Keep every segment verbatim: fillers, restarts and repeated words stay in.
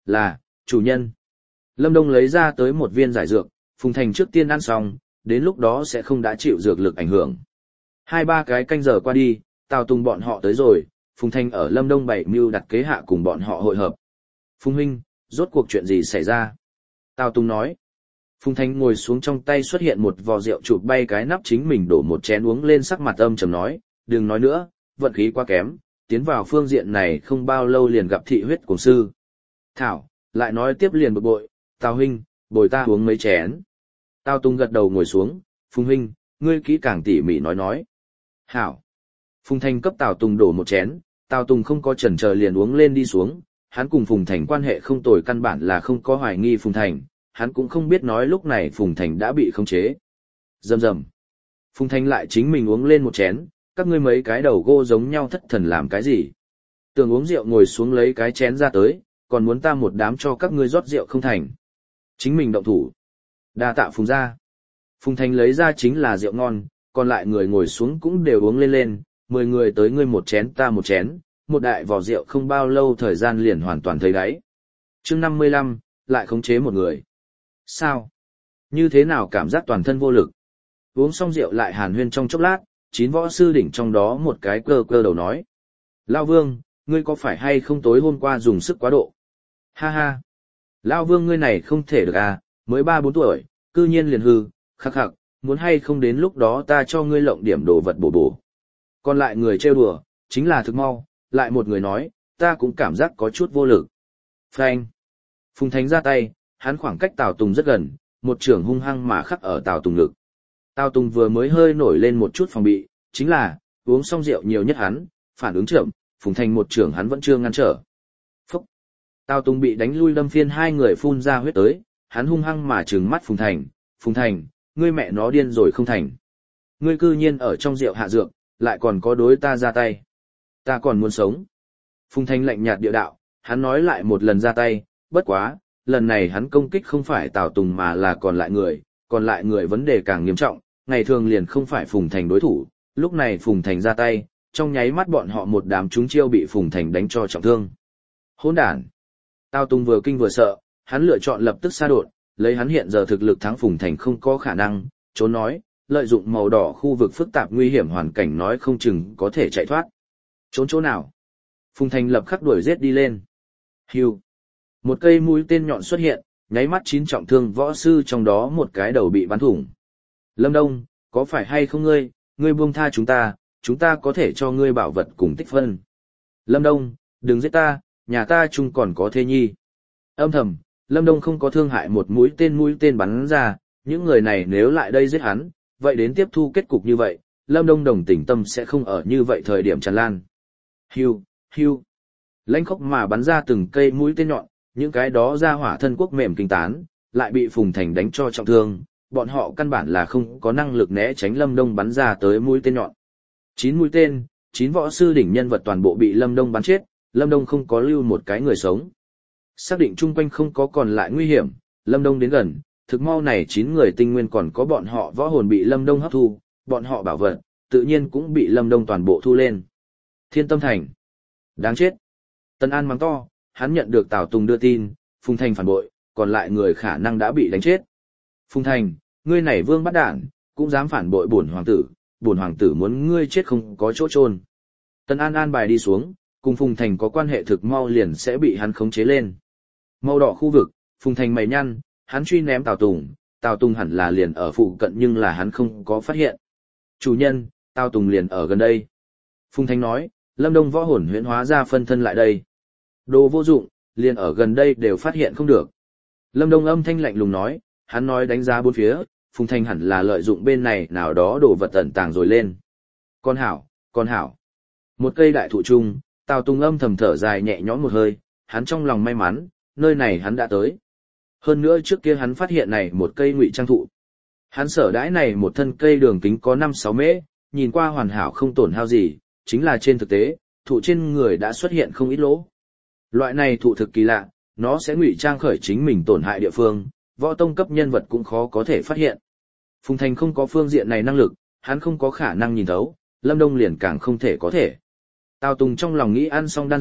Là, chủ nhân. Lâm Đông lấy ra tới một viên giải dược, Phùng Thành trước tiên ăn xong, đến lúc đó sẽ không đã chịu dược lực ảnh hưởng. Hai ba cái canh giờ qua đi, Tào Tùng bọn họ tới rồi, Phùng Thành ở Lâm Đông bảy mưu đặt kế hạ cùng bọn họ hội hợp. Phùng huynh, rốt cuộc chuyện gì xảy ra? Tào Tùng nói. Phùng Thành ngồi xuống, trong tay xuất hiện một vò rượu, chụp bay cái nắp chính mình đổ một chén uống lên, sắc mặt âm trầm nói, đừng nói nữa, vận khí quá kém, tiến vào phương diện này không bao lâu liền gặp thị huyết cùng sư. Thảo, lại nói tiếp liền bực bội, Tào huynh, bồi ta uống mấy chén. Tào Tùng gật đầu ngồi xuống, Phùng huynh, ngươi kỹ càng tỉ mỉ nói nói. Hảo. Phùng Thành cấp Tào Tùng đổ một chén, Tào Tùng không có chần chờ liền uống lên đi xuống, hắn cùng Phùng Thành quan hệ không tồi, căn bản là không có hoài nghi Phùng Thành, hắn cũng không biết nói lúc này Phùng Thành đã bị khống chế. Rầm rầm. Phùng Thành lại chính mình uống lên một chén, các ngươi mấy cái đầu gô giống nhau thất thần làm cái gì? Tưởng uống rượu ngồi xuống lấy cái chén ra tới, còn muốn ta một đám cho các ngươi rót rượu không thành. Chính mình động thủ. Đa tạ Phùng gia. Phùng Thành lấy ra chính là rượu ngon, còn lại người ngồi xuống cũng đều uống lên lên, mười người tới ngươi một chén ta một chén, một đại vò rượu không bao lâu thời gian liền hoàn toàn thấy đáy. Chương năm mươi lăm, lại khống chế một người. Sao? Như thế nào cảm giác toàn thân vô lực? Uống xong rượu lại hàn huyên trong chốc lát, chín võ sư đỉnh trong đó một cái cơ cơ đầu nói. Lao Vương, ngươi có phải hay không tối hôm qua dùng sức quá độ? Ha ha! Lao Vương ngươi này không thể được à, mới ba bốn tuổi, cư nhiên liền hư, khắc khắc, muốn hay không đến lúc đó ta cho ngươi lộng điểm đồ vật bổ bổ. Còn lại người trêu đùa, chính là thực mau, lại một người nói, ta cũng cảm giác có chút vô lực. Phanh! Phùng Thánh ra tay, hắn khoảng cách Tào Tùng rất gần, một trường hung hăng mà khắc ở Tào Tùng ngực. Tào Tùng vừa mới hơi nổi lên một chút phòng bị, chính là, uống xong rượu nhiều nhất hắn, phản ứng chậm, Phùng Thành một trường hắn vẫn chưa ngăn trở. Phúc! Tào Tùng bị đánh lui, đâm phiên hai người phun ra huyết tới, hắn hung hăng mà trừng mắt Phùng Thành, Phùng Thành, ngươi mẹ nó điên rồi không thành. Ngươi cư nhiên ở trong rượu hạ dược, lại còn có đối ta ra tay. Ta còn muốn sống. Phùng Thành lạnh nhạt địa đạo, hắn nói lại một lần ra tay, bất quá, lần này hắn công kích không phải Tào Tùng mà là còn lại người, còn lại người vấn đề càng nghiêm trọng, ngày thường liền không phải Phùng Thành đối thủ, lúc này Phùng Thành ra tay, trong nháy mắt bọn họ một đám chúng chiêu bị Phùng Thành đánh cho trọng thương. Hỗn đản! Tào Tùng vừa kinh vừa sợ, hắn lựa chọn lập tức xa đột, lấy hắn hiện giờ thực lực thắng Phùng Thành không có khả năng, trốn nói, lợi dụng màu đỏ khu vực phức tạp nguy hiểm hoàn cảnh nói không chừng có thể chạy thoát. Trốn chỗ nào? Phùng Thành lập khắc đuổi giết đi lên. Hưu! Một cây mũi tên nhọn xuất hiện, nháy mắt chín trọng thương võ sư, trong đó một cái đầu bị bắn thủng. Lâm Đông, có phải hay không ngươi, ngươi buông tha chúng ta, chúng ta có thể cho ngươi bảo vật cùng tích phân. Lâm Đông, đừng giết ta, nhà ta chung còn có thê nhi. Âm thầm, Lâm Đông không có thương hại, một mũi tên mũi tên bắn ra, những người này nếu lại đây giết hắn, vậy đến tiếp thu kết cục như vậy, Lâm Đông đồng tình tâm sẽ không ở như vậy thời điểm tràn lan. Hiu, hiu. Lãnh khốc mà bắn ra từng cây mũi tên nhọn, những cái đó ra hỏa thân quốc mềm kinh tán, lại bị Phùng Thành đánh cho trọng thương, bọn họ căn bản là không có năng lực né tránh Lâm Đông bắn ra tới mũi tên nhọn. Chín mũi tên, chín võ sư đỉnh nhân vật toàn bộ bị Lâm Đông bắn chết, Lâm Đông không có lưu một cái người sống. Xác định chung quanh không có còn lại nguy hiểm, Lâm Đông đến gần, thực mau này chín người tinh nguyên còn có bọn họ võ hồn bị Lâm Đông hấp thu, bọn họ bảo vật, tự nhiên cũng bị Lâm Đông toàn bộ thu lên. Thiên Tâm Thành. Đáng chết. Tân An mắng to, hắn nhận được Tào Tùng đưa tin, Phùng Thành phản bội, còn lại người khả năng đã bị đánh chết. Phùng Thành, ngươi này vương bắt đản, cũng dám phản bội bổn hoàng tử, bổn hoàng tử muốn ngươi chết không có chỗ chôn. Tân An an bài đi xuống, cùng Phùng Thành có quan hệ thực mau liền sẽ bị hắn khống chế lên. Màu đỏ khu vực, Phùng Thành mày nhăn, hắn truy ném Tào Tùng, Tào Tùng hẳn là liền ở phụ cận nhưng là hắn không có phát hiện. Chủ nhân, Tào Tùng liền ở gần đây. Phùng Thành nói, Lâm Đông võ hồn huyễn hóa ra phân thân lại đây. Đồ vô dụng, liền ở gần đây đều phát hiện không được. Lâm Đông âm thanh lạnh lùng nói, hắn nói đánh giá bốn phía, Phùng Thành hẳn là lợi dụng bên này nào đó đồ vật ẩn tàng rồi lên. Con hảo, con hảo. Một cây đại thụ trung, Tào Tùng âm thầm thở dài nhẹ nhõm một hơi, hắn trong lòng may mắn, nơi này hắn đã tới. Hơn nữa trước kia hắn phát hiện này một cây ngụy trang thụ. Hắn sở đãi này một thân cây đường kính có năm sáu mễ, nhìn qua hoàn hảo không tổn hao gì, chính là trên thực tế, thụ trên người đã xuất hiện không ít lỗ. Loại này thụ thực kỳ lạ, nó sẽ ngụy trang khởi chính mình tổn hại địa phương, võ tông cấp nhân vật cũng khó có thể phát hiện. Phùng Thành không có phương diện này năng lực, hắn không có khả năng nhìn thấu, Lâm Đông liền càng không thể có thể. Tào Tùng trong lòng nghĩ ăn xong đan dược,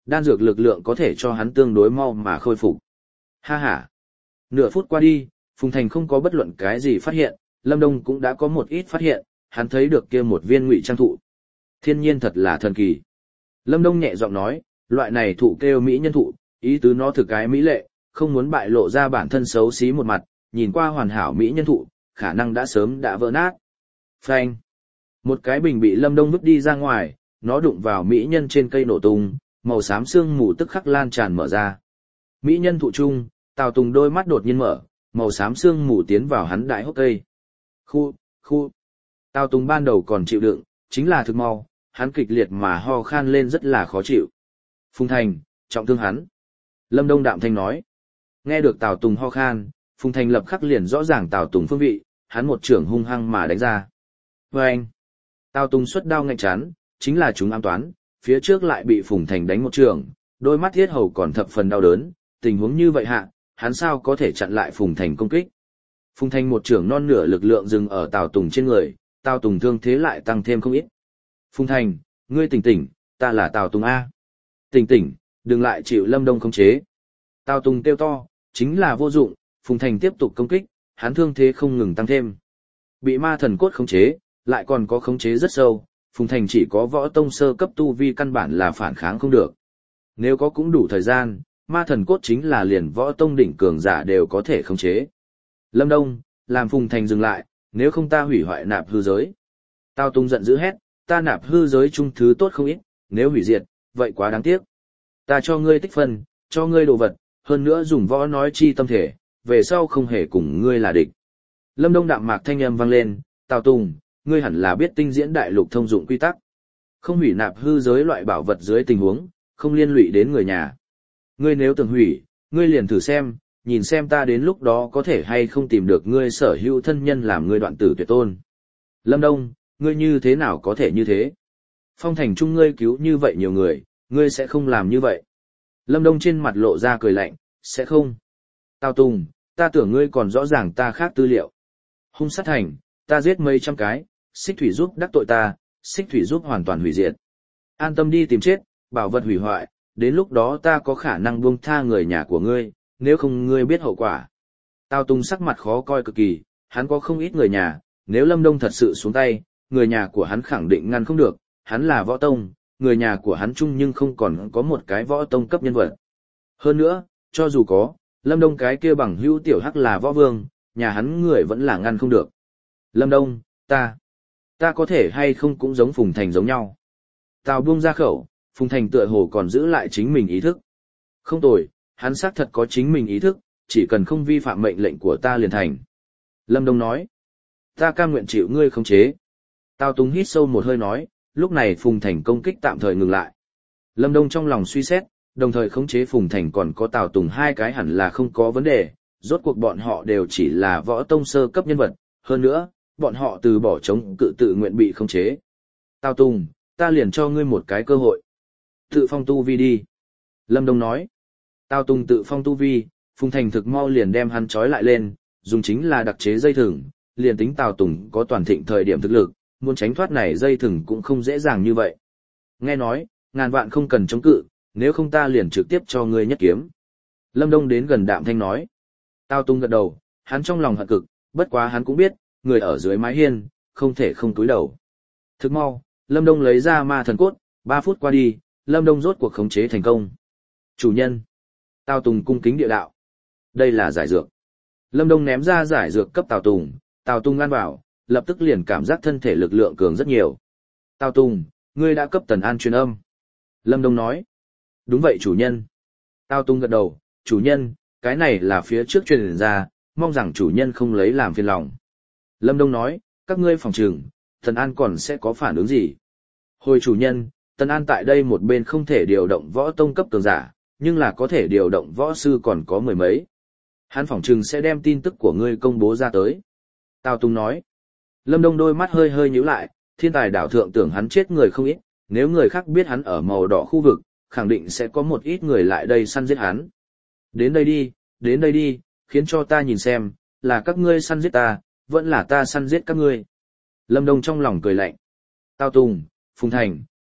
đan dược lực lượng có thể cho hắn tương đối mau mà khôi phục. Ha ha. Nửa phút qua đi, Phùng Thành không có bất luận cái gì phát hiện, Lâm Đông cũng đã có một ít phát hiện, hắn thấy được kia một viên ngụy trang thụ. Thiên nhiên thật là thần kỳ. Lâm Đông nhẹ giọng nói, loại này thụ kêu mỹ nhân thụ, ý tứ nó thực cái mỹ lệ, không muốn bại lộ ra bản thân xấu xí một mặt, nhìn qua hoàn hảo mỹ nhân thụ, khả năng đã sớm đã vỡ nát. Phanh. Một cái bình bị Lâm Đông vứt đi ra ngoài, nó đụng vào mỹ nhân trên cây nổ tung, màu xám sương mù tức khắc lan tràn mở ra. Mỹ nhân thụ trung, Tào Tùng đôi mắt đột nhiên mở, màu xám sương mù tiến vào hắn đại hốc cây. Khu, khu. Tào Tùng ban đầu còn chịu đựng, chính là thực mau, hắn kịch liệt mà ho khan lên rất là khó chịu. Phùng Thành, trọng thương hắn. Lâm Đông đạm thanh nói. Nghe được Tào Tùng ho khan, Phùng Thành lập khắc liền rõ ràng Tào Tùng phương vị, hắn một trưởng hung hăng mà đánh ra. Và anh. Tào Tùng xuất đao ngạnh chắn, chính là chúng ám toán, phía trước lại bị Phùng Thành đánh một trường, đôi mắt thiết hầu còn thập phần đau đớn, tình huống như vậy hạ, hắn sao có thể chặn lại Phùng Thành công kích. Phùng Thành một trưởng non nửa lực lượng dừng ở Tào Tùng trên người, Tào Tùng thương thế lại tăng thêm không ít. Phùng Thành, ngươi tỉnh tỉnh, ta là Tào Tùng A. Tỉnh tỉnh, đừng lại chịu Lâm Đông khống chế. Tào Tùng kêu to, chính là vô dụng, Phùng Thành tiếp tục công kích, hắn thương thế không ngừng tăng thêm. Bị ma thần cốt khống chế, lại còn có khống chế rất sâu, Phùng Thành chỉ có võ tông sơ cấp tu vi căn bản là phản kháng không được. Nếu có cũng đủ thời gian, ma thần cốt chính là liền võ tông đỉnh cường giả đều có thể khống chế. Lâm Đông, làm Phùng Thành dừng lại, nếu không ta hủy hoại nạp hư giới. Tào Tùng giận dữ hét, ta nạp hư giới chung thứ tốt không ít, nếu hủy diệt, vậy quá đáng tiếc. Ta cho ngươi tích phân, cho ngươi đồ vật, hơn nữa dùng võ nói chi tâm thể, về sau không hề cùng ngươi là địch. Lâm Đông đạm mạc thanh âm vang lên, Tào Tùng, ngươi hẳn là biết tinh diễn đại lục thông dụng quy tắc. Không hủy nạp hư giới loại bảo vật dưới tình huống, không liên lụy đến người nhà. Ngươi nếu tưởng hủy, ngươi liền thử xem, nhìn xem ta đến lúc đó có thể hay không tìm được ngươi sở hữu thân nhân làm ngươi đoạn tử tuyệt tôn. Lâm Đông, ngươi như thế nào có thể như thế? Phong thành trung ngươi cứu như vậy nhiều người, ngươi sẽ không làm như vậy. Lâm Đông trên mặt lộ ra cười lạnh, sẽ không. Tào Tùng, ta tưởng ngươi còn rõ ràng ta khác tư liệu. Hung sát thành, ta giết mấy trăm cái, xích thủy giúp đắc tội ta, xích thủy giúp hoàn toàn hủy diệt. An tâm đi tìm chết, bảo vật hủy hoại, đến lúc đó ta có khả năng buông tha người nhà của ngươi, nếu không ngươi biết hậu quả. Tào Tùng sắc mặt khó coi cực kỳ, hắn có không ít người nhà, nếu Lâm Đông thật sự xuống tay, người nhà của hắn khẳng định ngăn không được, hắn là võ tông, người nhà của hắn chung nhưng không còn có một cái võ tông cấp nhân vật. Hơn nữa, cho dù có, Lâm Đông cái kia bằng hữu tiểu hắc là võ vương, nhà hắn người vẫn là ngăn không được. Lâm Đông, ta, ta có thể hay không cũng giống Phùng Thành giống nhau. Tào buông ra khẩu, Phùng Thành tựa hồ còn giữ lại chính mình ý thức. Không tồi, hắn xác thật có chính mình ý thức, chỉ cần không vi phạm mệnh lệnh của ta liền thành. Lâm Đông nói, ta cam nguyện chịu ngươi khống chế. Tào Tùng hít sâu một hơi nói, lúc này Phùng Thành công kích tạm thời ngừng lại. Lâm Đông trong lòng suy xét, đồng thời khống chế Phùng Thành còn có Tào Tùng hai cái hẳn là không có vấn đề, rốt cuộc bọn họ đều chỉ là võ tông sơ cấp nhân vật, hơn nữa, bọn họ từ bỏ chống cự tự nguyện bị khống chế. Tào Tùng, ta liền cho ngươi một cái cơ hội. Tự phong tu vi đi. Lâm Đông nói. Tào Tùng tự phong tu vi, Phùng Thành thực mau liền đem hắn trói lại lên, dùng chính là đặc chế dây thừng, liền tính Tào Tùng có toàn thịnh thời điểm thực lực, muốn tránh thoát này dây thừng cũng không dễ dàng như vậy. Nghe nói, ngàn vạn không cần chống cự, nếu không ta liền trực tiếp cho ngươi nhất kiếm. Lâm Đông đến gần đạm thanh nói. Tào Tùng gật đầu, hắn trong lòng hận cực, bất quá hắn cũng biết, người ở dưới mái hiên, không thể không túi đầu. Thức mau, Lâm Đông lấy ra ma thần cốt, ba phút qua đi, Lâm Đông rốt cuộc khống chế thành công. Chủ nhân. Tào Tùng cung kính địa đạo. Đây là giải dược. Lâm Đông ném ra giải dược cấp Tào Tùng, Tào Tùng ăn vào, lập tức liền cảm giác thân thể lực lượng cường rất nhiều. Tào Tùng, ngươi đã cấp Tần An truyền âm. Lâm Đông nói. Đúng vậy chủ nhân. Tào Tùng gật đầu, chủ nhân, cái này là phía trước truyền ra, mong rằng chủ nhân không lấy làm phiền lòng. Lâm Đông nói, các ngươi phòng trừng, Tần An còn sẽ có phản ứng gì? Hồi chủ nhân, Tần An tại đây một bên không thể điều động võ tông cấp cường giả, nhưng là có thể điều động võ sư còn có mười mấy. Hắn phỏng trừng sẽ đem tin tức của ngươi công bố ra tới. Tào Tùng nói. Lâm Đông đôi mắt hơi hơi nhíu lại, thiên tài đảo thượng tưởng hắn chết người không ít, nếu người khác biết hắn ở màu đỏ khu vực, khẳng định sẽ có một ít người lại đây săn giết hắn. Đến đây đi, đến đây đi, khiến cho ta nhìn xem, là các ngươi săn giết ta, vẫn là ta săn giết các ngươi. Lâm Đông trong lòng cười lạnh. Tào Tùng, Phùng Thành,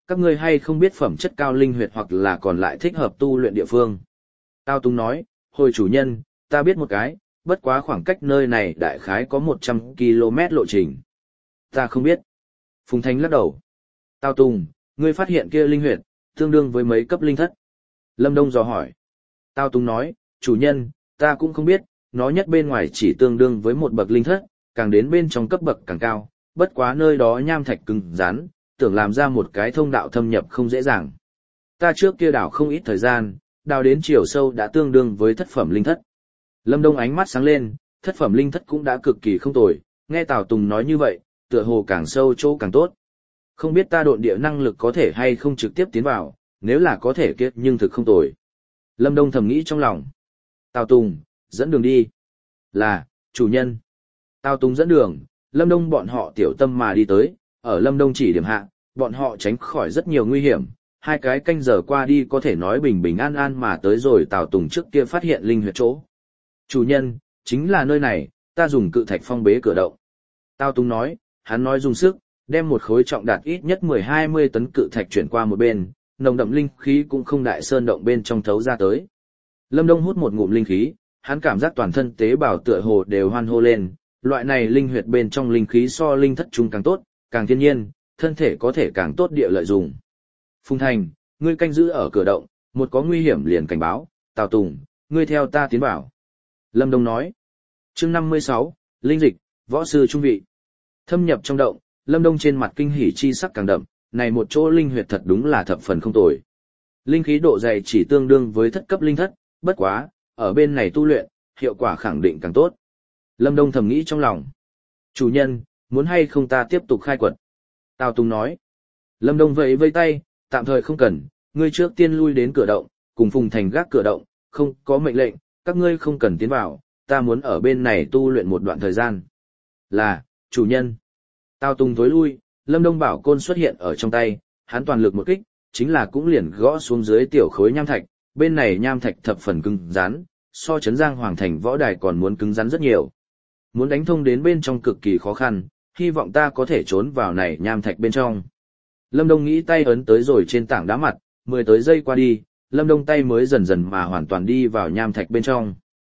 các ngươi hay không biết phẩm chất cao linh huyệt hoặc là còn lại thích hợp tu luyện địa phương. Tao Tùng nói, hồi chủ nhân, ta biết một cái, bất quá khoảng cách nơi này đại khái có một trăm ki lô mét lộ trình. Ta không biết. Phùng Thành lắc đầu. Tao Tùng, ngươi phát hiện kia linh huyệt, tương đương với mấy cấp linh thất. Lâm Đông dò hỏi. Tao Tùng nói, chủ nhân, ta cũng không biết, nó nhất bên ngoài chỉ tương đương với một bậc linh thất, càng đến bên trong cấp bậc càng cao, bất quá nơi đó nham thạch cứng rắn, tưởng làm ra một cái thông đạo thâm nhập không dễ dàng. Ta trước kia đào không ít thời gian, đào đến chiều sâu đã tương đương với thất phẩm linh thất. Lâm Đông ánh mắt sáng lên, thất phẩm linh thất cũng đã cực kỳ không tồi, nghe Tào Tùng nói như vậy, tựa hồ càng sâu chỗ càng tốt. Không biết ta độn địa năng lực có thể hay không trực tiếp tiến vào, nếu là có thể kết nhưng thực không tồi. Lâm Đông thầm nghĩ trong lòng. Tào Tùng, dẫn đường đi. Là, chủ nhân. Tào Tùng dẫn đường, Lâm Đông bọn họ tiểu tâm mà đi tới, ở Lâm Đông chỉ điểm hạ, bọn họ tránh khỏi rất nhiều nguy hiểm, hai cái canh giờ qua đi có thể nói bình bình an an mà tới rồi Tào Tùng trước kia phát hiện linh huyệt chỗ. Chủ nhân, chính là nơi này, ta dùng cự thạch phong bế cửa động. Tào Tùng nói, hắn nói dùng sức, đem một khối trọng đạt ít nhất mười hai mươi tấn cự thạch chuyển qua một bên, nồng đậm linh khí cũng không đại sơn động bên trong thấu ra tới. Lâm Đông hút một ngụm linh khí, hắn cảm giác toàn thân tế bào tựa hồ đều hoan hô lên, loại này linh huyệt bên trong linh khí so linh thất trung càng tốt, càng thiên nhiên, thân thể có thể càng tốt địa lợi dụng. Phùng Thành, ngươi canh giữ ở cửa động, một có nguy hiểm liền cảnh báo, Tào Tùng, ngươi theo ta tiến vào. Lâm Đông nói. Chương năm mươi sáu, linh dịch, võ sư trung vị. Thâm nhập trong động, Lâm Đông trên mặt kinh hỉ chi sắc càng đậm, này một chỗ linh huyệt thật đúng là thập phần không tồi. Linh khí độ dày chỉ tương đương với thất cấp linh thất, bất quá, ở bên này tu luyện, hiệu quả khẳng định càng tốt. Lâm Đông thầm nghĩ trong lòng. Chủ nhân, muốn hay không ta tiếp tục khai quật? Tào Tùng nói. Lâm Đông vẫy vây tay, tạm thời không cần, ngươi trước tiên lui đến cửa động, cùng Phùng Thành gác cửa động, không có mệnh lệnh, các ngươi không cần tiến vào, ta muốn ở bên này tu luyện một đoạn thời gian. Là, chủ nhân. Tào Tùng tối lui, Lâm Đông bảo côn xuất hiện ở trong tay, hắn toàn lực một kích, chính là cũng liền gõ xuống dưới tiểu khối nham thạch, bên này nham thạch thập phần cứng rắn, so chấn Giang Hoàng Thành võ đài còn muốn cứng rắn rất nhiều. Muốn đánh thông đến bên trong cực kỳ khó khăn, hy vọng ta có thể trốn vào này nham thạch bên trong. Lâm Đông nghĩ tay ấn tới rồi trên tảng đá mặt, mười tới giây qua đi, Lâm Đông tay mới dần dần mà hoàn toàn đi vào nham thạch bên trong.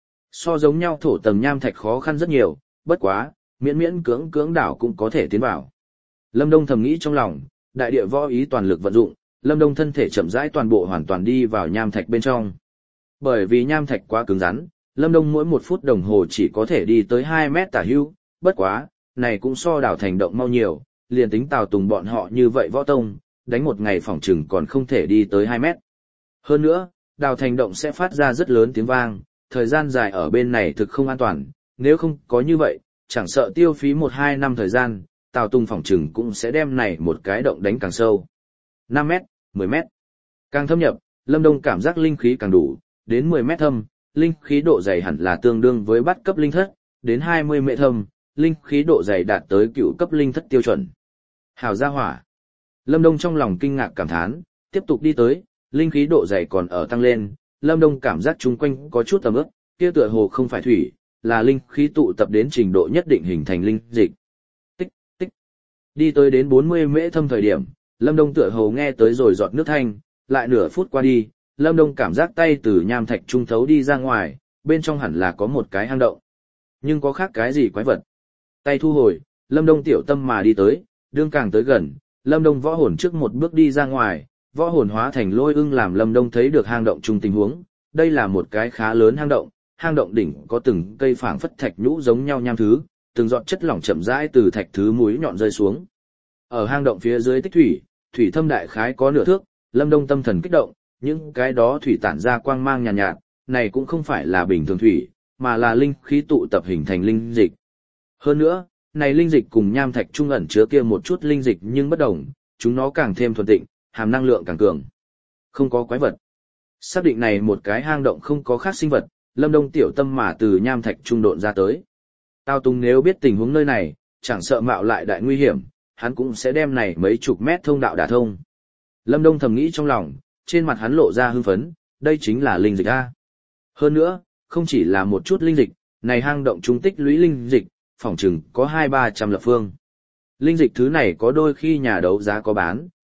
So giống nhau thổ tầng nham thạch khó khăn rất nhiều, bất quá, miễn miễn cưỡng cưỡng đảo cũng có thể tiến vào. Lâm Đông thầm nghĩ trong lòng, đại địa võ ý toàn lực vận dụng, Lâm Đông thân thể chậm rãi toàn bộ hoàn toàn đi vào nham thạch bên trong. Bởi vì nham thạch quá cứng rắn, Lâm Đông mỗi một phút đồng hồ chỉ có thể đi tới hai mét tả hữu, bất quá, này cũng so đảo thành động mau nhiều, liền tính Tào Tùng bọn họ như vậy võ tông, đánh một ngày phỏng chừng còn không thể đi tới hai mét. Hơn nữa, đào thành động sẽ phát ra rất lớn tiếng vang, thời gian dài ở bên này thực không an toàn, nếu không có như vậy, chẳng sợ tiêu phí một hai năm thời gian, Tào Tùng phỏng chừng cũng sẽ đem này một cái động đánh càng sâu. năm mét, mười mét. Càng thâm nhập, Lâm Đông cảm giác linh khí càng đủ, đến mười mét thâm, linh khí độ dày hẳn là tương đương với bát cấp linh thất, đến hai mươi mét thâm, linh khí độ dày đạt tới cựu cấp linh thất tiêu chuẩn. Hào gia hỏa. Lâm Đông trong lòng kinh ngạc cảm thán, tiếp tục đi tới, linh khí độ dày còn ở tăng lên, Lâm Đông cảm giác chung quanh có chút ẩm ướt, kia tựa hồ không phải thủy, là linh khí tụ tập đến trình độ nhất định hình thành linh dịch. Tích, tích. Đi tới đến bốn mươi mễ thâm thời điểm, Lâm Đông tựa hồ nghe tới rồi giọt nước thanh, lại nửa phút qua đi, Lâm Đông cảm giác tay từ nham thạch trung thấu đi ra ngoài, bên trong hẳn là có một cái hang động. Nhưng có khác cái gì quái vật? Tay thu hồi, Lâm Đông tiểu tâm mà đi tới, đương càng tới gần, Lâm Đông võ hồn trước một bước đi ra ngoài, võ hồn hóa thành lôi ưng làm Lâm Đông thấy được hang động chung tình huống, đây là một cái khá lớn hang động, hang động đỉnh có từng cây phảng phất thạch nhũ giống nhau nham thứ, từng giọt chất lỏng chậm rãi từ thạch thứ mũi nhọn rơi xuống. Ở hang động phía dưới tích thủy, thủy thâm đại khái có nửa thước, Lâm Đông tâm thần kích động, những cái đó thủy tản ra quang mang nhàn nhạt, nhạt, này cũng không phải là bình thường thủy, mà là linh khí tụ tập hình thành linh dịch. Hơn nữa, này linh dịch cùng nham thạch trung ẩn chứa kia một chút linh dịch nhưng bất đồng, chúng nó càng thêm thuần tịnh, hàm năng lượng càng cường. Không có quái vật. Xác định này một cái hang động không có khác sinh vật, Lâm Đông tiểu tâm mà từ nham thạch trung độn ra tới. Tào Tùng nếu biết tình huống nơi này, chẳng sợ mạo lại đại nguy hiểm, hắn cũng sẽ đem này mấy chục mét thông đạo đả thông. Lâm Đông thầm nghĩ trong lòng, trên mặt hắn lộ ra hưng phấn, đây chính là linh dịch A. Hơn nữa, không chỉ là một chút linh dịch, này hang động trung tích lũy linh dịch, phỏng chừng có hai ba trăm lập phương. Linh dịch thứ này có đôi khi nhà đấu giá có bán,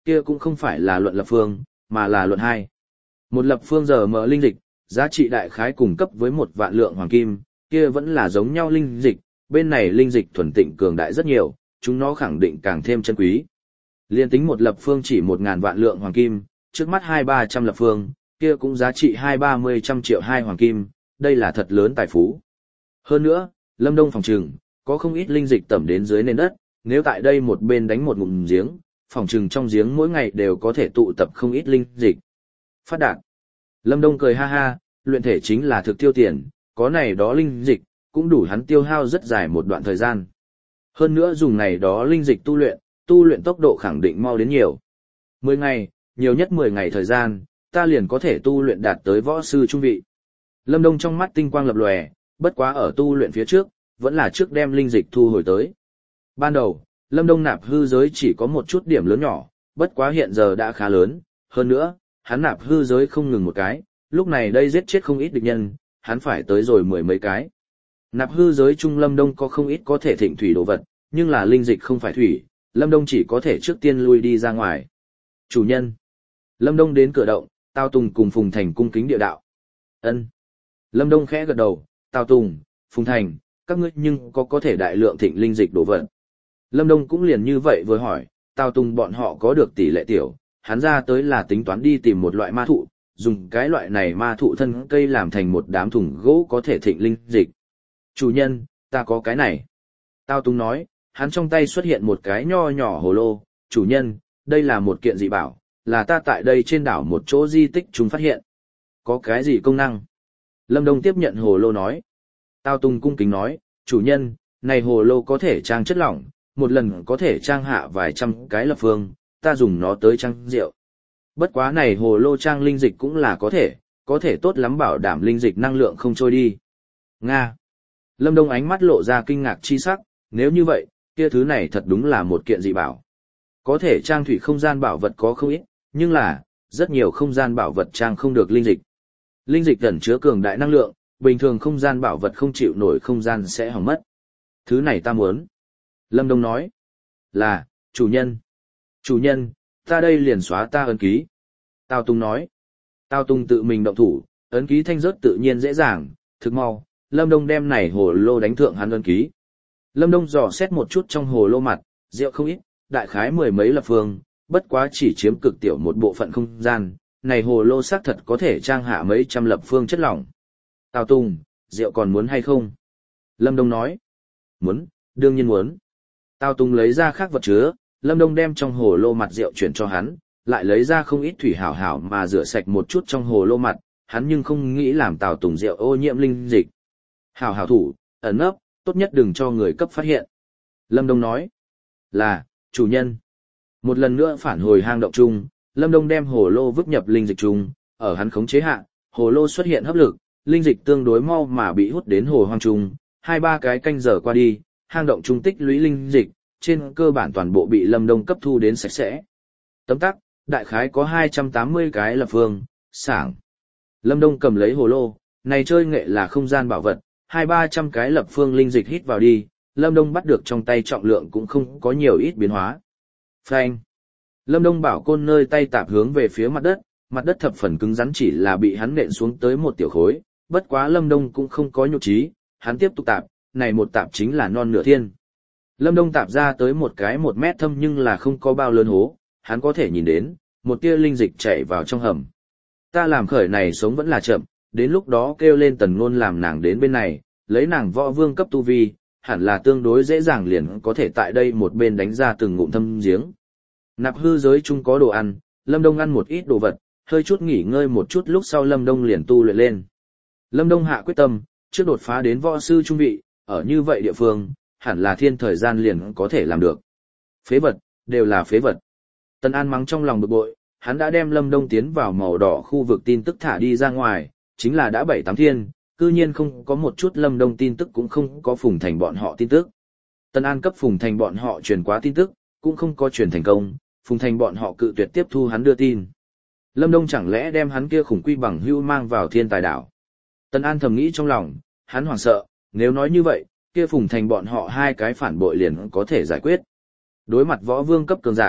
kia cũng không phải là luận lập phương, mà là luận hai. Một lập phương giờ mở linh dịch, giá trị đại khái cùng cấp với một vạn lượng hoàng kim, kia vẫn là giống nhau linh dịch, bên này linh dịch thuần tịnh cường đại rất nhiều, chúng nó khẳng định càng thêm chân quý. Liên tính một lập phương chỉ một ngàn vạn lượng hoàng kim, trước mắt hai ba trăm lập phương, kia cũng giá trị hai ba mươi trăm triệu hai hoàng kim, đây là thật lớn tài phú. Hơn nữa, Lâm Đông phòng trừng, có không ít linh dịch tẩm đến dưới nền đất, nếu tại đây một bên đánh một ngụm giếng, phòng trừng trong giếng mỗi ngày đều có thể tụ tập không ít linh dịch. Phát đạt. Lâm Đông cười ha ha, luyện thể chính là thực tiêu tiền, có này đó linh dịch, cũng đủ hắn tiêu hao rất dài một đoạn thời gian. Hơn nữa dùng này đó linh dịch tu luyện, tu luyện tốc độ khẳng định mau đến nhiều. mười ngày, nhiều nhất mười ngày thời gian, ta liền có thể tu luyện đạt tới võ sư trung vị. Lâm Đông trong mắt tinh quang lập lòe, bất quá ở tu luyện phía trước, vẫn là trước đem linh dịch thu hồi tới. Ban đầu, Lâm Đông nạp hư giới chỉ có một chút điểm lớn nhỏ, bất quá hiện giờ đã khá lớn, hơn nữa, hắn nạp hư giới không ngừng một cái, lúc này đây giết chết không ít địch nhân, hắn phải tới rồi mười mấy cái. Nạp hư giới trung Lâm Đông có không ít có thể thịnh thủy đồ vật, nhưng là linh dịch không phải thủy, Lâm Đông chỉ có thể trước tiên lui đi ra ngoài. Chủ nhân. Lâm Đông đến cửa động, Tào Tùng cùng Phùng Thành cung kính địa đạo. Ân. Lâm Đông khẽ gật đầu, Tào Tùng, Phùng Thành, các ngươi nhưng có có thể đại lượng thịnh linh dịch đồ vật. Lâm Đông cũng liền như vậy vừa hỏi, Tào Tùng bọn họ có được tỷ lệ tiểu, hắn ra tới là tính toán đi tìm một loại ma thụ, dùng cái loại này ma thụ thân cây làm thành một đám thùng gỗ có thể thịnh linh dịch. Chủ nhân, ta có cái này. Tào Tùng nói, hắn trong tay xuất hiện một cái nho nhỏ hồ lô, chủ nhân, đây là một kiện dị bảo, là ta tại đây trên đảo một chỗ di tích chúng phát hiện. Có cái gì công năng? Lâm Đông tiếp nhận hồ lô nói. Tào Tùng cung kính nói, chủ nhân, này hồ lô có thể trang chất lỏng, một lần có thể trang hạ vài trăm cái lập phương, ta dùng nó tới trang rượu. Bất quá này hồ lô trang linh dịch cũng là có thể, có thể tốt lắm bảo đảm linh dịch năng lượng không trôi đi. Nga. Lâm Đông ánh mắt lộ ra kinh ngạc chi sắc, nếu như vậy, kia thứ này thật đúng là một kiện dị bảo. Có thể trang thủy không gian bảo vật có không ít, nhưng là, rất nhiều không gian bảo vật trang không được linh dịch. Linh dịch ẩn chứa cường đại năng lượng, bình thường không gian bảo vật không chịu nổi không gian sẽ hỏng mất. Thứ này ta muốn. Lâm Đông nói. Là, chủ nhân. Chủ nhân, ta đây liền xóa ta ấn ký. Tào Tùng nói. Tào Tùng tự mình động thủ, ấn ký thanh rớt tự nhiên dễ dàng, thực mau, Lâm Đông đem này hồ lô đánh thượng hắn ấn ký. Lâm Đông dò xét một chút trong hồ lô mặt, rượu không ít, đại khái mười mấy lập phương, bất quá chỉ chiếm cực tiểu một bộ phận không gian, này hồ lô xác thật có thể trang hạ mấy trăm lập phương chất lỏng. Tào Tùng, rượu còn muốn hay không? Lâm Đông nói. Muốn, đương nhiên muốn. Tào Tùng lấy ra khác vật chứa, Lâm Đông đem trong hồ lô mặt rượu chuyển cho hắn, lại lấy ra không ít thủy hảo hảo mà rửa sạch một chút trong hồ lô mặt, hắn nhưng không nghĩ làm Tào Tùng rượu ô nhiễm linh dịch. Hảo hảo thủ, ẩn nấp, tốt nhất đừng cho người cấp phát hiện. Lâm Đông nói. Là, chủ nhân. Một lần nữa phản hồi hang động chung, Lâm Đông đem hồ lô vứt nhập linh dịch chung, ở hắn khống chế hạ, hồ lô xuất hiện hấp lực, linh dịch tương đối mau mà bị hút đến hồ hoang trung, hai ba cái canh giờ qua đi, hang động trung tích lũy linh dịch, trên cơ bản toàn bộ bị Lâm Đông cấp thu đến sạch sẽ. Tấm tắc, đại khái có hai trăm tám mươi cái lập phương, sảng. Lâm Đông cầm lấy hồ lô, này chơi nghệ là không gian bảo vật, hai ba trăm cái lập phương linh dịch hít vào đi, Lâm Đông bắt được trong tay trọng lượng cũng không có nhiều ít biến hóa. Phanh. Lâm Đông bảo côn nơi tay tạp hướng về phía mặt đất, mặt đất thập phần cứng rắn chỉ là bị hắn nện xuống tới một tiểu khối, bất quá Lâm Đông cũng không có nhục trí, hắn tiếp tục tạp, này một tạp chính là non nửa thiên. Lâm Đông tạp ra tới một cái một mét thâm nhưng là không có bao lớn hố, hắn có thể nhìn đến, một tia linh dịch chảy vào trong hầm. Ta làm khởi này sống vẫn là chậm, đến lúc đó kêu lên Tần Ngôn làm nàng đến bên này, lấy nàng võ vương cấp tu vi, hẳn là tương đối dễ dàng liền có thể tại đây một bên đánh ra từng ngụm thâm giếng. Nạp hư giới chung có đồ ăn, Lâm Đông ăn một ít đồ vật, hơi chút nghỉ ngơi một chút lúc sau Lâm Đông liền tu luyện lên. Lâm Đông hạ quyết tâm, trước đột phá đến võ sư trung vị, ở như vậy địa phương, hẳn là thiên thời gian liền có thể làm được. Phế vật, đều là phế vật. Tần An mắng trong lòng bực bội, hắn đã đem Lâm Đông tiến vào màu đỏ khu vực tin tức thả đi ra ngoài, chính là đã bảy tám thiên, cư nhiên không có một chút Lâm Đông tin tức cũng không có Phùng Thành bọn họ tin tức. Tần An cấp Phùng Thành bọn họ truyền quá tin tức, cũng không có truyền thành công, Phùng Thành bọn họ cự tuyệt tiếp thu hắn đưa tin. Lâm Đông chẳng lẽ đem hắn kia khủng quy bằng hưu mang vào thiên tài đảo. Tần An thầm nghĩ trong lòng, hắn hoảng sợ, nếu nói như vậy, kia Phùng Thành bọn họ hai cái phản bội liền có thể giải quyết. Đối mặt võ vương cấp cường giả,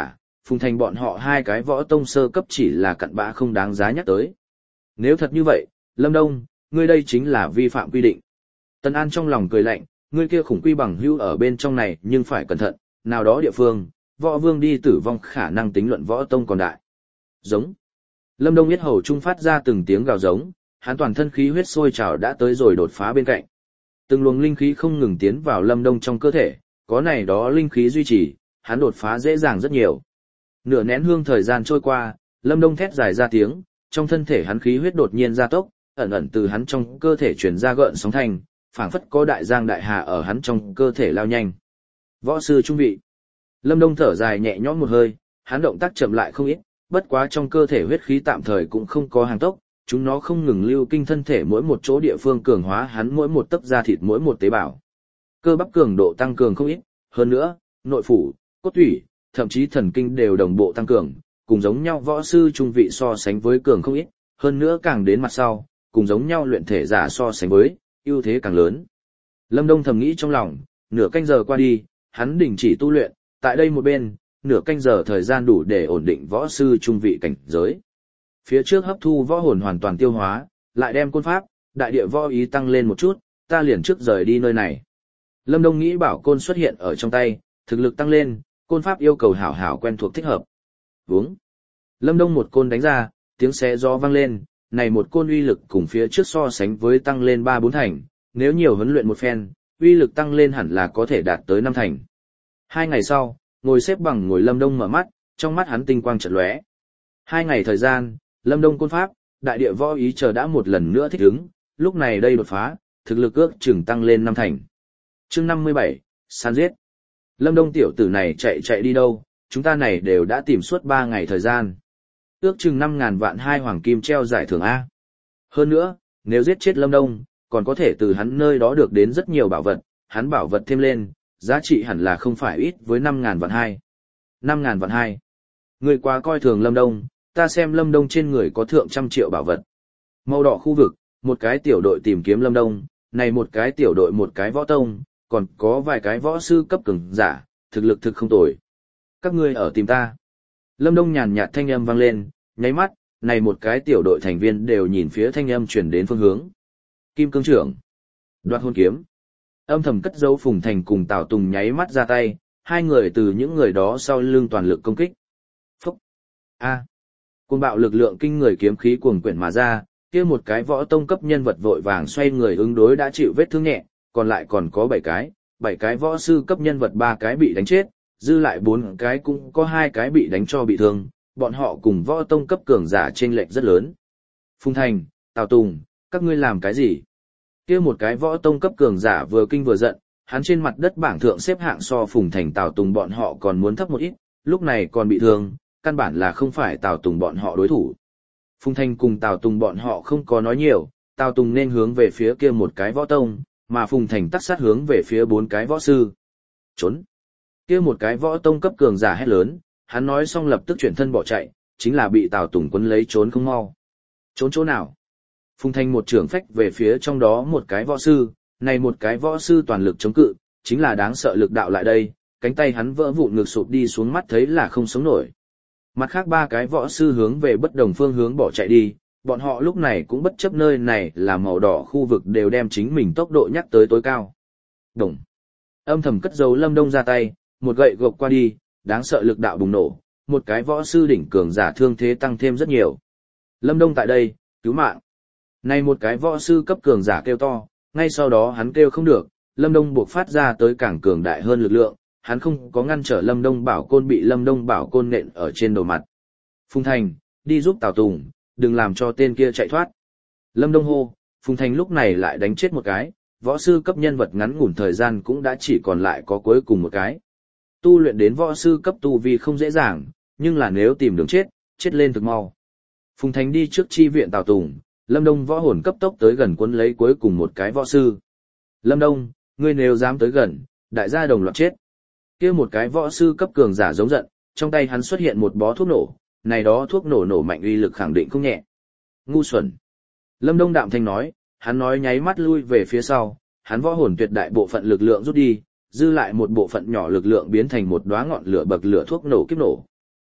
Phùng Thành bọn họ hai cái võ tông sơ cấp chỉ là cặn bã không đáng giá nhắc tới. Nếu thật như vậy, Lâm Đông, ngươi đây chính là vi phạm quy định. Tân An trong lòng cười lạnh, ngươi kia khủng quy bằng hữu ở bên trong này nhưng phải cẩn thận, nào đó địa phương, võ vương đi tử vong khả năng tính luận võ tông còn đại. Giống. Lâm Đông biết hầu trung phát ra từng tiếng gào giống, hắn toàn thân khí huyết sôi trào đã tới rồi đột phá bên cạnh. Từng luồng linh khí không ngừng tiến vào Lâm Đông trong cơ thể, có này đó linh khí duy trì, hắn đột phá dễ dàng rất nhiều. Nửa nén hương thời gian trôi qua, Lâm Đông thét dài ra tiếng, trong thân thể hắn khí huyết đột nhiên gia tốc, ẩn ẩn từ hắn trong cơ thể truyền ra gợn sóng thành, phảng phất có đại giang đại hà ở hắn trong cơ thể lao nhanh. Võ sư trung vị. Lâm Đông thở dài nhẹ nhõm một hơi, hắn động tác chậm lại không ít, bất quá trong cơ thể huyết khí tạm thời cũng không có hàng tốc, chúng nó không ngừng lưu kinh thân thể mỗi một chỗ địa phương cường hóa hắn mỗi một tấc da thịt mỗi một tế bào. Cơ bắp cường độ tăng cường không ít, hơn nữa, nội phủ, cốt tủy, thậm chí thần kinh đều đồng bộ tăng cường, cùng giống nhau võ sư trung vị so sánh với cường không ít, hơn nữa càng đến mặt sau, cùng giống nhau luyện thể giả so sánh với, ưu thế càng lớn. Lâm Đông thầm nghĩ trong lòng, nửa canh giờ qua đi, hắn đình chỉ tu luyện, tại đây một bên, nửa canh giờ thời gian đủ để ổn định võ sư trung vị cảnh giới. Phía trước hấp thu võ hồn hoàn toàn tiêu hóa, lại đem côn pháp, đại địa võ ý tăng lên một chút, ta liền trước rời đi nơi này. Lâm Đông nghĩ bảo côn xuất hiện ở trong tay, thực lực tăng lên, côn pháp yêu cầu hảo hảo quen thuộc thích hợp. Vướng. Lâm Đông một côn đánh ra, tiếng xé gió vang lên, này một côn uy lực cùng phía trước so sánh với tăng lên ba bốn thành, nếu nhiều huấn luyện một phen, uy lực tăng lên hẳn là có thể đạt tới năm thành. Hai ngày sau, ngồi xếp bằng ngồi Lâm Đông mở mắt, trong mắt hắn tinh quang chợt lóe. Hai ngày thời gian, Lâm Đông côn pháp, đại địa võ ý chờ đã một lần nữa thích ứng, lúc này đây đột phá, thực lực ước chừng tăng lên năm thành. Chương năm mươi bảy, săn giết. Lâm Đông tiểu tử này chạy chạy đi đâu, chúng ta này đều đã tìm suốt ba ngày thời gian. Ước chừng năm ngàn vạn hai hoàng kim treo giải thưởng A. Hơn nữa, nếu giết chết Lâm Đông, còn có thể từ hắn nơi đó được đến rất nhiều bảo vật, hắn bảo vật thêm lên, giá trị hẳn là không phải ít với năm ngàn vạn hai. năm ngàn vạn hai. Người quá coi thường Lâm Đông, ta xem Lâm Đông trên người có thượng trăm triệu bảo vật. Màu đỏ khu vực, một cái tiểu đội tìm kiếm Lâm Đông, này một cái tiểu đội một cái võ tông, còn có vài cái võ sư cấp cường giả, thực lực thực không tồi. Các ngươi ở tìm ta. Lâm Đông nhàn nhạt thanh âm vang lên, nháy mắt, này một cái tiểu đội thành viên đều nhìn phía thanh âm chuyển đến phương hướng. Kim cương trưởng. Đoạt hôn kiếm. Âm thầm cất giấu Phùng Thành cùng Tào Tùng nháy mắt ra tay, hai người từ những người đó sau lưng toàn lực công kích. Phúc. A. Cuồng bạo lực lượng kinh người kiếm khí cuồng quyển mà ra, kia một cái võ tông cấp nhân vật vội vàng xoay người ứng đối đã chịu vết thương nhẹ, còn lại còn có bảy cái, bảy cái võ sư cấp nhân vật ba cái bị đánh chết, dư lại bốn cái cũng có hai cái bị đánh cho bị thương, bọn họ cùng võ tông cấp cường giả chênh lệch rất lớn. Phùng Thành, Tào Tùng, các ngươi làm cái gì? Kia một cái võ tông cấp cường giả vừa kinh vừa giận, hắn trên mặt đất bảng thượng xếp hạng so Phùng Thành Tào Tùng bọn họ còn muốn thấp một ít, lúc này còn bị thương, căn bản là không phải Tào Tùng bọn họ đối thủ. Phùng Thành cùng Tào Tùng bọn họ không có nói nhiều, Tào Tùng nên hướng về phía kia một cái võ tông, mà Phùng Thành tắc sát hướng về phía bốn cái võ sư. Trốn! Kia một cái võ tông cấp cường giả hét lớn, hắn nói xong lập tức chuyển thân bỏ chạy, chính là bị Tào Tùng quấn lấy trốn không mau. Trốn chỗ nào? Phùng Thành một trưởng phách về phía trong đó một cái võ sư, này một cái võ sư toàn lực chống cự, chính là đáng sợ lực đạo lại đây, cánh tay hắn vỡ vụn ngược sụp đi xuống mắt thấy là không sống nổi. Mặt khác ba cái võ sư hướng về bất đồng phương hướng bỏ chạy đi, bọn họ lúc này cũng bất chấp nơi này là màu đỏ khu vực đều đem chính mình tốc độ nhắc tới tối cao. Đồng. Âm thầm cất giấu Lâm Đông ra tay, một gậy gộc qua đi, đáng sợ lực đạo bùng nổ, một cái võ sư đỉnh cường giả thương thế tăng thêm rất nhiều. Lâm Đông tại đây, cứu mạng. Này một cái võ sư cấp cường giả kêu to, ngay sau đó hắn kêu không được, Lâm Đông buộc phát ra tới càng cường đại hơn lực lượng, hắn không có ngăn trở Lâm Đông Bảo Côn bị Lâm Đông Bảo Côn nện ở trên đầu mặt. Phùng Thành, đi giúp Tào Tùng, đừng làm cho tên kia chạy thoát. Lâm Đông hô, Phùng Thành lúc này lại đánh chết một cái, võ sư cấp nhân vật ngắn ngủn thời gian cũng đã chỉ còn lại có cuối cùng một cái. Tu luyện đến võ sư cấp tu vi không dễ dàng, nhưng là nếu tìm đường chết, chết lên thực mau. Phùng Thành đi trước chi viện Tào Tùng, Lâm Đông võ hồn cấp tốc tới gần cuốn lấy cuối cùng một cái võ sư. Lâm Đông, ngươi nếu dám tới gần, đại gia đồng loạt chết. Kia một cái võ sư cấp cường giả giống giận, trong tay hắn xuất hiện một bó thuốc nổ, này đó thuốc nổ nổ mạnh uy lực khẳng định không nhẹ. Ngu xuẩn. Lâm Đông đạm thanh nói, hắn nói nháy mắt lui về phía sau, hắn võ hồn tuyệt đại bộ phận lực lượng rút đi, dư lại một bộ phận nhỏ lực lượng biến thành một đóa ngọn lửa bậc lửa thuốc nổ kiếp nổ.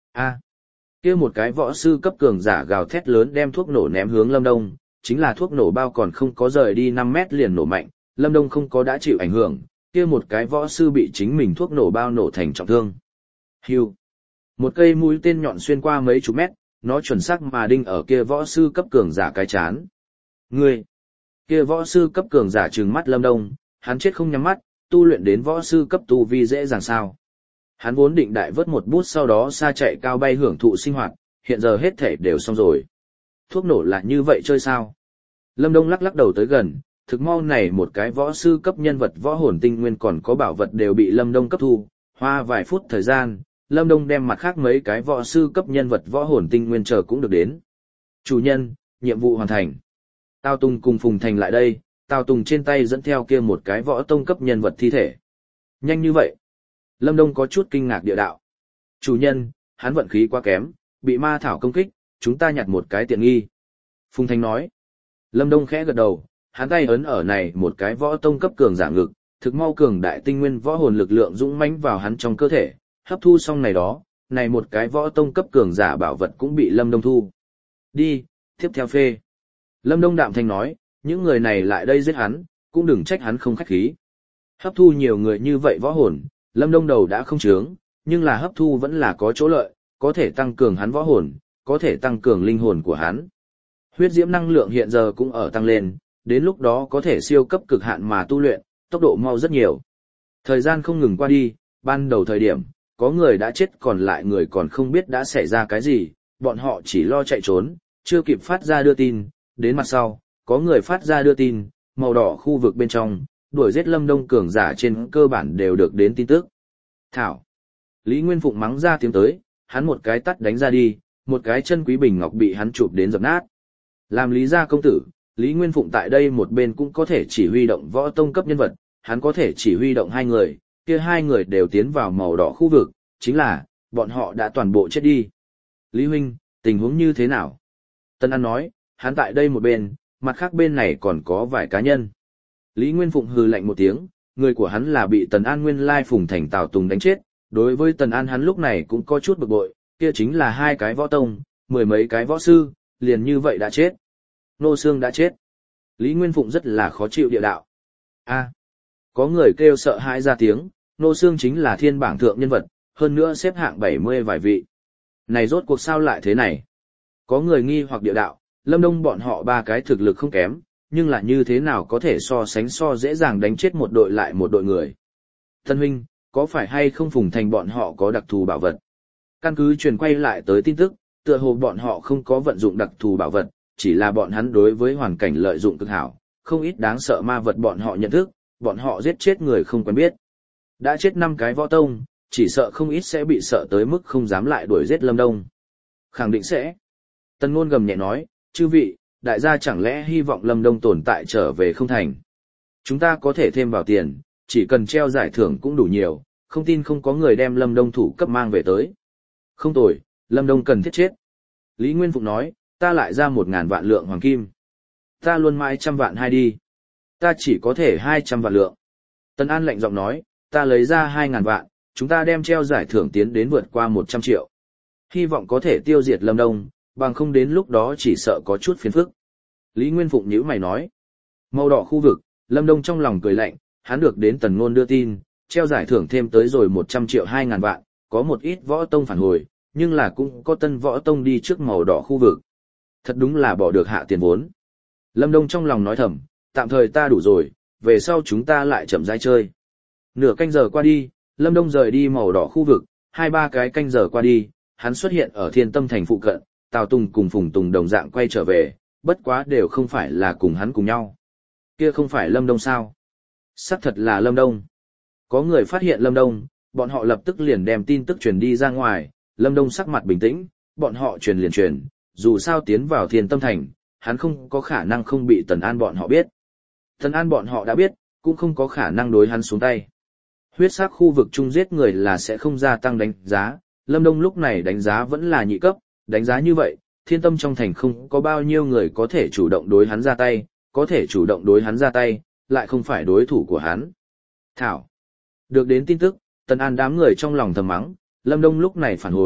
A. Kia một cái võ sư cấp cường giả gào thét lớn đem thuốc nổ ném hướng Lâm Đông, chính là thuốc nổ bao còn không có rời đi năm mét liền nổ mạnh, Lâm Đông không có đã chịu ảnh hưởng, kia một cái võ sư bị chính mình thuốc nổ bao nổ thành trọng thương. Hưu. Một cây mũi tên nhọn xuyên qua mấy chục mét, nó chuẩn xác mà đinh ở kia võ sư cấp cường giả cái chán. Ngươi. Kia võ sư cấp cường giả trừng mắt Lâm Đông, hắn chết không nhắm mắt, tu luyện đến võ sư cấp tu vi dễ dàng sao? Hắn vốn định đại vớt một bút sau đó xa chạy cao bay hưởng thụ sinh hoạt, hiện giờ hết thể đều xong rồi. Thuốc nổ là như vậy chơi sao? Lâm Đông lắc lắc đầu tới gần, thực mau này một cái võ sư cấp nhân vật võ hồn tinh nguyên còn có bảo vật đều bị Lâm Đông cấp thu, hoa vài phút thời gian, Lâm Đông đem mặt khác mấy cái võ sư cấp nhân vật võ hồn tinh nguyên chờ cũng được đến. Chủ nhân, nhiệm vụ hoàn thành. Tào Tùng cùng Phùng Thành lại đây, Tào Tùng trên tay dẫn theo kia một cái võ tông cấp nhân vật thi thể. Nhanh như vậy. Lâm Đông có chút kinh ngạc địa đạo. Chủ nhân, hắn vận khí quá kém, bị ma thảo công kích, chúng ta nhặt một cái tiện nghi. Phùng Thành nói. Lâm Đông khẽ gật đầu, hắn tay ấn ở này một cái võ tông cấp cường giả ngực, thực mau cường đại tinh nguyên võ hồn lực lượng dũng mãnh vào hắn trong cơ thể, hấp thu xong này đó, này một cái võ tông cấp cường giả bảo vật cũng bị Lâm Đông thu. Đi, tiếp theo phê. Lâm Đông đạm thanh nói, những người này lại đây giết hắn, cũng đừng trách hắn không khách khí. Hấp thu nhiều người như vậy võ hồn, Lâm Đông đầu đã không chướng, nhưng là hấp thu vẫn là có chỗ lợi, có thể tăng cường hắn võ hồn, có thể tăng cường linh hồn của hắn. Huyết diễm năng lượng hiện giờ cũng ở tăng lên, đến lúc đó có thể siêu cấp cực hạn mà tu luyện, tốc độ mau rất nhiều. Thời gian không ngừng qua đi, ban đầu thời điểm, có người đã chết còn lại người còn không biết đã xảy ra cái gì, bọn họ chỉ lo chạy trốn, chưa kịp phát ra đưa tin, đến mặt sau, có người phát ra đưa tin, màu đỏ khu vực bên trong, đuổi giết Lâm Đông cường giả trên cơ bản đều được đến tin tức. Thảo. Lý Nguyên Phụng mắng ra tiếng tới, hắn một cái tắt đánh ra đi, một cái chân quý bình ngọc bị hắn chụp đến dập nát. Làm Lý gia công tử, Lý Nguyên Phụng tại đây một bên cũng có thể chỉ huy động võ tông cấp nhân vật, hắn có thể chỉ huy động hai người, kia hai người đều tiến vào màu đỏ khu vực, chính là, bọn họ đã toàn bộ chết đi. Lý huynh, tình huống như thế nào? Tân An nói, hắn tại đây một bên, mặt khác bên này còn có vài cá nhân. Lý Nguyên Phụng hừ lạnh một tiếng, người của hắn là bị Tần An nguyên lai Phùng Thành Tào Tùng đánh chết, đối với Tần An hắn lúc này cũng có chút bực bội, kia chính là hai cái võ tông, mười mấy cái võ sư, liền như vậy đã chết. Nô Sương đã chết. Lý Nguyên Phụng rất là khó chịu địa đạo. A, có người kêu sợ hãi ra tiếng, Nô Sương chính là thiên bảng thượng nhân vật, hơn nữa xếp hạng bảy mươi vài vị. Này rốt cuộc sao lại thế này? Có người nghi hoặc địa đạo, Lâm Đông bọn họ ba cái thực lực không kém, nhưng là như thế nào có thể so sánh so dễ dàng đánh chết một đội lại một đội người. Thân huynh, có phải hay không Phùng Thành bọn họ có đặc thù bảo vật? Căn cứ truyền quay lại tới tin tức, tựa hồ bọn họ không có vận dụng đặc thù bảo vật, chỉ là bọn hắn đối với hoàn cảnh lợi dụng cực hảo, không ít đáng sợ ma vật bọn họ nhận thức, bọn họ giết chết người không quen biết. Đã chết năm cái võ tông, chỉ sợ không ít sẽ bị sợ tới mức không dám lại đuổi giết Lâm Đông. Khẳng định sẽ. Tần Ngôn gầm nhẹ nói, chư vị, đại gia chẳng lẽ hy vọng Lâm Đông tồn tại trở về không thành. Chúng ta có thể thêm vào tiền, chỉ cần treo giải thưởng cũng đủ nhiều, không tin không có người đem Lâm Đông thủ cấp mang về tới. Không tồi, Lâm Đông cần thiết chết. Lý Nguyên Phụng nói, ta lại ra một ngàn vạn lượng hoàng kim. Ta luôn mãi trăm vạn hai đi. Ta chỉ có thể hai trăm vạn lượng. Tần An lạnh giọng nói, ta lấy ra hai ngàn vạn, chúng ta đem treo giải thưởng tiến đến vượt qua một trăm triệu. Hy vọng có thể tiêu diệt Lâm Đông, bằng không đến lúc đó chỉ sợ có chút phiền phức. Lý Nguyên Phụng nhíu mày nói. Màu đỏ khu vực, Lâm Đông trong lòng cười lạnh, hắn được đến Tần Ngôn đưa tin, treo giải thưởng thêm tới rồi một trăm triệu hai ngàn vạn, có một ít võ tông phản hồi, nhưng là cũng có tân võ tông đi trước màu đỏ khu vực. Thật đúng là bỏ được hạ tiền vốn. Lâm Đông trong lòng nói thầm, tạm thời ta đủ rồi, về sau chúng ta lại chậm rãi chơi. Nửa canh giờ qua đi, Lâm Đông rời đi màu đỏ khu vực, hai ba cái canh giờ qua đi, hắn xuất hiện ở Thiên Tâm thành phụ cận, Tào Tùng cùng Phùng Tùng đồng dạng quay trở về, bất quá đều không phải là cùng hắn cùng nhau. Kia không phải Lâm Đông sao? Xác thật là Lâm Đông. Có người phát hiện Lâm Đông, bọn họ lập tức liền đem tin tức truyền đi ra ngoài, Lâm Đông sắc mặt bình tĩnh, bọn họ truyền liền truyền, dù sao tiến vào Thiên Tâm thành, hắn không có khả năng không bị Tần An bọn họ biết. Tần An bọn họ đã biết, cũng không có khả năng đối hắn xuống tay. Huyết sắc khu vực chung giết người là sẽ không gia tăng đánh giá, Lâm Đông lúc này đánh giá vẫn là nhị cấp, đánh giá như vậy, Thiên Tâm trong thành không có bao nhiêu người có thể chủ động đối hắn ra tay, có thể chủ động đối hắn ra tay, lại không phải đối thủ của hắn. Thảo. Được đến tin tức, Tần An đám người trong lòng thầm mắng, Lâm Đông lúc này phản hồi,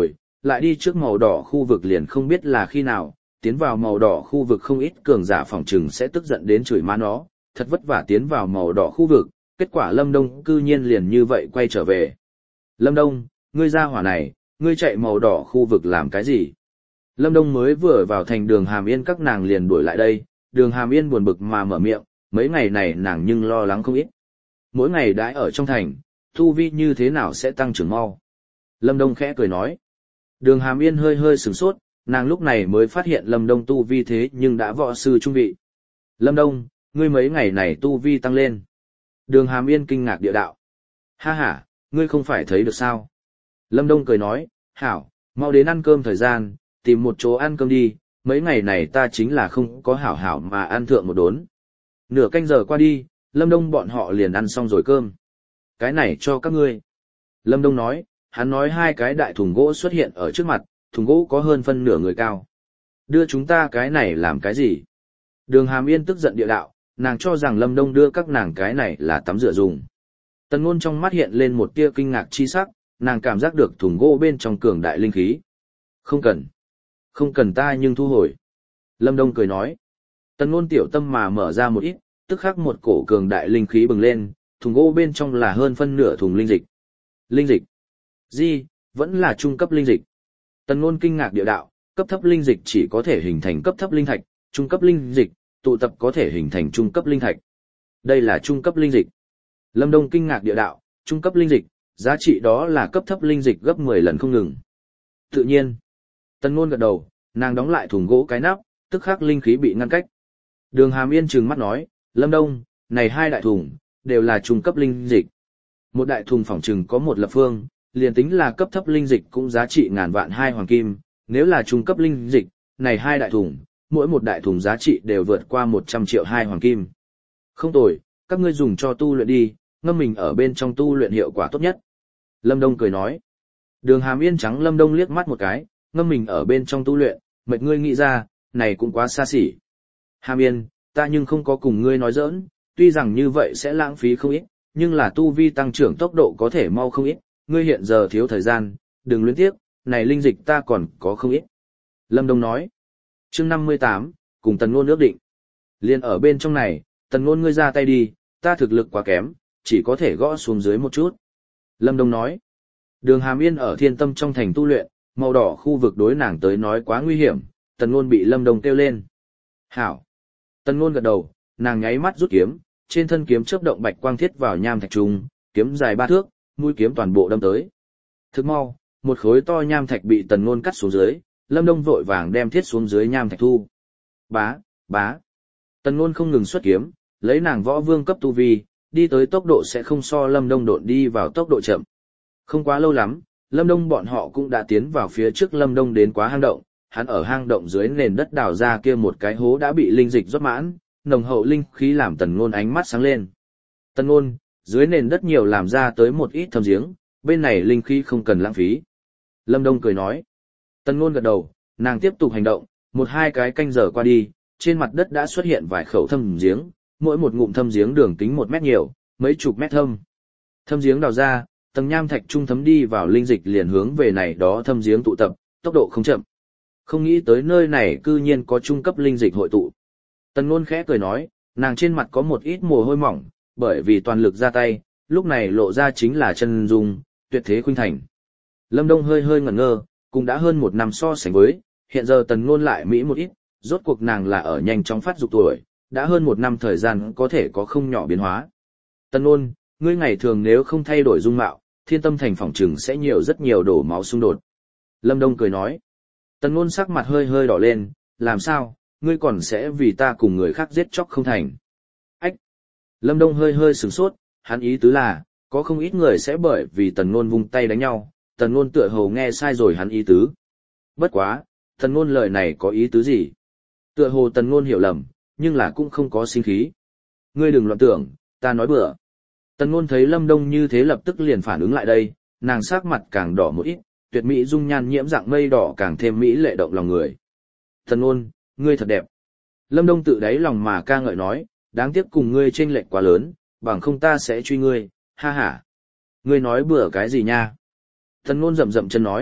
Lại đi trước màu đỏ khu vực liền không biết là khi nào, tiến vào màu đỏ khu vực không ít cường giả phòng trừng sẽ tức giận đến chửi má nó, thật vất vả tiến vào màu đỏ khu vực, kết quả Lâm Đông cư nhiên liền như vậy quay trở về. Lâm Đông, ngươi ra hỏa này, ngươi chạy màu đỏ khu vực làm cái gì? Lâm Đông mới vừa vào thành Đường Hàm Yên các nàng liền đuổi lại đây, Đường Hàm Yên buồn bực mà mở miệng, mấy ngày này nàng nhưng lo lắng không ít. Mỗi ngày đãi ở trong thành, tu vi như thế nào sẽ tăng trưởng mau? Lâm Đông khẽ cười nói. Đường Hàm Yên hơi hơi sửng sốt, nàng lúc này mới phát hiện Lâm Đông tu vi thế nhưng đã võ sư trung vị. Lâm Đông, ngươi mấy ngày này tu vi tăng lên. Đường Hàm Yên kinh ngạc địa đạo. Ha ha, ngươi không phải thấy được sao? Lâm Đông cười nói, hảo, mau đến ăn cơm thời gian, tìm một chỗ ăn cơm đi, mấy ngày này ta chính là không có hảo hảo mà ăn thượng một đốn. Nửa canh giờ qua đi, Lâm Đông bọn họ liền ăn xong rồi cơm. Cái này cho các ngươi. Lâm Đông nói, hắn nói hai cái đại thùng gỗ xuất hiện ở trước mặt, thùng gỗ có hơn phân nửa người cao. Đưa chúng ta cái này làm cái gì? Đường Hàm Yên tức giận địa đạo, nàng cho rằng Lâm Đông đưa các nàng cái này là tắm rửa dùng. Tần Ngôn trong mắt hiện lên một tia kinh ngạc chi sắc, nàng cảm giác được thùng gỗ bên trong cường đại linh khí. Không cần. Không cần ta nhưng thu hồi. Lâm Đông cười nói. Tần Ngôn tiểu tâm mà mở ra một ít, tức khắc một cổ cường đại linh khí bừng lên, thùng gỗ bên trong là hơn phân nửa thùng linh dịch. Linh dịch? Gì, vẫn là trung cấp linh dịch. Tần Ngôn kinh ngạc địa đạo, cấp thấp linh dịch chỉ có thể hình thành cấp thấp linh thạch, trung cấp linh dịch, tụ tập có thể hình thành trung cấp linh thạch. Đây là trung cấp linh dịch. Lâm Đông kinh ngạc địa đạo, trung cấp linh dịch, giá trị đó là cấp thấp linh dịch gấp mười lần không ngừng. Tự nhiên. Tần Ngôn gật đầu, nàng đóng lại thùng gỗ cái nắp, tức khắc linh khí bị ngăn cách. Đường Hàm Yên trừng mắt nói, Lâm Đông, này hai đại thùng, đều là trung cấp linh dịch. Một đại thùng phỏng trừng có một lập phương, liền tính là cấp thấp linh dịch cũng giá trị ngàn vạn hai hoàng kim, nếu là trung cấp linh dịch, này hai đại thùng, mỗi một đại thùng giá trị đều vượt qua một trăm triệu hai hoàng kim. Không tồi, các ngươi dùng cho tu luyện đi, ngâm mình ở bên trong tu luyện hiệu quả tốt nhất. Lâm Đông cười nói. Đường Hàm Yên trắng Lâm Đông liếc mắt một cái, ngâm mình ở bên trong tu luyện, mệt ngươi nghĩ ra, này cũng quá xa xỉ. Hàm Yên, ta nhưng không có cùng ngươi nói giỡn, tuy rằng như vậy sẽ lãng phí không ít, nhưng là tu vi tăng trưởng tốc độ có thể mau không ít, ngươi hiện giờ thiếu thời gian, đừng luyến tiếc, này linh dịch ta còn có không ít. Lâm Đông nói. Chương năm mươi tám, cùng Tần Ngôn ước định. Liên ở bên trong này, Tần Ngôn ngươi ra tay đi, ta thực lực quá kém, chỉ có thể gõ xuống dưới một chút. Lâm Đông nói. Đường Hàm Yên ở Thiên Tâm trong thành tu luyện, màu đỏ khu vực đối nàng tới nói quá nguy hiểm, Tần Ngôn bị Lâm Đông kêu lên. Hảo. Tần Ngôn gật đầu, nàng nháy mắt rút kiếm, trên thân kiếm chớp động bạch quang thiết vào nham thạch trung, kiếm dài ba thước, mũi kiếm toàn bộ đâm tới. Thức mau, một khối to nham thạch bị Tần Ngôn cắt xuống dưới, Lâm Đông vội vàng đem thiết xuống dưới nham thạch thu. Bá, bá. Tần Ngôn không ngừng xuất kiếm, lấy nàng võ vương cấp tu vi, đi tới tốc độ sẽ không so Lâm Đông độn đi vào tốc độ chậm. Không quá lâu lắm, Lâm Đông bọn họ cũng đã tiến vào phía trước Lâm Đông đến quá hang động, hắn ở hang động dưới nền đất đào ra kia một cái hố đã bị linh dịch rót mãn, nồng hậu linh khí làm Tần Ngôn ánh mắt sáng lên. Tần Ngôn, dưới nền đất nhiều làm ra tới một ít thâm giếng, bên này linh khí không cần lãng phí. Lâm Đông cười nói. Tần Ngôn gật đầu, nàng tiếp tục hành động, một hai cái canh giờ qua đi, trên mặt đất đã xuất hiện vài khẩu thâm giếng, mỗi một ngụm thâm giếng đường kính một mét nhiều, mấy chục mét thâm. Thâm giếng đào ra, tầng nham thạch trung thấm đi vào linh dịch liền hướng về này đó thâm giếng tụ tập, tốc độ không chậm. Không nghĩ tới nơi này cư nhiên có trung cấp linh dịch hội tụ. Tần Ngôn khẽ cười nói, nàng trên mặt có một ít mồ hôi mỏng, bởi vì toàn lực ra tay, lúc này lộ ra chính là chân dung, tuyệt thế khuynh thành. Lâm Đông hơi hơi ngẩn ngơ, cũng đã hơn một năm so sánh với, hiện giờ Tần Ngôn lại mỹ một ít, rốt cuộc nàng là ở nhanh chóng phát dục tuổi, đã hơn một năm thời gian có thể có không nhỏ biến hóa. Tần Ngôn, ngươi ngày thường nếu không thay đổi dung mạo, Thiên Tâm thành phỏng trừng sẽ nhiều rất nhiều đổ máu xung đột. Lâm Đông cười nói. Tần Ngôn sắc mặt hơi hơi đỏ lên, làm sao, ngươi còn sẽ vì ta cùng người khác giết chóc không thành. Ách! Lâm Đông hơi hơi sửng sốt, hắn ý tứ là, có không ít người sẽ bởi vì Tần Ngôn vung tay đánh nhau, Tần Ngôn tựa hồ nghe sai rồi hắn ý tứ. Bất quá, Tần Ngôn lời này có ý tứ gì? Tựa hồ Tần Ngôn hiểu lầm, nhưng là cũng không có sinh khí. Ngươi đừng loạn tưởng, ta nói bừa. Tần Ngôn thấy Lâm Đông như thế lập tức liền phản ứng lại đây, nàng sắc mặt càng đỏ một ít, tuyệt mỹ dung nhan nhiễm dạng mây đỏ càng thêm mỹ lệ động lòng người. Tần Ngôn, ngươi thật đẹp. Lâm Đông tự đáy lòng mà ca ngợi nói, đáng tiếc cùng ngươi chênh lệch quá lớn, bằng không ta sẽ truy ngươi, ha ha. Ngươi nói bừa cái gì nha? Tần Ngôn rậm rậm chân nói,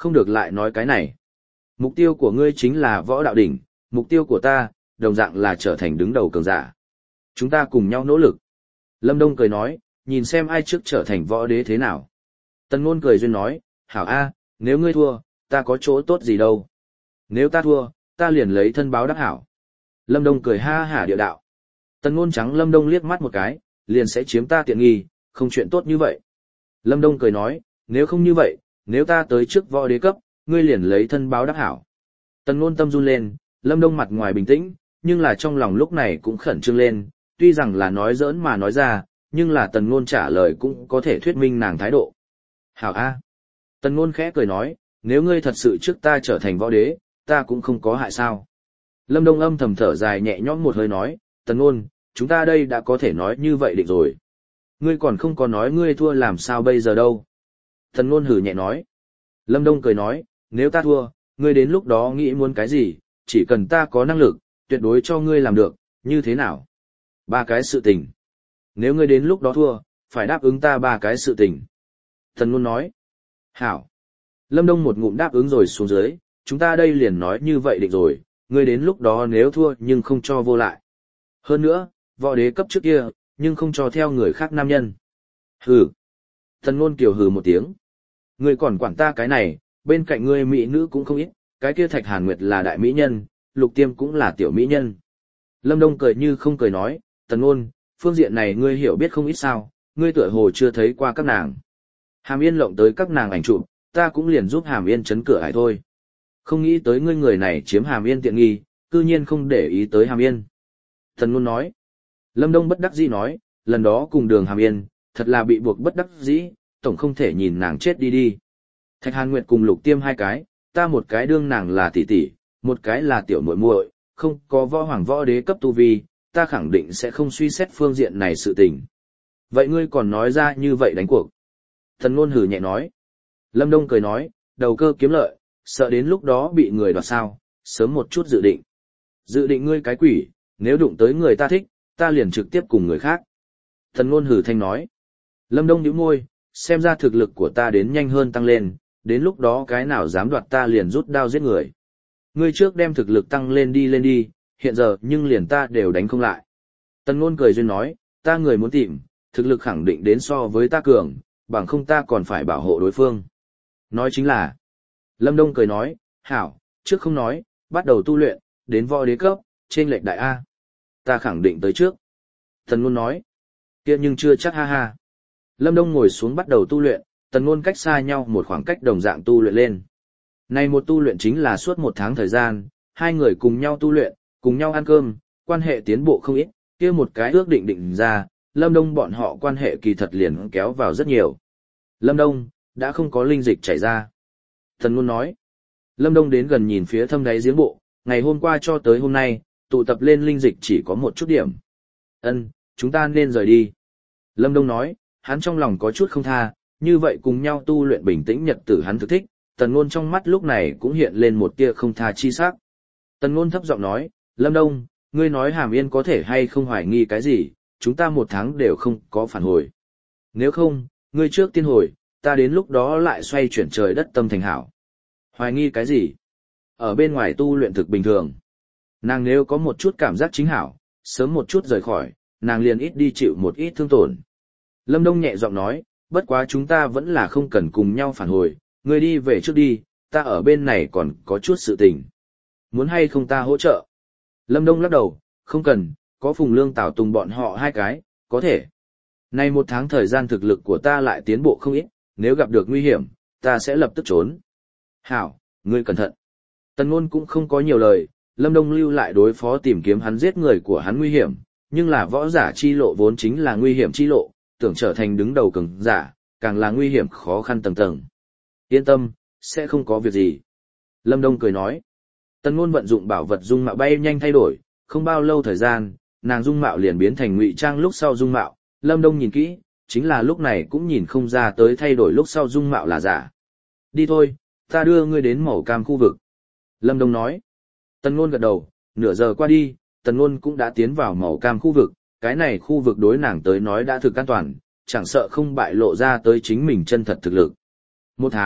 không được lại nói cái này. Mục tiêu của ngươi chính là võ đạo đỉnh, mục tiêu của ta, đồng dạng là trở thành đứng đầu cường giả. Chúng ta cùng nhau nỗ lực. Lâm Đông cười nói, nhìn xem ai trước trở thành võ đế thế nào. Tần Ngôn cười duyên nói, hảo a, nếu ngươi thua, ta có chỗ tốt gì đâu. Nếu ta thua, ta liền lấy thân báo đáp hảo. Lâm Đông cười ha hả điệu đạo. Tần Ngôn trắng Lâm Đông liếc mắt một cái, liền sẽ chiếm ta tiện nghi, không chuyện tốt như vậy. Lâm Đông cười nói, nếu không như vậy, nếu ta tới trước võ đế cấp, ngươi liền lấy thân báo đáp hảo. Tần Ngôn tâm run lên, Lâm Đông mặt ngoài bình tĩnh, nhưng là trong lòng lúc này cũng khẩn trương lên, tuy rằng là nói giỡn mà nói ra, nhưng là Tần Ngôn trả lời cũng có thể thuyết minh nàng thái độ. Hảo a. Tần Ngôn khẽ cười nói, nếu ngươi thật sự trước ta trở thành võ đế, ta cũng không có hại sao. Lâm Đông âm thầm thở dài nhẹ nhõm một hơi nói, Tần Ngôn, chúng ta đây đã có thể nói như vậy định rồi. Ngươi còn không có nói ngươi thua làm sao bây giờ đâu. Tần Ngôn hừ nhẹ nói. Lâm Đông cười nói, nếu ta thua, ngươi đến lúc đó nghĩ muốn cái gì, chỉ cần ta có năng lực, tuyệt đối cho ngươi làm được, như thế nào? Ba cái sự tình. Nếu ngươi đến lúc đó thua, phải đáp ứng ta ba cái sự tình. Tần Ngôn nói. Hảo. Lâm Đông một ngụm đáp ứng rồi xuống dưới, chúng ta đây liền nói như vậy định rồi, ngươi đến lúc đó nếu thua nhưng không cho vô lại. Hơn nữa, võ đế cấp trước kia, nhưng không cho theo người khác nam nhân. Hừ. Tần Ngôn kiều hừ một tiếng. Ngươi còn quản ta cái này, bên cạnh ngươi mỹ nữ cũng không ít, cái kia Thạch Hàn Nguyệt là đại mỹ nhân, Lục Tiêm cũng là tiểu mỹ nhân. Lâm Đông cười như không cười nói, Tần Ngôn, phương diện này ngươi hiểu biết không ít sao, ngươi tựa hồ chưa thấy qua các nàng. Hàm Yên lộng tới các nàng ảnh chụp, ta cũng liền giúp Hàm Yên chấn cửa ải thôi. Không nghĩ tới ngươi người này chiếm Hàm Yên tiện nghi, cư nhiên không để ý tới Hàm Yên. Tần Ngôn nói. Lâm Đông bất đắc dĩ nói, lần đó cùng Đường Hàm Yên, thật là bị buộc bất đắc dĩ, tổng không thể nhìn nàng chết đi đi. Thạch Hàn Nguyệt cùng Lục Tiêm hai cái, ta một cái đương nàng là tỷ tỷ, một cái là tiểu muội muội, không có võ hoàng võ đế cấp tu vi, ta khẳng định sẽ không suy xét phương diện này sự tình. Vậy ngươi còn nói ra như vậy đánh cuộc. Tần Ngôn hừ nhẹ nói. Lâm Đông cười nói, đầu cơ kiếm lợi, sợ đến lúc đó bị người đoạt sao, sớm một chút dự định. Dự định ngươi cái quỷ, nếu đụng tới người ta thích, ta liền trực tiếp cùng người khác. Tần Ngôn hừ thanh nói. Lâm Đông nhíu môi, xem ra thực lực của ta đến nhanh hơn tăng lên, đến lúc đó cái nào dám đoạt ta liền rút đao giết người. Ngươi trước đem thực lực tăng lên đi lên đi, hiện giờ nhưng liền ta đều đánh không lại. Tần Ngôn cười duyên nói, ta người muốn tìm, thực lực khẳng định đến so với ta cường, bằng không ta còn phải bảo hộ đối phương. Nói chính là, Lâm Đông cười nói, hảo, trước không nói, bắt đầu tu luyện, đến võ đế cấp, trên lệch đại A. Ta khẳng định tới trước. Tần Ngôn nói, kia nhưng chưa chắc ha ha. Lâm Đông ngồi xuống bắt đầu tu luyện, Tần Ngôn cách xa nhau một khoảng cách đồng dạng tu luyện lên. Này một tu luyện chính là suốt một tháng thời gian, hai người cùng nhau tu luyện, cùng nhau ăn cơm, quan hệ tiến bộ không ít, kia một cái ước định định ra, Lâm Đông bọn họ quan hệ kỳ thật liền kéo vào rất nhiều. Lâm Đông, đã không có linh dịch chảy ra. Tần Ngôn nói. Lâm Đông đến gần nhìn phía thâm đáy giếng bộ, ngày hôm qua cho tới hôm nay, tụ tập lên linh dịch chỉ có một chút điểm. Ân, chúng ta nên rời đi. Lâm Đông nói, hắn trong lòng có chút không tha, như vậy cùng nhau tu luyện bình tĩnh nhật tử hắn thực thích, Tần Ngôn trong mắt lúc này cũng hiện lên một tia không tha chi sắc. Tần Ngôn thấp giọng nói, Lâm Đông, ngươi nói Hàm Yên có thể hay không hoài nghi cái gì, chúng ta một tháng đều không có phản hồi. Nếu không, ngươi trước tiên hồi, ta đến lúc đó lại xoay chuyển trời đất tâm thành hảo. Hoài nghi cái gì? Ở bên ngoài tu luyện thực bình thường. Nàng nếu có một chút cảm giác chính hảo, sớm một chút rời khỏi, nàng liền ít đi chịu một ít thương tổn. Lâm Đông nhẹ giọng nói, bất quá chúng ta vẫn là không cần cùng nhau phản hồi, ngươi đi về trước đi, ta ở bên này còn có chút sự tình. Muốn hay không ta hỗ trợ? Lâm Đông lắc đầu, không cần, có Phùng Lương Tảo Tùng bọn họ hai cái, có thể. Nay một tháng thời gian thực lực của ta lại tiến bộ không ít, nếu gặp được nguy hiểm, ta sẽ lập tức trốn. Hảo, ngươi cẩn thận. Tần Ngôn cũng không có nhiều lời, Lâm Đông lưu lại đối phó tìm kiếm hắn giết người của hắn nguy hiểm, nhưng là võ giả chi lộ vốn chính là nguy hiểm chi lộ, tưởng trở thành đứng đầu cường giả, càng là nguy hiểm khó khăn tầng tầng. Yên tâm, sẽ không có việc gì. Lâm Đông cười nói. Tần Ngôn vận dụng bảo vật dung mạo bay nhanh thay đổi, không bao lâu thời gian, nàng dung mạo liền biến thành ngụy trang lúc sau dung mạo, Lâm Đông nhìn kỹ, chính là lúc này cũng nhìn không ra tới thay đổi lúc sau dung mạo là giả. Đi thôi, ta đưa ngươi đến màu cam khu vực. Lâm Đông nói. Tần Ngôn gật đầu, nửa giờ qua đi, Tần Ngôn cũng đã tiến vào màu cam khu vực, cái này khu vực đối nàng tới nói đã thực an toàn, chẳng sợ không bại lộ ra tới chính mình chân thật thực lực. Một tháng,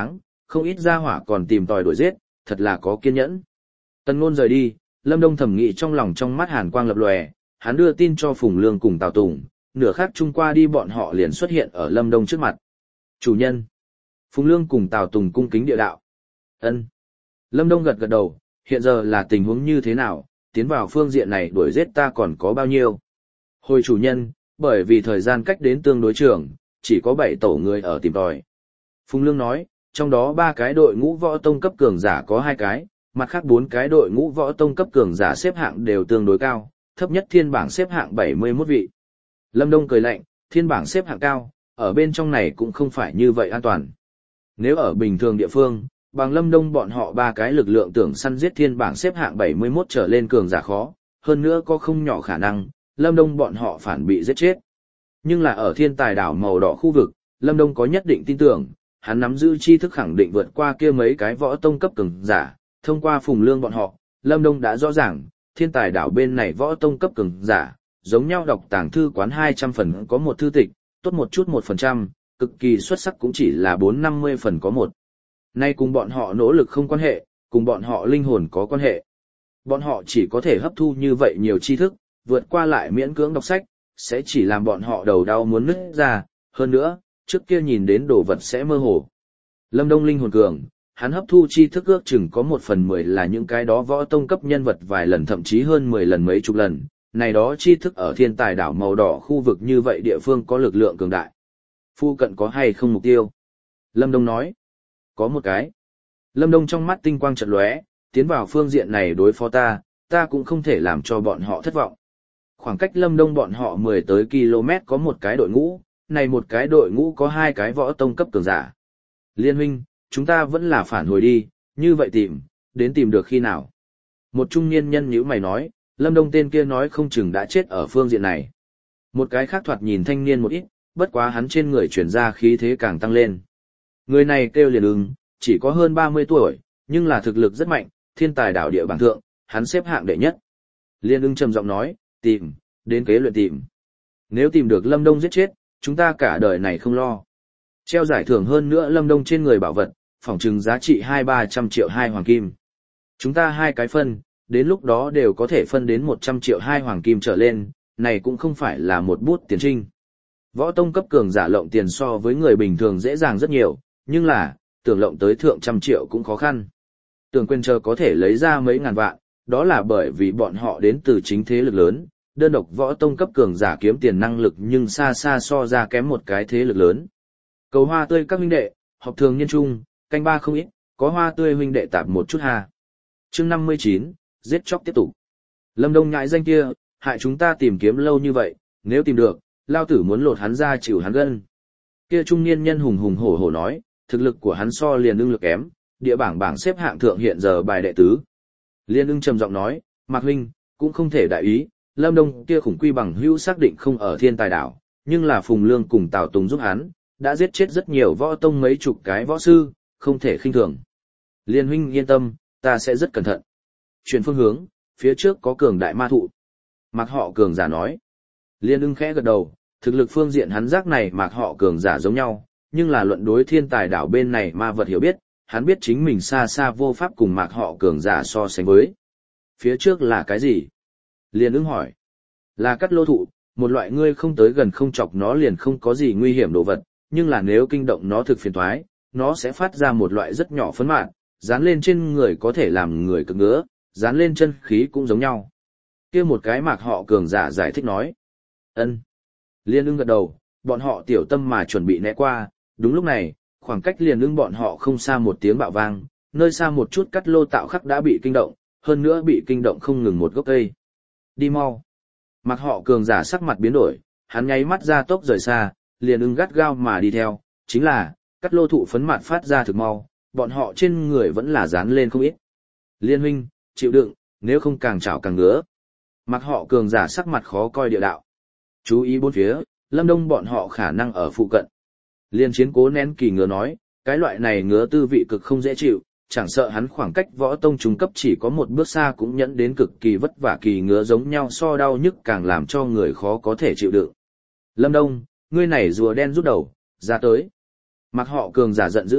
không ít gia hỏa còn tìm tòi đuổi giết, thật là có kiên nhẫn. Tần Ngôn rời đi, Lâm Đông thẩm nghĩ trong lòng trong mắt hàn quang lập lòe, hắn đưa tin cho Phùng Lương cùng Tào Tùng, nửa khắc chung qua đi bọn họ liền xuất hiện ở Lâm Đông trước mặt. Chủ nhân. Phùng Lương cùng Tào Tùng cung kính địa đạo. Ân. Lâm Đông gật gật đầu, hiện giờ là tình huống như thế nào, tiến vào phương diện này đuổi giết ta còn có bao nhiêu. Hồi chủ nhân, bởi vì thời gian cách đến tương đối trường, chỉ có bảy tổ người ở tìm tòi. Phùng Lương nói, trong đó ba cái đội ngũ võ tông cấp cường giả có hai cái, mặt khác bốn cái đội ngũ võ tông cấp cường giả xếp hạng đều tương đối cao, thấp nhất thiên bảng xếp hạng bảy mươi mốt vị. Lâm Đông cười lạnh, thiên bảng xếp hạng cao, ở bên trong này cũng không phải như vậy an toàn. Nếu ở bình thường địa phương, bằng Lâm Đông bọn họ ba cái lực lượng tưởng săn giết thiên bảng xếp hạng bảy mươi mốt trở lên cường giả khó, hơn nữa có không nhỏ khả năng, Lâm Đông bọn họ phản bị giết chết. Nhưng là ở thiên tài đảo màu đỏ khu vực, Lâm Đông có nhất định tin tưởng, hắn nắm giữ tri thức khẳng định vượt qua kia mấy cái võ tông cấp cường giả, thông qua Phùng Lương bọn họ, Lâm Đông đã rõ ràng, thiên tài đảo bên này võ tông cấp cường giả, giống nhau đọc tàng thư quán hai trăm phần có một thư tịch, tốt một chút một phần trăm, cực kỳ xuất sắc cũng chỉ là bốn năm mươi phần có một. Nay cùng bọn họ nỗ lực không quan hệ, cùng bọn họ linh hồn có quan hệ. Bọn họ chỉ có thể hấp thu như vậy nhiều tri thức, vượt qua lại miễn cưỡng đọc sách, sẽ chỉ làm bọn họ đầu đau muốn nứt ra, hơn nữa, trước kia nhìn đến đồ vật sẽ mơ hồ. Lâm Đông linh hồn cường, hắn hấp thu tri thức ước chừng có một phần mười là những cái đó võ tông cấp nhân vật vài lần thậm chí hơn mười lần mấy chục lần, này đó tri thức ở thiên tài đảo màu đỏ khu vực như vậy địa phương có lực lượng cường đại. Phu cận có hay không mục tiêu? Lâm Đông nói, có một cái. Lâm Đông trong mắt tinh quang chợt lóe, tiến vào phương diện này đối phó ta, ta cũng không thể làm cho bọn họ thất vọng. Khoảng cách Lâm Đông bọn họ mười tới km có một cái đội ngũ, này một cái đội ngũ có hai cái võ tông cấp cường giả. Liên huynh, chúng ta vẫn là phản hồi đi, như vậy tìm, đến tìm được khi nào. Một trung niên nhân nhíu mày nói, Lâm Đông tên kia nói không chừng đã chết ở phương diện này. Một cái khác thoạt nhìn thanh niên một ít, bất quá hắn trên người chuyển ra khí thế càng tăng lên. Người này kêu liền ưng, chỉ có hơn ba mươi tuổi, nhưng là thực lực rất mạnh, thiên tài đảo địa bảng thượng, hắn xếp hạng đệ nhất. Liên ưng trầm giọng nói, tìm, đến kế luyện tìm. Nếu tìm được Lâm Đông giết chết, chúng ta cả đời này không lo. Treo giải thưởng hơn nữa Lâm Đông trên người bảo vật, phỏng chừng giá trị hai ba trăm triệu hai hoàng kim. Chúng ta hai cái phân, đến lúc đó đều có thể phân đến một trăm triệu hai hoàng kim trở lên, này cũng không phải là một bút tiền trinh. Võ tông cấp cường giả lộng tiền so với người bình thường dễ dàng rất nhiều, nhưng là, tưởng lộng tới thượng trăm triệu cũng khó khăn. Tưởng quên chờ có thể lấy ra mấy ngàn vạn, đó là bởi vì bọn họ đến từ chính thế lực lớn, đơn độc võ tông cấp cường giả kiếm tiền năng lực nhưng xa xa so ra kém một cái thế lực lớn. Cầu hoa tươi các huynh đệ, họp thường niên trung, canh ba không ít, có hoa tươi huynh đệ tạp một chút ha. Chương năm mươi chín, giết chóc tiếp tục. Lâm Đông nhãi danh kia, hại chúng ta tìm kiếm lâu như vậy, nếu tìm được, lao tử muốn lột hắn ra chịu hắn gân. Kia trung niên nhân hùng hùng hổ hổ nói, thực lực của hắn so liền ưng lực kém, địa bảng bảng xếp hạng thượng hiện giờ bài đệ tứ. Liên ưng trầm giọng nói, Mạc huynh, cũng không thể đại ý, Lâm Đông kia khủng quy bằng hữu xác định không ở thiên tài đảo, nhưng là Phùng Lương cùng Tào Tùng giúp hắn, đã giết chết rất nhiều võ tông mấy chục cái võ sư, không thể khinh thường. Liên huynh yên tâm, ta sẽ rất cẩn thận. Chuyển phương hướng, phía trước có cường đại ma thụ. Mạc họ cường giả nói. Liên ưng khẽ gật đầu, thực lực phương diện hắn giác này Mạc họ cường giả giống nhau, nhưng là luận đối thiên tài đảo bên này ma vật hiểu biết, hắn biết chính mình xa xa vô pháp cùng Mạc họ cường giả so sánh với. Phía trước là cái gì? Liên ưng hỏi. Là cắt lô thụ, một loại ngươi không tới gần không chọc nó liền không có gì nguy hiểm đồ vật, nhưng là nếu kinh động nó thực phiền toái, nó sẽ phát ra một loại rất nhỏ phấn mạn, dán lên trên người có thể làm người cực ngứa, dán lên chân khí cũng giống nhau. Kia một cái Mạc họ cường giả giải thích nói. Ân. Liên ưng gật đầu, bọn họ tiểu tâm mà chuẩn bị né qua, đúng lúc này, khoảng cách liền ưng bọn họ không xa một tiếng bạo vang, nơi xa một chút cắt lô tạo khắc đã bị kinh động, hơn nữa bị kinh động không ngừng một gốc cây. Đi mau. Mạc họ cường giả sắc mặt biến đổi, hắn nháy mắt ra tốc rời xa, liền ưng gắt gao mà đi theo, chính là, cắt lô thụ phấn mặt phát ra thực mau, bọn họ trên người vẫn là dán lên không ít. Liên huynh, chịu đựng, nếu không càng chảo càng ngứa. Mạc họ cường giả sắc mặt khó coi địa đạo. Chú ý bốn phía, Lâm Đông bọn họ khả năng ở phụ cận. Liên chiến cố nén kỳ ngứa nói, cái loại này ngứa tư vị cực không dễ chịu, chẳng sợ hắn khoảng cách võ tông trung cấp chỉ có một bước xa cũng nhẫn đến cực kỳ vất vả kỳ ngứa giống nhau so đau nhức càng làm cho người khó có thể chịu đựng. Lâm Đông, ngươi này rùa đen rút đầu, ra tới. Mạc họ cường giả giận dữ hét,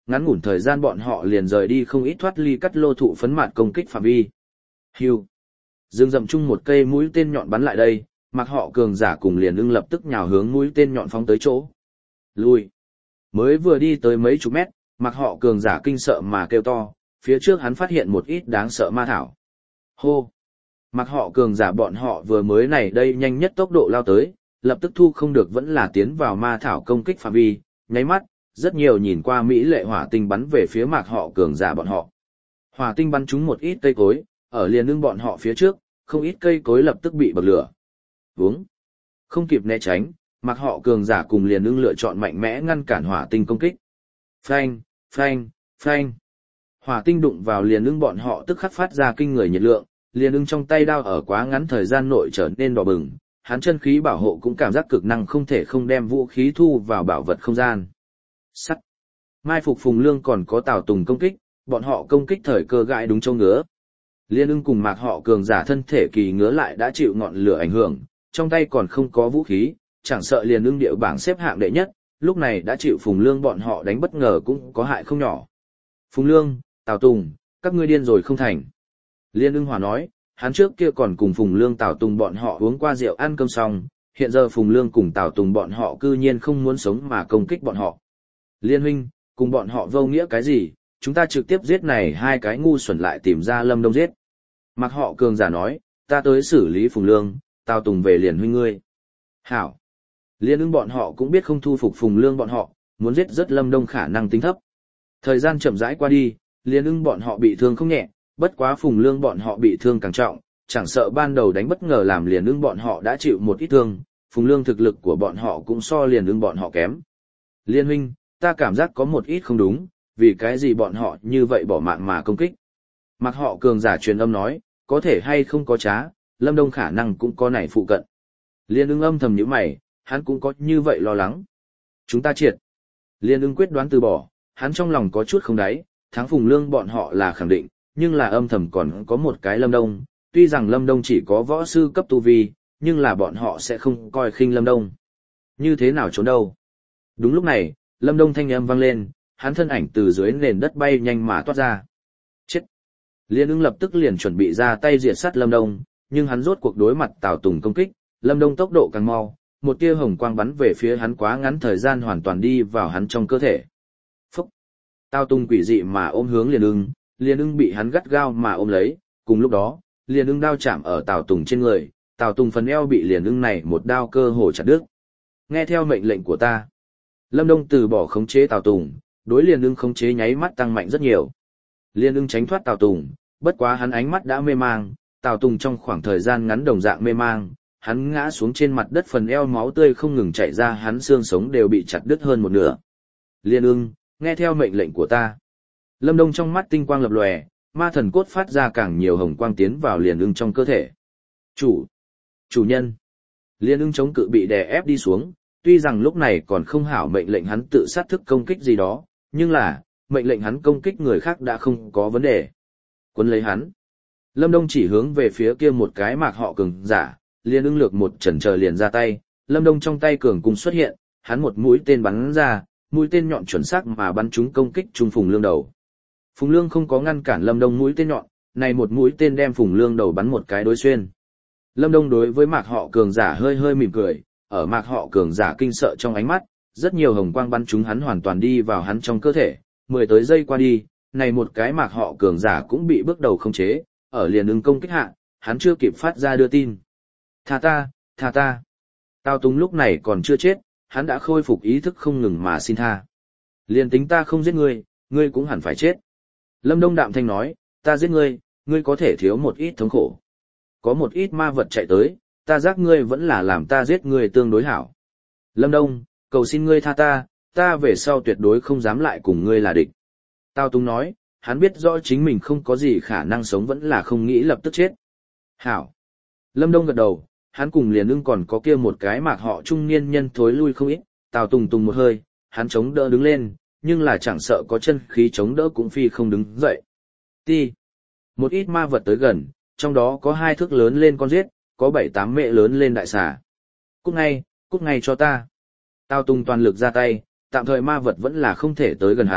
ngắn ngủn thời gian bọn họ liền rời đi không ít thoát ly cắt lô thụ phấn mạt công kích phạm vi. Hưu. Dương rậm chung một cây mũi tên nhọn bắn lại đây, mặc họ cường giả cùng liền ưng lập tức nhào hướng mũi tên nhọn phóng tới chỗ. Lui. Mới vừa đi tới mấy chục mét, mặc họ cường giả kinh sợ mà kêu to, phía trước hắn phát hiện một ít đáng sợ ma thảo. Hô. Mặc họ cường giả bọn họ vừa mới này đây nhanh nhất tốc độ lao tới, lập tức thu không được vẫn là tiến vào ma thảo công kích phạm vi, nháy mắt, rất nhiều nhìn qua mỹ lệ hỏa tinh bắn về phía mạc họ cường giả bọn họ. Hỏa tinh bắn trúng một ít cây cối, ở liền lưng bọn họ phía trước, không ít cây cối lập tức bị bậc lửa. Vướng. Không kịp né tránh, mạc họ cường giả cùng liền lưng lựa chọn mạnh mẽ ngăn cản hỏa tinh công kích. Phanh, phanh, phanh. Hỏa tinh đụng vào liền lưng bọn họ tức khắc phát ra kinh người nhiệt lượng, liền lưng trong tay đao ở quá ngắn thời gian nội trở nên đỏ bừng, hắn chân khí bảo hộ cũng cảm giác cực năng không thể không đem vũ khí thu vào bảo vật không gian. Sắt. Mai phục Phùng Lương còn có Tào Tùng công kích, bọn họ công kích thời cơ gãi đúng châu ngứa. Liên ưng cùng mạc họ cường giả thân thể kỳ ngứa lại đã chịu ngọn lửa ảnh hưởng, trong tay còn không có vũ khí, chẳng sợ liền ưng địa bảng xếp hạng đệ nhất, lúc này đã chịu Phùng Lương bọn họ đánh bất ngờ cũng có hại không nhỏ. Phùng Lương, Tào Tùng, các ngươi điên rồi không thành. Liên ưng hòa nói, hắn trước kia còn cùng Phùng Lương Tào Tùng bọn họ uống qua rượu ăn cơm xong, hiện giờ Phùng Lương cùng Tào Tùng bọn họ cư nhiên không muốn sống mà công kích bọn họ. Liên huynh, cùng bọn họ vô nghĩa cái gì, chúng ta trực tiếp giết này hai cái ngu xuẩn lại tìm ra Lâm Đông giết. Mặc họ cường giả nói, ta tới xử lý Phùng Lương, Tào Tùng về liền huynh ngươi. Hảo. Liên ưng bọn họ cũng biết không thu phục Phùng Lương bọn họ, muốn giết rất Lâm Đông khả năng tính thấp. Thời gian chậm rãi qua đi, liên ưng bọn họ bị thương không nhẹ, bất quá Phùng Lương bọn họ bị thương càng trọng, chẳng sợ ban đầu đánh bất ngờ làm liền ưng bọn họ đã chịu một ít thương, Phùng Lương thực lực của bọn họ cũng so liền ưng bọn họ kém. Liên huynh, ta cảm giác có một ít không đúng, vì cái gì bọn họ như vậy bỏ mạng mà công kích. Mặc họ cường giả truyền âm nói, có thể hay không có trá, Lâm Đông khả năng cũng có này phụ cận. Liên ưng âm thầm nhíu mày, hắn cũng có như vậy lo lắng. Chúng ta triệt. Liên ưng quyết đoán từ bỏ, hắn trong lòng có chút không đáy, thắng Phùng Lương bọn họ là khẳng định, nhưng là âm thầm còn có một cái Lâm Đông, tuy rằng Lâm Đông chỉ có võ sư cấp tu vi, nhưng là bọn họ sẽ không coi khinh Lâm Đông. Như thế nào trốn đâu? Đúng lúc này, Lâm Đông thanh âm vang lên, hắn thân ảnh từ dưới nền đất bay nhanh mà toát ra. Chết! Liên ưng lập tức liền chuẩn bị ra tay diệt sát Lâm Đông, nhưng hắn rốt cuộc đối mặt Tào Tùng công kích, Lâm Đông tốc độ càng mau, một tia hồng quang bắn về phía hắn quá ngắn thời gian hoàn toàn đi vào hắn trong cơ thể. Phúc! Tào Tùng quỷ dị mà ôm hướng Liên ưng, Liên ưng bị hắn gắt gao mà ôm lấy, cùng lúc đó, Liên ưng đao chạm ở Tào Tùng trên người, Tào Tùng phần eo bị Liên ưng này một đao cơ hồ chặt đứt. Nghe theo mệnh lệnh của ta. Lâm Đông từ bỏ khống chế Tào Tùng, đối Liên ưng khống chế nháy mắt tăng mạnh rất nhiều. Liên ưng tránh thoát Tào Tùng, bất quá hắn ánh mắt đã mê mang, Tào Tùng trong khoảng thời gian ngắn đồng dạng mê mang, hắn ngã xuống trên mặt đất phần eo máu tươi không ngừng chảy ra, hắn xương sống đều bị chặt đứt hơn một nửa. Liên ưng, nghe theo mệnh lệnh của ta. Lâm Đông trong mắt tinh quang lập lòe, ma thần cốt phát ra càng nhiều hồng quang tiến vào Liên ưng trong cơ thể. Chủ, chủ nhân. Liên ưng chống cự bị đè ép đi xuống, tuy rằng lúc này còn không hảo mệnh lệnh hắn tự sát thức công kích gì đó, nhưng là, mệnh lệnh hắn công kích người khác đã không có vấn đề. Quấn lấy hắn. Lâm Đông chỉ hướng về phía kia một cái mạc họ cường giả, Liên ưng lược một chần chờ liền ra tay, Lâm Đông trong tay cường cung xuất hiện, hắn một mũi tên bắn ra, mũi tên nhọn chuẩn xác mà bắn trúng công kích trung Phùng Lương đầu. Phùng Lương không có ngăn cản Lâm Đông mũi tên nhọn, này một mũi tên đem Phùng Lương đầu bắn một cái đối xuyên. Lâm Đông đối với mạc họ cường giả hơi hơi mỉm cười, ở mạc họ cường giả kinh sợ trong ánh mắt, rất nhiều hồng quang bắn trúng hắn hoàn toàn đi vào hắn trong cơ thể, mười tới giây qua đi, này một cái mạc họ cường giả cũng bị bước đầu khống chế, ở liền ứng công kích hạ, hắn chưa kịp phát ra đưa tin. Tha ta, tha ta. Tào Tùng lúc này còn chưa chết, hắn đã khôi phục ý thức không ngừng mà xin tha. Liền tính ta không giết ngươi, ngươi cũng hẳn phải chết. Lâm Đông đạm thanh nói, ta giết ngươi, ngươi có thể thiếu một ít thống khổ. Có một ít ma vật chạy tới, ta giác ngươi vẫn là làm ta giết ngươi tương đối hảo. Lâm Đông, cầu xin ngươi tha ta, ta về sau tuyệt đối không dám lại cùng ngươi là địch. Tào Tùng nói, hắn biết rõ chính mình không có gì khả năng sống vẫn là không nghĩ lập tức chết. Hảo. Lâm Đông gật đầu, hắn cùng liền ưng còn có kia một cái mạc họ trung niên nhân thối lui không ít, Tào Tùng tùng một hơi, hắn chống đỡ đứng lên, nhưng là chẳng sợ có chân khí chống đỡ cũng phi không đứng dậy. Ti. Một ít ma vật tới gần, trong đó có hai thước lớn lên con giết, có bảy tám mẹ lớn lên đại xà. Cút ngay, cút ngay cho ta. Tào Tùng toàn lực ra tay, tạm thời ma vật vẫn là không thể tới gần hắn,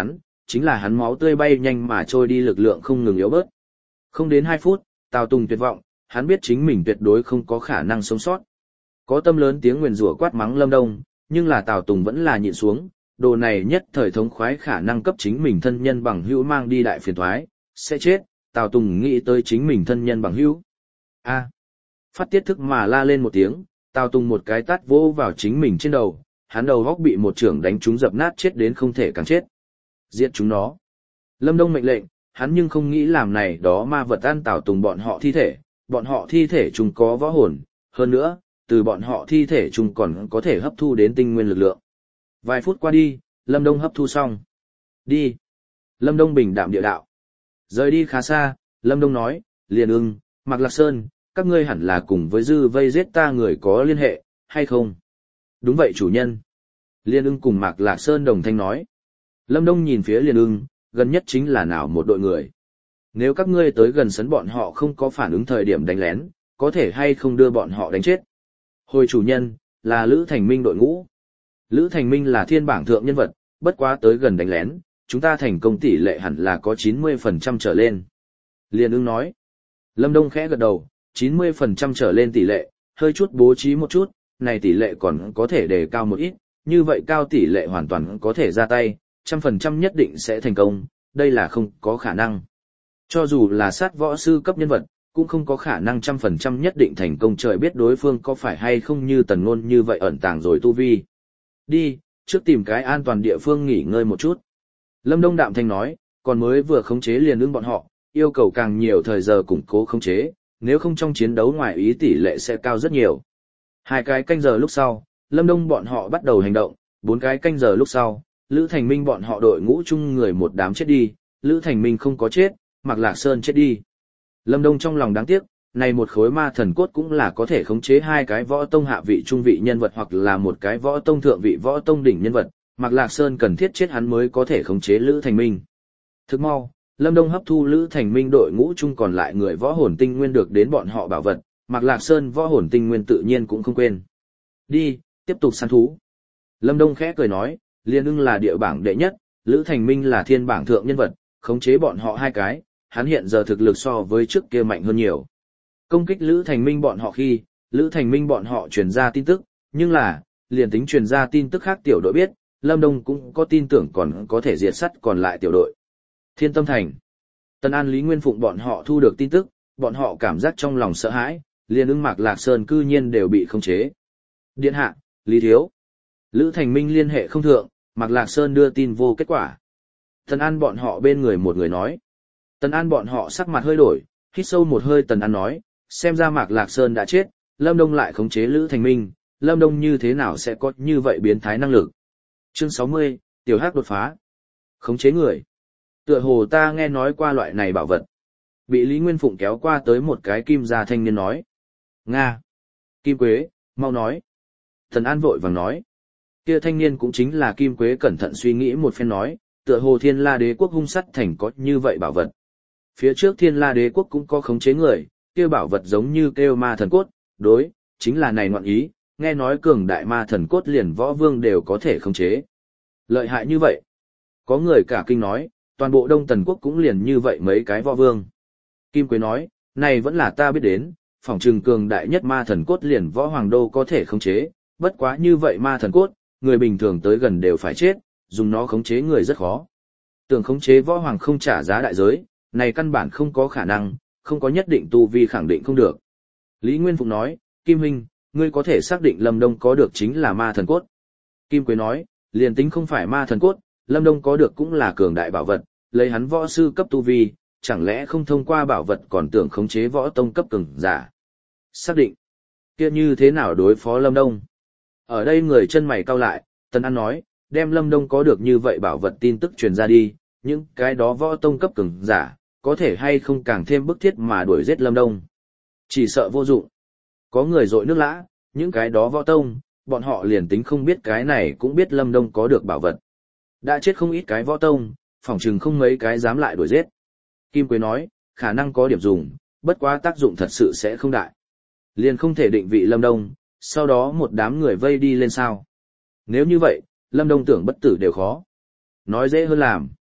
chính là hắn máu tươi bay nhanh mà trôi đi lực lượng không ngừng yếu bớt. Không đến hai phút, Tào Tùng tuyệt vọng, hắn biết chính mình tuyệt đối không có khả năng sống sót. Có tâm lớn tiếng nguyền rủa quát mắng Lâm Đông, nhưng là Tào Tùng vẫn là nhịn xuống, đồ này nhất thời thống khoái khả năng cấp chính mình thân nhân bằng hữu mang đi đại phiền toái, sẽ chết, Tào Tùng nghĩ tới chính mình thân nhân bằng hữu. A. Phát tiết thức mà la lên một tiếng, Tào Tùng một cái tát vỗ vào chính mình trên đầu, hắn đầu góc bị một trưởng đánh trúng dập nát chết đến không thể càng chết. Giết chúng nó. Lâm Đông mệnh lệnh, hắn nhưng không nghĩ làm này đó ma vật ăn Tào Tùng bọn họ thi thể, bọn họ thi thể chúng có võ hồn, hơn nữa, từ bọn họ thi thể chúng còn có thể hấp thu đến tinh nguyên lực lượng. Vài phút qua đi, Lâm Đông hấp thu xong. Đi. Lâm Đông bình đạm địa đạo. Rời đi khá xa, Lâm Đông nói, Liền Ưng, Mạc Lạc Sơn, các ngươi hẳn là cùng với dư vây giết ta người có liên hệ, hay không? Đúng vậy chủ nhân. Liên Ưng cùng Mạc Lạc Sơn đồng thanh nói. Lâm Đông nhìn phía Liên Ưng, gần nhất chính là nào một đội người. Nếu các ngươi tới gần sấn bọn họ không có phản ứng thời điểm đánh lén, có thể hay không đưa bọn họ đánh chết. Hồi chủ nhân, là Lữ Thành Minh đội ngũ. Lữ Thành Minh là thiên bảng thượng nhân vật, bất quá tới gần đánh lén, chúng ta thành công tỷ lệ hẳn là có chín mươi phần trăm trở lên. Liên Ưng nói. Lâm Đông khẽ gật đầu, chín mươi phần trăm trở lên tỷ lệ, hơi chút bố trí một chút, này tỷ lệ còn có thể đề cao một ít, như vậy cao tỷ lệ hoàn toàn có thể ra tay, trăm phần trăm nhất định sẽ thành công, đây là không có khả năng. Cho dù là sát võ sư cấp nhân vật, cũng không có khả năng trăm phần trăm nhất định thành công, trời biết đối phương có phải hay không như Tần Ngôn như vậy ẩn tàng rồi tu vi. Đi, trước tìm cái an toàn địa phương nghỉ ngơi một chút. Lâm Đông đạm thanh nói, còn mới vừa khống chế Liền Ưng bọn họ, yêu cầu càng nhiều thời giờ củng cố khống chế, nếu không trong chiến đấu ngoài ý tỷ lệ sẽ cao rất nhiều. Hai cái canh giờ lúc sau, Lâm Đông bọn họ bắt đầu hành động, bốn cái canh giờ lúc sau, Lữ Thành Minh bọn họ đội ngũ chung người một đám chết đi, Lữ Thành Minh không có chết, Mạc Lạc Sơn chết đi. Lâm Đông trong lòng đáng tiếc, này một khối ma thần cốt cũng là có thể khống chế hai cái võ tông hạ vị trung vị nhân vật hoặc là một cái võ tông thượng vị võ tông đỉnh nhân vật, Mạc Lạc Sơn cần thiết chết hắn mới có thể khống chế Lữ Thành Minh. Thức mau, Lâm Đông hấp thu Lữ Thành Minh đội ngũ chung còn lại người võ hồn tinh nguyên được đến bọn họ bảo vật, Mạc Lạc Sơn võ hồn tinh nguyên tự nhiên cũng không quên. Đi, tiếp tục săn thú. Lâm Đông khẽ cười nói, Liên Ưng là địa bảng đệ nhất, Lữ Thành Minh là thiên bảng thượng nhân vật, khống chế bọn họ hai cái, hắn hiện giờ thực lực so với trước kia mạnh hơn nhiều. Công kích Lữ Thành Minh bọn họ khi, Lữ Thành Minh bọn họ truyền ra tin tức, nhưng là, liền tính truyền ra tin tức khác tiểu đội biết, Lâm Đông cũng có tin tưởng còn có thể diệt sắt còn lại tiểu đội. Thiên Tâm Thành. Tân An Lý Nguyên Phụng bọn họ thu được tin tức, bọn họ cảm giác trong lòng sợ hãi, Liên Ưng Mạc Lạc Sơn cư nhiên đều bị khống chế. Điện hạ, Lý Thiếu. Lữ Thành Minh liên hệ không thượng, Mạc Lạc Sơn đưa tin vô kết quả. Tân An bọn họ bên người một người nói. Tân An bọn họ sắc mặt hơi đổi, hít sâu một hơi. Tân An nói, xem ra Mạc Lạc Sơn đã chết, Lâm Đông lại khống chế Lữ Thành Minh, Lâm Đông như thế nào sẽ có như vậy biến thái năng lực. Chương sáu mươi, Tiểu Hắc đột phá. Khống chế người. Tựa hồ ta nghe nói qua loại này bảo vật. Bị Lý Nguyên Phụng kéo qua tới một cái kim gia thanh niên nói. Nga. Kim Quế, mau nói. Thần An vội vàng nói. Kia thanh niên cũng chính là Kim Quế cẩn thận suy nghĩ một phen nói, tựa hồ Thiên La Đế quốc hung sắt thành có như vậy bảo vật. Phía trước Thiên La Đế quốc cũng có khống chế người, kia bảo vật giống như kêu ma thần cốt, đối, chính là này ngọn ý, nghe nói cường đại ma thần cốt liền võ vương đều có thể khống chế. Lợi hại như vậy. Có người cả kinh nói, toàn bộ Đông Tần quốc cũng liền như vậy mấy cái võ vương. Kim Quế nói, này vẫn là ta biết đến, phỏng trừng cường đại nhất ma thần cốt liền võ hoàng đô có thể khống chế, bất quá như vậy ma thần cốt, người bình thường tới gần đều phải chết, dùng nó khống chế người rất khó. Tưởng khống chế võ hoàng không trả giá đại giới, này căn bản không có khả năng, không có nhất định tu vi khẳng định không được. Lý Nguyên Phụng nói, Kim Huynh, ngươi có thể xác định Lâm Đông có được chính là ma thần cốt. Kim Quế nói, liền tính không phải ma thần cốt, Lâm Đông có được cũng là cường đại bảo vật, lấy hắn võ sư cấp tu vi, chẳng lẽ không thông qua bảo vật còn tưởng khống chế võ tông cấp cường giả. Xác định. Kia như thế nào đối phó Lâm Đông? Ở đây người chân mày cau lại, Tần An nói, đem Lâm Đông có được như vậy bảo vật tin tức truyền ra đi, những cái đó võ tông cấp cường giả, có thể hay không càng thêm bức thiết mà đuổi giết Lâm Đông. Chỉ sợ vô dụng. Có người dội nước lã, những cái đó võ tông, bọn họ liền tính không biết cái này cũng biết Lâm Đông có được bảo vật. Đã chết không ít cái võ tông, phỏng chừng không mấy cái dám lại đuổi giết. Kim Quế nói, khả năng có điểm dùng, bất quá tác dụng thật sự sẽ không đại. Liền không thể định vị Lâm Đông, sau đó một đám người vây đi lên sao. Nếu như vậy, Lâm Đông tưởng bất tử đều khó. Nói dễ hơn làm.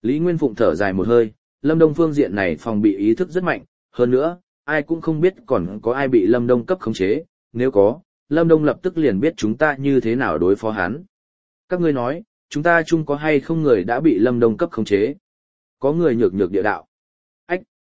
Lý Nguyên Phụng thở dài một hơi, Lâm Đông phương diện này phòng bị ý thức rất mạnh, hơn nữa, ai cũng không biết còn có ai bị Lâm Đông cấp khống chế, nếu có, Lâm Đông lập tức liền biết chúng ta như thế nào đối phó hắn. Các ngươi nói, chúng ta chung có hay không người đã bị Lâm Đông cấp khống chế? Có người nhược nhược địa đạo. Ách!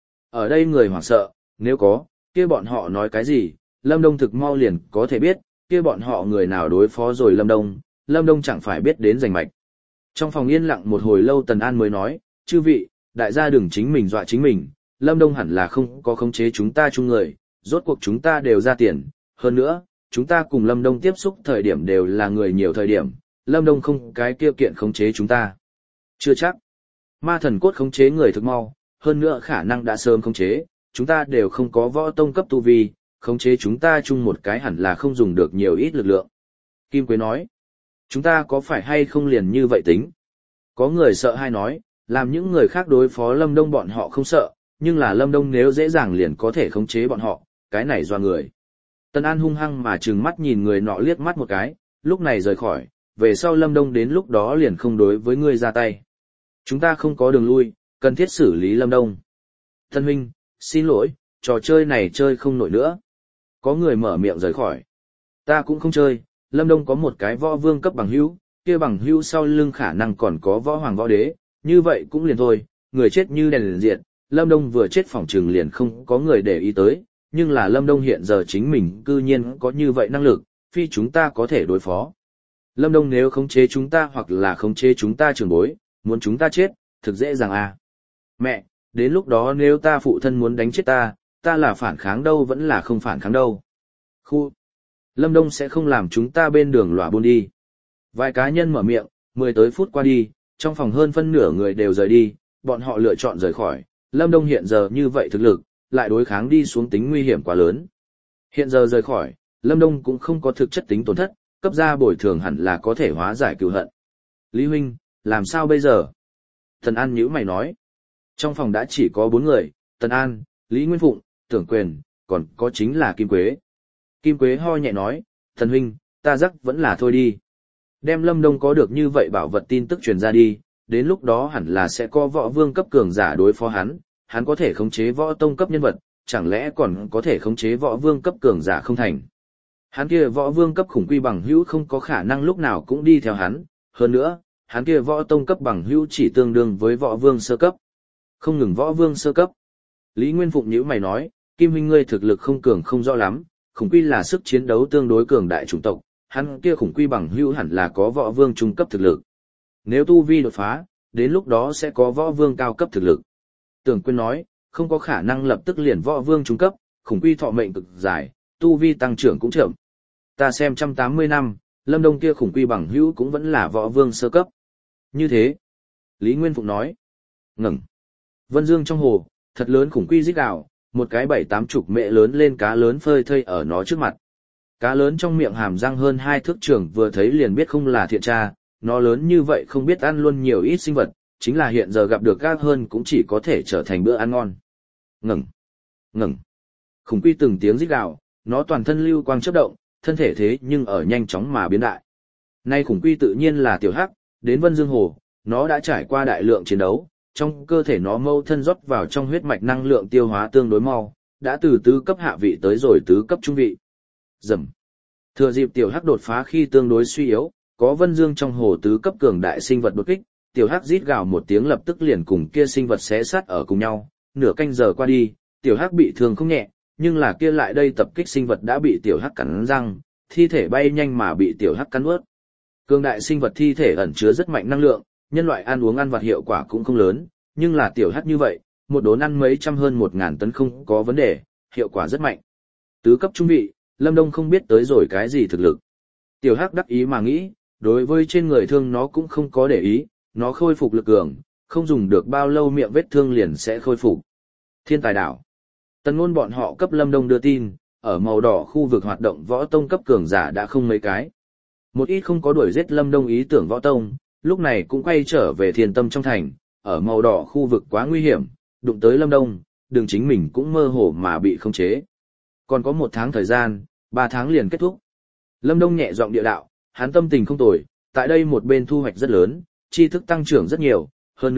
Ở đây người hoảng sợ, nếu có, kia bọn họ nói cái gì, Lâm Đông thực mau liền có thể biết, kia bọn họ người nào đối phó rồi Lâm Đông, Lâm Đông chẳng phải biết đến rành mạch. Trong phòng yên lặng một hồi lâu Tần An mới nói, chư vị, đại gia đừng chính mình dọa chính mình, Lâm Đông hẳn là không có khống chế chúng ta chung người, rốt cuộc chúng ta đều ra tiền, hơn nữa, chúng ta cùng Lâm Đông tiếp xúc thời điểm đều là người nhiều thời điểm, Lâm Đông không cái kia kiện khống chế chúng ta. Chưa chắc. Ma thần cốt khống chế người thực mau, hơn nữa khả năng đã sớm khống chế, chúng ta đều không có võ tông cấp tu vi, khống chế chúng ta chung một cái hẳn là không dùng được nhiều ít lực lượng. Kim Quế nói, chúng ta có phải hay không liền như vậy tính? Có người sợ hay nói, làm những người khác đối phó Lâm Đông bọn họ không sợ, nhưng là Lâm Đông nếu dễ dàng liền có thể khống chế bọn họ, cái này do người. Tân An hung hăng mà trừng mắt nhìn người nọ liếc mắt một cái, lúc này rời khỏi, về sau Lâm Đông đến lúc đó liền không đối với ngươi ra tay. Chúng ta không có đường lui, cần thiết xử lý Lâm Đông. Thân huynh, xin lỗi, trò chơi này chơi không nổi nữa. Có người mở miệng rời khỏi. Ta cũng không chơi, Lâm Đông có một cái võ vương cấp bằng hữu, kia bằng hữu sau lưng khả năng còn có võ hoàng võ đế, như vậy cũng liền thôi, người chết như đèn liền diệt, Lâm Đông vừa chết phỏng trừng liền không có người để ý tới, nhưng là Lâm Đông hiện giờ chính mình cư nhiên có như vậy năng lực, phi chúng ta có thể đối phó. Lâm Đông nếu khống chế chúng ta hoặc là khống chế chúng ta trường bối, muốn chúng ta chết, thực dễ dàng à. Mẹ, đến lúc đó nếu ta phụ thân muốn đánh chết ta, ta là phản kháng đâu vẫn là không phản kháng đâu. Khu, Lâm Đông sẽ không làm chúng ta bên đường lỏa buôn đi. Vài cá nhân mở miệng, mười tới phút qua đi, trong phòng hơn phân nửa người đều rời đi, bọn họ lựa chọn rời khỏi. Lâm Đông hiện giờ như vậy thực lực, lại đối kháng đi xuống tính nguy hiểm quá lớn. Hiện giờ rời khỏi, Lâm Đông cũng không có thực chất tính tổn thất, cấp ra bồi thường hẳn là có thể hóa giải cừu hận. Lý huynh, làm sao bây giờ? Tần An nhíu mày nói. Trong phòng đã chỉ có bốn người, Tần An, Lý Nguyên Phụng, Tưởng Quyền, còn có chính là Kim Quế. Kim Quế ho nhẹ nói, thần huynh, ta rắc vẫn là thôi đi. Đem Lâm Đông có được như vậy bảo vật tin tức truyền ra đi, đến lúc đó hẳn là sẽ có võ vương cấp cường giả đối phó hắn, hắn có thể khống chế võ tông cấp nhân vật, chẳng lẽ còn có thể khống chế võ vương cấp cường giả không thành. Hắn kia võ vương cấp khủng quy bằng hữu không có khả năng lúc nào cũng đi theo hắn, hơn nữa, hắn kia võ tông cấp bằng hữu chỉ tương đương với võ vương sơ cấp. Không ngừng võ vương sơ cấp. Lý Nguyên Phụng nhíu mày nói, Kim huynh ngươi thực lực không cường không rõ lắm, khủng quy là sức chiến đấu tương đối cường đại chủng tộc, hắn kia khủng quy bằng hữu hẳn là có võ vương trung cấp thực lực. Nếu tu vi đột phá, đến lúc đó sẽ có võ vương cao cấp thực lực. Tưởng Quyên nói, không có khả năng lập tức liền võ vương trung cấp, khủng quy thọ mệnh cực dài, tu vi tăng trưởng cũng chậm. Ta xem một trăm tám mươi năm, Lâm Đông kia khủng quy bằng hữu cũng vẫn là võ vương sơ cấp. Như thế, Lý Nguyên Phụng nói, ngừng. Vân Dương trong hồ, thật lớn khủng quy rít gào, một cái bảy tám chục mẹ lớn lên cá lớn phơi thây ở nó trước mặt. Cá lớn trong miệng hàm răng hơn hai thước trưởng vừa thấy liền biết không là thiện tra, nó lớn như vậy không biết ăn luôn nhiều ít sinh vật, chính là hiện giờ gặp được gác hơn cũng chỉ có thể trở thành bữa ăn ngon. Ngừng, ngừng. Khủng quy từng tiếng rít gào, nó toàn thân lưu quang chớp động, thân thể thế nhưng ở nhanh chóng mà biến đại. Nay khủng quy tự nhiên là tiểu hắc, đến Vân Dương Hồ, nó đã trải qua đại lượng chiến đấu, trong cơ thể nó mâu thân rót vào trong huyết mạch năng lượng tiêu hóa tương đối mau, đã từ tứ cấp hạ vị tới rồi tứ cấp trung vị. Dầm. Thừa dịp tiểu hắc đột phá khi tương đối suy yếu, có Vân Dương trong hồ tứ cấp cường đại sinh vật đột kích, tiểu hắc rít gào một tiếng lập tức liền cùng kia sinh vật xé sát ở cùng nhau, nửa canh giờ qua đi, tiểu hắc bị thương không nhẹ, nhưng là kia lại đây tập kích sinh vật đã bị tiểu hắc cắn răng, thi thể bay nhanh mà bị tiểu hắc cắn nuốt. Cường đại sinh vật thi thể ẩn chứa rất mạnh năng lượng, nhân loại ăn uống ăn vặt hiệu quả cũng không lớn, nhưng là tiểu hắc như vậy, một đốn ăn mấy trăm hơn một ngàn tấn không có vấn đề, hiệu quả rất mạnh. Tứ cấp trung vị, Lâm Đông không biết tới rồi cái gì thực lực. Tiểu hắc đắc ý mà nghĩ, đối với trên người thương nó cũng không có để ý, nó khôi phục lực cường, không dùng được bao lâu miệng vết thương liền sẽ khôi phục. Thiên Tài Đảo. Tần Ngôn bọn họ cấp Lâm Đông đưa tin, ở màu đỏ khu vực hoạt động võ tông cấp cường giả đã không mấy cái. Một ít không có đuổi giết Lâm Đông ý tưởng võ tông, lúc này cũng quay trở về Thiên Tâm trong thành, ở màu đỏ khu vực quá nguy hiểm, đụng tới Lâm Đông, đường chính mình cũng mơ hồ mà bị khống chế. Còn có một tháng thời gian, ba tháng liền kết thúc. Lâm Đông nhẹ giọng địa đạo, hắn tâm tình không tồi, tại đây một bên thu hoạch rất lớn, tri thức tăng trưởng rất nhiều, hơn nữa,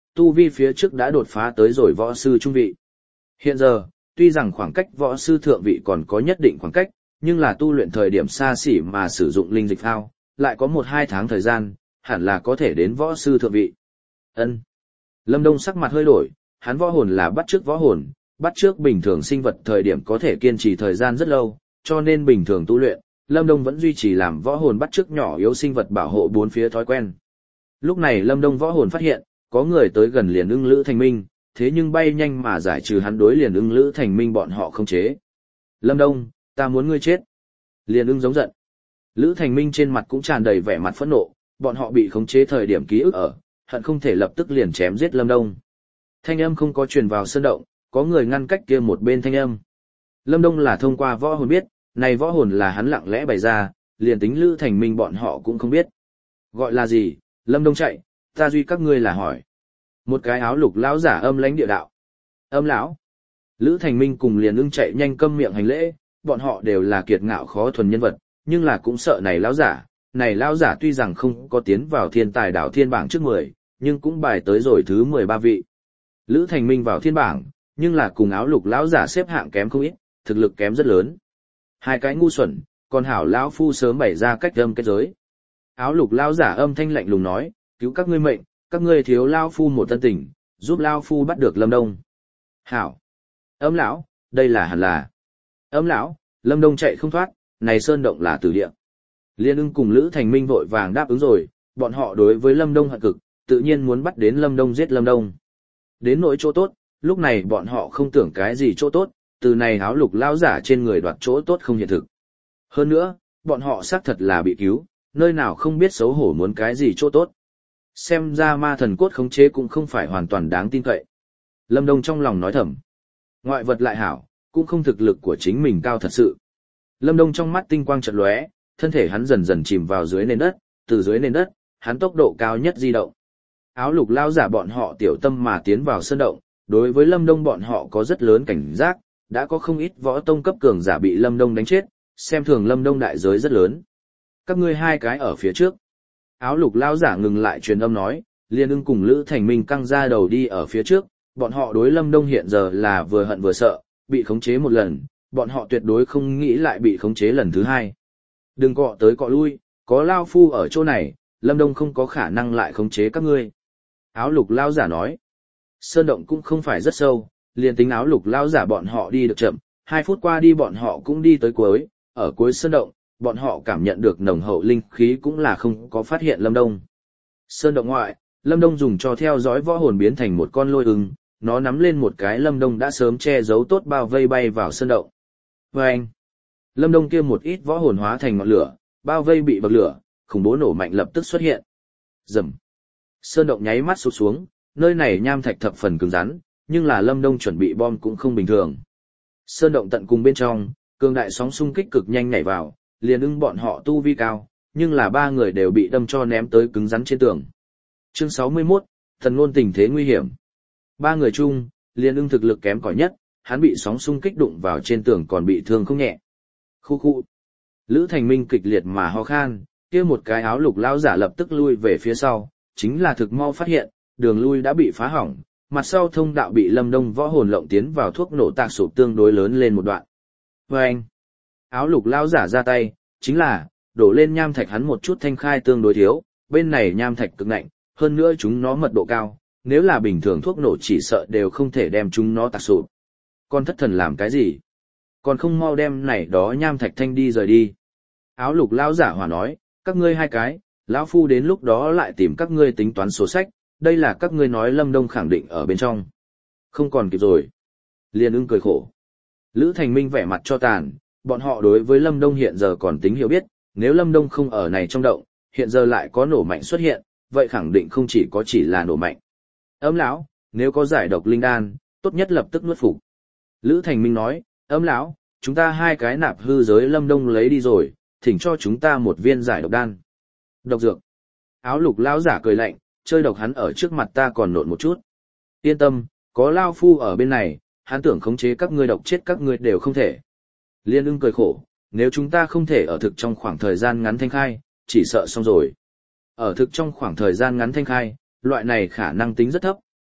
tu vi phía trước đã đột phá tới rồi võ sư trung vị. Hiện giờ, tuy rằng khoảng cách võ sư thượng vị còn có nhất định khoảng cách, nhưng là tu luyện thời điểm xa xỉ mà sử dụng linh dịch phao, lại có một hai tháng thời gian, hẳn là có thể đến võ sư thượng vị. Ân. Lâm Đông sắc mặt hơi đổi, hắn võ hồn là bắt chước võ hồn, bắt chước bình thường sinh vật thời điểm có thể kiên trì thời gian rất lâu, cho nên bình thường tu luyện, Lâm Đông vẫn duy trì làm võ hồn bắt chước nhỏ yếu sinh vật bảo hộ bốn phía thói quen. Lúc này Lâm Đông võ hồn phát hiện, có người tới gần liền ưng Lữ Thành Minh, thế nhưng bay nhanh mà giải trừ hắn đối liền ưng Lữ Thành Minh bọn họ không chế. Lâm Đông, ta muốn ngươi chết. Liền ưng giống giận. Lữ Thành Minh trên mặt cũng tràn đầy vẻ mặt phẫn nộ, bọn họ bị khống chế thời điểm ký ức ở, hận không thể lập tức liền chém giết Lâm Đông. Thanh âm không có truyền vào sơn động, có người ngăn cách kia một bên thanh âm. Lâm Đông là thông qua võ hồn biết, này võ hồn là hắn lặng lẽ bày ra, liền tính Lữ Thành Minh bọn họ cũng không biết. Gọi là gì? Lâm Đông chạy, ta duy các ngươi là hỏi. Một cái áo lục lão giả âm lãnh địa đạo. Âm lão. Lữ Thành Minh cùng liền ưng chạy nhanh câm miệng hành lễ, bọn họ đều là kiệt ngạo khó thuần nhân vật, nhưng là cũng sợ này lão giả. Này lão giả tuy rằng không có tiến vào thiên tài đảo thiên bảng trước mười, nhưng cũng bài tới rồi thứ mười ba vị. Lữ Thành Minh vào thiên bảng, nhưng là cùng áo lục lão giả xếp hạng kém không ít, thực lực kém rất lớn. Hai cái ngu xuẩn, còn hảo lão phu sớm bày ra cách âm kết giới. Áo lục lão giả âm thanh lạnh lùng nói, cứu các ngươi mệnh, các ngươi thiếu lão phu một tân tình, giúp lão phu bắt được Lâm Đông. Hảo. Âm lão, đây là hẳn là. Âm lão, Lâm Đông chạy không thoát, này sơn động là tử địa. Liên ưng cùng Lữ Thành Minh vội vàng đáp ứng rồi, bọn họ đối với Lâm Đông hận cực, tự nhiên muốn bắt đến Lâm Đông giết Lâm Đông. Đến nỗi chỗ tốt, lúc này bọn họ không tưởng cái gì chỗ tốt, từ này áo lục lão giả trên người đoạt chỗ tốt không hiện thực. Hơn nữa, bọn họ xác thật là bị cứu, nơi nào không biết xấu hổ muốn cái gì chỗ tốt. Xem ra ma thần cốt khống chế cũng không phải hoàn toàn đáng tin cậy. Lâm Đông trong lòng nói thầm. Ngoại vật lại hảo, cũng không thực lực của chính mình cao thật sự. Lâm Đông trong mắt tinh quang chợt lóe, thân thể hắn dần dần chìm vào dưới nền đất, từ dưới nền đất, hắn tốc độ cao nhất di động. Áo lục lao giả bọn họ tiểu tâm mà tiến vào sơn động, đối với Lâm Đông bọn họ có rất lớn cảnh giác, đã có không ít võ tông cấp cường giả bị Lâm Đông đánh chết, xem thường Lâm Đông đại giới rất lớn. Các ngươi hai cái ở phía trước. Áo lục lao giả ngừng lại truyền âm nói, Liên ưng cùng Lữ Thành Minh căng ra đầu đi ở phía trước, bọn họ đối Lâm Đông hiện giờ là vừa hận vừa sợ, bị khống chế một lần, bọn họ tuyệt đối không nghĩ lại bị khống chế lần thứ hai. Đừng cọ tới cọ lui, có lao phu ở chỗ này, Lâm Đông không có khả năng lại khống chế các ngươi. Áo lục lao giả nói, sơn động cũng không phải rất sâu, liền tính áo lục lao giả bọn họ đi được chậm, hai phút qua đi bọn họ cũng đi tới cuối, ở cuối sơn động, bọn họ cảm nhận được nồng hậu linh khí cũng là không có phát hiện Lâm Đông. Sơn động ngoại, Lâm Đông dùng cho theo dõi võ hồn biến thành một con lôi ưng, nó nắm lên một cái Lâm Đông đã sớm che giấu tốt bao vây bay vào sơn động. Và anh, Lâm Đông kia một ít võ hồn hóa thành ngọn lửa, bao vây bị bậc lửa, khủng bố nổ mạnh lập tức xuất hiện. Rầm. Sơn động nháy mắt sụp xuống, nơi này nham thạch thập phần cứng rắn, nhưng là Lâm Đông chuẩn bị bom cũng không bình thường. Sơn động tận cùng bên trong, cường đại sóng xung kích cực nhanh nhảy vào, liền ưng bọn họ tu vi cao, nhưng là ba người đều bị đâm cho ném tới cứng rắn trên tường. Chương sáu mươi mốt, thần ngôn tình thế nguy hiểm. Ba người chung, liền ưng thực lực kém cỏi nhất, hắn bị sóng xung kích đụng vào trên tường còn bị thương không nhẹ. Khu khu. Lữ Thành Minh kịch liệt mà ho khan, kia một cái áo lục lão giả lập tức lui về phía sau, chính là thực mau phát hiện, đường lui đã bị phá hỏng, mặt sau thông đạo bị Lâm Đông võ hồn lộng tiến vào thuốc nổ tạc sụp tương đối lớn lên một đoạn. Và anh, áo lục lão giả ra tay, chính là, đổ lên nham thạch hắn một chút thanh khai tương đối thiếu, bên này nham thạch cực nạnh, hơn nữa chúng nó mật độ cao, nếu là bình thường thuốc nổ chỉ sợ đều không thể đem chúng nó tạc sụp. Con thất thần làm cái gì? Còn không mau đem này đó nham thạch thanh đi rời đi. Áo lục lão giả hòa nói, các ngươi hai cái, lão phu đến lúc đó lại tìm các ngươi tính toán sổ sách, đây là các ngươi nói Lâm Đông khẳng định ở bên trong. Không còn kịp rồi. Liên ưng cười khổ. Lữ Thành Minh vẻ mặt cho tàn, bọn họ đối với Lâm Đông hiện giờ còn tính hiểu biết, nếu Lâm Đông không ở này trong động, hiện giờ lại có nổ mạnh xuất hiện, vậy khẳng định không chỉ có chỉ là nổ mạnh. Âm lão, nếu có giải độc linh đan, tốt nhất lập tức nuốt phục. Lữ Thành Minh nói, âm lão, chúng ta hai cái nạp hư giới Lâm Đông lấy đi rồi, thỉnh cho chúng ta một viên giải độc đan. Độc dược. Áo lục lão giả cười lạnh, chơi độc hắn ở trước mặt ta còn nộn một chút. Yên tâm, có lao phu ở bên này, hắn tưởng khống chế các ngươi độc chết các ngươi đều không thể. Liên ưng cười khổ, nếu chúng ta không thể ở thực trong khoảng thời gian ngắn thanh khai, chỉ sợ xong rồi. Ở thực trong khoảng thời gian ngắn thanh khai, loại này khả năng tính rất thấp,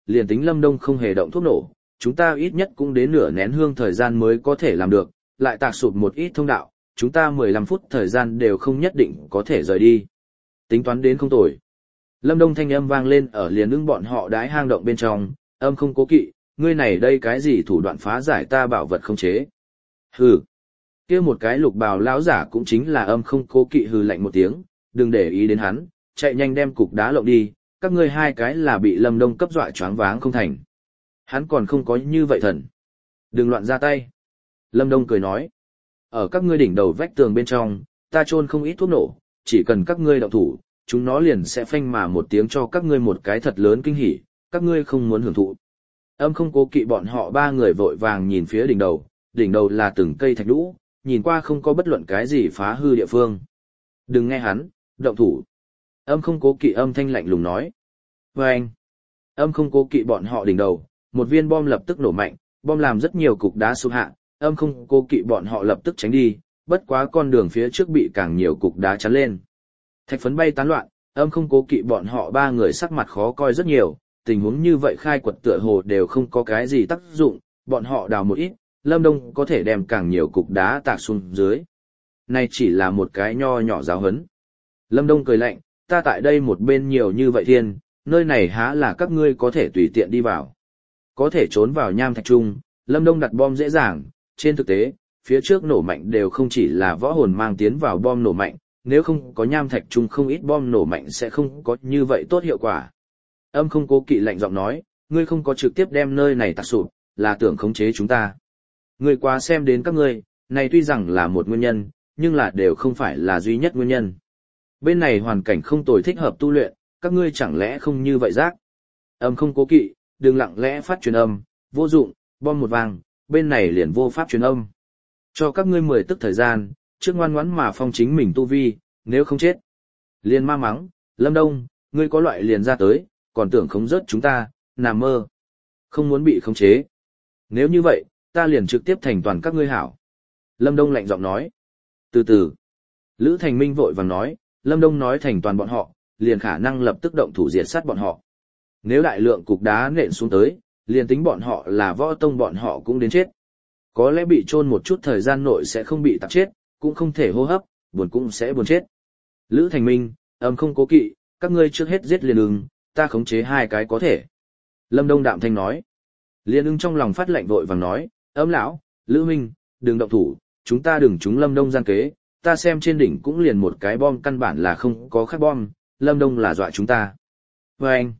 liền tính Lâm Đông không hề động thuốc nổ, chúng ta ít nhất cũng đến nửa nén hương thời gian mới có thể làm được, lại tạc sụp một ít thông đạo, chúng ta mười lăm phút thời gian đều không nhất định có thể rời đi. Tính toán đến không tồi. Lâm Đông thanh âm vang lên ở liền ưng bọn họ đái hang động bên trong, âm không cố kỵ, ngươi này đây cái gì thủ đoạn phá giải ta bảo vật không chế. Hừ. Kia một cái lục bào lão giả cũng chính là âm không cố kỵ hừ lạnh một tiếng, đừng để ý đến hắn, chạy nhanh đem cục đá lộng đi, các ngươi hai cái là bị Lâm Đông cấp dọa choáng váng không thành. Hắn còn không có như vậy thần. Đừng loạn ra tay. Lâm Đông cười nói. Ở các ngươi đỉnh đầu vách tường bên trong, ta chôn không ít thuốc nổ, chỉ cần các ngươi động thủ, chúng nó liền sẽ phanh mà một tiếng cho các ngươi một cái thật lớn kinh hỉ, các ngươi không muốn hưởng thụ. Âm không cố kỵ bọn họ ba người vội vàng nhìn phía đỉnh đầu, đỉnh đầu là từng cây thạch đũ, nhìn qua không có bất luận cái gì phá hư địa phương. Đừng nghe hắn, động thủ. Âm không cố kỵ âm thanh lạnh lùng nói. Và anh, âm không cố kỵ bọn họ đỉnh đầu, một viên bom lập tức nổ mạnh, bom làm rất nhiều cục đá sụp hạ, âm không cố kỵ bọn họ lập tức tránh đi, bất quá con đường phía trước bị càng nhiều cục đá chắn lên. Thạch phấn bay tán loạn, âm không cố kỵ bọn họ ba người sắc mặt khó coi rất nhiều, tình huống như vậy khai quật tựa hồ đều không có cái gì tác dụng, bọn họ đào một ít, Lâm Đông có thể đem càng nhiều cục đá tạc xuống dưới. Này chỉ là một cái nho nhỏ giáo hấn. Lâm Đông cười lạnh, ta tại đây một bên nhiều như vậy thiên, nơi này há là các ngươi có thể tùy tiện đi vào. Có thể trốn vào nham thạch trung, Lâm Đông đặt bom dễ dàng, trên thực tế, phía trước nổ mạnh đều không chỉ là võ hồn mang tiến vào bom nổ mạnh, nếu không có nham thạch trung không ít bom nổ mạnh sẽ không có như vậy tốt hiệu quả. Âm không cố kỵ lạnh giọng nói, ngươi không có trực tiếp đem nơi này tạc sụp, là tưởng khống chế chúng ta. Ngươi quá xem đến các ngươi, này tuy rằng là một nguyên nhân, nhưng là đều không phải là duy nhất nguyên nhân. Bên này hoàn cảnh không tồi thích hợp tu luyện, các ngươi chẳng lẽ không như vậy rác. Âm không cố kỵ, đừng lặng lẽ phát truyền âm, vô dụng, bom một vàng, bên này liền vô pháp truyền âm. Cho các ngươi mười tức thời gian, trước ngoan ngoãn mà phong chính mình tu vi, nếu không chết. Liền ma mắng, Lâm Đông, ngươi có loại liền ra tới, còn tưởng khống rớt chúng ta, nằm mơ. Không muốn bị khống chế. Nếu như vậy, ta liền trực tiếp thành toàn các ngươi hảo. Lâm Đông lạnh giọng nói. Từ từ. Lữ Thành Minh vội vàng nói, Lâm Đông nói thành toàn bọn họ, liền khả năng lập tức động thủ diệt sát bọn họ. Nếu đại lượng cục đá nện xuống tới, liền tính bọn họ là võ tông bọn họ cũng đến chết. Có lẽ bị chôn một chút thời gian nội sẽ không bị tạp chết, cũng không thể hô hấp, buồn cũng sẽ buồn chết. Lữ Thành Minh, âm không cố kỵ, các ngươi trước hết giết liền ưng, ta khống chế hai cái có thể. Lâm Đông đạm thanh nói. Liên ưng trong lòng phát lệnh vội vàng nói, âm lão, Lữ Minh, đừng động thủ, chúng ta đừng trúng Lâm Đông gian kế, ta xem trên đỉnh cũng liền một cái bom căn bản là không có khác bom, Lâm Đông là dọa chúng ta. Và anh,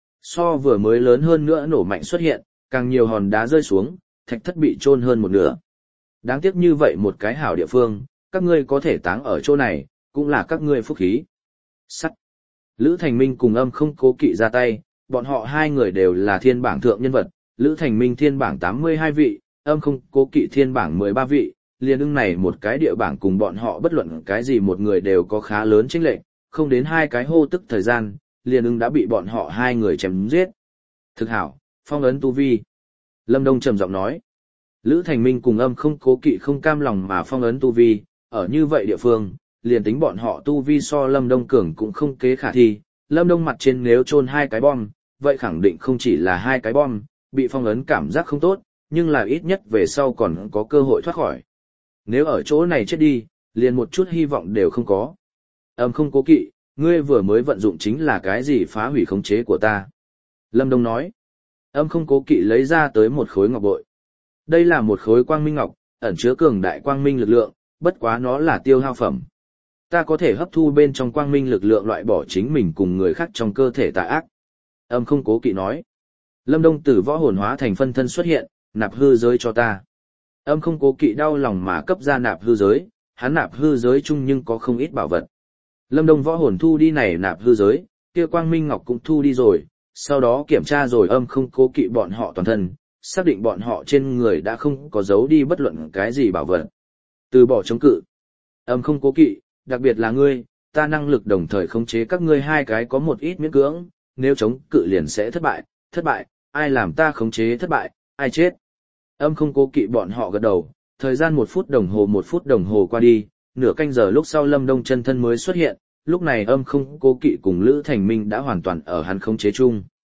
so vừa mới lớn hơn nữa nổ mạnh xuất hiện, càng nhiều hòn đá rơi xuống, thạch thất bị chôn hơn một nửa. Đáng tiếc như vậy một cái hảo địa phương, các ngươi có thể táng ở chỗ này, cũng là các ngươi phúc khí. Sắt. Lữ Thành Minh cùng âm không cố kỵ ra tay, bọn họ hai người đều là thiên bảng thượng nhân vật, Lữ Thành Minh thiên bảng tám mươi hai vị, âm không cố kỵ thiên bảng mười ba vị, liền ưng này một cái địa bảng cùng bọn họ bất luận cái gì một người đều có khá lớn chênh lệch, không đến hai cái hô tức thời gian, liền ưng đã bị bọn họ hai người chém giết. Thực hảo, phong ấn tu vi. Lâm Đông trầm giọng nói. Lữ Thành Minh cùng âm không cố kỵ không cam lòng mà phong ấn tu vi, ở như vậy địa phương, liền tính bọn họ tu vi so Lâm Đông cường cũng không kế khả thi. Lâm Đông mặt trên nếu chôn hai cái bom, vậy khẳng định không chỉ là hai cái bom, bị phong ấn cảm giác không tốt, nhưng là ít nhất về sau còn có cơ hội thoát khỏi. Nếu ở chỗ này chết đi, liền một chút hy vọng đều không có. Âm không cố kỵ, ngươi vừa mới vận dụng chính là cái gì phá hủy khống chế của ta. Lâm Đông nói. Âm không cố kỵ lấy ra tới một khối ngọc bội. Đây là một khối quang minh ngọc, ẩn chứa cường đại quang minh lực lượng, bất quá nó là tiêu hao phẩm. Ta có thể hấp thu bên trong quang minh lực lượng loại bỏ chính mình cùng người khác trong cơ thể tà ác. Âm không cố kỵ nói. Lâm Đông tử võ hồn hóa thành phân thân xuất hiện, nạp hư giới cho ta. Âm không cố kỵ đau lòng mà cấp ra nạp hư giới, hắn nạp hư giới chung nhưng có không ít bảo vật. Lâm Đông võ hồn thu đi này nạp hư giới, kia quang minh ngọc cũng thu đi rồi, sau đó kiểm tra rồi âm không cố kỵ bọn họ toàn thân, xác định bọn họ trên người đã không có giấu đi bất luận cái gì bảo vật. Từ bỏ chống cự. Âm không cố kỵ, đặc biệt là ngươi, ta năng lực đồng thời khống chế các ngươi hai cái có một ít miễn cưỡng, nếu chống cự liền sẽ thất bại, thất bại, ai làm ta khống chế thất bại, ai chết. Âm không cố kỵ bọn họ gật đầu, thời gian một phút đồng hồ một phút đồng hồ qua đi, nửa canh giờ lúc sau Lâm Đông chân thân mới xuất hiện, lúc này âm không cố kỵ cùng Lữ Thành Minh đã hoàn toàn ở hắn khống chế chung.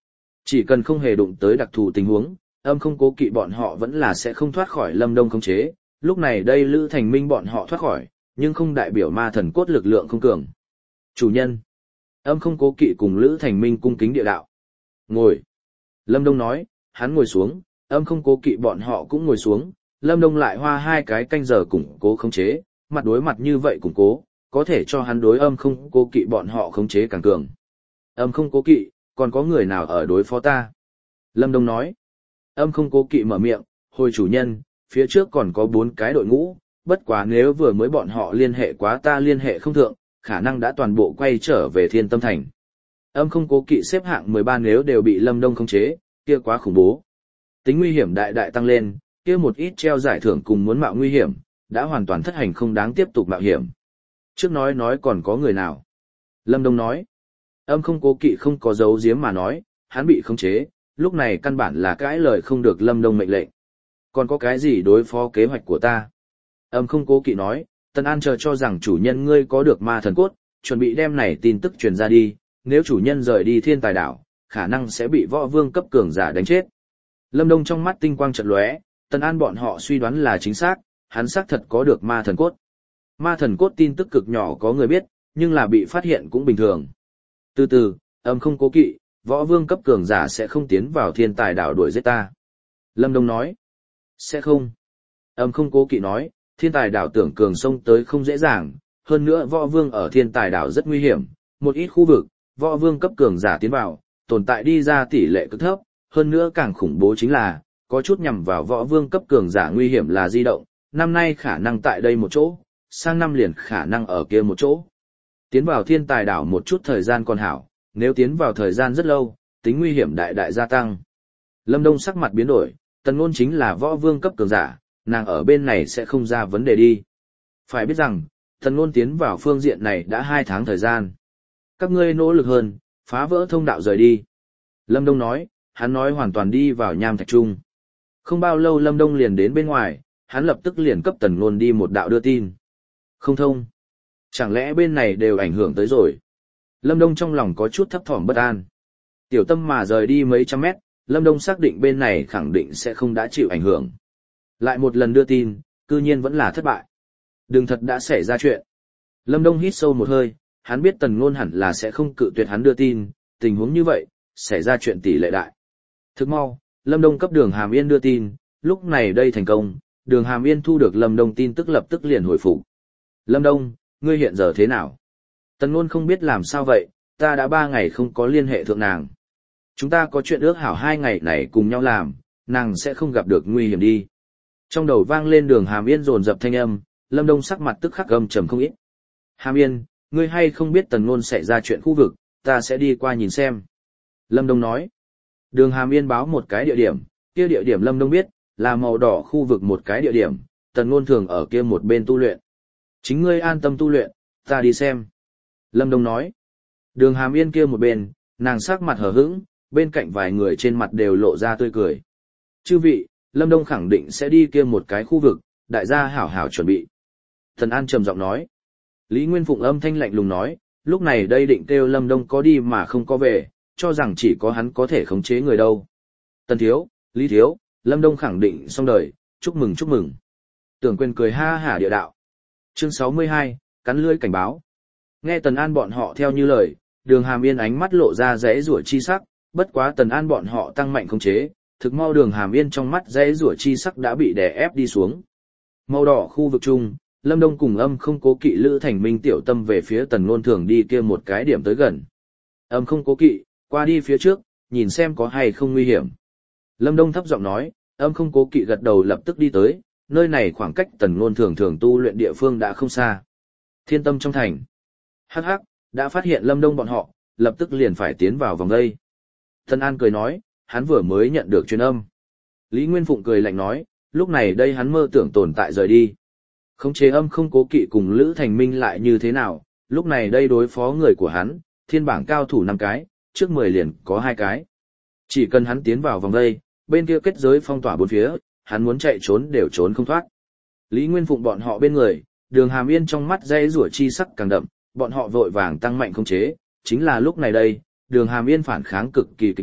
Chỉ cần không hề đụng tới đặc thù tình huống, âm không cố kỵ bọn họ vẫn là sẽ không thoát khỏi Lâm Đông khống chế, lúc này đây Lữ Thành Minh bọn họ thoát khỏi, nhưng không đại biểu ma thần cốt lực lượng không cường. Chủ nhân. Âm không cố kỵ cùng Lữ Thành Minh cung kính địa đạo. Ngồi. Lâm Đông nói, hắn ngồi xuống, âm không cố kỵ bọn họ cũng ngồi xuống, Lâm Đông lại hoa hai cái canh giờ củng cố khống chế, mặt đối mặt như vậy củng cố, có thể cho hắn đối âm không cố kỵ bọn họ khống chế càng cường. Âm không cố kỵ, còn có người nào ở đối phó ta? Lâm Đông nói. Âm không cố kỵ mở miệng, hồi chủ nhân, phía trước còn có bốn cái đội ngũ, bất quá nếu vừa mới bọn họ liên hệ quá ta liên hệ không thượng, khả năng đã toàn bộ quay trở về Thiên Tâm Thành. Âm không cố kỵ xếp hạng mười ba nếu đều bị Lâm Đông khống chế, kia quá khủng bố. Tính nguy hiểm đại đại tăng lên, kia một ít treo giải thưởng cùng muốn mạo nguy hiểm, đã hoàn toàn thất hành không đáng tiếp tục mạo hiểm. Trước nói nói còn có người nào? Lâm Đông nói. Âm không cố kỵ không có dấu giếm mà nói, hắn bị khống chế, lúc này căn bản là cãi lời không được Lâm Đông mệnh lệnh. Còn có cái gì đối phó kế hoạch của ta? Âm không cố kỵ nói, Tần An chờ cho rằng chủ nhân ngươi có được ma thần cốt, chuẩn bị đem này tin tức truyền ra đi, nếu chủ nhân rời đi Thiên Tài Đảo, khả năng sẽ bị võ vương cấp cường giả đánh chết. Lâm Đông trong mắt tinh quang chợt lóe, Tần An bọn họ suy đoán là chính xác, hắn xác thật có được ma thần cốt. Ma thần cốt tin tức cực nhỏ có người biết, nhưng là bị phát hiện cũng bình thường. Từ từ, âm không cố kỵ, võ vương cấp cường giả sẽ không tiến vào Thiên Tài Đảo đuổi giết ta. Lâm Đông nói, sẽ không. Âm không cố kỵ nói, Thiên Tài Đảo tưởng cường sông tới không dễ dàng, hơn nữa võ vương ở Thiên Tài Đảo rất nguy hiểm, một ít khu vực, võ vương cấp cường giả tiến vào, tồn tại đi ra tỷ lệ cực thấp, hơn nữa càng khủng bố chính là, có chút nhằm vào võ vương cấp cường giả nguy hiểm là di động, năm nay khả năng tại đây một chỗ, sang năm liền khả năng ở kia một chỗ. Tiến vào Thiên Tài Đảo một chút thời gian còn hảo, nếu tiến vào thời gian rất lâu, tính nguy hiểm đại đại gia tăng. Lâm Đông sắc mặt biến đổi, Tần Ngôn chính là võ vương cấp cường giả, nàng ở bên này sẽ không ra vấn đề đi. Phải biết rằng, Tần Ngôn tiến vào phương diện này đã hai tháng thời gian. Các ngươi nỗ lực hơn, phá vỡ thông đạo rời đi. Lâm Đông nói, hắn nói hoàn toàn đi vào nham thạch trung. Không bao lâu Lâm Đông liền đến bên ngoài, hắn lập tức liền cấp Tần Ngôn đi một đạo đưa tin. Không thông. Chẳng lẽ bên này đều ảnh hưởng tới rồi? Lâm Đông trong lòng có chút thấp thỏm bất an. Tiểu tâm mà rời đi mấy trăm mét, Lâm Đông xác định bên này khẳng định sẽ không đã chịu ảnh hưởng. Lại một lần đưa tin, cư nhiên vẫn là thất bại. Đừng thật đã xảy ra chuyện. Lâm Đông hít sâu một hơi, hắn biết Tần Ngôn hẳn là sẽ không cự tuyệt hắn đưa tin, tình huống như vậy, xảy ra chuyện tỷ lệ đại. Thức mau, Lâm Đông cấp Đường Hàm Yên đưa tin, lúc này đây thành công, Đường Hàm Yên thu được Lâm Đông tin tức lập tức liền hồi phục. Lâm Đông, ngươi hiện giờ thế nào? Tần Ngôn không biết làm sao vậy, ta đã ba ngày không có liên hệ thượng nàng. Chúng ta có chuyện ước hảo hai ngày này cùng nhau làm, nàng sẽ không gặp được nguy hiểm đi. Trong đầu vang lên Đường Hàm Yên dồn dập thanh âm, Lâm Đông sắc mặt tức khắc gầm trầm không ít. Hàm Yên, ngươi hay không biết Tần Ngôn xảy ra chuyện khu vực, ta sẽ đi qua nhìn xem. Lâm Đông nói. Đường Hàm Yên báo một cái địa điểm, kia địa điểm Lâm Đông biết, là màu đỏ khu vực một cái địa điểm, Tần Ngôn thường ở kia một bên tu luyện. Chính ngươi an tâm tu luyện, ta đi xem. Lâm Đông nói. Đường Hàm Yên kia một bên, nàng sắc mặt hờ hững, bên cạnh vài người trên mặt đều lộ ra tươi cười. Chư vị, Lâm Đông khẳng định sẽ đi kia một cái khu vực, đại gia hảo hảo chuẩn bị. Thần An trầm giọng nói. Lý Nguyên Phụng âm thanh lạnh lùng nói, lúc này đây định kêu Lâm Đông có đi mà không có về, cho rằng chỉ có hắn có thể khống chế người đâu. Tần Thiếu, Lý Thiếu, Lâm Đông khẳng định xong đời, chúc mừng chúc mừng. Tưởng Quyền cười ha hả địa đạo. Chương sáu mươi hai, cắn lưỡi cảnh báo. Nghe Tần An bọn họ theo như lời, Đường Hàm Yên ánh mắt lộ ra rẽ rủa chi sắc, bất quá Tần An bọn họ tăng mạnh khống chế, thực mau Đường Hàm Yên trong mắt rẽ rủa chi sắc đã bị đè ép đi xuống. Màu đỏ khu vực chung, Lâm Đông cùng Âm không cố kỵ Lữ Thành Minh tiểu tâm về phía Tần Ngôn thường đi kia một cái điểm tới gần. Âm không cố kỵ, qua đi phía trước, nhìn xem có hay không nguy hiểm. Lâm Đông thấp giọng nói, Âm không cố kỵ gật đầu lập tức đi tới, nơi này khoảng cách Tần Ngôn thường thường tu luyện địa phương đã không xa. Thiên Tâm trong thành. Hắc hắc, đã phát hiện Lâm Đông bọn họ, lập tức liền phải tiến vào vòng đây. Tần An cười nói, hắn vừa mới nhận được truyền âm. Lý Nguyên Phụng cười lạnh nói, lúc này đây hắn mơ tưởng tồn tại rời đi. Khống chế Âm không cố kỵ cùng Lữ Thành Minh lại như thế nào, lúc này đây đối phó người của hắn, thiên bảng cao thủ năm cái, trước mười liền có hai cái. Chỉ cần hắn tiến vào vòng đây, bên kia kết giới phong tỏa bốn phía, hắn muốn chạy trốn đều trốn không thoát. Lý Nguyên Phụng bọn họ bên người, Đường Hàm Yên trong mắt dây rủa chi sắc càng đậm, bọn họ vội vàng tăng mạnh khống chế, chính là lúc này đây, Đường Hàm Yên phản kháng cực kỳ kịch liệt,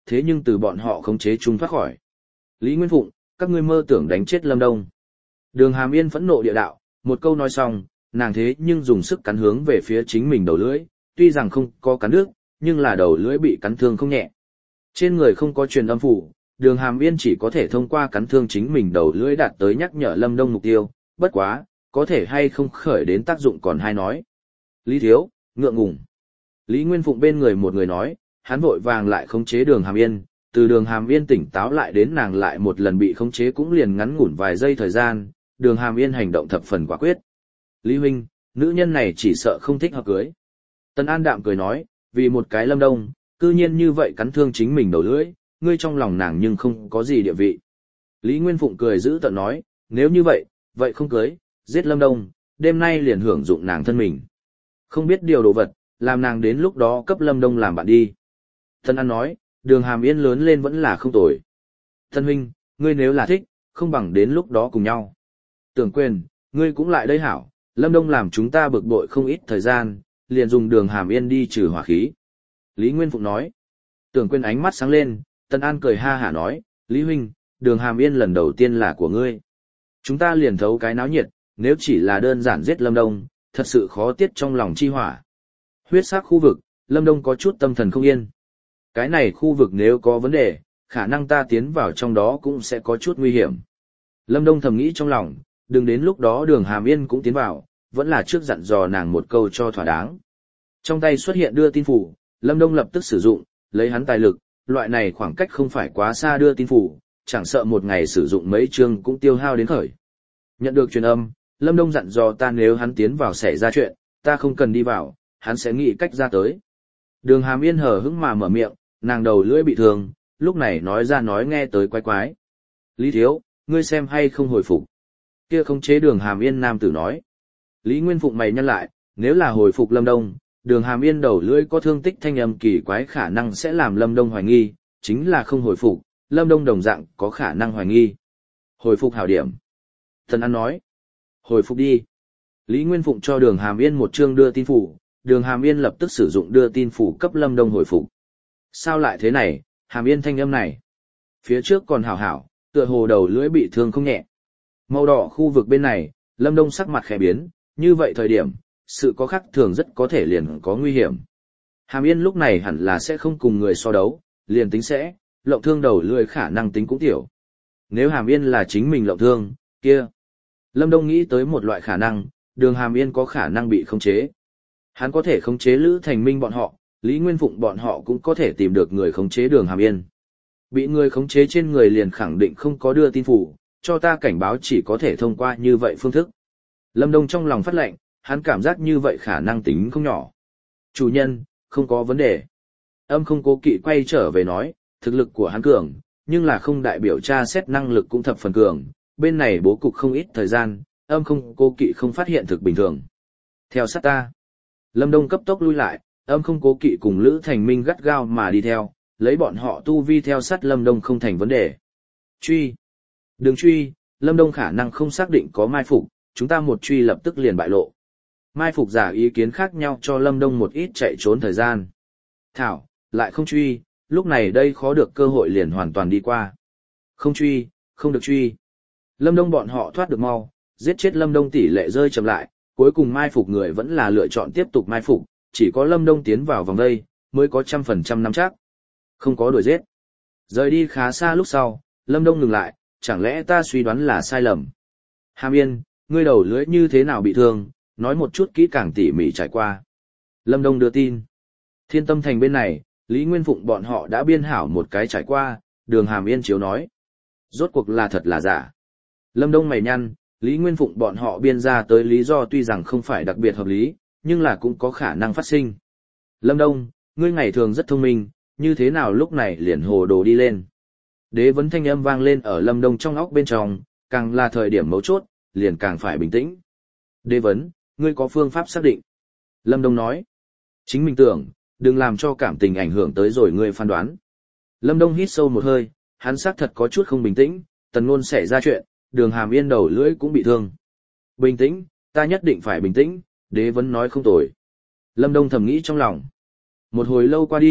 thế nhưng từ bọn họ khống chế chung thoát khỏi. Lý Nguyên Phụng, các ngươi mơ tưởng đánh chết Lâm Đông. Đường Hàm Yên phẫn nộ địa đạo, một câu nói xong, nàng thế nhưng dùng sức cắn hướng về phía chính mình đầu lưỡi, tuy rằng không có cắn nước, nhưng là đầu lưỡi bị cắn thương không nhẹ. Trên người không có truyền âm phủ, Đường Hàm Yên chỉ có thể thông qua cắn thương chính mình đầu lưỡi đạt tới nhắc nhở Lâm Đông mục tiêu, bất quá, có thể hay không khởi đến tác dụng còn hay nói. Lý Thiếu, ngượng ngùng. Lý Nguyên Phụng bên người một người nói, hắn vội vàng lại khống chế Đường Hàm Yên, từ Đường Hàm Yên tỉnh táo lại đến nàng lại một lần bị khống chế cũng liền ngắn ngủn vài giây thời gian, Đường Hàm Yên hành động thập phần quả quyết. Lý huynh, nữ nhân này chỉ sợ không thích hợp cưới. Tân An đạm cười nói, vì một cái Lâm Đông, cư nhiên như vậy cắn thương chính mình đầu lưỡi, ngươi trong lòng nàng nhưng không có gì địa vị. Lý Nguyên Phụng cười giữ tợn nói, nếu như vậy, vậy không cưới, giết Lâm Đông, đêm nay liền hưởng dụng nàng thân mình. Không biết điều đồ vật, làm nàng đến lúc đó cấp Lâm Đông làm bạn đi. Tân An nói, Đường Hàm Yên lớn lên vẫn là không tồi. Tân huynh, ngươi nếu là thích, không bằng đến lúc đó cùng nhau. Tưởng Quyền, ngươi cũng lại đây hảo, Lâm Đông làm chúng ta bực bội không ít thời gian, liền dùng Đường Hàm Yên đi trừ hỏa khí. Lý Nguyên Phụng nói. Tưởng Quyền ánh mắt sáng lên, Tân An cười ha hả nói, Lý huynh, Đường Hàm Yên lần đầu tiên là của ngươi. Chúng ta liền thấu cái náo nhiệt, nếu chỉ là đơn giản giết Lâm Đông, thật sự khó tiết trong lòng chi hỏa. Huyết sắc khu vực, Lâm Đông có chút tâm thần không yên. Cái này khu vực nếu có vấn đề, khả năng ta tiến vào trong đó cũng sẽ có chút nguy hiểm. Lâm Đông thầm nghĩ trong lòng, đừng đến lúc đó Đường Hàm Yên cũng tiến vào, vẫn là trước dặn dò nàng một câu cho thỏa đáng. Trong tay xuất hiện đưa tin phủ, Lâm Đông lập tức sử dụng, lấy hắn tài lực, loại này khoảng cách không phải quá xa đưa tin phủ, chẳng sợ một ngày sử dụng mấy chương cũng tiêu hao đến khởi. Nhận được truyền âm, Lâm Đông dặn dò ta nếu hắn tiến vào xảy ra chuyện, ta không cần đi vào, hắn sẽ nghĩ cách ra tới. Đường Hàm Yên hờ hững mà mở miệng, nàng đầu lưỡi bị thương, lúc này nói ra nói nghe tới quái quái. Lý Thiếu, ngươi xem hay không hồi phục. Kia không chế Đường Hàm Yên nam tử nói. Lý Nguyên Phụng mày nhăn lại, nếu là hồi phục Lâm Đông, Đường Hàm Yên đầu lưỡi có thương tích thanh âm kỳ quái khả năng sẽ làm Lâm Đông hoài nghi, chính là không hồi phục, Lâm Đông đồng dạng có khả năng hoài nghi. Hồi phục hảo điểm. Thần An nói. Hồi phục đi. Lý Nguyên Phụng cho Đường Hàm Yên một chương đưa tin phủ, Đường Hàm Yên lập tức sử dụng đưa tin phủ cấp Lâm Đông hồi phục. Sao lại thế này, Hàm Yên thanh âm này? Phía trước còn hảo hảo, tựa hồ đầu lưỡi bị thương không nhẹ. Màu đỏ khu vực bên này, Lâm Đông sắc mặt khẽ biến, như vậy thời điểm, sự có khác thường rất có thể liền có nguy hiểm. Hàm Yên lúc này hẳn là sẽ không cùng người so đấu, liền tính sẽ, lộng thương đầu lưỡi khả năng tính cũng tiểu. Nếu Hàm Yên là chính mình lộng thương, kia. Lâm Đông nghĩ tới một loại khả năng, Đường Hàm Yên có khả năng bị khống chế. Hắn có thể khống chế Lữ Thành Minh bọn họ, Lý Nguyên Phụng bọn họ cũng có thể tìm được người khống chế Đường Hàm Yên. Bị người khống chế trên người liền khẳng định không có đưa tin phủ, cho ta cảnh báo chỉ có thể thông qua như vậy phương thức. Lâm Đông trong lòng phát lệnh, hắn cảm giác như vậy khả năng tính không nhỏ. Chủ nhân, không có vấn đề. Âm không cố kỵ quay trở về nói, thực lực của hắn cường, nhưng là không đại biểu tra xét năng lực cũng thập phần cường, bên này bố cục không ít thời gian, âm không cố kỵ không phát hiện thực bình thường. Theo sát ta. Lâm Đông cấp tốc lui lại, âm không cố kỵ cùng Lữ Thành Minh gắt gao mà đi theo, lấy bọn họ tu vi theo sát Lâm Đông không thành vấn đề. Truy. Đừng truy, Lâm Đông khả năng không xác định có mai phục, chúng ta một truy lập tức liền bại lộ. Mai phục giả ý kiến khác nhau cho Lâm Đông một ít chạy trốn thời gian. Thảo, lại không truy, lúc này đây khó được cơ hội liền hoàn toàn đi qua. Không truy, không được truy. Lâm Đông bọn họ thoát được mau, giết chết Lâm Đông tỷ lệ rơi chậm lại, cuối cùng mai phục người vẫn là lựa chọn tiếp tục mai phục, chỉ có Lâm Đông tiến vào vòng đây, mới có trăm phần trăm nắm chắc. Không có đuổi giết. Rời đi khá xa lúc sau, Lâm Đông ngừng lại, chẳng lẽ ta suy đoán là sai lầm. Hàm Yên, ngươi đầu lưỡi như thế nào bị thương, nói một chút kỹ càng tỉ mỉ trải qua. Lâm Đông đưa tin. Thiên Tâm Thành bên này, Lý Nguyên Phụng bọn họ đã biên hảo một cái trải qua, Đường Hàm Yên chiếu nói. Rốt cuộc là thật là giả. Lâm Đông mày nhăn, Lý Nguyên Phụng bọn họ biên ra tới lý do tuy rằng không phải đặc biệt hợp lý, nhưng là cũng có khả năng phát sinh. Lâm Đông, ngươi ngày thường rất thông minh, như thế nào lúc này liền hồ đồ đi lên. Đế vấn thanh âm vang lên ở Lâm Đông trong óc bên trong, càng là thời điểm mấu chốt, liền càng phải bình tĩnh. Đế vấn, ngươi có phương pháp xác định. Lâm Đông nói, chính mình tưởng, đừng làm cho cảm tình ảnh hưởng tới rồi ngươi phán đoán. Lâm Đông hít sâu một hơi, hắn xác thật có chút không bình tĩnh, Tần Ngôn xảy ra chuyện, Đường Hàm Yên đầu lưỡi cũng bị thương. Bình tĩnh, ta nhất định phải bình tĩnh, Đế vấn nói không tồi. Lâm Đông thầm nghĩ trong lòng. Một hồi lâu qua đi,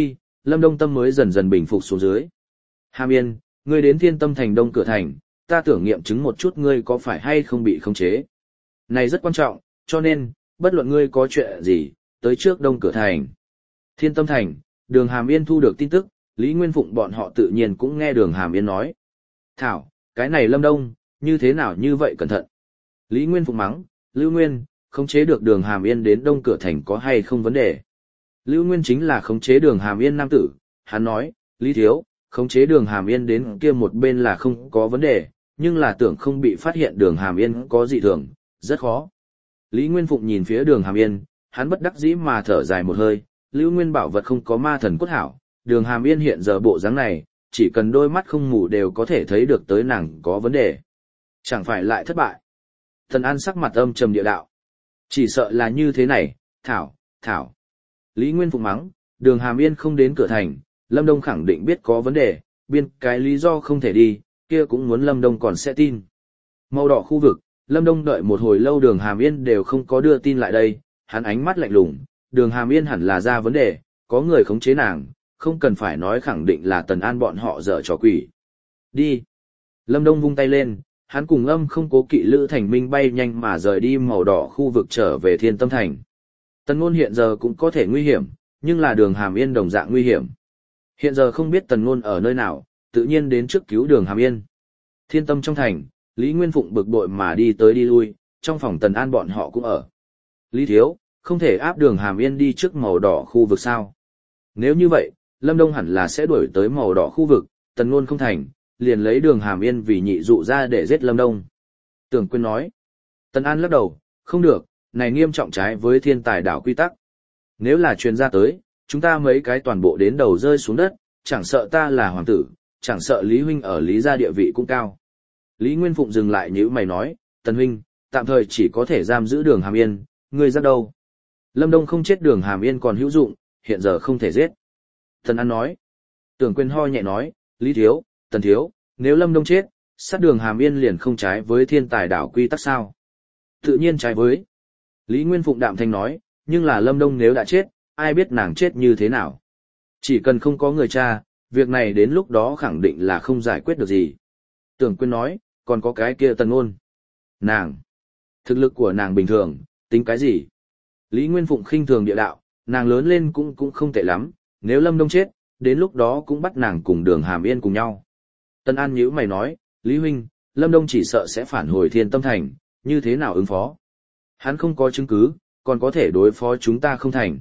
Lâm Đông tâm mới dần dần bình phục xuống dưới. Hàm Yên, ngươi đến Thiên Tâm Thành Đông cửa thành, ta tưởng nghiệm chứng một chút ngươi có phải hay không bị khống chế. Này rất quan trọng, cho nên, bất luận ngươi có chuyện gì, tới trước Đông cửa thành. Thiên Tâm Thành, Đường Hàm Yên thu được tin tức, Lý Nguyên Phụng bọn họ tự nhiên cũng nghe Đường Hàm Yên nói. Thảo, cái này Lâm Đông, như thế nào như vậy cẩn thận. Lý Nguyên Phụng mắng, Lưu Nguyên, khống chế được Đường Hàm Yên đến Đông cửa thành có hay không vấn đề. Lưu Nguyên chính là khống chế Đường Hàm Yên nam tử, hắn nói, Lý Thiếu, khống chế Đường Hàm Yên đến kia một bên là không có vấn đề, nhưng là tưởng không bị phát hiện Đường Hàm Yên có dị thường, rất khó. Lý Nguyên Phụng nhìn phía Đường Hàm Yên, hắn bất đắc dĩ mà thở dài một hơi, Lưu Nguyên bảo vật không có ma thần cốt hảo, Đường Hàm Yên hiện giờ bộ dáng này, chỉ cần đôi mắt không mù đều có thể thấy được tới nàng có vấn đề. Chẳng phải lại thất bại. Thần An sắc mặt âm trầm địa đạo. Chỉ sợ là như thế này, Thảo, Thảo. Lý Nguyên Phụng mắng, Đường Hàm Yên không đến cửa thành, Lâm Đông khẳng định biết có vấn đề, biên cái lý do không thể đi, kia cũng muốn Lâm Đông còn sẽ tin. Màu đỏ khu vực, Lâm Đông đợi một hồi lâu Đường Hàm Yên đều không có đưa tin lại đây, hắn ánh mắt lạnh lùng, Đường Hàm Yên hẳn là ra vấn đề, có người khống chế nàng, không cần phải nói khẳng định là Tần An bọn họ dở trò quỷ. Đi. Lâm Đông vung tay lên, hắn cùng Âm Không Cố Kỵ Lữ Thành Minh bay nhanh mà rời đi màu đỏ khu vực trở về Thiên Tâm Thành. Tần Ngôn hiện giờ cũng có thể nguy hiểm, nhưng là Đường Hàm Yên đồng dạng nguy hiểm. Hiện giờ không biết Tần Ngôn ở nơi nào, tự nhiên đến trước cứu Đường Hàm Yên. Thiên Tâm trong thành, Lý Nguyên Phụng bực bội mà đi tới đi lui, trong phòng Tần An bọn họ cũng ở. Lý Thiếu, không thể áp Đường Hàm Yên đi trước màu đỏ khu vực sao? Nếu như vậy, Lâm Đông hẳn là sẽ đuổi tới màu đỏ khu vực, Tần Ngôn không thành, liền lấy Đường Hàm Yên vì nhị dụ ra để giết Lâm Đông. Tưởng Quyên nói. Tần An lắc đầu, không được, này nghiêm trọng trái với thiên tài đảo quy tắc. Nếu là truyền ra tới, chúng ta mấy cái toàn bộ đến đầu rơi xuống đất, chẳng sợ ta là hoàng tử, chẳng sợ Lý Huynh ở Lý gia địa vị cũng cao. Lý Nguyên Phụng dừng lại nhíu mày nói, Tần Huynh, tạm thời chỉ có thể giam giữ Đường Hàm Yên, ngươi ra đâu? Lâm Đông không chết Đường Hàm Yên còn hữu dụng, hiện giờ không thể giết. Tần An nói. Tưởng Quyên ho nhẹ nói, Lý Thiếu, Tần Thiếu, nếu Lâm Đông chết, sát Đường Hàm Yên liền không trái với thiên tài đảo quy tắc sao? Tự nhiên trái với. Lý Nguyên Phụng đạm thanh nói, nhưng là Lâm Đông nếu đã chết, ai biết nàng chết như thế nào? Chỉ cần không có người cha, việc này đến lúc đó khẳng định là không giải quyết được gì. Tưởng Quyên nói, còn có cái kia Tần Ngôn. Nàng, thực lực của nàng bình thường, tính cái gì? Lý Nguyên Phụng khinh thường địa đạo, nàng lớn lên cũng cũng không tệ lắm, nếu Lâm Đông chết, đến lúc đó cũng bắt nàng cùng Đường Hàm Yên cùng nhau. Tân An nhíu mày nói, Lý Huynh, Lâm Đông chỉ sợ sẽ phản hồi Thiên Tâm Thành, như thế nào ứng phó? Hắn không có chứng cứ, còn có thể đối phó chúng ta không thành.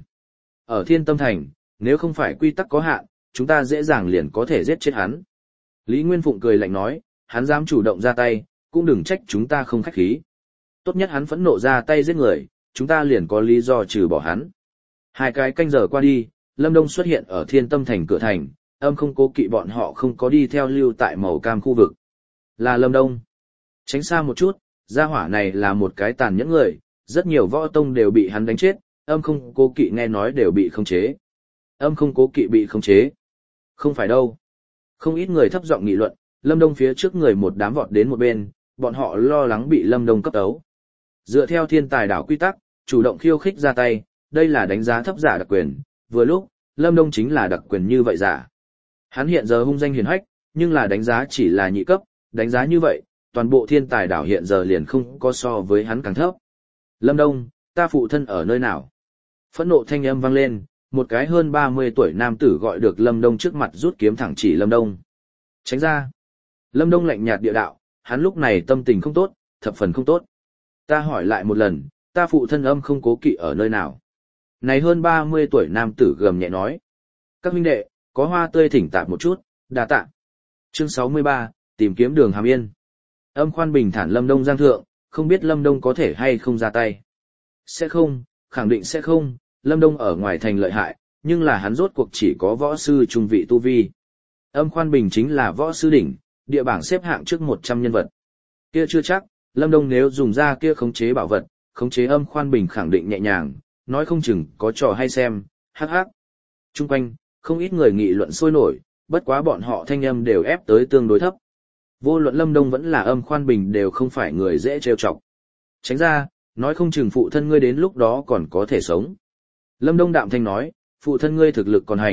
Ở Thiên Tâm Thành, nếu không phải quy tắc có hạn, chúng ta dễ dàng liền có thể giết chết hắn. Lý Nguyên Phụng cười lạnh nói, hắn dám chủ động ra tay, cũng đừng trách chúng ta không khách khí. Tốt nhất hắn phẫn nộ ra tay giết người, chúng ta liền có lý do trừ bỏ hắn. Hai cái canh giờ qua đi, Lâm Đông xuất hiện ở Thiên Tâm Thành cửa thành, Âm Không Cố Kỵ bọn họ không có đi theo lưu tại màu cam khu vực. Là Lâm Đông. Tránh xa một chút, gia hỏa này là một cái tàn nhẫn người, rất nhiều võ tông đều bị hắn đánh chết, Âm Không Cố Kỵ nghe nói đều bị khống chế. Âm Không Cố Kỵ bị khống chế. Không phải đâu. Không ít người thấp giọng nghị luận, Lâm Đông phía trước người một đám vọt đến một bên, bọn họ lo lắng bị Lâm Đông cấp tấu. Dựa theo thiên tài đảo quy tắc, chủ động khiêu khích ra tay, đây là đánh giá thấp giả đặc quyền, vừa lúc, Lâm Đông chính là đặc quyền như vậy giả. Hắn hiện giờ hung danh hiển hách, nhưng là đánh giá chỉ là nhị cấp, đánh giá như vậy, toàn bộ thiên tài đảo hiện giờ liền không có so với hắn càng thấp. Lâm Đông, ta phụ thân ở nơi nào? Phẫn nộ thanh âm vang lên, một cái hơn ba mươi tuổi nam tử gọi được Lâm Đông trước mặt rút kiếm thẳng chỉ Lâm Đông. Tránh ra. Lâm Đông lạnh nhạt địa đạo, hắn lúc này tâm tình không tốt, thập phần không tốt. Ta hỏi lại một lần, ta phụ thân Âm Không Cố Kỵ ở nơi nào? Này hơn ba mươi tuổi nam tử gầm nhẹ nói. Các huynh đệ, có hoa tươi thỉnh tạm một chút, đa tạ. Chương sáu mươi ba, tìm kiếm Đường Hàm Yên. Âm Khoan bình thản Lâm Đông giang thượng, không biết Lâm Đông có thể hay không ra tay. Sẽ không, khẳng định sẽ không, Lâm Đông ở ngoài thành lợi hại, nhưng là hắn rốt cuộc chỉ có võ sư trung vị tu vi. Âm Khoan bình chính là võ sư đỉnh, địa bảng xếp hạng trước một trăm nhân vật. Kia chưa chắc, Lâm Đông nếu dùng ra kia khống chế bảo vật, khống chế Âm Khoan bình khẳng định nhẹ nhàng, nói không chừng có trò hay xem, hắc hắc. Trung quanh, không ít người nghị luận sôi nổi, bất quá bọn họ thanh âm đều ép tới tương đối thấp. Vô luận Lâm Đông vẫn là Âm Khoan bình đều không phải người dễ trêu chọc. Tránh ra, nói không chừng phụ thân ngươi đến lúc đó còn có thể sống. Lâm Đông đạm thanh nói, phụ thân ngươi thực lực còn hành,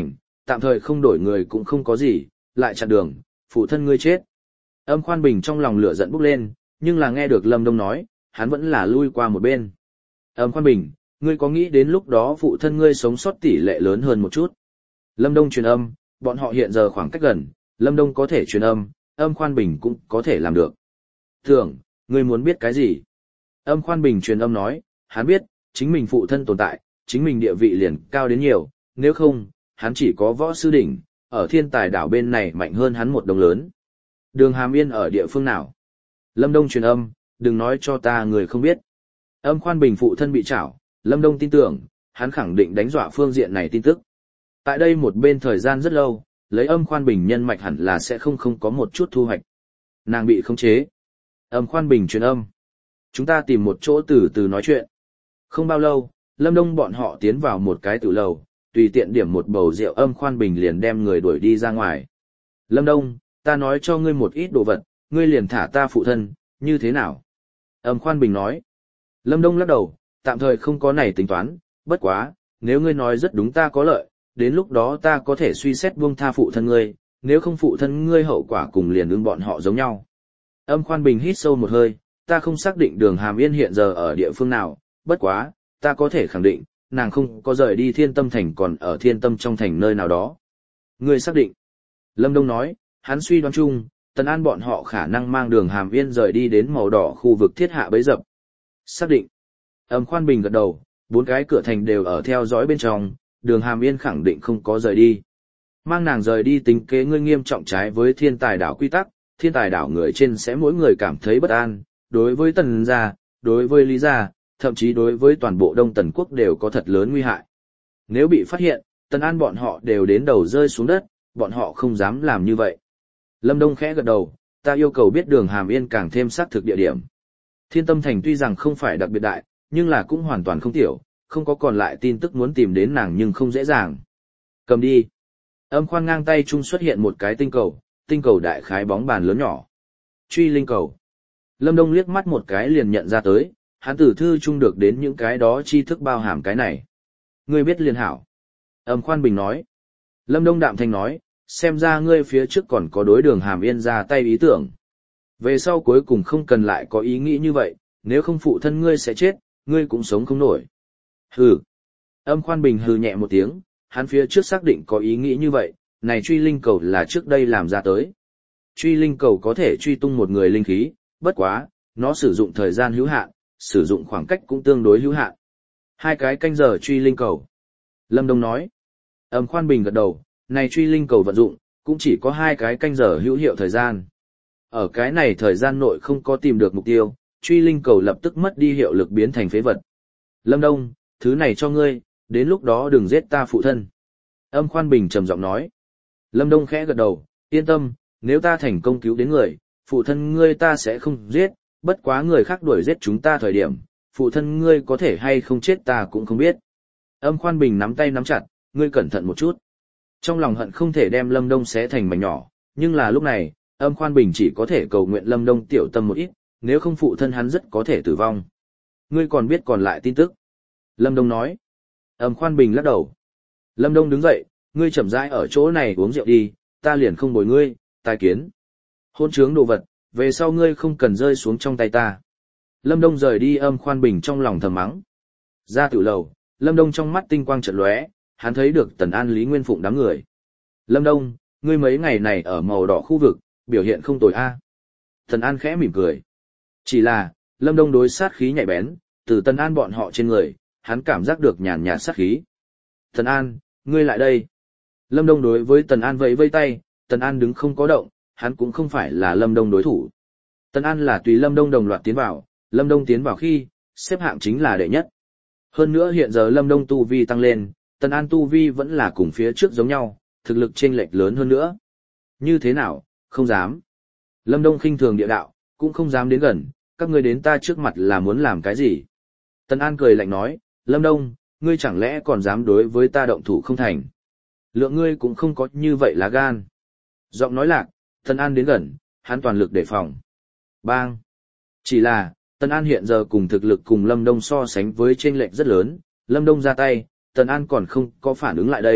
tạm thời không đổi người cũng không có gì, lại chặn đường, phụ thân ngươi chết. Âm Khoan Bình trong lòng lửa giận bốc lên, nhưng là nghe được Lâm Đông nói, hắn vẫn là lui qua một bên. Âm Khoan Bình, ngươi có nghĩ đến lúc đó phụ thân ngươi sống sót tỷ lệ lớn hơn một chút? Lâm Đông truyền âm, bọn họ hiện giờ khoảng cách gần, Lâm Đông có thể truyền âm, Âm Khoan Bình cũng có thể làm được. Tưởng, ngươi muốn biết cái gì? Âm Khoan Bình truyền âm nói, hắn biết, chính mình phụ thân tồn tại, chính mình địa vị liền cao đến nhiều, nếu không, hắn chỉ có võ sư đỉnh, ở thiên tài đảo bên này mạnh hơn hắn một đồng lớn. Đường Hàm Yên ở địa phương nào? Lâm Đông truyền âm, đừng nói cho ta người không biết. Âm Khoan Bình phụ thân bị trảo, Lâm Đông tin tưởng, hắn khẳng định đánh dọa phương diện này tin tức. Tại đây một bên thời gian rất lâu, lấy Âm Khoan Bình nhân mạch hẳn là sẽ không không có một chút thu hoạch. Nàng bị khống chế. Âm Khoan Bình truyền âm. Chúng ta tìm một chỗ từ từ nói chuyện. Không bao lâu, Lâm Đông bọn họ tiến vào một cái tử lầu, tùy tiện điểm một bầu rượu. Âm Khoan Bình liền đem người đuổi đi ra ngoài. Lâm Đông, ta nói cho ngươi một ít đồ vật, ngươi liền thả ta phụ thân, như thế nào? Âm Khoan Bình nói. Lâm Đông lắc đầu, tạm thời không có này tính toán, bất quá, nếu ngươi nói rất đúng ta có lợi, đến lúc đó ta có thể suy xét buông tha phụ thân ngươi, nếu không phụ thân ngươi hậu quả cùng liền ương bọn họ giống nhau. Âm Khoan Bình hít sâu một hơi, ta không xác định Đường Hàm Yên hiện giờ ở địa phương nào, bất quá, ta có thể khẳng định, nàng không có rời đi Thiên Tâm Thành còn ở Thiên Tâm trong thành nơi nào đó. Ngươi xác định. Lâm Đông nói, hắn suy đoán chung, Tần An bọn họ khả năng mang Đường Hàm Yên rời đi đến màu đỏ khu vực thiết hạ bấy dập. Xác định. Âm Khoan Bình gật đầu, bốn cái cửa thành đều ở theo dõi bên trong, Đường Hàm Yên khẳng định không có rời đi. Mang nàng rời đi tính kế ngươi nghiêm trọng trái với thiên tài đảo quy tắc, thiên tài đảo người trên sẽ mỗi người cảm thấy bất an, đối với Tần gia, đối với Lý gia, thậm chí đối với toàn bộ Đông Tần quốc đều có thật lớn nguy hại. Nếu bị phát hiện, Tần An bọn họ đều đến đầu rơi xuống đất, bọn họ không dám làm như vậy. Lâm Đông khẽ gật đầu, ta yêu cầu biết Đường Hàm Yên càng thêm xác thực địa điểm. Thiên Tâm Thành tuy rằng không phải đặc biệt đại, nhưng là cũng hoàn toàn không tiểu, không có còn lại tin tức muốn tìm đến nàng nhưng không dễ dàng. Cầm đi. Âm Khoan ngang tay trung xuất hiện một cái tinh cầu, tinh cầu đại khái bóng bàn lớn nhỏ. Truy linh cầu. Lâm Đông liếc mắt một cái liền nhận ra tới, hắn từ thư trung được đến những cái đó tri thức bao hàm cái này. Ngươi biết liền hảo. Âm Khoan Bình nói. Lâm Đông đạm thanh nói, xem ra ngươi phía trước còn có đối Đường Hàm Yên ra tay ý tưởng. Về sau cuối cùng không cần lại có ý nghĩ như vậy, nếu không phụ thân ngươi sẽ chết, ngươi cũng sống không nổi. Hừ. Âm Khoan Bình hừ nhẹ một tiếng, hắn phía trước xác định có ý nghĩ như vậy, này truy linh cầu là trước đây làm ra tới. Truy linh cầu có thể truy tung một người linh khí, bất quá, nó sử dụng thời gian hữu hạn, sử dụng khoảng cách cũng tương đối hữu hạn. Hai cái canh giờ truy linh cầu. Lâm Đông nói. Âm Khoan Bình gật đầu, này truy linh cầu vận dụng, cũng chỉ có hai cái canh giờ hữu hiệu thời gian. Ở cái này thời gian nội không có tìm được mục tiêu, truy linh cầu lập tức mất đi hiệu lực biến thành phế vật. Lâm Đông, thứ này cho ngươi, đến lúc đó đừng giết ta phụ thân. Âm Khoan Bình trầm giọng nói. Lâm Đông khẽ gật đầu, yên tâm, nếu ta thành công cứu đến người, phụ thân ngươi ta sẽ không giết, bất quá người khác đuổi giết chúng ta thời điểm, phụ thân ngươi có thể hay không chết ta cũng không biết. Âm Khoan Bình nắm tay nắm chặt, ngươi cẩn thận một chút. Trong lòng hận không thể đem Lâm Đông xé thành mảnh nhỏ, nhưng là lúc này, Âm Khoan Bình chỉ có thể cầu nguyện Lâm Đông tiểu tâm một ít, nếu không phụ thân hắn rất có thể tử vong. Ngươi còn biết còn lại tin tức. Lâm Đông nói. Âm Khoan Bình lắc đầu. Lâm Đông đứng dậy, ngươi chậm rãi ở chỗ này uống rượu đi, ta liền không bồi ngươi, tai kiến. Hôn trướng đồ vật, về sau ngươi không cần rơi xuống trong tay ta. Lâm Đông rời đi. Âm Khoan Bình trong lòng thầm mắng. Ra tử lầu, Lâm Đông trong mắt tinh quang chợt lóe, hắn thấy được Tần An Lý Nguyên Phụng đám người. Lâm Đông, ngươi mấy ngày này ở màu đỏ khu vực, biểu hiện không tồi a. Tần An khẽ mỉm cười. Chỉ là, Lâm Đông đối sát khí nhạy bén, từ Tần An bọn họ trên người, hắn cảm giác được nhàn nhạt sát khí. Tần An, ngươi lại đây. Lâm Đông đối với Tần An vẫy vây tay, Tần An đứng không có động, hắn cũng không phải là Lâm Đông đối thủ. Tần An là tùy Lâm Đông đồng loạt tiến vào, Lâm Đông tiến vào khi, xếp hạng chính là đệ nhất. Hơn nữa hiện giờ Lâm Đông tu vi tăng lên, Tần An tu vi vẫn là cùng phía trước giống nhau, thực lực chênh lệch lớn hơn nữa. Như thế nào, không dám. Lâm Đông khinh thường địa đạo, cũng không dám đến gần, các ngươi đến ta trước mặt là muốn làm cái gì. Tần An cười lạnh nói, Lâm Đông, ngươi chẳng lẽ còn dám đối với ta động thủ không thành. Lượng ngươi cũng không có như vậy là gan. Giọng nói lạc, Tần An đến gần, hắn toàn lực đề phòng. Bang. Chỉ là, Tần An hiện giờ cùng thực lực cùng Lâm Đông so sánh với chênh lệch rất lớn, Lâm Đông ra tay, Tần An còn không có phản ứng lại đây,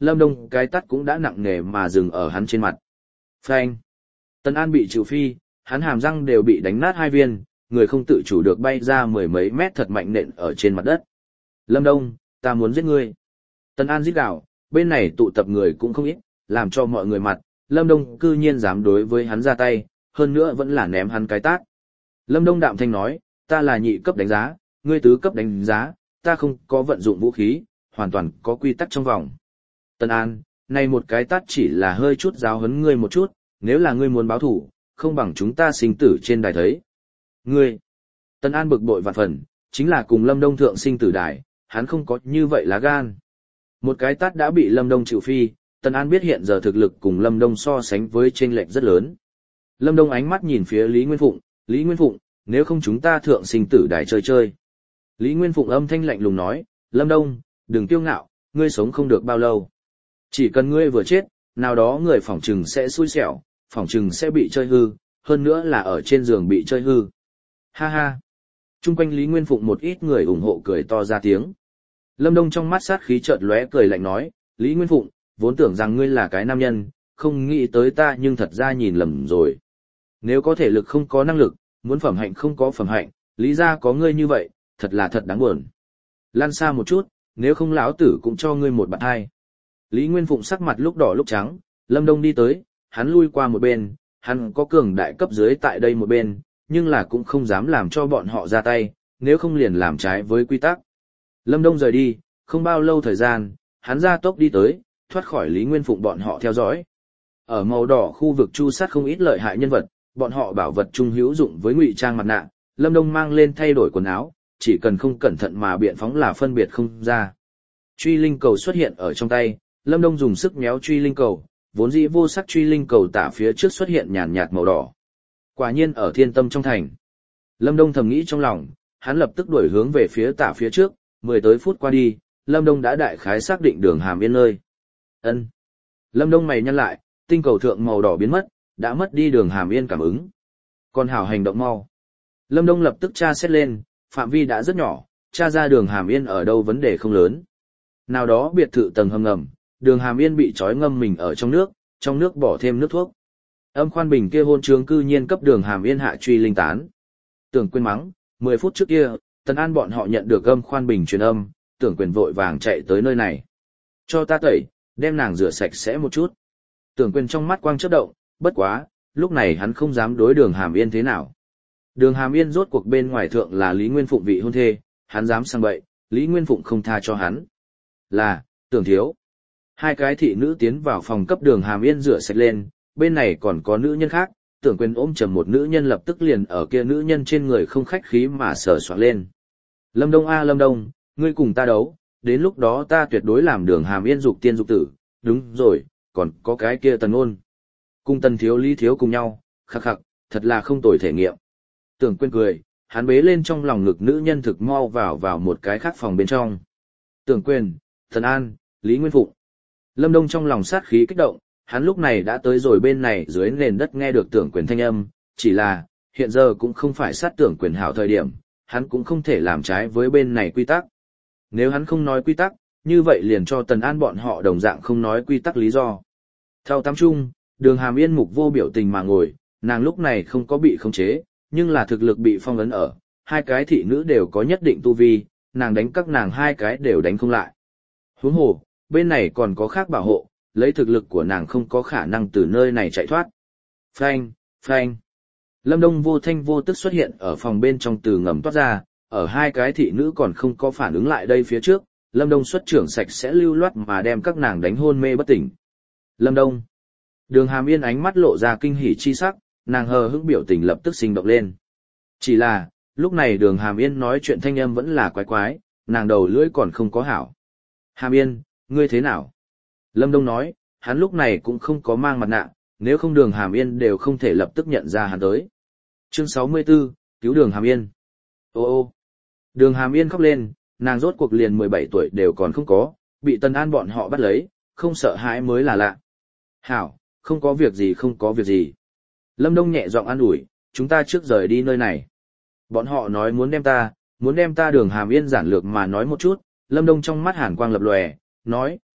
Lâm Đông cái tát cũng đã nặng nề mà dừng ở hắn trên mặt. Phanh. Tần An bị chịu phi, hắn hàm răng đều bị đánh nát hai viên, người không tự chủ được bay ra mười mấy mét thật mạnh nện ở trên mặt đất. Lâm Đông, ta muốn giết ngươi. Tần An rít gào, bên này tụ tập người cũng không ít, làm cho mọi người mặt, Lâm Đông cư nhiên dám đối với hắn ra tay, hơn nữa vẫn là ném hắn cái tát. Lâm Đông đạm thanh nói, ta là nhị cấp đánh giá, ngươi tứ cấp đánh giá, ta không có vận dụng vũ khí, hoàn toàn có quy tắc trong vòng. Tần An, này một cái tát chỉ là hơi chút giáo huấn ngươi một chút, nếu là ngươi muốn báo thủ, không bằng chúng ta sinh tử trên đài thấy. Ngươi, Tần An bực bội vạn phần, chính là cùng Lâm Đông thượng sinh tử đài, hắn không có như vậy lá gan. Một cái tát đã bị Lâm Đông chịu phi, Tần An biết hiện giờ thực lực cùng Lâm Đông so sánh với chênh lệch rất lớn. Lâm Đông ánh mắt nhìn phía Lý Nguyên Phụng, Lý Nguyên Phụng, nếu không chúng ta thượng sinh tử đài chơi chơi. Lý Nguyên Phụng âm thanh lạnh lùng nói, Lâm Đông, đừng kiêu ngạo, ngươi sống không được bao lâu. Chỉ cần ngươi vừa chết, nào đó người phỏng trừng sẽ xui xẻo, phỏng trừng sẽ bị chơi hư, hơn nữa là ở trên giường bị chơi hư. Ha ha. Trung quanh Lý Nguyên Phụng một ít người ủng hộ cười to ra tiếng. Lâm Đông trong mắt sát khí chợt lóe cười lạnh nói, Lý Nguyên Phụng, vốn tưởng rằng ngươi là cái nam nhân, không nghĩ tới ta nhưng thật ra nhìn lầm rồi. Nếu có thể lực không có năng lực, muốn phẩm hạnh không có phẩm hạnh, lý ra có ngươi như vậy, thật là thật đáng buồn. Lan xa một chút, nếu không lão tử cũng cho ngươi một bạn hai. Lý Nguyên Phụng sắc mặt lúc đỏ lúc trắng, Lâm Đông đi tới, hắn lui qua một bên, hắn có cường đại cấp dưới tại đây một bên, nhưng là cũng không dám làm cho bọn họ ra tay, nếu không liền làm trái với quy tắc. Lâm Đông rời đi, không bao lâu thời gian, hắn ra tốc đi tới, thoát khỏi Lý Nguyên Phụng bọn họ theo dõi. Ở màu đỏ khu vực chu sát không ít lợi hại nhân vật, bọn họ bảo vật trung hữu dụng với ngụy trang mặt nạ, Lâm Đông mang lên thay đổi quần áo, chỉ cần không cẩn thận mà biện phóng là phân biệt không ra. Truy linh cầu xuất hiện ở trong tay, Lâm Đông dùng sức méo truy linh cầu, vốn dĩ vô sắc truy linh cầu tả phía trước xuất hiện nhàn nhạt màu đỏ. Quả nhiên ở thiên tâm trong thành. Lâm Đông thầm nghĩ trong lòng, hắn lập tức đuổi hướng về phía tả phía trước, mười tới phút qua đi, Lâm Đông đã đại khái xác định đường hàm yên nơi. Ân. Lâm Đông mày nhăn lại, tinh cầu thượng màu đỏ biến mất, đã mất đi đường hàm yên cảm ứng. Còn hảo hành động mau. Lâm Đông lập tức tra xét lên, phạm vi đã rất nhỏ, tra ra đường hàm yên ở đâu vấn đề không lớn. Nào đó biệt thự tầng hầm ngầm, đường hàm yên bị trói ngâm mình ở trong nước, trong nước bỏ thêm nước thuốc. Âm khoan bình kia hôn trướng cư nhiên cấp đường hàm yên hạ truy linh tán. Tưởng quên mắng, mười phút trước kia, Tần An bọn họ nhận được âm khoan bình truyền âm, tưởng quyền vội vàng chạy tới nơi này. Cho ta tẩy, đem nàng rửa sạch sẽ một chút. Tưởng quyền trong mắt quang chớp động, bất quá, lúc này hắn không dám đối đường hàm yên thế nào. Đường hàm yên rốt cuộc bên ngoài thượng là Lý Nguyên Phụng vị hôn thê, hắn dám sang bậy, Lý Nguyên Phụng không tha cho hắn. Là, tưởng thiếu. Hai cái thị nữ tiến vào phòng cấp đường hàm yên rửa sạch lên, bên này còn có nữ nhân khác, tưởng quyền ôm chầm một nữ nhân lập tức liền ở kia nữ nhân trên người không khách khí mà sờ soạn lên. Lâm Đông a Lâm Đông, ngươi cùng ta đấu, đến lúc đó ta tuyệt đối làm đường hàm yên dục tiên dục tử, đúng rồi, còn có cái kia Tần Ôn. Cùng Tần thiếu Lý thiếu cùng nhau, khắc khắc, thật là không tồi thể nghiệm. Tưởng quên cười, hắn bế lên trong lòng ngực nữ nhân thực mau vào vào một cái khác phòng bên trong. Tưởng quên, Thần An, Lý Nguyên Phụng. Lâm Đông trong lòng sát khí kích động, hắn lúc này đã tới rồi bên này dưới nền đất nghe được tưởng quyền thanh âm, chỉ là, hiện giờ cũng không phải sát tưởng quyền hảo thời điểm, hắn cũng không thể làm trái với bên này quy tắc. Nếu hắn không nói quy tắc, như vậy liền cho Tần An bọn họ đồng dạng không nói quy tắc lý do. Thao tắm chung, đường hàm yên mục vô biểu tình mà ngồi, nàng lúc này không có bị khống chế, nhưng là thực lực bị phong ấn ở, hai cái thị nữ đều có nhất định tu vi, nàng đánh các nàng hai cái đều đánh không lại. Huống hồ, bên này còn có khác bảo hộ, lấy thực lực của nàng không có khả năng từ nơi này chạy thoát. Phanh, phanh. Lâm Đông vô thanh vô tức xuất hiện ở phòng bên trong từ ngầm toát ra, ở hai cái thị nữ còn không có phản ứng lại đây phía trước, Lâm Đông xuất trưởng sạch sẽ lưu loát mà đem các nàng đánh hôn mê bất tỉnh. Lâm Đông. Đường hàm yên ánh mắt lộ ra kinh hỉ chi sắc, nàng hờ hững biểu tình lập tức sinh động lên. Chỉ là, lúc này đường hàm yên nói chuyện thanh âm vẫn là quái quái, nàng đầu lưỡi còn không có hảo. Hàm yên, ngươi thế nào? Lâm Đông nói, hắn lúc này cũng không có mang mặt nạ, nếu không đường hàm yên đều không thể lập tức nhận ra hắn tới. Chương sáu mươi tư, cứu đường hàm yên. Ô ô. Đường hàm yên khóc lên, nàng rốt cuộc liền mười bảy tuổi đều còn không có, bị Tần An bọn họ bắt lấy, không sợ hãi mới là lạ. Hảo, không có việc gì không có việc gì. Lâm Đông nhẹ giọng an ủi, chúng ta trước rời đi nơi này. Bọn họ nói muốn đem ta, muốn đem ta đường hàm yên giản lược mà nói một chút, Lâm Đông trong mắt hàn quang lập lòe, nói,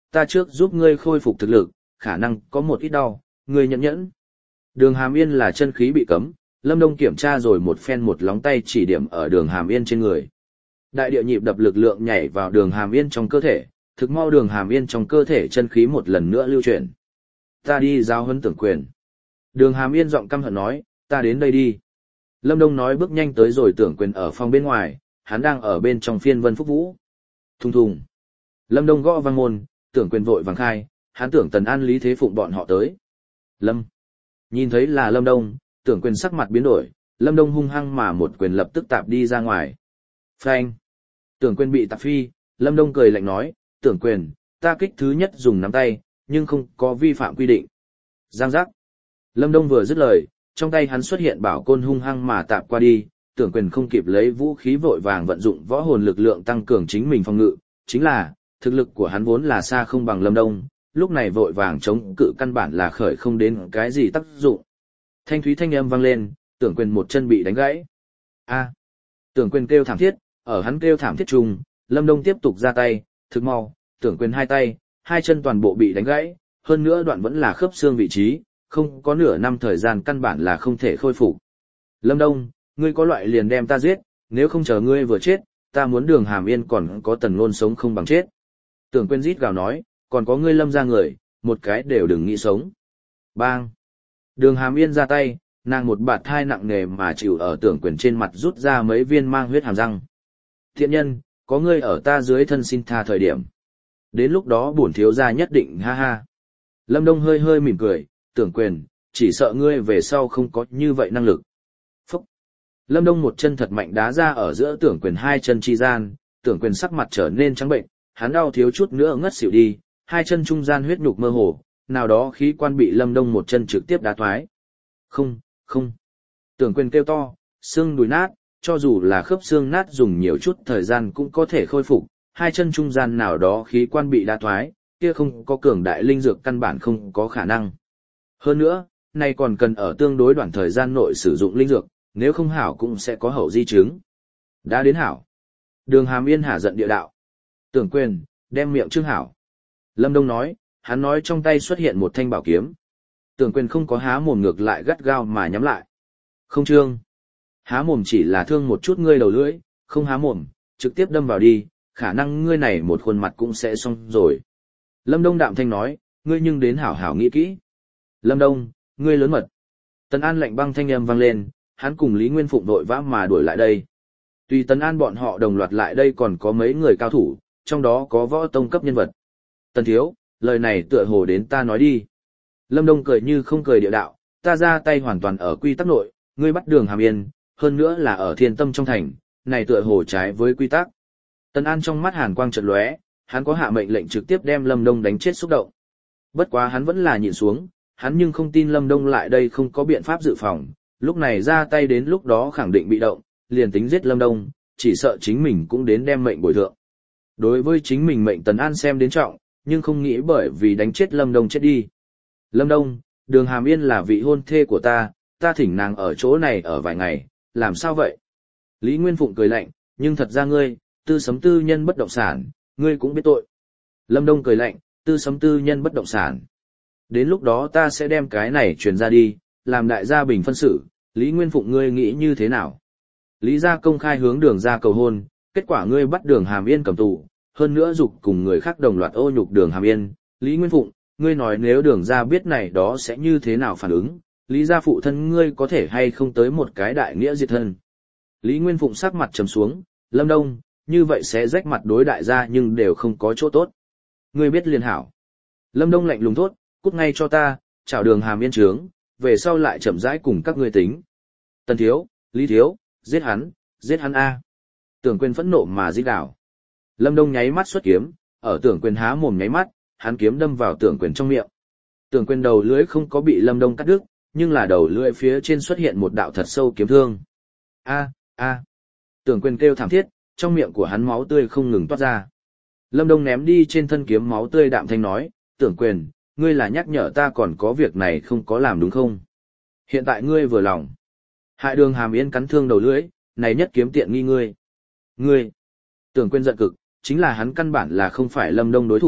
ta trước giúp ngươi khôi phục thực lực, khả năng có một ít đau, ngươi nhẫn nhẫn. Đường Hàm Yên là chân khí bị cấm, Lâm Đông kiểm tra rồi một phen một lóng tay chỉ điểm ở Đường Hàm Yên trên người. Đại địa nhịp đập lực lượng nhảy vào Đường Hàm Yên trong cơ thể, thực mau Đường Hàm Yên trong cơ thể chân khí một lần nữa lưu chuyển. Ta đi giao huấn Tưởng Quyền. Đường Hàm Yên giọng căm hận nói, ta đến đây đi. Lâm Đông nói bước nhanh tới rồi Tưởng Quyền ở phòng bên ngoài, hắn đang ở bên trong phiên vân phúc vũ. Thùng thùng. Lâm Đông gõ vang môn, Tưởng Quyền vội vàng khai, hắn tưởng Tần An Lý Thế Phụng bọn họ tới. Lâm. Nhìn thấy là Lâm Đông, Tưởng Quyền sắc mặt biến đổi, Lâm Đông hung hăng mà một quyền lập tức tạp đi ra ngoài. Phanh. Tưởng Quyền bị tạp phi, Lâm Đông cười lạnh nói, Tưởng Quyền, ta kích thứ nhất dùng nắm tay, nhưng không có vi phạm quy định. Giang giác. Lâm Đông vừa dứt lời, trong tay hắn xuất hiện bảo côn hung hăng mà tạp qua đi, Tưởng Quyền không kịp lấy vũ khí vội vàng vận dụng võ hồn lực lượng tăng cường chính mình phòng ngự, chính là, thực lực của hắn vốn là xa không bằng Lâm Đông, lúc này vội vàng chống cự căn bản là khởi không đến cái gì tác dụng. Thanh thúy thanh âm vang lên, Tưởng Quyền một chân bị đánh gãy. A. Tưởng Quyền kêu thảm thiết, ở hắn kêu thảm thiết trùng, Lâm Đông tiếp tục ra tay, thực mau, Tưởng Quyền hai tay, hai chân toàn bộ bị đánh gãy, hơn nữa đoạn vẫn là khớp xương vị trí, không có nửa năm thời gian căn bản là không thể khôi phục. Lâm Đông, ngươi có loại liền đem ta giết, nếu không chờ ngươi vừa chết, ta muốn Đường Hàm Yên còn có Tần Nôn sống không bằng chết. Tưởng Quyền rít gào nói, còn có ngươi Lâm ra người, một cái đều đừng nghĩ sống. Bang! Đường Hàm Yên ra tay, nàng một bạt thai nặng nề mà chịu ở Tưởng Quyền trên mặt rút ra mấy viên mang huyết hàm răng. Thiện nhân, có ngươi ở ta dưới thân xin tha thời điểm. Đến lúc đó bổn thiếu gia nhất định ha ha. Lâm Đông hơi hơi mỉm cười, Tưởng Quyền, chỉ sợ ngươi về sau không có như vậy năng lực. Phúc! Lâm Đông một chân thật mạnh đá ra ở giữa Tưởng Quyền hai chân chi gian, Tưởng Quyền sắc mặt trở nên trắng bệnh, hắn đau thiếu chút nữa ngất xỉu đi, hai chân trung gian huyết nhục mơ hồ, nào đó khí quan bị Lâm Đông một chân trực tiếp đá thoái. Không, không. Tưởng Quyền kêu to, xương đùi nát, cho dù là khớp xương nát dùng nhiều chút thời gian cũng có thể khôi phục, hai chân trung gian nào đó khí quan bị đá thoái, kia không có cường đại linh dược căn bản không có khả năng. Hơn nữa, này còn cần ở tương đối đoạn thời gian nội sử dụng linh dược, nếu không hảo cũng sẽ có hậu di chứng. Đã đến hảo. Đường Hàm Yên hả giận địa đạo. Tưởng Quyền, đem miệng trương hảo. Lâm Đông nói, hắn nói trong tay xuất hiện một thanh bảo kiếm. Tưởng Quyền không có há mồm ngược lại gắt gao mà nhắm lại. Không trương. Há mồm chỉ là thương một chút ngươi đầu lưỡi, không há mồm, trực tiếp đâm vào đi, khả năng ngươi này một khuôn mặt cũng sẽ xong rồi. Lâm Đông đạm thanh nói, ngươi nhưng đến hảo hảo nghĩ kỹ. Lâm Đông, ngươi lớn mật. Tần An lạnh băng thanh âm vang lên, hắn cùng Lý Nguyên Phụng vội vã mà đuổi lại đây. Tùy Tần An bọn họ đồng loạt lại đây còn có mấy người cao thủ, trong đó có võ tông cấp nhân vật. Tần thiếu, lời này tựa hồ đến ta nói đi. Lâm Đông cười như không cười địa đạo, ta ra tay hoàn toàn ở quy tắc nội, ngươi bắt Đường Hàm Yên, hơn nữa là ở Thiên Tâm trong thành, này tựa hồ trái với quy tắc. Tần An trong mắt hàn quang chợt lóe, hắn có hạ mệnh lệnh trực tiếp đem Lâm Đông đánh chết xúc động. Bất quá hắn vẫn là nhịn xuống, hắn nhưng không tin Lâm Đông lại đây không có biện pháp dự phòng, lúc này ra tay đến lúc đó khẳng định bị động, liền tính giết Lâm Đông, chỉ sợ chính mình cũng đến đem mệnh bồi thượng. Đối với chính mình mệnh Tần An xem đến trọng, nhưng không nghĩ bởi vì đánh chết Lâm Đông chết đi. Lâm Đông, Đường Hàm Yên là vị hôn thê của ta, ta thỉnh nàng ở chỗ này ở vài ngày, làm sao vậy? Lý Nguyên Phụng cười lạnh, nhưng thật ra ngươi, tư sấm tư nhân bất động sản, ngươi cũng biết tội. Lâm Đông cười lạnh, tư sấm tư nhân bất động sản. Đến lúc đó ta sẽ đem cái này truyền ra đi, làm đại gia bình phân xử, Lý Nguyên Phụng ngươi nghĩ như thế nào? Lý gia công khai hướng Đường gia cầu hôn, kết quả ngươi bắt Đường Hàm Yên cầm tù, hơn nữa dục cùng người khác đồng loạt ô nhục Đường Hàm Yên, Lý Nguyên Phụng, ngươi nói nếu Đường gia biết này đó sẽ như thế nào phản ứng, Lý gia phụ thân ngươi có thể hay không tới một cái đại nghĩa diệt thân. Lý Nguyên Phụng sắc mặt trầm xuống, Lâm Đông, như vậy sẽ rách mặt đối đại gia nhưng đều không có chỗ tốt. Ngươi biết liền hảo. Lâm Đông lạnh lùng thốt, cút ngay cho ta, chào Đường Hàm Yên trướng, về sau lại chậm rãi cùng các ngươi tính. Tần thiếu, Lý thiếu, giết hắn, giết hắn a. Tưởng Quyền phẫn nộ mà rít gào. Lâm Đông nháy mắt xuất kiếm, ở Tưởng Quyền há mồm nháy mắt, hắn kiếm đâm vào Tưởng Quyền trong miệng. Tưởng Quyền đầu lưỡi không có bị Lâm Đông cắt đứt, nhưng là đầu lưỡi phía trên xuất hiện một đạo thật sâu kiếm thương. A, a. Tưởng Quyền kêu thảm thiết, trong miệng của hắn máu tươi không ngừng toát ra. Lâm Đông ném đi trên thân kiếm máu tươi đạm thanh nói, Tưởng Quyền, ngươi là nhắc nhở ta còn có việc này không có làm đúng không? Hiện tại ngươi vừa lòng. Hại Đường Hàm Yên cắn thương đầu lưỡi, này nhất kiếm tiện nghi ngươi. Ngươi. Tưởng Quyền giận cực, chính là hắn căn bản là không phải Lâm Đông đối thủ,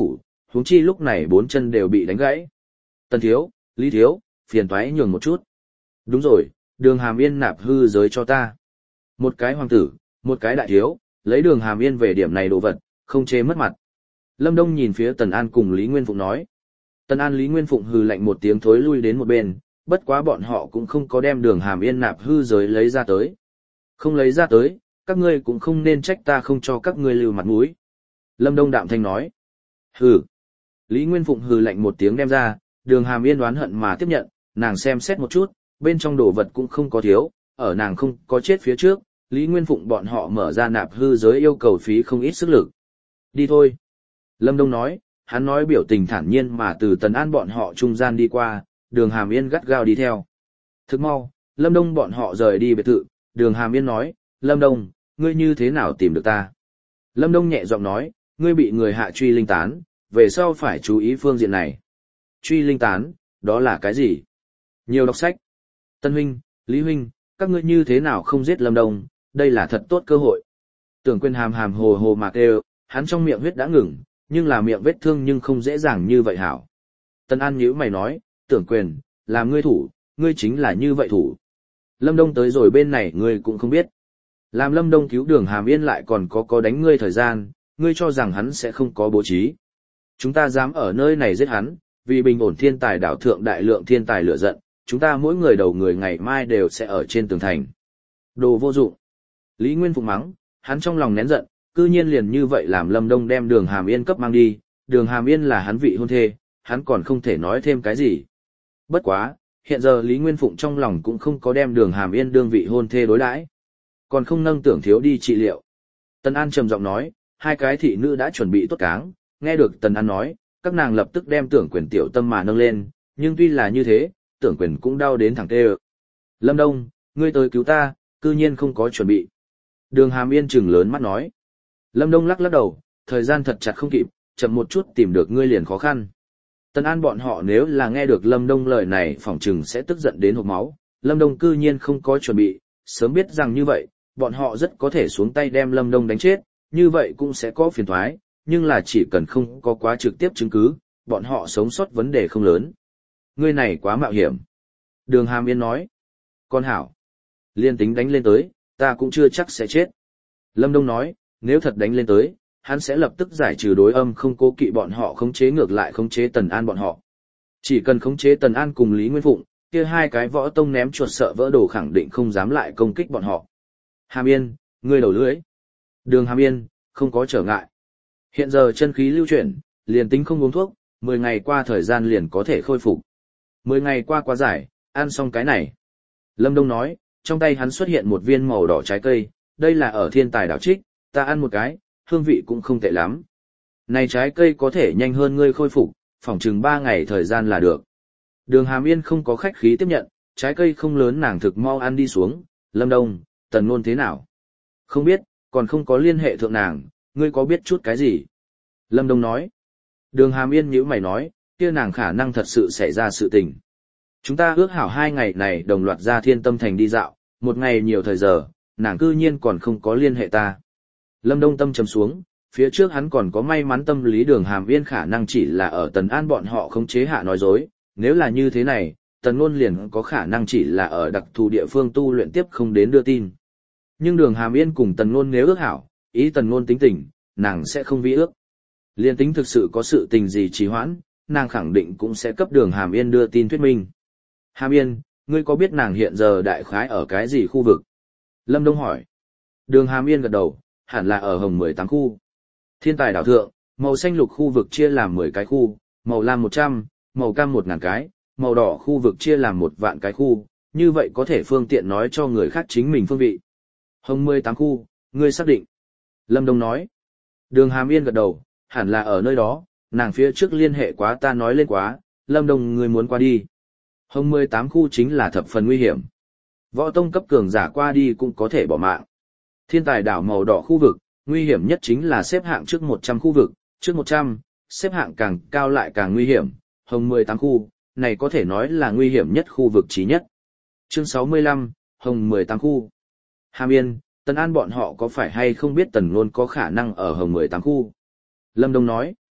huống chi lúc này bốn chân đều bị đánh gãy. Tần thiếu, Lý thiếu, phiền toái nhường một chút. Đúng rồi, đường hàm yên nạp hư giới cho ta. Một cái hoàng tử, một cái đại thiếu, lấy đường hàm yên về điểm này đồ vật, không chê mất mặt. Lâm Đông nhìn phía Tần An cùng Lý Nguyên Phụng nói. Tần An Lý Nguyên Phụng hừ lạnh một tiếng thối lui đến một bên, bất quá bọn họ cũng không có đem đường hàm yên nạp hư giới lấy ra tới. Không lấy ra tới, các ngươi cũng không nên trách ta không cho các ngươi lưu mặt mũi. Lâm Đông đạm thanh nói. Hừ. Lý Nguyên Phụng hừ lạnh một tiếng đem ra, đường hàm yên đoán hận mà tiếp nhận, nàng xem xét một chút, bên trong đồ vật cũng không có thiếu, ở nàng không có chết phía trước, Lý Nguyên Phụng bọn họ mở ra nạp hư giới yêu cầu phí không ít sức lực. Đi thôi. Lâm Đông nói, hắn nói biểu tình thản nhiên mà từ Tần An bọn họ trung gian đi qua, đường hàm yên gắt gao đi theo. Thức mau, Lâm Đông bọn họ rời đi biệt thự, đường hàm yên nói, Lâm Đông, ngươi như thế nào tìm được ta? Lâm Đông nhẹ giọng nói, ngươi bị người hạ truy linh tán, về sau phải chú ý phương diện này. Truy linh tán, đó là cái gì? Nhiều đọc sách. Tân huynh, Lý huynh, các ngươi như thế nào không giết Lâm Đông, đây là thật tốt cơ hội. Tưởng Quyên hàm hàm hồ hồ mà kêu, hắn trong miệng huyết đã ngừng, nhưng là miệng vết thương nhưng không dễ dàng như vậy hảo. Tân An nhíu mày nói, Tưởng Quyền, làm ngươi thủ, ngươi chính là như vậy thủ. Lâm Đông tới rồi bên này ngươi cũng không biết. Làm Lâm Đông cứu đường hàm yên lại còn có có đánh ngươi thời gian, ngươi cho rằng hắn sẽ không có bố trí. Chúng ta dám ở nơi này giết hắn, vì bình ổn thiên tài đảo thượng đại lượng thiên tài lửa giận, chúng ta mỗi người đầu người ngày mai đều sẽ ở trên tường thành. Đồ vô dụng. Lý Nguyên Phụng mắng, hắn trong lòng nén giận, cư nhiên liền như vậy làm Lâm Đông đem đường hàm yên cấp mang đi, đường hàm yên là hắn vị hôn thê, hắn còn không thể nói thêm cái gì. Bất quá, hiện giờ Lý Nguyên Phụng trong lòng cũng không có đem đường hàm yên đương vị hôn thê đối đãi, còn không nâng Tưởng thiếu đi trị liệu. Tần An trầm giọng nói, hai cái thị nữ đã chuẩn bị tốt cáng, nghe được Tần An nói, các nàng lập tức đem Tưởng Quyền tiểu tâm mà nâng lên, nhưng tuy là như thế, Tưởng Quyền cũng đau đến thẳng tê ơ. Lâm Đông, ngươi tới cứu ta, cư nhiên không có chuẩn bị. Đường hàm yên trừng lớn mắt nói. Lâm Đông lắc lắc đầu, thời gian thật chặt không kịp, chậm một chút tìm được ngươi liền khó khăn. Tần An bọn họ nếu là nghe được Lâm Đông lời này phỏng chừng sẽ tức giận đến hộc máu, Lâm Đông cư nhiên không có chuẩn bị, sớm biết rằng như vậy, bọn họ rất có thể xuống tay đem Lâm Đông đánh chết, như vậy cũng sẽ có phiền toái, nhưng là chỉ cần không có quá trực tiếp chứng cứ, bọn họ sống sót vấn đề không lớn. Ngươi này quá mạo hiểm. Đường hàm yên nói. Con hảo. Liên tính đánh lên tới, ta cũng chưa chắc sẽ chết. Lâm Đông nói, nếu thật đánh lên tới, hắn sẽ lập tức giải trừ đối âm không cố kỵ bọn họ khống chế ngược lại khống chế Tần An bọn họ. Chỉ cần khống chế Tần An cùng Lý Nguyên Phụng, kia hai cái võ tông ném chuột sợ vỡ đồ khẳng định không dám lại công kích bọn họ. Hàm Yên, ngươi đầu lưỡi. Đường Hàm Yên, không có trở ngại. Hiện giờ chân khí lưu chuyển, liền tính không uống thuốc, mười ngày qua thời gian liền có thể khôi phục. mười ngày qua quá dài, ăn xong cái này. Lâm Đông nói, trong tay hắn xuất hiện một viên màu đỏ trái cây, đây là ở thiên tài đảo trích, ta ăn một cái, hương vị cũng không tệ lắm. Này trái cây có thể nhanh hơn ngươi khôi phục, phỏng chừng ba ngày thời gian là được. Đường Hàm Yên không có khách khí tiếp nhận, trái cây không lớn nàng thực mau ăn đi xuống. Lâm Đông, Tần Nôn thế nào? Không biết, còn không có liên hệ thượng nàng, ngươi có biết chút cái gì? Lâm Đông nói. Đường Hàm Yên nhíu mày nói, kia nàng khả năng thật sự xảy ra sự tình. Chúng ta ước hảo hai ngày này đồng loạt ra Thiên Tâm Thành đi dạo, một ngày nhiều thời giờ, nàng cư nhiên còn không có liên hệ ta. Lâm Đông tâm trầm xuống, phía trước hắn còn có may mắn tâm lý Đường Hàm Yên khả năng chỉ là ở Tần An bọn họ khống chế hạ nói dối, nếu là như thế này, Tần Nôn liền có khả năng chỉ là ở đặc thù địa phương tu luyện tiếp không đến đưa tin. Nhưng Đường Hàm Yên cùng Tần Nôn nếu ước hảo, ý Tần Nôn tính tình, nàng sẽ không vi ước. Liên tính thực sự có sự tình gì trì hoãn, nàng khẳng định cũng sẽ cấp Đường Hàm Yên đưa tin thuyết minh. Hàm Yên, ngươi có biết nàng hiện giờ đại khái ở cái gì khu vực? Lâm Đông hỏi. Đường Hàm Yên gật đầu, hẳn là ở Hồng mười tám khu. Thiên tài đảo thượng, màu xanh lục khu vực chia làm mười cái khu, màu lam một trăm, màu cam một ngàn cái, màu đỏ khu vực chia làm một vạn cái khu, như vậy có thể phương tiện nói cho người khác chính mình phương vị. Hồng mười tám khu, ngươi xác định. Lâm Đông nói. Đường Hàm Yên gật đầu, hẳn là ở nơi đó, nàng phía trước liên hệ quá ta nói lên quá, Lâm Đông ngươi muốn qua đi. Hồng mười tám khu chính là thập phần nguy hiểm. Võ tông cấp cường giả qua đi cũng có thể bỏ mạng. Thiên tài đảo màu đỏ khu vực, nguy hiểm nhất chính là xếp hạng trước một trăm khu vực, trước một trăm, xếp hạng càng cao lại càng nguy hiểm. Hồng mười tám khu, này có thể nói là nguy hiểm nhất khu vực chí nhất. Chương sáu mươi lăm, Hồng mười tám khu. Hàm Yên, Tần An bọn họ có phải hay không biết Tần Nôn có khả năng ở Hồng mười tám khu? Lâm Đông nói.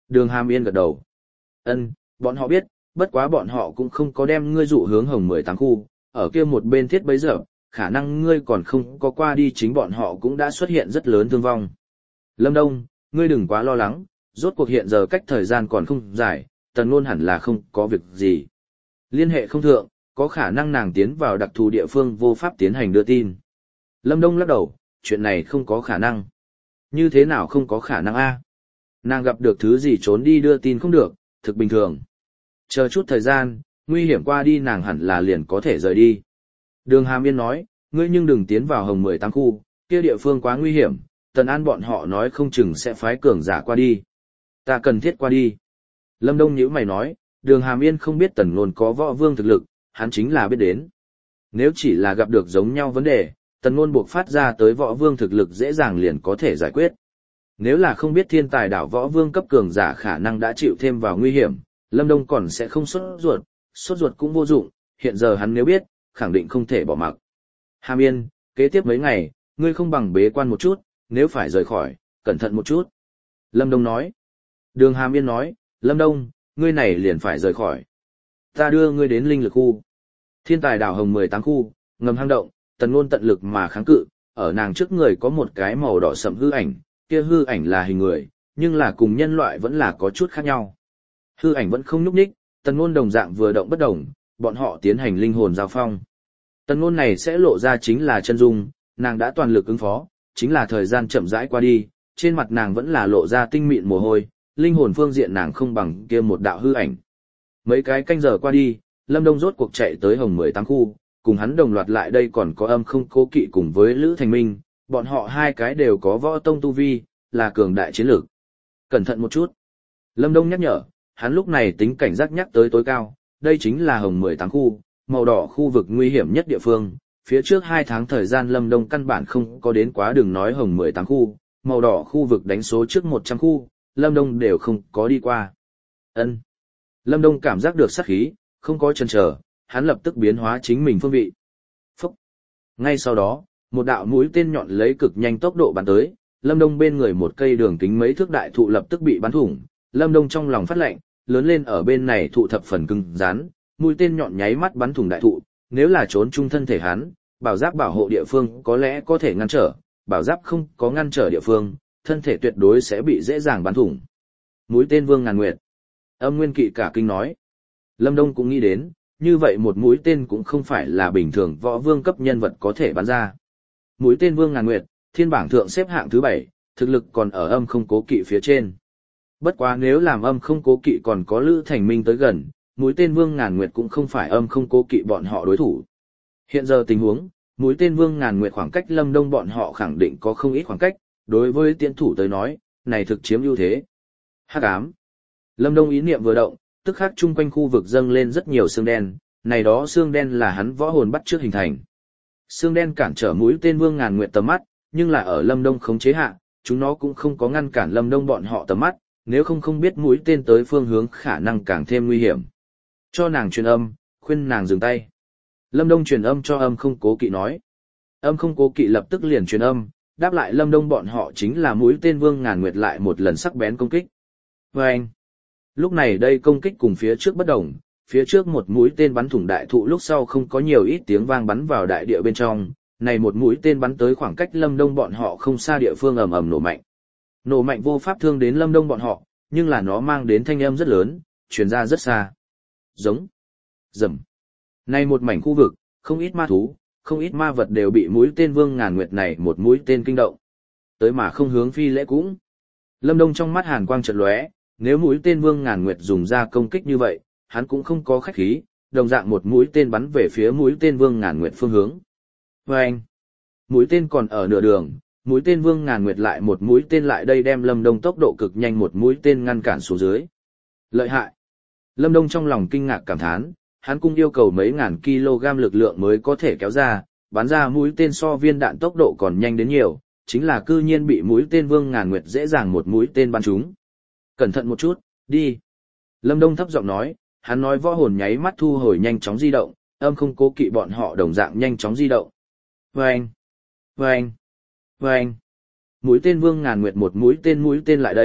Đường Hàm Yên gật đầu. Ân, bọn họ biết, bất quá bọn họ cũng không có đem ngươi dụ hướng hồng mười tám khu, ở kia một bên thiết bấy giờ, khả năng ngươi còn không có qua đi chính bọn họ cũng đã xuất hiện rất lớn thương vong. Lâm Đông, ngươi đừng quá lo lắng, rốt cuộc hiện giờ cách thời gian còn không dài, Tần Nôn hẳn là không có việc gì. Liên hệ không thượng, có khả năng nàng tiến vào đặc thù địa phương vô pháp tiến hành đưa tin. Lâm Đông lắc đầu, chuyện này không có khả năng. Như thế nào không có khả năng a? Nàng gặp được thứ gì trốn đi đưa tin không được, thực bình thường. Chờ chút thời gian, nguy hiểm qua đi nàng hẳn là liền có thể rời đi. Đường Hàm Yên nói, ngươi nhưng đừng tiến vào hồng mười tám khu, kia địa phương quá nguy hiểm, Tần An bọn họ nói không chừng sẽ phái cường giả qua đi. Ta cần thiết qua đi. Lâm Đông nhíu mày nói, Đường Hàm Yên không biết Tần Nôn có võ vương thực lực, hắn chính là biết đến. Nếu chỉ là gặp được giống nhau vấn đề, Tần Nôn buộc phát ra tới võ vương thực lực dễ dàng liền có thể giải quyết. Nếu là không biết thiên tài đảo võ vương cấp cường giả khả năng đã chịu thêm vào nguy hiểm, Lâm Đông còn sẽ không sốt ruột, sốt ruột cũng vô dụng, hiện giờ hắn nếu biết, khẳng định không thể bỏ mặc. Hàm Yên, kế tiếp mấy ngày, ngươi không bằng bế quan một chút, nếu phải rời khỏi, cẩn thận một chút. Lâm Đông nói. Đường Hàm Yên nói, Lâm Đông, ngươi này liền phải rời khỏi. Ta đưa ngươi đến linh lực khu. Thiên tài đảo hồng mười tám khu, ngầm hang động, Tần Nôn tận lực mà kháng cự, ở nàng trước người có một cái màu đỏ sẫm hư ảnh, kia hư ảnh là hình người, nhưng là cùng nhân loại vẫn là có chút khác nhau. Hư ảnh vẫn không nhúc nhích, Tần Nôn đồng dạng vừa động bất động, bọn họ tiến hành linh hồn giao phong. Tần Nôn này sẽ lộ ra chính là chân dung, nàng đã toàn lực ứng phó, chính là thời gian chậm rãi qua đi, trên mặt nàng vẫn là lộ ra tinh mịn mồ hôi, linh hồn phương diện nàng không bằng kia một đạo hư ảnh. Mấy cái canh giờ qua đi, Lâm Đông rốt cuộc chạy tới hồng mười tám khu, cùng hắn đồng loạt lại đây còn có Âm Không Cố Kỵ cùng với Lữ Thành Minh, bọn họ hai cái đều có võ tông tu vi, là cường đại chiến lược. Cẩn thận một chút. Lâm Đông nhắc nhở, hắn lúc này tính cảnh giác nhắc tới tối cao, đây chính là hồng mười tám khu, màu đỏ khu vực nguy hiểm nhất địa phương. Phía trước hai tháng thời gian Lâm Đông căn bản không có đến quá đường nói hồng mười tám khu, màu đỏ khu vực đánh số trước một trăm khu, Lâm Đông đều không có đi qua. Ân. Lâm Đông cảm giác được sát khí, không có chần chờ, hắn lập tức biến hóa chính mình phương vị. Phúc. Ngay sau đó, một đạo mũi tên nhọn lấy cực nhanh tốc độ bắn tới, Lâm Đông bên người một cây đường kính mấy thước đại thụ lập tức bị bắn thủng, Lâm Đông trong lòng phát lạnh, lớn lên ở bên này thụ thập phần cứng rắn, mũi tên nhọn nháy mắt bắn thủng đại thụ, nếu là trốn trung thân thể hắn, bảo giáp bảo hộ địa phương có lẽ có thể ngăn trở, bảo giáp không có ngăn trở địa phương, thân thể tuyệt đối sẽ bị dễ dàng bắn thủng. Mũi tên Vương Ngàn Nguyệt. Âm Nguyên Kỵ cả kinh nói. Lâm Đông cũng nghĩ đến, như vậy một mũi tên cũng không phải là bình thường võ vương cấp nhân vật có thể bắn ra. Mũi tên Vương Ngàn Nguyệt, thiên bảng thượng xếp hạng thứ bảy, thực lực còn ở Âm Không Cố Kỵ phía trên. Bất quá nếu làm Âm Không Cố Kỵ còn có Lữ Thành Minh tới gần, mũi tên Vương Ngàn Nguyệt cũng không phải Âm Không Cố Kỵ bọn họ đối thủ. Hiện giờ tình huống, mũi tên Vương Ngàn Nguyệt khoảng cách Lâm Đông bọn họ khẳng định có không ít khoảng cách, đối với tiễn thủ tới nói, này thực chiếm ưu thế. Hắc ám. Lâm Đông ý niệm vừa động, tức khắc chung quanh khu vực dâng lên rất nhiều xương đen, này đó xương đen là hắn võ hồn bắt trước hình thành. Xương đen cản trở mũi tên Vương Ngàn Nguyệt tầm mắt, nhưng là ở Lâm Đông khống chế hạ, chúng nó cũng không có ngăn cản Lâm Đông bọn họ tầm mắt, nếu không không biết mũi tên tới phương hướng khả năng càng thêm nguy hiểm. Cho nàng truyền âm, khuyên nàng dừng tay. Lâm Đông truyền âm cho Âm Không Cố Kỵ nói. Âm Không Cố Kỵ lập tức liền truyền âm, đáp lại Lâm Đông bọn họ chính là mũi tên Vương Ngàn Nguyệt lại một lần sắc bén công kích. Và anh, lúc này đây công kích cùng phía trước bất đồng, phía trước một mũi tên bắn thủng đại thụ lúc sau không có nhiều ít tiếng vang bắn vào đại địa bên trong, này một mũi tên bắn tới khoảng cách Lâm Đông bọn họ không xa địa phương ầm ầm nổ mạnh. Nổ mạnh vô pháp thương đến Lâm Đông bọn họ, nhưng là nó mang đến thanh âm rất lớn, truyền ra rất xa. Giống, rầm. Này một mảnh khu vực, không ít ma thú, không ít ma vật đều bị mũi tên Vương Ngàn Nguyệt này một mũi tên kinh động. Tới mà không hướng phi lễ cũng. Lâm Đông trong mắt hàn quang chợt lóe, nếu mũi tên Vương Ngàn Nguyệt dùng ra công kích như vậy, hắn cũng không có khách khí, đồng dạng một mũi tên bắn về phía mũi tên Vương Ngàn Nguyệt phương hướng. Và anh, mũi tên còn ở nửa đường, mũi tên Vương Ngàn Nguyệt lại một mũi tên lại đây đem Lâm Đông tốc độ cực nhanh một mũi tên ngăn cản xuống dưới. Lợi hại. Lâm Đông trong lòng kinh ngạc cảm thán, hắn cũng yêu cầu mấy ngàn kg lực lượng mới có thể kéo ra, bắn ra mũi tên so viên đạn tốc độ còn nhanh đến nhiều, chính là cư nhiên bị mũi tên Vương Ngàn Nguyệt dễ dàng một mũi tên bắn trúng. Cẩn thận một chút, đi. Lâm Đông thấp giọng nói, hắn nói võ hồn nháy mắt thu hồi nhanh chóng di động, Âm Không Cố Kỵ bọn họ đồng dạng nhanh chóng di động. Vâng, vâng, vâng. Mũi tên Vương Ngàn Nguyệt một mũi tên mũi tên lại đây,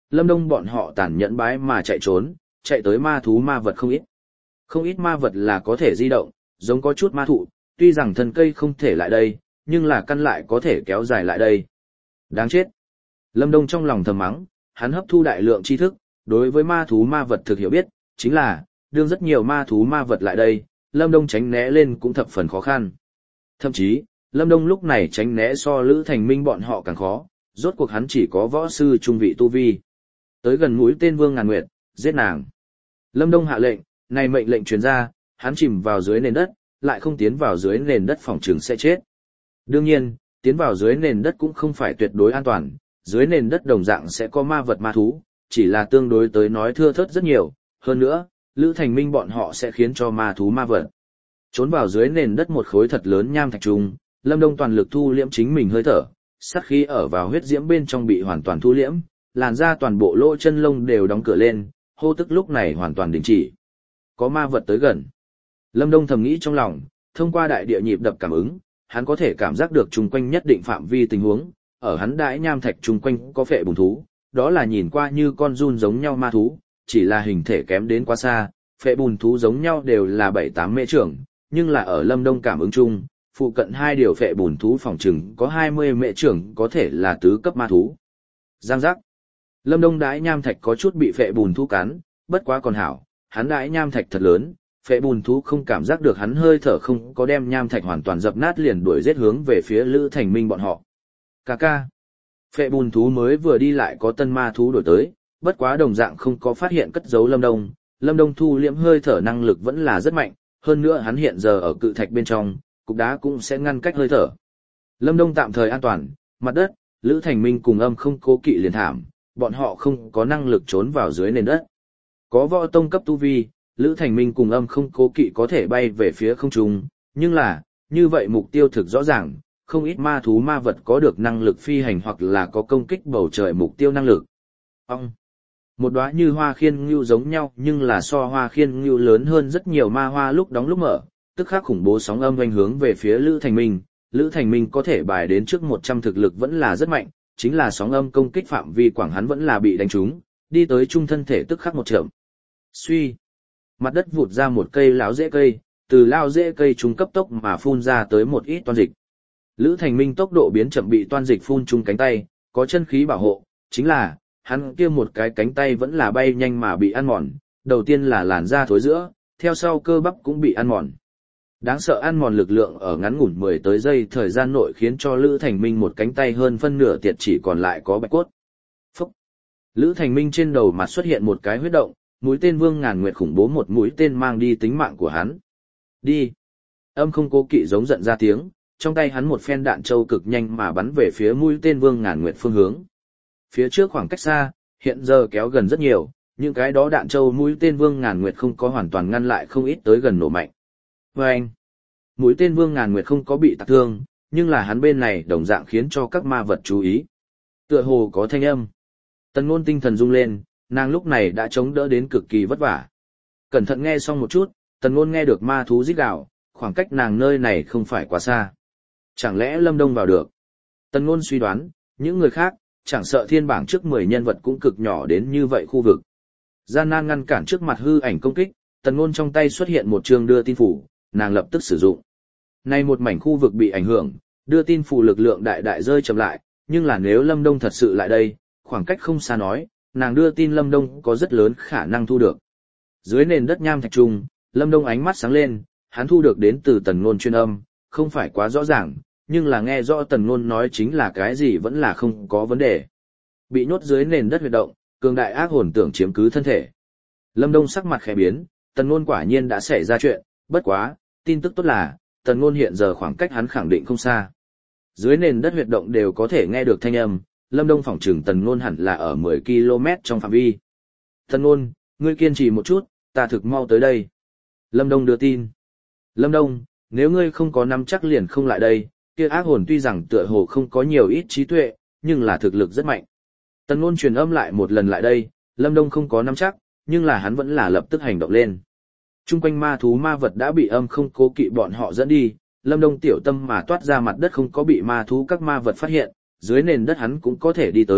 Lâm Đông bọn họ tàn nhẫn bái mà chạy trốn, chạy tới ma thú ma vật không ít. Không ít ma vật là có thể di động, giống có chút ma thụ, tuy rằng thân cây không thể lại đây, nhưng là căn lại có thể kéo dài lại đây. Đáng chết. Lâm Đông trong lòng thầm mắng, hắn hấp thu đại lượng tri thức, đối với ma thú ma vật thực hiểu biết, chính là, đương rất nhiều ma thú ma vật lại đây, Lâm Đông tránh né lên cũng thập phần khó khăn. Thậm chí, Lâm Đông lúc này tránh né so Lữ Thành Minh bọn họ càng khó, rốt cuộc hắn chỉ có võ sư trung vị tu vi. Tới gần mũi tên Vương Ngàn Nguyệt, giết nàng. Lâm Đông hạ lệnh, này mệnh lệnh truyền ra, hắn chìm vào dưới nền đất, lại không tiến vào dưới nền đất phòng trường sẽ chết. Đương nhiên, tiến vào dưới nền đất cũng không phải tuyệt đối an toàn, dưới nền đất đồng dạng sẽ có ma vật ma thú, chỉ là tương đối tới nói thưa thớt rất nhiều, hơn nữa, Lữ Thành Minh bọn họ sẽ khiến cho ma thú ma vật trốn vào dưới nền đất một khối thật lớn nham thạch trùng, Lâm Đông toàn lực thu liễm chính mình hơi thở, sát khí ở vào huyết diễm bên trong bị hoàn toàn thu liễm, làn da toàn bộ lỗ chân lông đều đóng cửa lên, hô tức lúc này hoàn toàn đình chỉ. Có ma vật tới gần. Lâm Đông thầm nghĩ trong lòng, thông qua đại địa nhịp đập cảm ứng, hắn có thể cảm giác được chung quanh nhất định phạm vi tình huống, ở hắn đãi nham thạch chung quanh có phệ bùn thú, đó là nhìn qua như con giun giống nhau ma thú, chỉ là hình thể kém đến quá xa, phệ bùn thú giống nhau đều là bảy tám mễ trưởng, nhưng là ở Lâm Đông cảm ứng chung, phụ cận hai điều phệ bùn thú phòng trừng có hai mươi mễ trưởng có thể là tứ cấp ma thú. Giang giác. Lâm Đông đãi nham thạch có chút bị phệ bùn thú cắn, bất quá còn hảo, hắn đãi nham thạch thật lớn, phệ bùn thú không cảm giác được hắn hơi thở không có đem nham thạch hoàn toàn dập nát liền đuổi giết hướng về phía Lữ Thành Minh bọn họ. Cà ca. Phệ bùn thú mới vừa đi lại có tân ma thú đổi tới, bất quá đồng dạng không có phát hiện cất giấu Lâm Đông, Lâm Đông thu liễm hơi thở năng lực vẫn là rất mạnh, hơn nữa hắn hiện giờ ở cự thạch bên trong, cục đá cũng sẽ ngăn cách hơi thở. Lâm Đông tạm thời an toàn, mặt đất, Lữ Thành Minh cùng Âm Không Cố Kỵ liền thảm, bọn họ không có năng lực trốn vào dưới nền đất. Có võ tông cấp tu vi, Lữ Thành Minh cùng Âm Không Cố Kỵ có thể bay về phía không trung, nhưng là, như vậy mục tiêu thực rõ ràng, không ít ma thú ma vật có được năng lực phi hành hoặc là có công kích bầu trời mục tiêu năng lực. Ông. Một đóa như hoa khiên ngưu giống nhau nhưng là so hoa khiên ngưu lớn hơn rất nhiều ma hoa lúc đóng lúc mở, tức khắc khủng bố sóng âm oanh hướng về phía Lữ Thành Minh. Lữ Thành Minh có thể bài đến trước một trăm thực lực vẫn là rất mạnh, chính là sóng âm công kích phạm vi quảng hắn vẫn là bị đánh trúng, đi tới trung thân thể tức khắc một trượng. Suy. Mặt đất vụt ra một cây láo rễ cây, từ lao rễ cây trung cấp tốc mà phun ra tới một ít toan dịch. Lữ Thành Minh tốc độ biến chậm bị toan dịch phun chung cánh tay, có chân khí bảo hộ, chính là, hắn kia một cái cánh tay vẫn là bay nhanh mà bị ăn mòn, đầu tiên là làn da thối giữa, theo sau cơ bắp cũng bị ăn mòn. Đáng sợ ăn mòn lực lượng ở ngắn ngủn mười tới giây thời gian nội khiến cho Lữ Thành Minh một cánh tay hơn phân nửa tiệt chỉ còn lại có bạch cốt. Phúc! Lữ Thành Minh trên đầu mặt xuất hiện một cái huyết động, mũi tên Vương Ngàn Nguyệt khủng bố một mũi tên mang đi tính mạng của hắn. Đi! Âm Không Cố Kỵ giống giận ra tiếng, trong tay hắn một phen đạn châu cực nhanh mà bắn về phía mũi tên Vương Ngàn Nguyệt phương hướng. Phía trước khoảng cách xa, hiện giờ kéo gần rất nhiều, những cái đó đạn châu mũi tên Vương Ngàn Nguyệt không có hoàn toàn ngăn lại không ít tới gần nổ mạnh. Và anh, mũi tên Vương Ngàn Nguyệt không có bị tạc thương, nhưng là hắn bên này đồng dạng khiến cho các ma vật chú ý. Tựa hồ có thanh âm. Tần Ngôn tinh thần rung lên, nàng lúc này đã chống đỡ đến cực kỳ vất vả. Cẩn thận nghe xong một chút, Tần Ngôn nghe được ma thú rít gào, khoảng cách nàng nơi này không phải quá xa. Chẳng lẽ Lâm Đông vào được? Tần Ngôn suy đoán, những người khác, chẳng sợ thiên bảng trước mười nhân vật cũng cực nhỏ đến như vậy khu vực. Gian nan ngăn cản trước mặt hư ảnh công kích, Tần Ngôn trong tay xuất hiện một chương đưa tin phủ, nàng lập tức sử dụng. Nay một mảnh khu vực bị ảnh hưởng, đưa tin phủ lực lượng đại đại rơi chậm lại, nhưng là nếu Lâm Đông thật sự lại đây, khoảng cách không xa nói, nàng đưa tin Lâm Đông có rất lớn khả năng thu được. Dưới nền đất nham thạch trùng, Lâm Đông ánh mắt sáng lên, hắn thu được đến từ Tần Ngôn chuyên âm, không phải quá rõ ràng, nhưng là nghe rõ Tần Ngôn nói chính là cái gì vẫn là không có vấn đề. Bị nhốt dưới nền đất huyệt động, cường đại ác hồn tưởng chiếm cứ thân thể. Lâm Đông sắc mặt khẽ biến, Tần Ngôn quả nhiên đã xảy ra chuyện, bất quá, tin tức tốt là, Tần Ngôn hiện giờ khoảng cách hắn khẳng định không xa. Dưới nền đất huyệt động đều có thể nghe được thanh âm, Lâm Đông phỏng chừng Tần Ngôn hẳn là ở mười ki lô mét trong phạm vi. Tần Ngôn, ngươi kiên trì một chút, ta thực mau tới đây. Lâm Đông đưa tin. Lâm Đông, nếu ngươi không có nắm chắc liền không lại đây, kia ác hồn tuy rằng tựa hồ không có nhiều ít trí tuệ, nhưng là thực lực rất mạnh. Tần Ngôn truyền âm lại một lần lại đây, Lâm Đông không có nắm chắc, nhưng là hắn vẫn là lập tức hành động lên. Trung quanh ma thú ma vật đã bị Âm Không Cố Kỵ bọn họ dẫn đi, Lâm Đông tiểu tâm mà toát ra mặt đất không có bị ma thú các ma vật phát hiện, dưới nền đất hắn cũng có thể đi tới,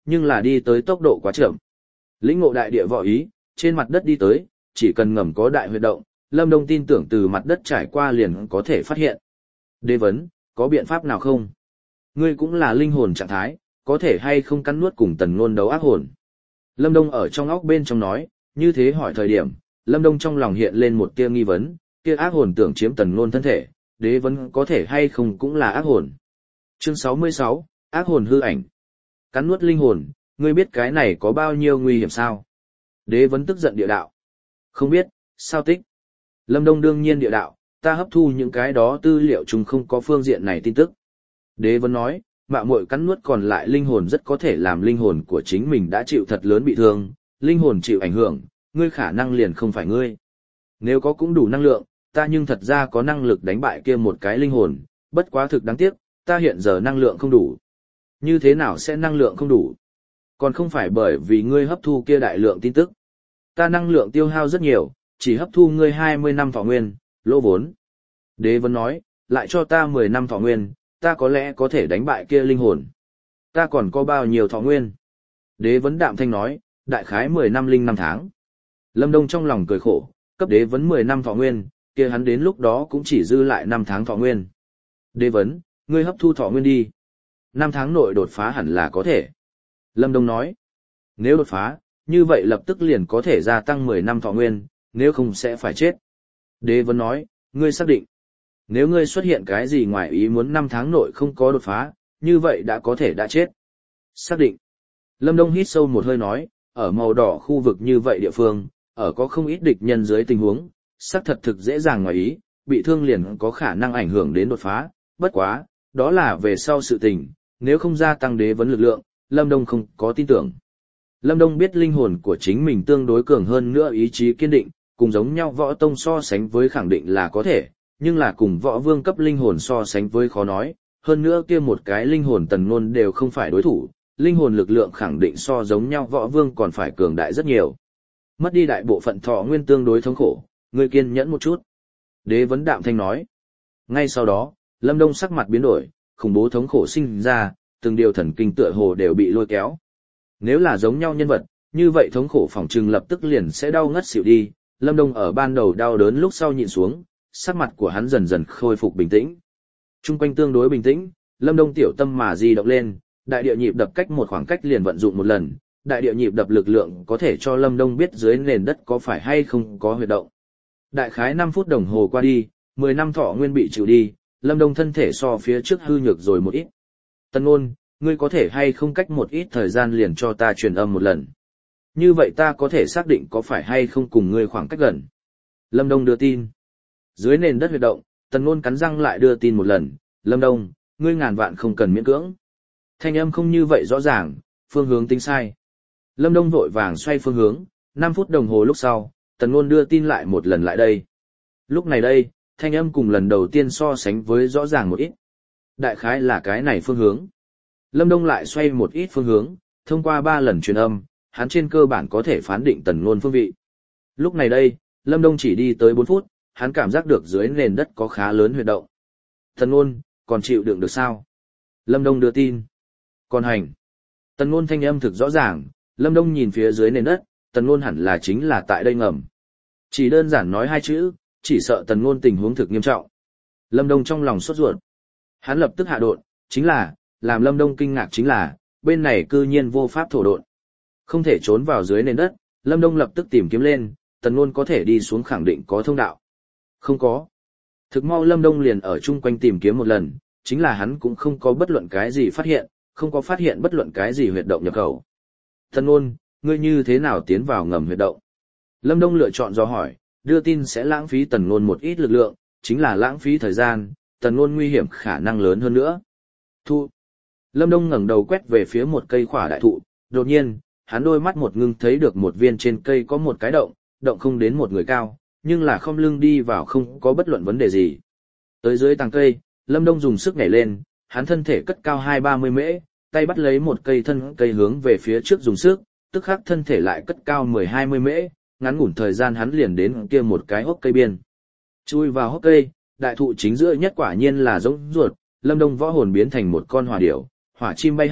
nhưng là đi tới tốc độ quá chậm. Lĩnh ngộ đại địa võ ý, trên mặt đất đi tới, chỉ cần ngầm có đại huyệt động, Lâm Đông tin tưởng từ mặt đất trải qua liền có thể phát hiện. Đế vấn, có biện pháp nào không? Ngươi cũng là linh hồn trạng thái, có thể hay không cắn nuốt cùng Tần Nôn đấu ác hồn? Lâm Đông ở trong óc bên trong nói, như thế hỏi thời điểm, Lâm Đông trong lòng hiện lên một tia nghi vấn, kia ác hồn tưởng chiếm Tần Nôn thân thể, đế vấn có thể hay không cũng là ác hồn. Chương sáu mươi sáu, ác hồn hư ảnh. Cắn nuốt linh hồn, ngươi biết cái này có bao nhiêu nguy hiểm sao? Đế vấn tức giận địa đạo. Không biết, sao tích? Lâm Đông đương nhiên địa đạo, ta hấp thu những cái đó tư liệu chúng không có phương diện này tin tức. Đế vấn nói, mạo muội cắn nuốt còn lại linh hồn rất có thể làm linh hồn của chính mình đã chịu thật lớn bị thương, linh hồn chịu ảnh hưởng, ngươi khả năng liền không phải ngươi. Nếu có cũng đủ năng lượng, ta nhưng thật ra có năng lực đánh bại kia một cái linh hồn, bất quá thực đáng tiếc, ta hiện giờ năng lượng không đủ. Như thế nào sẽ năng lượng không đủ? Còn không phải bởi vì ngươi hấp thu kia đại lượng tin tức. Ta năng lượng tiêu hao rất nhiều, chỉ hấp thu ngươi hai mươi năm thọ nguyên, lỗ vốn. Đế vấn nói, lại cho ta mười năm thọ nguyên, ta có lẽ có thể đánh bại kia linh hồn. Ta còn có bao nhiêu thọ nguyên? Đế vấn đạm thanh nói, đại khái mười năm linh năm tháng. Lâm Đông trong lòng cười khổ, cấp đế vấn mười năm thọ nguyên, kia hắn đến lúc đó cũng chỉ dư lại năm tháng thọ nguyên. Đế vấn, ngươi hấp thu thọ nguyên đi. năm tháng nội đột phá hẳn là có thể. Lâm Đông nói, nếu đột phá, như vậy lập tức liền có thể gia tăng mười năm thọ nguyên, nếu không sẽ phải chết. Đế vấn nói, ngươi xác định. Nếu ngươi xuất hiện cái gì ngoài ý muốn năm tháng nội không có đột phá, như vậy đã có thể đã chết. Xác định. Lâm Đông hít sâu một hơi nói, ở màu đỏ khu vực như vậy địa phương, ở có không ít địch nhân dưới tình huống, xác thật thực dễ dàng ngoài ý, bị thương liền có khả năng ảnh hưởng đến đột phá, bất quá, đó là về sau sự tình, nếu không gia tăng đế vấn lực lượng, Lâm Đông không có tin tưởng. Lâm Đông biết linh hồn của chính mình tương đối cường hơn nữa ý chí kiên định, cùng giống nhau võ tông so sánh với khẳng định là có thể, nhưng là cùng võ vương cấp linh hồn so sánh với khó nói, hơn nữa kia một cái linh hồn Tần Nôn đều không phải đối thủ, linh hồn lực lượng khẳng định so giống nhau võ vương còn phải cường đại rất nhiều. Mất đi đại bộ phận thọ nguyên tương đối thống khổ, ngươi kiên nhẫn một chút. Đế vấn đạm thanh nói. Ngay sau đó, Lâm Đông sắc mặt biến đổi, khủng bố thống khổ sinh ra, từng điều thần kinh tựa hồ đều bị lôi kéo. Nếu là giống nhau nhân vật, như vậy thống khổ phỏng trừng lập tức liền sẽ đau ngất xỉu đi. Lâm Đông ở ban đầu đau đớn lúc sau nhịn xuống, sắc mặt của hắn dần dần khôi phục bình tĩnh. Trung quanh tương đối bình tĩnh, Lâm Đông tiểu tâm mà di động lên, đại địa nhịp đập cách một khoảng cách liền vận dụng một lần, đại địa nhịp đập lực lượng có thể cho Lâm Đông biết dưới nền đất có phải hay không có huyệt động. Đại khái năm phút đồng hồ qua đi, mười năm thọ nguyên bị chịu đi, Lâm Đông thân thể so phía trước hư nhược rồi một ít. Tần Nôn, ngươi có thể hay không cách một ít thời gian liền cho ta truyền âm một lần. Như vậy ta có thể xác định có phải hay không cùng ngươi khoảng cách gần. Lâm Đông đưa tin. Dưới nền đất huyệt động, Tần Nôn cắn răng lại đưa tin một lần. Lâm Đông, ngươi ngàn vạn không cần miễn cưỡng. Thanh âm không như vậy rõ ràng, phương hướng tính sai. Lâm Đông vội vàng xoay phương hướng, năm phút đồng hồ lúc sau, Tần Nôn đưa tin lại một lần lại đây. Lúc này đây, thanh âm cùng lần đầu tiên so sánh với rõ ràng một ít. Đại khái là cái này phương hướng. Lâm Đông lại xoay một ít phương hướng, thông qua ba lần truyền âm, hắn trên cơ bản có thể phán định Tần Nôn phương vị. Lúc này đây, Lâm Đông chỉ đi tới bốn phút, hắn cảm giác được dưới nền đất có khá lớn huyệt động. Tần Nôn, còn chịu đựng được sao? Lâm Đông đưa tin. Còn hành. Tần Nôn thanh âm thực rõ ràng, Lâm Đông nhìn phía dưới nền đất, Tần Nôn hẳn là chính là tại đây ngầm. Chỉ đơn giản nói hai chữ, chỉ sợ Tần Nôn tình huống thực nghiêm trọng. Lâm Đông trong lòng sốt ruột. Hắn lập tức hạ độn, chính là, làm Lâm Đông kinh ngạc chính là, bên này cư nhiên vô pháp thổ độn. Không thể trốn vào dưới nền đất, Lâm Đông lập tức tìm kiếm lên, Tần Nôn có thể đi xuống khẳng định có thông đạo. Không có. Thực mau Lâm Đông liền ở chung quanh tìm kiếm một lần, chính là hắn cũng không có bất luận cái gì phát hiện, không có phát hiện bất luận cái gì huyệt động nhập khẩu. Tần Nôn, ngươi như thế nào tiến vào ngầm huyệt động? Lâm Đông lựa chọn do hỏi, đưa tin sẽ lãng phí Tần Nôn một ít lực lượng, chính là lãng phí thời gian, Tần Nôn nguy hiểm khả năng lớn hơn nữa. Thu. Lâm Đông ngẩng đầu quét về phía một cây khỏa đại thụ, đột nhiên, hắn đôi mắt một ngưng thấy được một viên trên cây có một cái động, động không đến một người cao, nhưng là không lưng đi vào không có bất luận vấn đề gì. Tới dưới tàng cây, Lâm Đông dùng sức nhảy lên, hắn thân thể cất cao hai ba mươi mễ, tay bắt lấy một cây thân cây hướng về phía trước dùng sức, tức khắc thân thể lại cất cao mười hai mươi mễ, ngắn ngủn thời gian hắn liền đến kia một cái hốc cây biên. Chui vào hốc cây, đại thụ chính giữa nhất quả nhiên là giống ruột, Lâm Đông võ hồn biến thành một con hỏa điểu, hỏa chim bay hạ,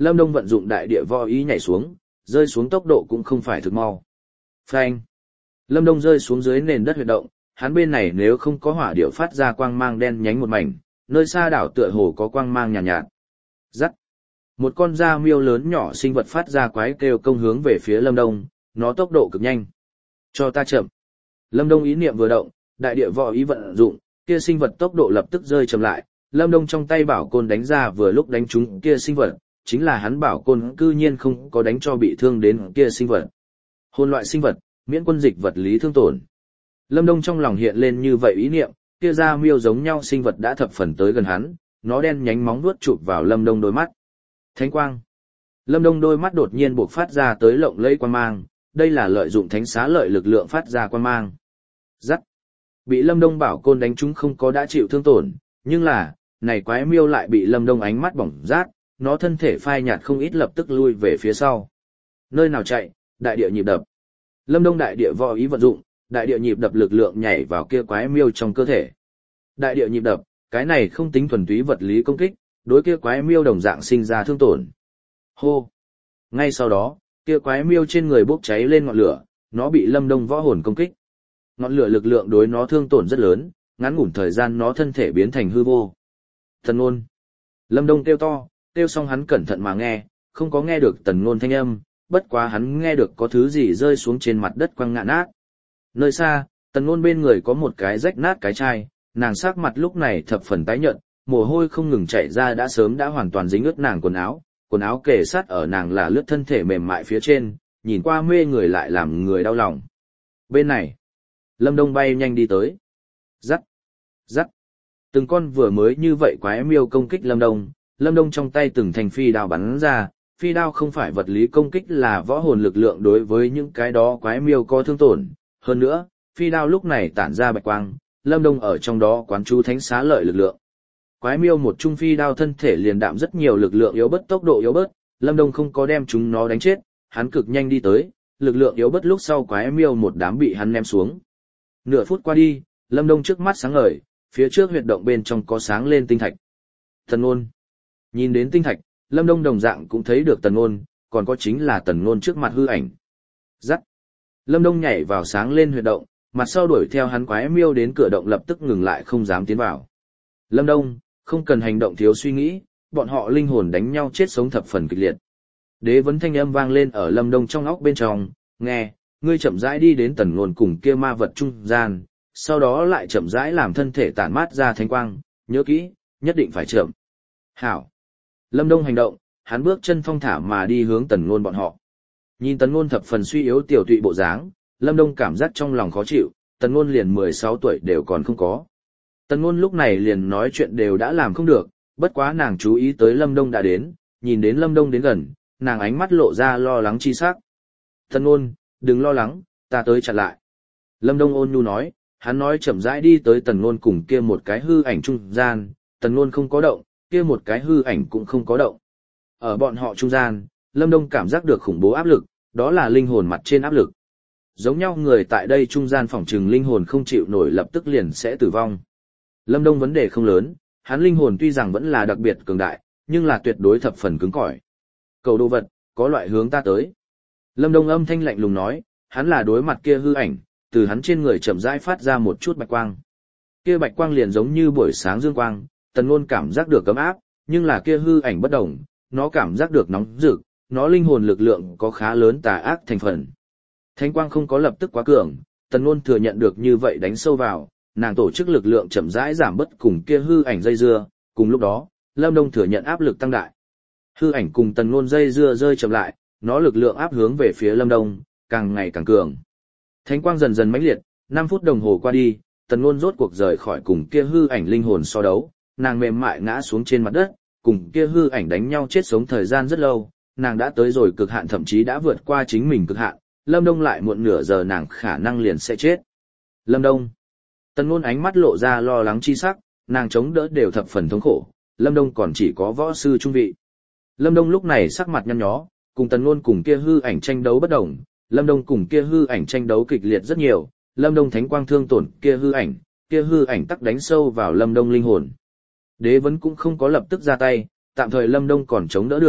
Lâm Đông vận dụng đại địa võ ý nhảy xuống, rơi xuống tốc độ cũng không phải thực mau. Phanh. Lâm Đông rơi xuống dưới nền đất huyệt động, hắn bên này nếu không có hỏa điệu phát ra quang mang đen nhánh một mảnh, nơi xa đảo tựa hồ có quang mang nhàn nhạt, nhạt. Rắc. Một con da miêu lớn nhỏ sinh vật phát ra quái kêu công hướng về phía Lâm Đông, nó tốc độ cực nhanh. Cho ta chậm. Lâm Đông ý niệm vừa động, đại địa võ ý vận dụng, kia sinh vật tốc độ lập tức rơi chậm lại, Lâm Đông trong tay bảo côn đánh ra vừa lúc đánh trúng kia sinh vật, chính là hắn bảo côn cư nhiên không có đánh cho bị thương đến kia sinh vật. Hồn loại sinh vật, miễn quân dịch vật lý thương tổn. Lâm Đông trong lòng hiện lên như vậy ý niệm, kia da miêu giống nhau sinh vật đã thập phần tới gần hắn, nó đen nhánh móng vuốt chụp vào Lâm Đông đôi mắt. Thánh quang. Lâm Đông đôi mắt đột nhiên bộc phát ra tới lộng lẫy quang mang, đây là lợi dụng thánh xá lợi lực lượng phát ra quang mang. Rắc. Bị Lâm Đông bảo côn đánh trúng không có đã chịu thương tổn, nhưng là, này quái miêu lại bị Lâm Đông ánh mắt bỏng rát, nó thân thể phai nhạt không ít lập tức lui về phía sau. Nơi nào chạy, đại địa nhịp đập. Lâm Đông đại địa võ ý vận dụng, đại địa nhịp đập lực lượng nhảy vào kia quái miêu trong cơ thể. Đại địa nhịp đập, cái này không tính thuần túy vật lý công kích, đối kia quái miêu đồng dạng sinh ra thương tổn. Hô. Ngay sau đó, kia quái miêu trên người bốc cháy lên ngọn lửa, nó bị Lâm Đông võ hồn công kích. Ngọn lửa lực lượng đối nó thương tổn rất lớn, ngắn ngủn thời gian nó thân thể biến thành hư vô. Tần Nôn. Lâm Đông kêu to, kêu xong hắn cẩn thận mà nghe, không có nghe được Tần Nôn thanh âm, bất quá hắn nghe được có thứ gì rơi xuống trên mặt đất quăng ngã nát. Nơi xa, Tần Nôn bên người có một cái rách nát cái chai, nàng sắc mặt lúc này thập phần tái nhợt, mồ hôi không ngừng chảy ra đã sớm đã hoàn toàn dính ướt nàng quần áo, quần áo kề sát ở nàng là lướt thân thể mềm mại phía trên, nhìn qua mê người lại làm người đau lòng. Bên này, Lâm Đông bay nhanh đi tới. Rắc, rắc. Từng con vừa mới như vậy quái miêu công kích Lâm Đông, Lâm Đông trong tay từng thành phi đao bắn ra, phi đao không phải vật lý công kích là võ hồn lực lượng đối với những cái đó quái miêu có thương tổn. Hơn nữa, phi đao lúc này tản ra bạch quang, Lâm Đông ở trong đó quán chú thánh xá lợi lực lượng. Quái miêu một trung phi đao thân thể liền đạm rất nhiều lực lượng yếu bớt tốc độ yếu bớt, Lâm Đông không có đem chúng nó đánh chết, hắn cực nhanh đi tới, lực lượng yếu bớt lúc sau quái miêu một đám bị hắn ném xuống. Nửa phút qua đi, Lâm Đông trước mắt sáng ngời, phía trước huyệt động bên trong có sáng lên tinh thạch. Tần Nôn. Nhìn đến tinh thạch, Lâm Đông đồng dạng cũng thấy được Tần Nôn, còn có chính là Tần Nôn trước mặt hư ảnh. Rắc. Lâm Đông nhảy vào sáng lên huyệt động, mặt sau đuổi theo hắn quái miêu đến cửa động lập tức ngừng lại không dám tiến vào. Lâm Đông, không cần hành động thiếu suy nghĩ, bọn họ linh hồn đánh nhau chết sống thập phần kịch liệt. Đế vấn thanh âm vang lên ở Lâm Đông trong óc bên trong, nghe, ngươi chậm rãi đi đến Tần Nôn cùng kia ma vật trung gian, sau đó lại chậm rãi làm thân thể tản mát ra thánh quang, nhớ kỹ, nhất định phải chậm. Hảo. Lâm Đông hành động, hắn bước chân thong thả mà đi hướng Tần Nôn bọn họ. Nhìn Tần Nôn thập phần suy yếu tiểu tụy bộ dáng, Lâm Đông cảm giác trong lòng khó chịu, Tần Nôn liền mười sáu tuổi đều còn không có. Tần Nôn lúc này liền nói chuyện đều đã làm không được, bất quá nàng chú ý tới Lâm Đông đã đến, nhìn đến Lâm Đông đến gần, nàng ánh mắt lộ ra lo lắng chi sắc. Tần Nôn, đừng lo lắng, ta tới chặn lại. Lâm Đông ôn nhu nói, hắn nói chậm rãi đi tới Tần Nôn cùng kia một cái hư ảnh trung gian, Tần Nôn không có động, kia một cái hư ảnh cũng không có động. Ở bọn họ trung gian, Lâm Đông cảm giác được khủng bố áp lực, đó là linh hồn mặt trên áp lực. Giống nhau người tại đây trung gian phỏng trừng linh hồn không chịu nổi lập tức liền sẽ tử vong. Lâm Đông vấn đề không lớn, hắn linh hồn tuy rằng vẫn là đặc biệt cường đại, nhưng là tuyệt đối thập phần cứng cỏi. Cầu đồ vật, có loại hướng ta tới. Lâm Đông âm thanh lạnh lùng nói, hắn là đối mặt kia hư ảnh, từ hắn trên người chậm rãi phát ra một chút bạch quang. Kia bạch quang liền giống như buổi sáng dương quang, Tần Nôn cảm giác được cấm áp, nhưng là kia hư ảnh bất động, nó cảm giác được nóng rực, nó linh hồn lực lượng có khá lớn tà ác thành phần. Thánh quang không có lập tức quá cường, Tần Nôn thừa nhận được như vậy đánh sâu vào, nàng tổ chức lực lượng chậm rãi giảm bớt cùng kia hư ảnh dây dưa, cùng lúc đó, Lâm Đông thừa nhận áp lực tăng đại. Hư ảnh cùng Tần Nôn dây dưa rơi chậm lại, nó lực lượng áp hướng về phía Lâm Đông, càng ngày càng cường. Thánh quang dần dần mãnh liệt, năm phút đồng hồ qua đi, Tần Nôn rốt cuộc rời khỏi cùng kia hư ảnh linh hồn so đấu, nàng mềm mại ngã xuống trên mặt đất, cùng kia hư ảnh đánh nhau chết sống thời gian rất lâu, nàng đã tới rồi cực hạn thậm chí đã vượt qua chính mình cực hạn, Lâm Đông lại muộn nửa giờ nàng khả năng liền sẽ chết. Lâm Đông. Tần Nôn ánh mắt lộ ra lo lắng chi sắc, nàng chống đỡ đều thập phần thống khổ, Lâm Đông còn chỉ có võ sư trung vị. Lâm Đông lúc này sắc mặt nhăn nhó, cùng Tần Nôn cùng kia hư ảnh tranh đấu bất đồng, Lâm Đông cùng kia hư ảnh tranh đấu kịch liệt rất nhiều, Lâm Đông thánh quang thương tổn kia hư ảnh, kia hư ảnh tắc đánh sâu vào Lâm Đông linh hồn. Đế vấn cũng không có lập tức ra tay, tạm thời Lâm Đông còn chống đỡ được,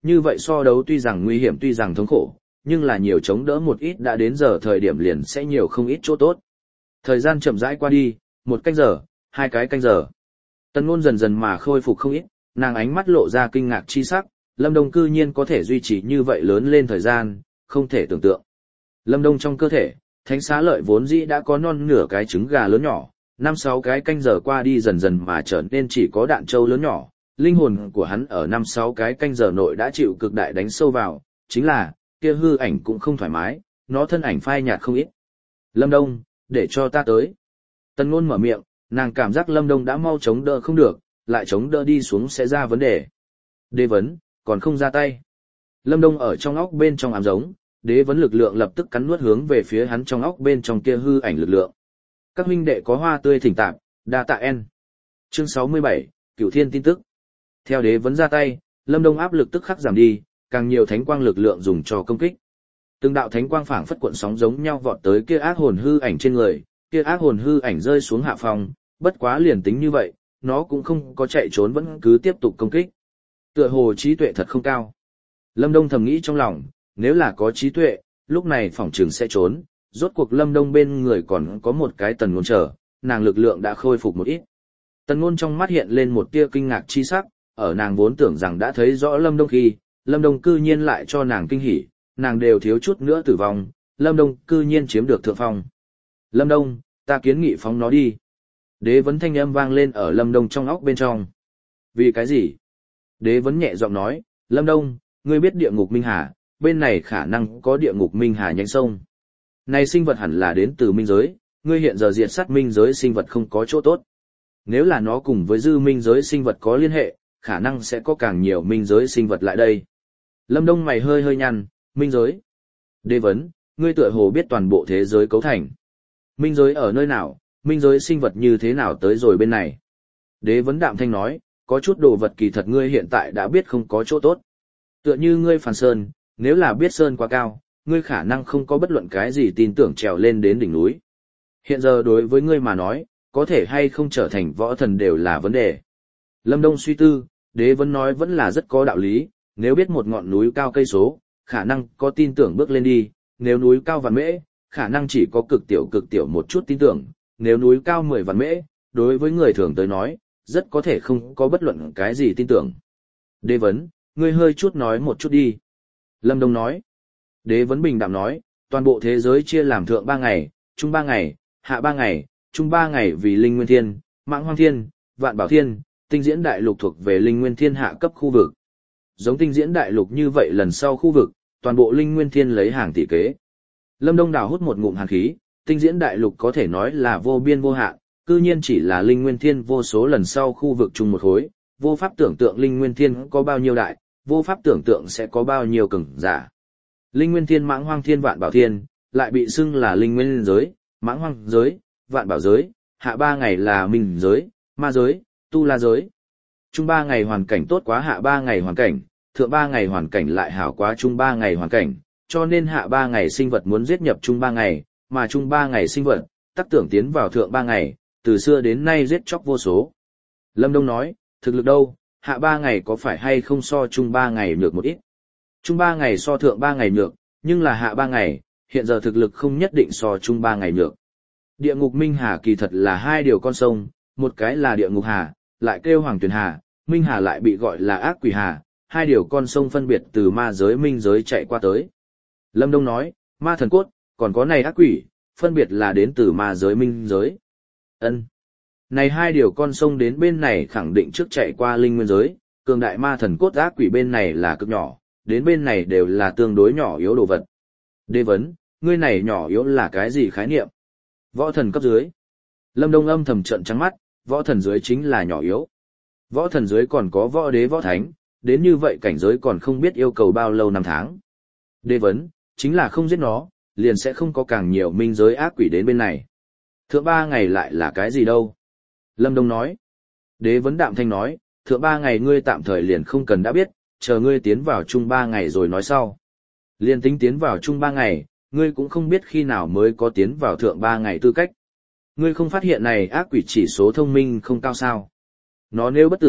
như vậy so đấu tuy rằng nguy hiểm tuy rằng thống khổ, nhưng là nhiều chống đỡ một ít đã đến giờ thời điểm liền sẽ nhiều không ít chỗ tốt. Thời gian chậm rãi qua đi, một canh giờ, hai cái canh giờ. Tần Nôn dần dần mà khôi phục không ít, nàng ánh mắt lộ ra kinh ngạc chi sắc, Lâm Đông cư nhiên có thể duy trì như vậy lớn lên thời gian, không thể tưởng tượng. Lâm Đông trong cơ thể, thánh xá lợi vốn dĩ đã có non nửa cái trứng gà lớn nhỏ, năm sáu cái canh giờ qua đi dần dần mà trở nên chỉ có đạn trâu lớn nhỏ, linh hồn của hắn ở năm sáu cái canh giờ nội đã chịu cực đại đánh sâu vào, chính là, kia hư ảnh cũng không thoải mái, nó thân ảnh phai nhạt không ít. Lâm Đông, để cho ta tới. Tần Nôn mở miệng, nàng cảm giác Lâm Đông đã mau chống đỡ không được, lại chống đỡ đi xuống sẽ ra vấn đề. Đế vấn, còn không ra tay. Lâm Đông ở trong óc bên trong ám giống, đế vấn lực lượng lập tức cắn nuốt hướng về phía hắn trong óc bên trong kia hư ảnh lực lượng. Các huynh đệ có hoa tươi thỉnh tạp, đa tạ en. Chương sáu mươi bảy, Cửu Thiên tin tức. Theo đế vấn ra tay, Lâm Đông áp lực tức khắc giảm đi, càng nhiều thánh quang lực lượng dùng cho công kích. Từng đạo thánh quang phảng phất cuộn sóng giống nhau vọt tới kia ác hồn hư ảnh trên người, kia ác hồn hư ảnh rơi xuống hạ phòng, bất quá liền tính như vậy, nó cũng không có chạy trốn vẫn cứ tiếp tục công kích. Tựa hồ trí tuệ thật không cao. Lâm Đông thầm nghĩ trong lòng, nếu là có trí tuệ, lúc này phỏng trường sẽ trốn, rốt cuộc Lâm Đông bên người còn có một cái Tần Nôn chờ, nàng lực lượng đã khôi phục một ít. Tần Nôn trong mắt hiện lên một tia kinh ngạc chi sắc, ở nàng vốn tưởng rằng đã thấy rõ Lâm Đông khi, Lâm Đông cư nhiên lại cho nàng kinh hỉ, nàng đều thiếu chút nữa tử vong, Lâm Đông cư nhiên chiếm được thượng phong. Lâm Đông, ta kiến nghị phóng nó đi. Đế vấn thanh âm vang lên ở Lâm Đông trong óc bên trong. Vì cái gì? Đế vấn nhẹ giọng nói, Lâm Đông, ngươi biết địa ngục Minh Hà, bên này khả năng có địa ngục Minh Hà nhánh sông. Này sinh vật hẳn là đến từ minh giới, ngươi hiện giờ diệt sát minh giới sinh vật không có chỗ tốt. Nếu là nó cùng với dư minh giới sinh vật có liên hệ, khả năng sẽ có càng nhiều minh giới sinh vật lại đây. Lâm Đông mày hơi hơi nhăn, minh giới. Đế vấn, ngươi tựa hồ biết toàn bộ thế giới cấu thành. Minh giới ở nơi nào, minh giới sinh vật như thế nào tới rồi bên này. Đế vấn đạm thanh nói, có chút đồ vật kỳ thật ngươi hiện tại đã biết không có chỗ tốt. Tựa như ngươi phản sơn, nếu là biết sơn quá cao, ngươi khả năng không có bất luận cái gì tin tưởng trèo lên đến đỉnh núi. Hiện giờ đối với ngươi mà nói, có thể hay không trở thành võ thần đều là vấn đề. Lâm Đông suy tư, đế vấn nói vẫn là rất có đạo lý, nếu biết một ngọn núi cao cây số, khả năng có tin tưởng bước lên đi, nếu núi cao vạn mễ, khả năng chỉ có cực tiểu cực tiểu một chút tin tưởng, nếu núi cao mười vạn mễ, đối với người thường tới nói, rất có thể không có bất luận cái gì tin tưởng. Đế vấn, ngươi hơi chút nói một chút đi. Lâm Đông nói. Đế vấn bình đạm nói, toàn bộ thế giới chia làm thượng ba ngày, trung ba ngày, hạ ba ngày, trung ba ngày vì linh nguyên thiên, mãng hoang thiên, vạn bảo thiên, tinh diễn đại lục thuộc về linh nguyên thiên hạ cấp khu vực. Giống tinh diễn đại lục như vậy lần sau khu vực, toàn bộ linh nguyên thiên lấy hàng tỷ kế. Lâm Đông đào hút một ngụm hàn khí, tinh diễn đại lục có thể nói là vô biên vô hạn, cư nhiên chỉ là linh nguyên thiên vô số lần sau khu vực chung một khối, vô pháp tưởng tượng linh nguyên thiên có bao nhiêu đại, vô pháp tưởng tượng sẽ có bao nhiêu cường giả. Linh nguyên thiên mãng hoang thiên vạn bảo thiên, lại bị xưng là linh nguyên giới, mãng hoang giới, vạn bảo giới, hạ ba ngày là minh giới, ma giới, tu la giới. Trung ba ngày hoàn cảnh tốt quá hạ ba ngày hoàn cảnh, thượng ba ngày hoàn cảnh lại hảo quá trung ba ngày hoàn cảnh, cho nên hạ ba ngày sinh vật muốn giết nhập trung ba ngày, mà trung ba ngày sinh vật, tắc tưởng tiến vào thượng ba ngày, từ xưa đến nay giết chóc vô số. Lâm Đông nói, thực lực đâu, hạ ba ngày có phải hay không so trung ba ngày nhược một ít. Trung ba ngày so thượng ba ngày nhược, nhưng là hạ ba ngày, hiện giờ thực lực không nhất định so trung ba ngày nhược. Địa ngục Minh Hà kỳ thật là hai điều con sông, một cái là địa ngục Hà, lại kêu Hoàng Tuyền Hà, Minh Hà lại bị gọi là ác quỷ Hà, hai điều con sông phân biệt từ ma giới minh giới chạy qua tới. Lâm Đông nói, ma thần cốt, còn có này ác quỷ, phân biệt là đến từ ma giới minh giới. Ân. Này hai điều con sông đến bên này khẳng định trước chạy qua linh nguyên giới, cường đại ma thần cốt ác quỷ bên này là cực nhỏ, đến bên này đều là tương đối nhỏ yếu đồ vật. Đế vấn, ngươi này nhỏ yếu là cái gì khái niệm? Võ thần cấp dưới. Lâm Đông âm thầm trợn trắng mắt, võ thần dưới chính là nhỏ yếu. Võ thần dưới còn có võ đế võ thánh, đến như vậy cảnh giới còn không biết yêu cầu bao lâu năm tháng. Đế vấn, chính là không giết nó, liền sẽ không có càng nhiều minh giới ác quỷ đến bên này. Thượng ba ngày lại là cái gì đâu? Lâm Đông nói. Đế vấn đạm thanh nói, thượng ba ngày ngươi tạm thời liền không cần đã biết, chờ ngươi tiến vào chung ba ngày rồi nói sau. Liên tính tiến vào chung ba ngày, ngươi cũng không biết khi nào mới có tiến vào thượng ba ngày tư cách. Ngươi không phát hiện này ác quỷ chỉ số thông minh không cao sao. Nó nếu bất tử,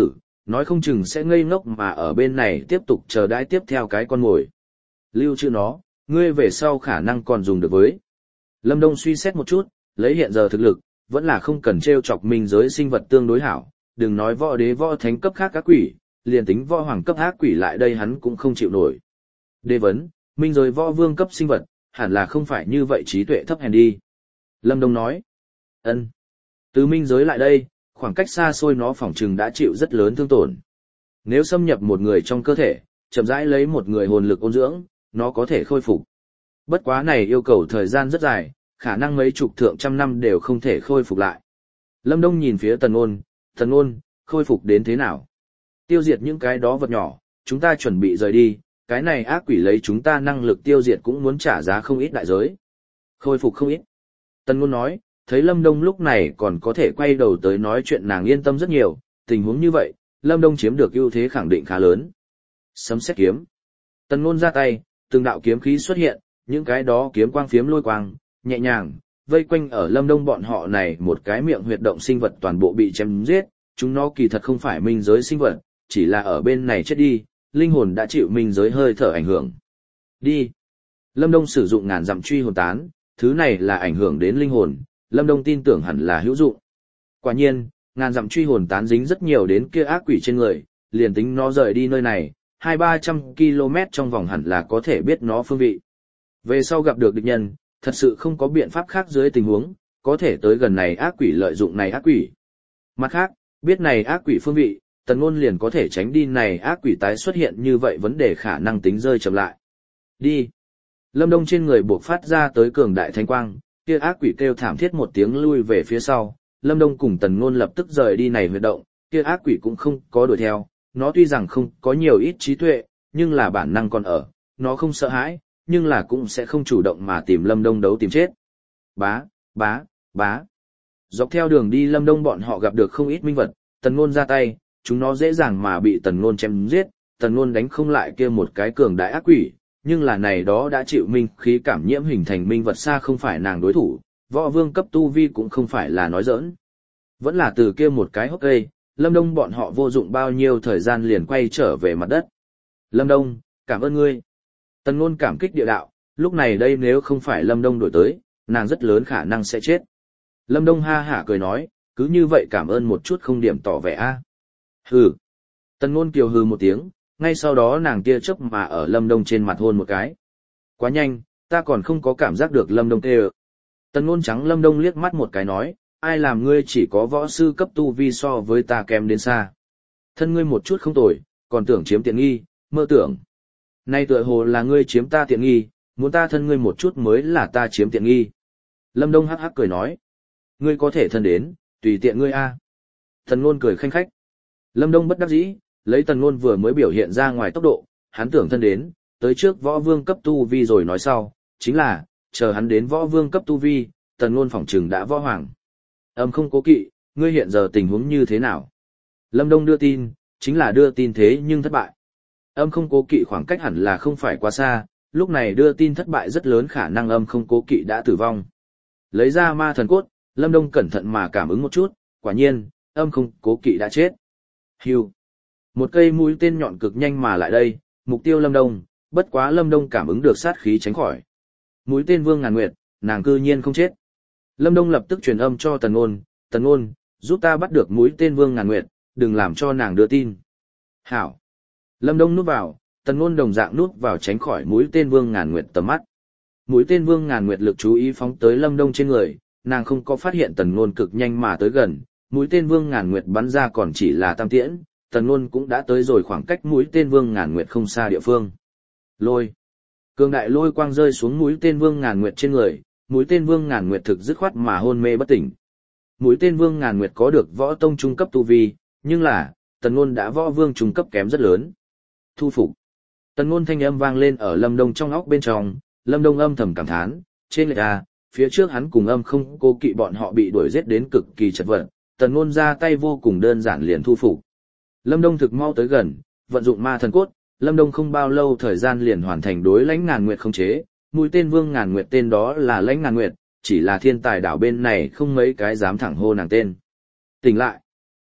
nói không chừng sẽ ngây ngốc mà ở bên này tiếp tục chờ đãi tiếp theo cái con mồi. Lưu trữ nó, ngươi về sau khả năng còn dùng được với. Lâm Đông suy xét một chút, lấy hiện giờ thực lực, vẫn là không cần trêu chọc minh giới sinh vật tương đối hảo, đừng nói võ đế võ thánh cấp khác ác quỷ, liền tính võ hoàng cấp ác quỷ lại đây hắn cũng không chịu nổi. Đế vấn, minh giới võ vương cấp sinh vật, hẳn là không phải như vậy trí tuệ thấp hèn đi. Lâm Đông nói, ân, từ minh giới lại đây, khoảng cách xa xôi nó phỏng chừng đã chịu rất lớn thương tổn. Nếu xâm nhập một người trong cơ thể, chậm rãi lấy một người hồn lực ôn dưỡng, nó có thể khôi phục. Bất quá này yêu cầu thời gian rất dài, khả năng mấy chục thượng trăm năm đều không thể khôi phục lại. Lâm Đông nhìn phía Tần Ôn, Tần Ôn, khôi phục đến thế nào? Tiêu diệt những cái đó vật nhỏ, chúng ta chuẩn bị rời đi, cái này ác quỷ lấy chúng ta năng lực tiêu diệt cũng muốn trả giá không ít đại giới. Khôi phục không ít. Tần Ôn nói, thấy Lâm Đông lúc này còn có thể quay đầu tới nói chuyện nàng yên tâm rất nhiều, tình huống như vậy, Lâm Đông chiếm được ưu thế khẳng định khá lớn. Sấm sét kiếm. Tần Ôn ra tay, từng đạo kiếm khí xuất hiện, những cái đó kiếm quang phiếm lôi quang, nhẹ nhàng, vây quanh ở Lâm Đông bọn họ này một cái miệng huyệt động sinh vật toàn bộ bị chém giết, chúng nó kỳ thật không phải minh giới sinh vật, chỉ là ở bên này chết đi, linh hồn đã chịu minh giới hơi thở ảnh hưởng. Đi. Lâm Đông sử dụng ngàn dặm truy hồn tán, thứ này là ảnh hưởng đến linh hồn, Lâm Đông tin tưởng hẳn là hữu dụng. Quả nhiên, ngàn dặm truy hồn tán dính rất nhiều đến kia ác quỷ trên người, liền tính nó rời đi nơi này, hai ba trăm ki lô mét trong vòng hẳn là có thể biết nó phương vị. Về sau gặp được địch nhân, thật sự không có biện pháp khác dưới tình huống, có thể tới gần này ác quỷ lợi dụng này ác quỷ. Mặt khác, biết này ác quỷ phương vị, Tần Ngôn liền có thể tránh đi này ác quỷ tái xuất hiện như vậy vấn đề khả năng tính rơi chậm lại. Đi. Lâm Đông trên người buộc phát ra tới cường đại thánh quang, kia ác quỷ kêu thảm thiết một tiếng lui về phía sau, Lâm Đông cùng Tần Ngôn lập tức rời đi này huyệt động, kia ác quỷ cũng không có đuổi theo, nó tuy rằng không có nhiều ít trí tuệ, nhưng là bản năng còn ở, nó không sợ hãi, nhưng là cũng sẽ không chủ động mà tìm Lâm Đông đấu tìm chết. Bá, bá, bá. Dọc theo đường đi Lâm Đông bọn họ gặp được không ít minh vật, Tần Ngôn ra tay, chúng nó dễ dàng mà bị Tần Ngôn chém giết, Tần Ngôn đánh không lại kia một cái cường đại ác quỷ, nhưng là này đó đã chịu minh khí cảm nhiễm hình thành minh vật xa không phải nàng đối thủ, võ vương cấp tu vi cũng không phải là nói giỡn. Vẫn là từ kia một cái hốc cây, Lâm Đông bọn họ vô dụng bao nhiêu thời gian liền quay trở về mặt đất. Lâm Đông, cảm ơn ngươi. Tần Ngôn cảm kích địa đạo, lúc này đây nếu không phải Lâm Đông đổi tới, nàng rất lớn khả năng sẽ chết. Lâm Đông ha hả cười nói, cứ như vậy cảm ơn một chút không điểm tỏ vẻ a. Hừ. Tần Ngôn kiều hừ một tiếng, ngay sau đó nàng tia chớp mà ở Lâm Đông trên mặt hôn một cái. Quá nhanh, ta còn không có cảm giác được Lâm Đông tê. Tần Ngôn trắng Lâm Đông liếc mắt một cái nói, ai làm ngươi chỉ có võ sư cấp tu vi so với ta kém đến xa. Thân ngươi một chút không tồi, còn tưởng chiếm tiện nghi, mơ tưởng. Nay tựa hồ là ngươi chiếm ta tiện nghi, muốn ta thân ngươi một chút mới là ta chiếm tiện nghi. Lâm Đông hắc hắc cười nói, ngươi có thể thân đến, tùy tiện ngươi a. Tần Ngôn cười khanh khách. Lâm Đông bất đắc dĩ, lấy Tần Ngôn vừa mới biểu hiện ra ngoài tốc độ, hắn tưởng thân đến, tới trước võ vương cấp tu vi rồi nói sau, chính là, chờ hắn đến võ vương cấp tu vi, Tần Ngôn phỏng chừng đã võ hoàng. Âm không cố kỵ, ngươi hiện giờ tình huống như thế nào? Lâm Đông đưa tin, chính là đưa tin thế nhưng thất bại. Âm không cố kỵ khoảng cách hẳn là không phải quá xa, lúc này đưa tin thất bại rất lớn khả năng âm không cố kỵ đã tử vong. Lấy ra ma thần cốt, Lâm Đông cẩn thận mà cảm ứng một chút, quả nhiên, âm không cố kỵ đã chết. Hưu. Một cây mũi tên nhọn cực nhanh mà lại đây, mục tiêu Lâm Đông, bất quá Lâm Đông cảm ứng được sát khí tránh khỏi. Mũi tên Vương Ngàn Nguyệt, nàng cư nhiên không chết. Lâm Đông lập tức truyền âm cho Tần Ngôn, Tần Ngôn, giúp ta bắt được mũi tên Vương Ngàn Nguyệt, đừng làm cho nàng đưa tin. Hảo. Lâm Đông núp vào, Tần Ngôn đồng dạng núp vào tránh khỏi mũi tên Vương Ngàn Nguyệt tầm mắt. Mũi tên Vương Ngàn Nguyệt lực chú ý phóng tới Lâm Đông trên người, nàng không có phát hiện Tần Ngôn cực nhanh mà tới gần, mũi tên Vương Ngàn Nguyệt bắn ra còn chỉ là tam tiễn, Tần Ngôn cũng đã tới rồi khoảng cách mũi tên Vương Ngàn Nguyệt không xa địa phương. Lôi. Cường đại lôi quang rơi xuống mũi tên Vương Ngàn Nguyệt trên người, mũi tên Vương Ngàn Nguyệt thực dứt khoát mà hôn mê bất tỉnh. Mũi tên Vương Ngàn Nguyệt có được võ tông trung cấp tu vi, nhưng là, Tần Ngôn đã võ vương trung cấp kém rất lớn. Thu phục. Tần Ngôn thanh âm vang lên ở Lâm Đông trong óc bên trong, Lâm Đông âm thầm cảm thán, trên lệch a, phía trước hắn cùng âm không cố kỵ bọn họ bị đuổi giết đến cực kỳ chật vật, Tần Ngôn ra tay vô cùng đơn giản liền thu phục. Lâm Đông thực mau tới gần, vận dụng ma thần cốt, Lâm Đông không bao lâu thời gian liền hoàn thành đối Lãnh Ngàn Nguyệt khống chế, mũi tên Vương Ngàn Nguyệt tên đó là Lãnh Ngàn Nguyệt, chỉ là thiên tài đảo bên này không mấy cái dám thẳng hô nàng tên. Tỉnh lại.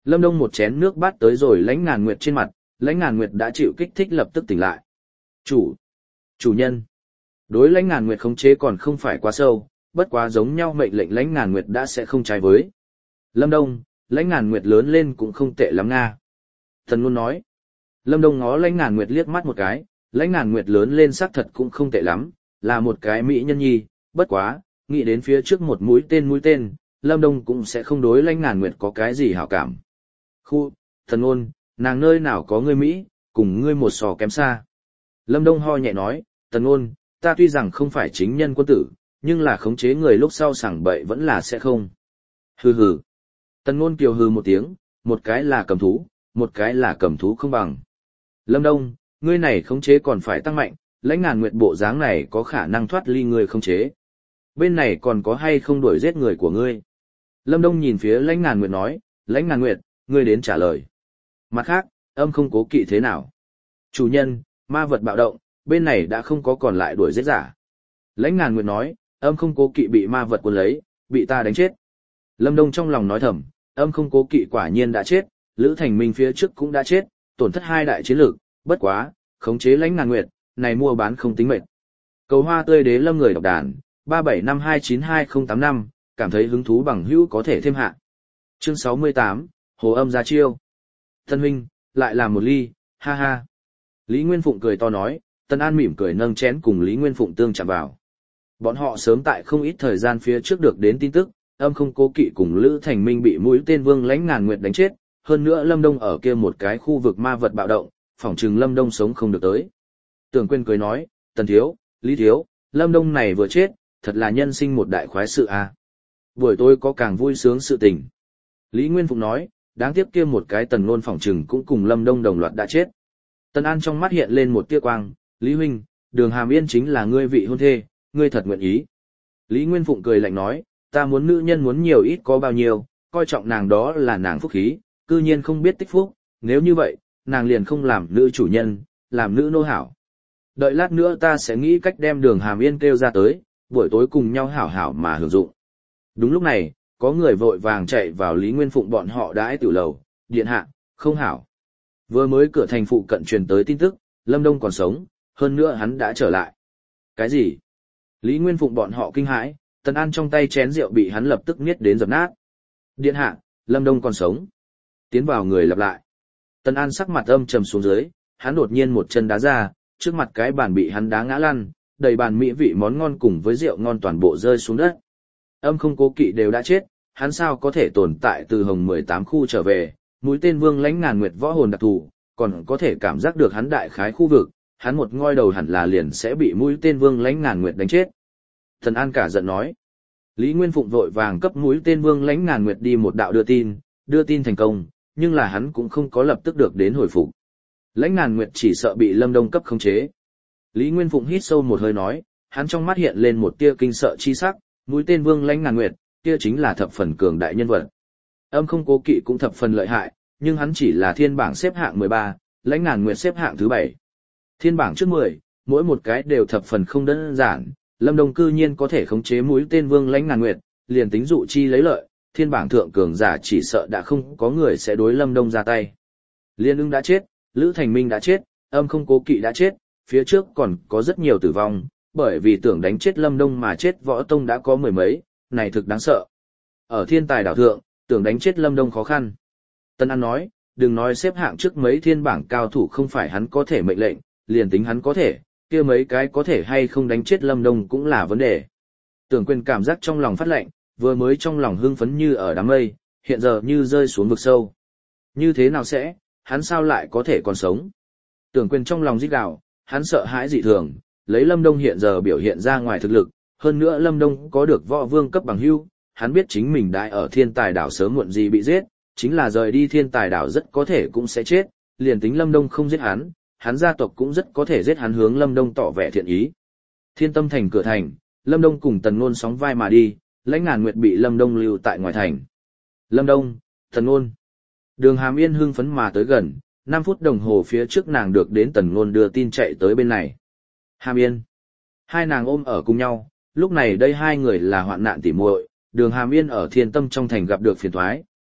Lâm Đông một chén nước bát tới rồi Lãnh Ngàn Nguyệt trên mặt, Lãnh Ngàn Nguyệt đã chịu kích thích lập tức tỉnh lại. Chủ, chủ nhân. Đối Lãnh Ngàn Nguyệt khống chế còn không phải quá sâu, bất quá giống nhau mệnh lệnh Lãnh Ngàn Nguyệt đã sẽ không trái với. Lâm Đông, Lãnh Ngàn Nguyệt lớn lên cũng không tệ lắm nga. Tần Nôn nói. Lâm Đông ngó Lãnh Ngàn Nguyệt liếc mắt một cái, Lãnh Ngàn Nguyệt lớn lên xác thật cũng không tệ lắm, là một cái mỹ nhân nhi, bất quá, nghĩ đến phía trước một mũi tên mũi tên, Lâm Đông cũng sẽ không đối Lãnh Ngàn Nguyệt có cái gì hảo cảm. Khu, Tần Nôn, nàng nơi nào có ngươi Mỹ, cùng ngươi một sò kém xa. Lâm Đông ho nhẹ nói, Tần Nôn, ta tuy rằng không phải chính nhân quân tử, nhưng là khống chế người lúc sau sảng bậy vẫn là sẽ không. Hừ hừ. Tần Nôn kiều hừ một tiếng, một cái là cầm thú, một cái là cầm thú không bằng. Lâm Đông, ngươi này khống chế còn phải tăng mạnh, Lãnh Ngàn Nguyệt bộ dáng này có khả năng thoát ly ngươi khống chế. Bên này còn có hay không đuổi giết người của ngươi? Lâm Đông nhìn phía Lãnh Ngàn Nguyệt nói, Lãnh Ngàn Nguyệt, ngươi đến trả lời. Mặt khác, âm không cố kỵ thế nào? Chủ nhân, ma vật bạo động, bên này đã không có còn lại đuổi giết giả. Lãnh Ngàn Nguyệt nói, âm không cố kỵ bị ma vật cuốn lấy, bị ta đánh chết. Lâm Đông trong lòng nói thầm, âm không cố kỵ quả nhiên đã chết, Lữ Thành Minh phía trước cũng đã chết, tổn thất hai đại chiến lược, bất quá, khống chế Lãnh Ngàn Nguyệt, này mua bán không tính mệt. Cầu hoa tươi đế lâm người đọc đàn, ba bảy năm hai chín hai không tám năm, cảm thấy hứng thú bằng hữu có thể thêm hạ. Chương sáu mươi tám, Hồ Âm ra chiêu. Tân huynh, lại làm một ly, ha ha. Lý Nguyên Phụng cười to nói, Tân An mỉm cười nâng chén cùng Lý Nguyên Phụng tương chạm vào. Bọn họ sớm tại không ít thời gian phía trước được đến tin tức, âm không cố kỵ cùng Lữ Thành Minh bị mũi tên Vương Lãnh Ngàn Nguyệt đánh chết, hơn nữa Lâm Đông ở kia một cái khu vực ma vật bạo động, phỏng chừng Lâm Đông sống không được tới. Tưởng Quyên cười nói, Tần Thiếu, Lý Thiếu, Lâm Đông này vừa chết, thật là nhân sinh một đại khoái sự a. Buổi tối có càng vui sướng sự tình. Lý Nguyên Phụng nói, đáng tiếc kia một cái Tần Nôn phỏng chừng cũng cùng Lâm Đông đồng loạt đã chết. Tần An trong mắt hiện lên một tia quang, Lý Huynh, Đường Hàm Yên chính là ngươi vị hôn thê, ngươi thật nguyện ý. Lý Nguyên Phụng cười lạnh nói, ta muốn nữ nhân muốn nhiều ít có bao nhiêu, coi trọng nàng đó là nàng phúc khí, cư nhiên không biết tích phúc, nếu như vậy, nàng liền không làm nữ chủ nhân, làm nữ nô hảo. Đợi lát nữa ta sẽ nghĩ cách đem Đường Hàm Yên kêu ra tới, buổi tối cùng nhau hảo hảo mà hưởng dụng. Đúng lúc này, có người vội vàng chạy vào Lý Nguyên Phụng bọn họ đãi tiểu lầu, điện hạ, không hảo. Vừa mới cửa thành phụ cận truyền tới tin tức, Lâm Đông còn sống, hơn nữa hắn đã trở lại. Cái gì? Lý Nguyên Phụng bọn họ kinh hãi, Tần An trong tay chén rượu bị hắn lập tức nghiết đến dập nát. Điện hạ, Lâm Đông còn sống. Tiến vào người lặp lại. Tần An sắc mặt âm trầm xuống dưới, hắn đột nhiên một chân đá ra, trước mặt cái bàn bị hắn đá ngã lăn, đầy bàn mỹ vị món ngon cùng với rượu ngon toàn bộ rơi xuống đất. Âm không cố kỵ đều đã chết, hắn sao có thể tồn tại từ Hồng mười tám khu trở về, mũi tên Vương Lãnh Ngàn Nguyệt võ hồn đặc thù, còn có thể cảm giác được hắn đại khái khu vực, hắn một ngoi đầu hẳn là liền sẽ bị mũi tên Vương Lãnh Ngàn Nguyệt đánh chết. Thần An cả giận nói. Lý Nguyên Phụng vội vàng cấp mũi tên Vương Lãnh Ngàn Nguyệt đi một đạo đưa tin, đưa tin thành công, nhưng là hắn cũng không có lập tức được đến hồi phục. Lãnh Ngàn Nguyệt chỉ sợ bị Lâm Đông cấp khống chế. Lý Nguyên Phụng hít sâu một hơi nói, hắn trong mắt hiện lên một tia kinh sợ chi sắc, mũi tên Vương Lãnh Ngàn Nguyệt, kia chính là thập phần cường đại nhân vật. Âm không cố kỵ cũng thập phần lợi hại, nhưng hắn chỉ là thiên bảng xếp hạng mười ba, Lãnh Ngàn Nguyệt xếp hạng thứ bảy. Thiên bảng trước mười, mỗi một cái đều thập phần không đơn giản, Lâm Đông cư nhiên có thể khống chế mũi tên Vương Lãnh Ngàn Nguyệt, liền tính dụ chi lấy lợi, thiên bảng thượng cường giả chỉ sợ đã không có người sẽ đối Lâm Đông ra tay. Liên ưng đã chết, Lữ Thành Minh đã chết, âm không cố kỵ đã chết, phía trước còn có rất nhiều tử vong, bởi vì tưởng đánh chết Lâm Đông mà chết võ tông đã có mười mấy, này thực đáng sợ. Ở thiên tài đảo thượng, tưởng đánh chết Lâm Đông khó khăn. Tân An nói, đừng nói xếp hạng trước mấy thiên bảng cao thủ không phải hắn có thể mệnh lệnh, liền tính hắn có thể, kia mấy cái có thể hay không đánh chết Lâm Đông cũng là vấn đề. Tưởng Quyền cảm giác trong lòng phát lạnh, vừa mới trong lòng hưng phấn như ở đám mây, hiện giờ như rơi xuống vực sâu. Như thế nào sẽ, hắn sao lại có thể còn sống? Tưởng Quyền trong lòng rít gào, hắn sợ hãi dị thường, lấy Lâm Đông hiện giờ biểu hiện ra ngoài thực lực, hơn nữa Lâm Đông có được võ vương cấp bằng hưu, hắn biết chính mình đại ở thiên tài đảo sớm muộn gì bị giết, chính là rời đi thiên tài đảo rất có thể cũng sẽ chết, liền tính Lâm Đông không giết hắn, hắn gia tộc cũng rất có thể giết hắn hướng Lâm Đông tỏ vẻ thiện ý. Thiên Tâm thành cửa thành, Lâm Đông cùng Tần Nôn sóng vai mà đi, Lãnh Ngàn Nguyệt bị Lâm Đông lưu tại ngoài thành. Lâm Đông, Tần Nôn. Đường Hàm Yên hưng phấn mà tới gần, năm phút đồng hồ phía trước nàng được đến Tần Nôn đưa tin chạy tới bên này. Hàm Yên. Hai nàng ôm ở cùng nhau, lúc này đây hai người là hoạn nạn tỉ muội, Đường Hàm Yên ở Thiên Tâm trong thành gặp được phiền toái,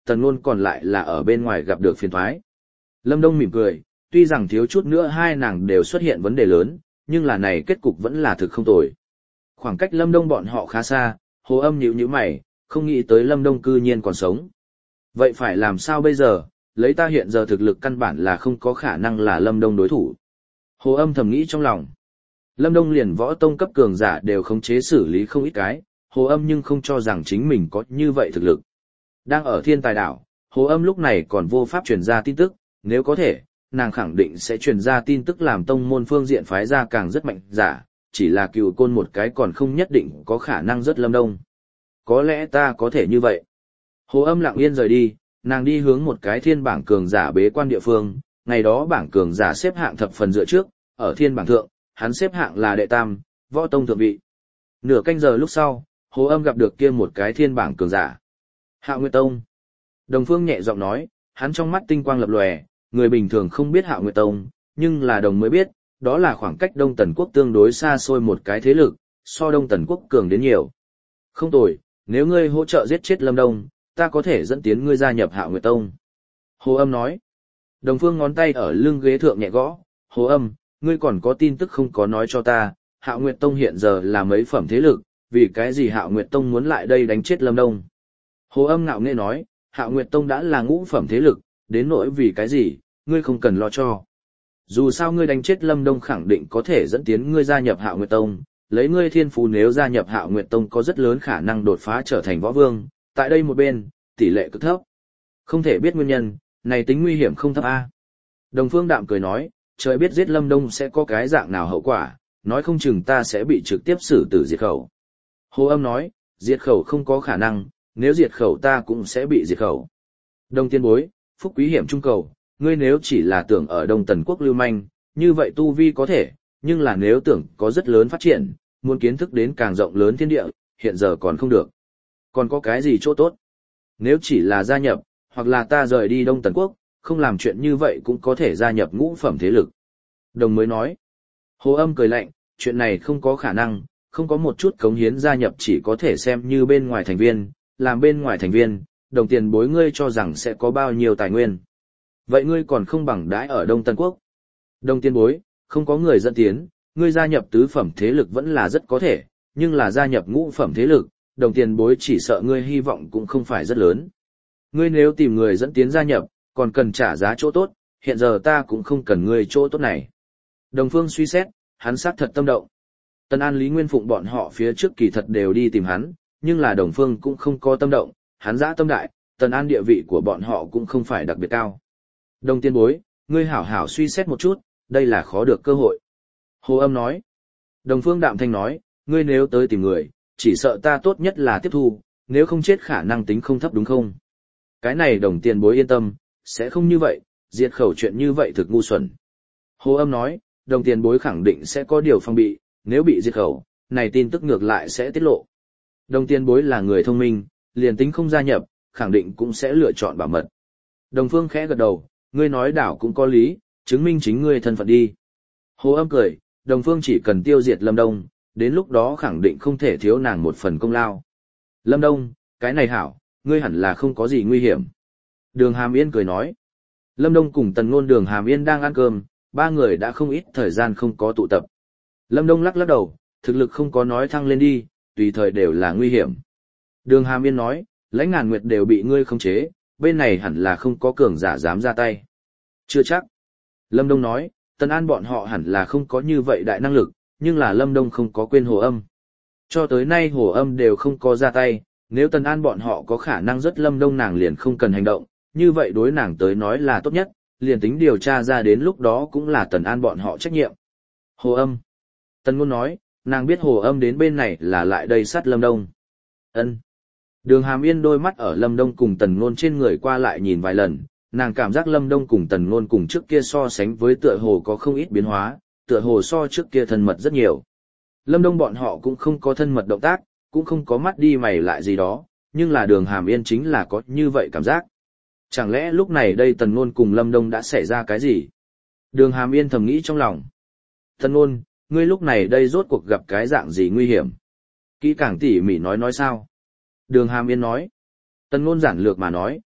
Tần Nôn còn lại là ở bên ngoài gặp được phiền toái. Lâm Đông mỉm cười, tuy rằng thiếu chút nữa hai nàng đều xuất hiện vấn đề lớn, nhưng là này kết cục vẫn là thực không tồi. Khoảng cách Lâm Đông bọn họ khá xa, Hồ Âm nhíu nhíu mày, không nghĩ tới Lâm Đông cư nhiên còn sống. Vậy phải làm sao bây giờ, lấy ta hiện giờ thực lực căn bản là không có khả năng là Lâm Đông đối thủ. Hồ Âm thầm nghĩ trong lòng. Lâm Đông liền võ tông cấp cường giả đều khống chế xử lý không ít cái, Hồ Âm nhưng không cho rằng chính mình có như vậy thực lực. Đang ở Thiên Tài Đảo, Hồ Âm lúc này còn vô pháp truyền ra tin tức, nếu có thể, nàng khẳng định sẽ truyền ra tin tức làm tông môn phương diện phái ra càng rất mạnh giả, chỉ là cựu côn một cái còn không nhất định có khả năng rất Lâm Đông. Có lẽ ta có thể như vậy. Hồ Âm lặng yên rời đi, nàng đi hướng một cái thiên bảng cường giả bế quan địa phương, ngày đó bảng cường giả xếp hạng thập phần dựa trước, ở thiên bảng thượng, hắn xếp hạng là đệ tam, võ tông thượng vị. Nửa canh giờ lúc sau, Hồ Âm gặp được kia một cái thiên bảng cường giả. Hạo Nguyệt Tông. Đồng Phương nhẹ giọng nói, hắn trong mắt tinh quang lập lòe, người bình thường không biết Hạo Nguyệt Tông, nhưng là đồng mới biết, đó là khoảng cách Đông Tần Quốc tương đối xa xôi một cái thế lực, so Đông Tần Quốc cường đến nhiều. Không tồi, nếu ngươi hỗ trợ giết chết Lâm Đông, ta có thể dẫn tiến ngươi gia nhập Hạo Nguyệt Tông. Hồ Âm nói. Đồng Phương ngón tay ở lưng ghế thượng nhẹ gõ, Hồ Âm, ngươi còn có tin tức không có nói cho ta, Hạo Nguyệt Tông hiện giờ là mấy phẩm thế lực, vì cái gì Hạo Nguyệt Tông muốn lại đây đánh chết Lâm Đông. Hồ Âm ngạo nghễ nói, Hạo Nguyệt Tông đã là ngũ phẩm thế lực, đến nỗi vì cái gì, ngươi không cần lo cho. Dù sao ngươi đánh chết Lâm Đông khẳng định có thể dẫn tiến ngươi gia nhập Hạo Nguyệt Tông, lấy ngươi thiên phú nếu gia nhập Hạo Nguyệt Tông có rất lớn khả năng đột phá trở thành võ vương, tại đây một bên, tỷ lệ cực thấp. Không thể biết nguyên nhân, này tính nguy hiểm không thấp a. Đồng Phương đạm cười nói, trời biết giết Lâm Đông sẽ có cái dạng nào hậu quả, nói không chừng ta sẽ bị trực tiếp xử tử diệt khẩu. Hồ Âm nói, diệt khẩu không có khả năng, nếu diệt khẩu ta cũng sẽ bị diệt khẩu. Đông tiên bối, phúc quý hiểm trung cầu, ngươi nếu chỉ là tưởng ở Đông Tần Quốc lưu manh, như vậy tu vi có thể, nhưng là nếu tưởng có rất lớn phát triển, muốn kiến thức đến càng rộng lớn thiên địa, hiện giờ còn không được. Còn có cái gì chỗ tốt? Nếu chỉ là gia nhập, hoặc là ta rời đi Đông Tần Quốc, không làm chuyện như vậy cũng có thể gia nhập ngũ phẩm thế lực. Đồng mới nói. Hồ Âm cười lạnh, chuyện này không có khả năng, không có một chút cống hiến gia nhập chỉ có thể xem như bên ngoài thành viên, làm bên ngoài thành viên, đồng tiền bối ngươi cho rằng sẽ có bao nhiêu tài nguyên. Vậy ngươi còn không bằng đãi ở Đông Tân Quốc. Đồng tiền bối, không có người dẫn tiến, ngươi gia nhập tứ phẩm thế lực vẫn là rất có thể, nhưng là gia nhập ngũ phẩm thế lực, đồng tiền bối chỉ sợ ngươi hy vọng cũng không phải rất lớn. Ngươi nếu tìm người dẫn tiến gia nhập, còn cần trả giá chỗ tốt, hiện giờ ta cũng không cần ngươi chỗ tốt này. Đồng Phương suy xét, hắn xác thật tâm động. Tân An Lý Nguyên Phụng bọn họ phía trước kỳ thật đều đi tìm hắn, nhưng là Đồng Phương cũng không có tâm động, hắn dã tâm đại, Tân An địa vị của bọn họ cũng không phải đặc biệt cao. Đồng tiên bối, ngươi hảo hảo suy xét một chút, đây là khó được cơ hội. Hồ Âm nói. Đồng Phương đạm thanh nói, ngươi nếu tới tìm người, chỉ sợ ta tốt nhất là tiếp thu, nếu không chết khả năng tính không thấp đúng không? Cái này đồng tiền bối yên tâm, sẽ không như vậy, diệt khẩu chuyện như vậy thực ngu xuẩn. Hồ Âm nói, đồng tiền bối khẳng định sẽ có điều phòng bị, nếu bị diệt khẩu, này tin tức ngược lại sẽ tiết lộ. Đồng tiền bối là người thông minh, liền tính không gia nhập, khẳng định cũng sẽ lựa chọn bảo mật. Đồng Phương khẽ gật đầu, ngươi nói đảo cũng có lý, chứng minh chính ngươi thân phận đi. Hồ Âm cười, Đồng Phương chỉ cần tiêu diệt Lâm Đông, đến lúc đó khẳng định không thể thiếu nàng một phần công lao. Lâm Đông, cái này hảo, ngươi hẳn là không có gì nguy hiểm. Đường Hàm Yên cười nói. Lâm Đông cùng Tần Ngôn Đường Hàm Yên đang ăn cơm, ba người đã không ít thời gian không có tụ tập. Lâm Đông lắc lắc đầu, thực lực không có nói thăng lên đi, tùy thời đều là nguy hiểm. Đường Hàm Yên nói, Lãnh Ngàn Nguyệt đều bị ngươi khống chế, bên này hẳn là không có cường giả dám ra tay. Chưa chắc. Lâm Đông nói, Tần An bọn họ hẳn là không có như vậy đại năng lực, nhưng là Lâm Đông không có quên Hồ Âm. Cho tới nay Hồ Âm đều không có ra tay, nếu Tần An bọn họ có khả năng rất Lâm Đông nàng liền không cần hành động, như vậy đối nàng tới nói là tốt nhất, liền tính điều tra ra đến lúc đó cũng là Tần An bọn họ trách nhiệm. Hồ Âm. Tần Ngôn nói, nàng biết Hồ Âm đến bên này là lại đây sát Lâm Đông. Ân. Đường Hàm Yên đôi mắt ở Lâm Đông cùng Tần Ngôn trên người qua lại nhìn vài lần, nàng cảm giác Lâm Đông cùng Tần Ngôn cùng trước kia so sánh với tựa hồ có không ít biến hóa, tựa hồ so trước kia thân mật rất nhiều. Lâm Đông bọn họ cũng không có thân mật động tác, cũng không có mắt đi mày lại gì đó, nhưng là Đường Hàm Yên chính là có như vậy cảm giác. Chẳng lẽ lúc này đây Tần Ngôn cùng Lâm Đông đã xảy ra cái gì? Đường Hàm Yên thầm nghĩ trong lòng. Tần Ngôn, ngươi lúc này đây rốt cuộc gặp cái dạng gì nguy hiểm? Kỹ càng tỉ mỉ nói nói sao? Đường Hàm Yên nói. Tần Ngôn giản lược mà nói,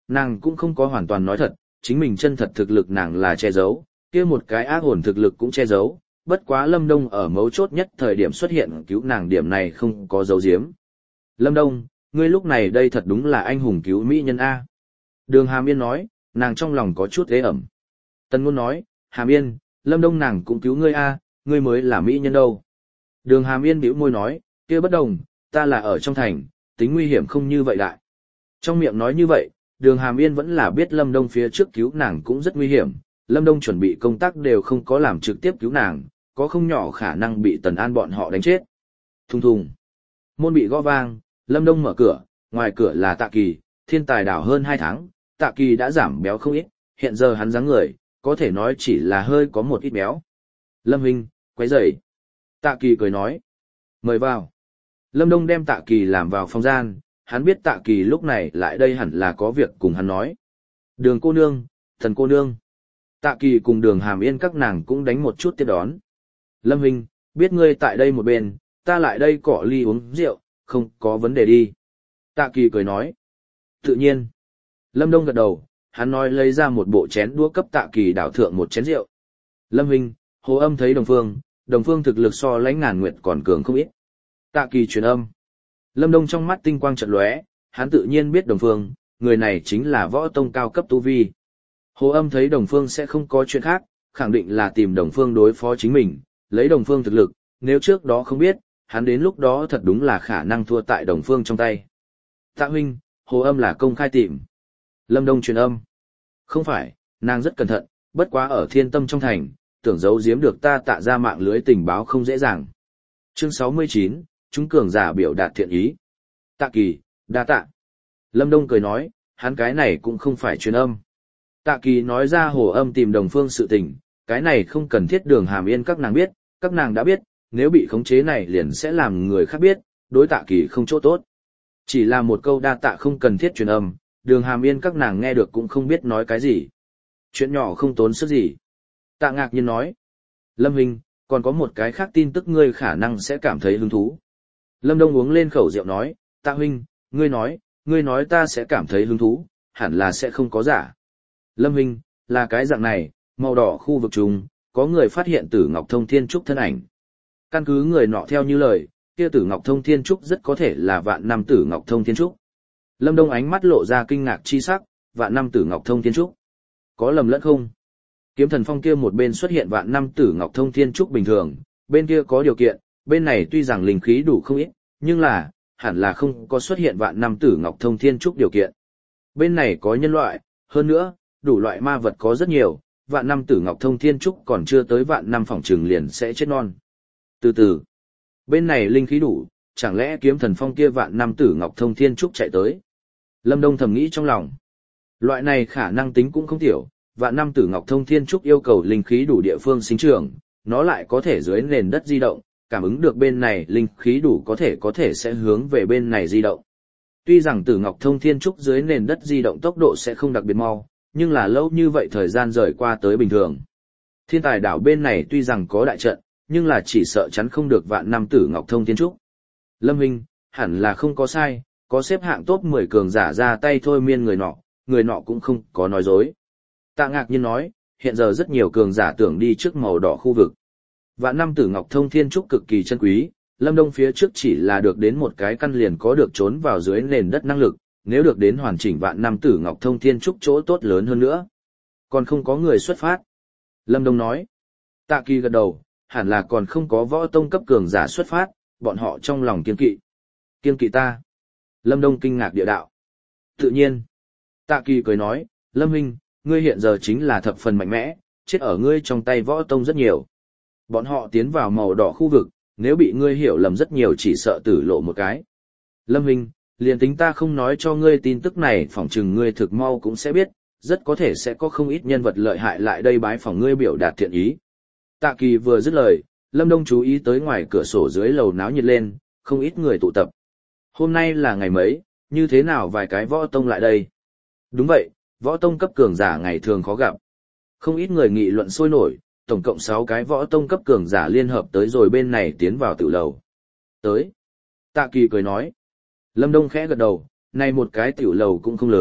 Nàng cũng không có hoàn toàn nói thật, chính mình chân thật thực lực nàng là che giấu, kia một cái ác hồn thực lực cũng che giấu, bất quá Lâm Đông ở mấu chốt nhất thời điểm xuất hiện cứu nàng điểm này không có dấu diếm. Lâm Đông, ngươi lúc này đây thật đúng là anh hùng cứu mỹ nhân A. Đường Hàm Yên nói, nàng trong lòng có chút ghê ẩm. Tần Ngôn nói, Hàm Yên, Lâm Đông nàng cũng cứu ngươi A, ngươi mới là mỹ nhân đâu. Đường Hàm Yên bĩu môi nói, kia bất đồng, ta là ở trong thành, tính nguy hiểm không như vậy đại. Trong miệng nói như vậy, Đường Hàm Yên vẫn là biết Lâm Đông phía trước cứu nàng cũng rất nguy hiểm, Lâm Đông chuẩn bị công tác đều không có làm trực tiếp cứu nàng, có không nhỏ khả năng bị Tần An bọn họ đánh chết. Thùng thùng. Môn bị gõ vang, Lâm Đông mở cửa, ngoài cửa là Tạ Kỳ, thiên tài đảo hơn hai tháng, Tạ Kỳ đã giảm béo không ít, hiện giờ hắn dáng người, có thể nói chỉ là hơi có một ít béo. Lâm Huynh, quấy rầy. Tạ Kỳ cười nói. Mời vào. Lâm Đông đem Tạ Kỳ làm vào phòng gian, hắn biết Tạ Kỳ lúc này lại đây hẳn là có việc cùng hắn nói. Đường cô nương, Thần cô nương. Tạ Kỳ cùng Đường Hàm Yên các nàng cũng đánh một chút tiếp đón. Lâm Huynh, biết ngươi tại đây một bên, ta lại đây cọ ly uống rượu, không có vấn đề đi. Tạ Kỳ cười nói. Tự nhiên. Lâm Đông gật đầu, hắn nói lấy ra một bộ chén đũa cấp Tạ Kỳ đảo thượng một chén rượu. Lâm Huynh, Hồ Âm thấy Đồng Phương, Đồng Phương thực lực so Lãnh Ngàn Nguyệt còn cường không ít. Tạ Kỳ truyền âm. Lâm Đông trong mắt tinh quang chợt lóe, hắn tự nhiên biết Đồng Phương, người này chính là võ tông cao cấp tu vi. Hồ Âm thấy Đồng Phương sẽ không có chuyện khác, khẳng định là tìm Đồng Phương đối phó chính mình, lấy Đồng Phương thực lực, nếu trước đó không biết, hắn đến lúc đó thật đúng là khả năng thua tại Đồng Phương trong tay. Tạ huynh, Hồ Âm là công khai tìm. Lâm Đông truyền âm. Không phải, nàng rất cẩn thận, bất quá ở Thiên Tâm trong thành, tưởng giấu giếm được ta Tạ ra mạng lưới tình báo không dễ dàng. Chương sáu mươi chín, chúng cường giả biểu đạt thiện ý. Tạ Kỳ, đa tạ. Lâm Đông cười nói, hắn cái này cũng không phải truyền âm. Tạ Kỳ nói ra Hồ Âm tìm Đồng Phương sự tình, cái này không cần thiết Đường Hàm Yên các nàng biết, các nàng đã biết, nếu bị khống chế này liền sẽ làm người khác biết, đối Tạ Kỳ không chỗ tốt. Chỉ là một câu đa tạ không cần thiết truyền âm, Đường Hàm Yên các nàng nghe được cũng không biết nói cái gì. Chuyện nhỏ không tốn sức gì. Tạ ngạc nhiên nói. Lâm Huynh, còn có một cái khác tin tức ngươi khả năng sẽ cảm thấy hứng thú. Lâm Đông uống lên khẩu rượu nói, Tạ Huynh, ngươi nói, ngươi nói ta sẽ cảm thấy hứng thú, hẳn là sẽ không có giả. Lâm Huynh, là cái dạng này, màu đỏ khu vực trùng, có người phát hiện Tử Ngọc Thông Thiên Trúc thân ảnh. Căn cứ người nọ theo như lời, kia Tử Ngọc Thông Thiên Trúc rất có thể là vạn năm Tử Ngọc Thông Thiên Trúc. Lâm Đông ánh mắt lộ ra kinh ngạc chi sắc, vạn năm Tử Ngọc Thông Thiên Trúc. Có lầm lẫn không? Kiếm Thần Phong kia một bên xuất hiện vạn năm Tử Ngọc Thông Thiên Trúc bình thường, bên kia có điều kiện, bên này tuy rằng linh khí đủ không ít, nhưng là, hẳn là không có xuất hiện vạn năm Tử Ngọc Thông Thiên Trúc điều kiện. Bên này có nhân loại, hơn nữa, đủ loại ma vật có rất nhiều, vạn năm Tử Ngọc Thông Thiên Trúc còn chưa tới vạn năm phỏng trừng liền sẽ chết non. Từ từ, bên này linh khí đủ, chẳng lẽ Kiếm Thần Phong kia vạn năm Tử Ngọc Thông Thiên Trúc chạy tới? Lâm Đông thầm nghĩ trong lòng. Loại này khả năng tính cũng không tiểu, vạn năm Tử Ngọc Thông Thiên Trúc yêu cầu linh khí đủ địa phương sinh trưởng, nó lại có thể dưới nền đất di động, cảm ứng được bên này linh khí đủ có thể có thể sẽ hướng về bên này di động. Tuy rằng Tử Ngọc Thông Thiên Trúc dưới nền đất di động tốc độ sẽ không đặc biệt mau, nhưng là lâu như vậy thời gian rời qua tới bình thường. Thiên Tài đảo bên này tuy rằng có đại trận, nhưng là chỉ sợ chắn không được vạn năm Tử Ngọc Thông Thiên Trúc. Lâm Huynh, hẳn là không có sai, có xếp hạng top mười cường giả ra tay thôi miên người nọ, người nọ cũng không có nói dối. Tạ ngạc nhiên nói, hiện giờ rất nhiều cường giả tưởng đi trước màu đỏ khu vực. Vạn năm Tử Ngọc Thông Thiên Trúc cực kỳ chân quý, Lâm Đông phía trước chỉ là được đến một cái căn liền có được trốn vào dưới nền đất năng lực, nếu được đến hoàn chỉnh vạn năm Tử Ngọc Thông Thiên Trúc chỗ tốt lớn hơn nữa. Còn không có người xuất phát. Lâm Đông nói. Tạ Kỳ gật đầu, hẳn là còn không có võ tông cấp cường giả xuất phát, bọn họ trong lòng kiên kỵ. Kiên kỵ ta. Lâm Đông kinh ngạc địa đạo. Tự nhiên. Tạ Kỳ cười nói, Lâm Huynh, ngươi hiện giờ chính là thập phần mạnh mẽ, chết ở ngươi trong tay võ tông rất nhiều. Bọn họ tiến vào màu đỏ khu vực, nếu bị ngươi hiểu lầm rất nhiều chỉ sợ tử lộ một cái. Lâm Huynh, liền tính ta không nói cho ngươi tin tức này phỏng chừng ngươi thực mau cũng sẽ biết, rất có thể sẽ có không ít nhân vật lợi hại lại đây bái phỏng ngươi biểu đạt thiện ý. Tạ Kỳ vừa dứt lời, Lâm Đông chú ý tới ngoài cửa sổ dưới lầu náo nhiệt lên, không ít người tụ tập. Hôm nay là ngày mấy, như thế nào vài cái võ tông lại đây? Đúng vậy, võ tông cấp cường giả ngày thường khó gặp. Không ít người nghị luận sôi nổi, tổng cộng sáu cái võ tông cấp cường giả liên hợp tới rồi bên này tiến vào tiểu lầu. Tới. Tạ Kỳ cười nói. Lâm Đông khẽ gật đầu, này một cái tiểu lầu cũng không lớn,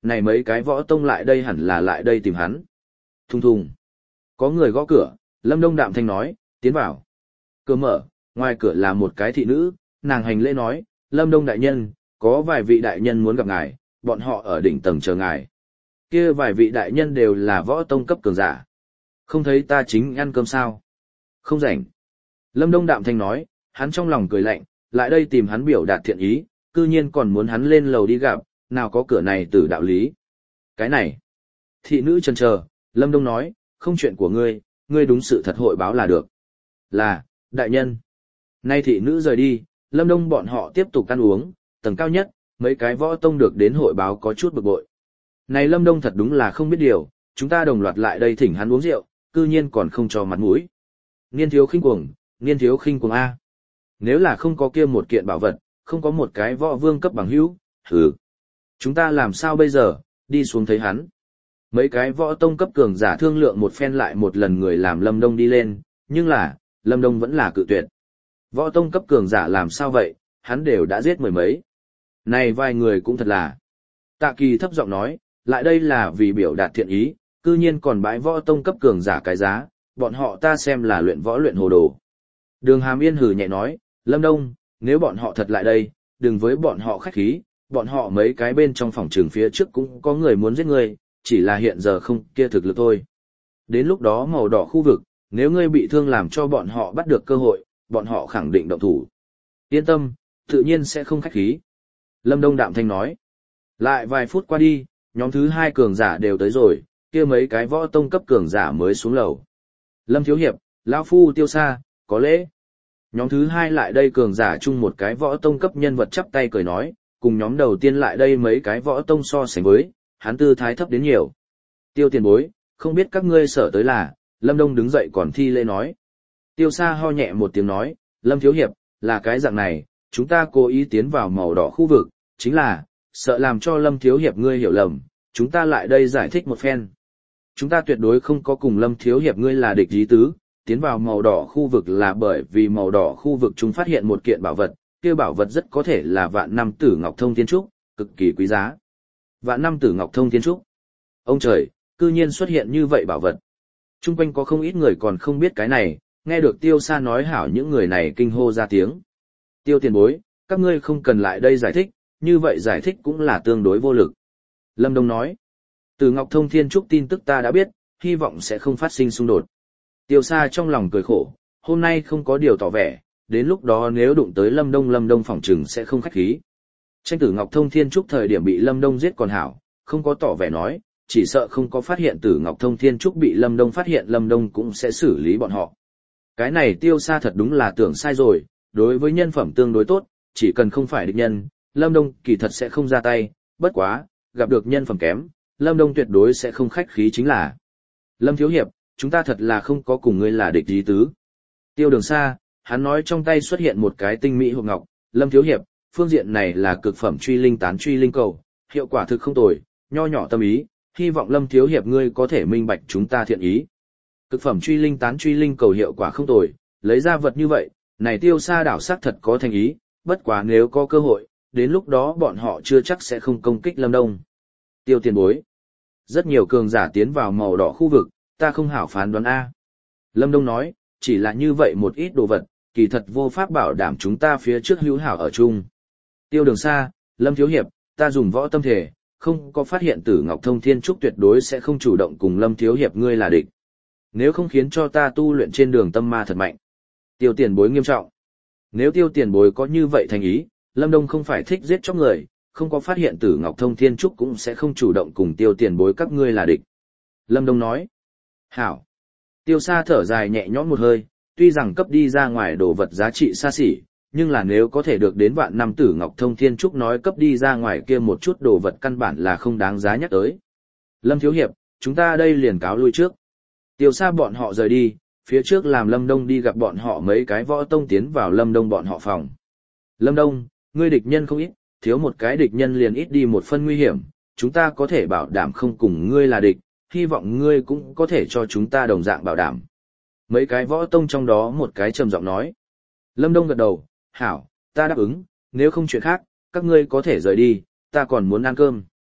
này mấy cái võ tông lại đây hẳn là lại đây tìm hắn. Thùng thùng. Có người gõ cửa, Lâm Đông đạm thanh nói, tiến vào. Cửa mở, ngoài cửa là một cái thị nữ, nàng hành lễ nói, Lâm Đông đại nhân, có vài vị đại nhân muốn gặp ngài, bọn họ ở đỉnh tầng chờ ngài. Kia vài vị đại nhân đều là võ tông cấp cường giả. Không thấy ta chính ăn cơm sao? Không rảnh. Lâm Đông đạm thanh nói, hắn trong lòng cười lạnh, lại đây tìm hắn biểu đạt thiện ý, cư nhiên còn muốn hắn lên lầu đi gặp, nào có cửa này từ đạo lý. Cái này. Thị nữ chần chờ, Lâm Đông nói, không chuyện của ngươi, ngươi đúng sự thật hội báo là được. Là, đại nhân. Nay thị nữ rời đi, Lâm Đông bọn họ tiếp tục ăn uống, tầng cao nhất, mấy cái võ tông được đến hội báo có chút bực bội. Này Lâm Đông thật đúng là không biết điều, chúng ta đồng loạt lại đây thỉnh hắn uống rượu, cư nhiên còn không cho mặt mũi. Niên thiếu khinh cuồng, niên thiếu khinh cuồng A. Nếu là không có kia một kiện bảo vật, không có một cái võ vương cấp bằng hữu, hừ. Chúng ta làm sao bây giờ, đi xuống thấy hắn. Mấy cái võ tông cấp cường giả thương lượng một phen lại một lần người làm Lâm Đông đi lên, nhưng là, Lâm Đông vẫn là cự tuyệt. Võ tông cấp cường giả làm sao vậy, hắn đều đã giết mười mấy. Này vài người cũng thật là. Tạ Kỳ thấp giọng nói, lại đây là vì biểu đạt thiện ý, cư nhiên còn bãi võ tông cấp cường giả cái giá, bọn họ ta xem là luyện võ luyện hồ đồ. Đường Hàm Yên hừ nhẹ nói, Lâm Đông, nếu bọn họ thật lại đây, đừng với bọn họ khách khí, bọn họ mấy cái bên trong phòng trường phía trước cũng có người muốn giết ngươi, chỉ là hiện giờ không kia thực lực thôi. Đến lúc đó màu đỏ khu vực, nếu ngươi bị thương làm cho bọn họ bắt được cơ hội, bọn họ khẳng định động thủ. Yên tâm, tự nhiên sẽ không khách khí. Lâm Đông đạm thanh nói. Lại vài phút qua đi, nhóm thứ hai cường giả đều tới rồi, kia mấy cái võ tông cấp cường giả mới xuống lầu. Lâm Thiếu Hiệp, Lão Phu Tiêu Sa, có lễ. Nhóm thứ hai lại đây cường giả chung một cái võ tông cấp nhân vật chắp tay cười nói, cùng nhóm đầu tiên lại đây mấy cái võ tông so sánh với, hắn tư thái thấp đến nhiều. Tiêu tiền bối, không biết các ngươi sở tới là, Lâm Đông đứng dậy còn thi lễ nói. Tiêu Sa ho nhẹ một tiếng nói, Lâm Thiếu Hiệp, là cái dạng này, chúng ta cố ý tiến vào màu đỏ khu vực, chính là, sợ làm cho Lâm Thiếu Hiệp ngươi hiểu lầm, chúng ta lại đây giải thích một phen. Chúng ta tuyệt đối không có cùng Lâm Thiếu Hiệp ngươi là địch ý tứ, tiến vào màu đỏ khu vực là bởi vì màu đỏ khu vực chúng phát hiện một kiện bảo vật, kia bảo vật rất có thể là vạn năm tử ngọc thông thiên trúc, cực kỳ quý giá. Vạn năm tử ngọc thông thiên trúc. Ông trời, cư nhiên xuất hiện như vậy bảo vật. Trung quanh có không ít người còn không biết cái này, nghe được Tiêu Sa nói hảo những người này kinh hô ra tiếng. Tiêu tiền bối, các ngươi không cần lại đây giải thích, như vậy giải thích cũng là tương đối vô lực. Lâm Đông nói, từ Ngọc Thông Thiên Trúc tin tức ta đã biết, hy vọng sẽ không phát sinh xung đột. Tiêu Sa trong lòng cười khổ, hôm nay không có điều tỏ vẻ, đến lúc đó nếu đụng tới Lâm Đông Lâm Đông phỏng trừng sẽ không khách khí. Tranh tử Ngọc Thông Thiên Trúc thời điểm bị Lâm Đông giết còn hảo, không có tỏ vẻ nói, chỉ sợ không có phát hiện tử Ngọc Thông Thiên Trúc bị Lâm Đông phát hiện Lâm Đông cũng sẽ xử lý bọn họ. Cái này Tiêu Sa thật đúng là tưởng sai rồi, đối với nhân phẩm tương đối tốt, chỉ cần không phải địch nhân, Lâm Đông kỳ thật sẽ không ra tay, bất quá, gặp được nhân phẩm kém, Lâm Đông tuyệt đối sẽ không khách khí chính là. Lâm Thiếu Hiệp, chúng ta thật là không có cùng ngươi là địch ý tứ. Tiêu Đường Sa, hắn nói trong tay xuất hiện một cái tinh mỹ hộp ngọc, Lâm Thiếu Hiệp, phương diện này là cực phẩm truy linh tán truy linh cầu, hiệu quả thực không tồi, nho nhỏ tâm ý, hy vọng Lâm Thiếu Hiệp ngươi có thể minh bạch chúng ta thiện ý. Cực phẩm truy linh tán truy linh cầu hiệu quả không tồi, lấy ra vật như vậy, này Tiêu Sa đảo sắc thật có thành ý, bất quá nếu có cơ hội, đến lúc đó bọn họ chưa chắc sẽ không công kích Lâm Đông. Tiêu tiền bối. Rất nhiều cường giả tiến vào màu đỏ khu vực, ta không hảo phán đoán A. Lâm Đông nói, chỉ là như vậy một ít đồ vật, kỳ thật vô pháp bảo đảm chúng ta phía trước hữu hảo ở chung. Tiêu Đường Sa, Lâm Thiếu Hiệp, ta dùng võ tâm thể, không có phát hiện tử Ngọc Thông Thiên Trúc tuyệt đối sẽ không chủ động cùng Lâm Thiếu Hiệp ngươi là địch. Nếu không khiến cho ta tu luyện trên đường tâm ma thật mạnh. Tiêu tiền bối nghiêm trọng. Nếu tiêu tiền bối có như vậy thành ý, Lâm Đông không phải thích giết chóc người, không có phát hiện tử Ngọc Thông Thiên Trúc cũng sẽ không chủ động cùng tiêu tiền bối các ngươi là địch. Lâm Đông nói. Hảo. Tiêu Sa thở dài nhẹ nhõm một hơi, tuy rằng cấp đi ra ngoài đồ vật giá trị xa xỉ, nhưng là nếu có thể được đến vạn năm tử Ngọc Thông Thiên Trúc nói cấp đi ra ngoài kia một chút đồ vật căn bản là không đáng giá nhắc tới. Lâm Thiếu Hiệp, chúng ta đây liền cáo lui trước. Tiêu Sa bọn họ rời đi, phía trước làm Lâm Đông đi gặp bọn họ mấy cái võ tông tiến vào Lâm Đông bọn họ phòng. Lâm Đông, ngươi địch nhân không ít, thiếu một cái địch nhân liền ít đi một phân nguy hiểm, chúng ta có thể bảo đảm không cùng ngươi là địch, hy vọng ngươi cũng có thể cho chúng ta đồng dạng bảo đảm. Mấy cái võ tông trong đó một cái trầm giọng nói. Lâm Đông gật đầu, hảo, ta đáp ứng, nếu không chuyện khác, các ngươi có thể rời đi, ta còn muốn ăn cơm.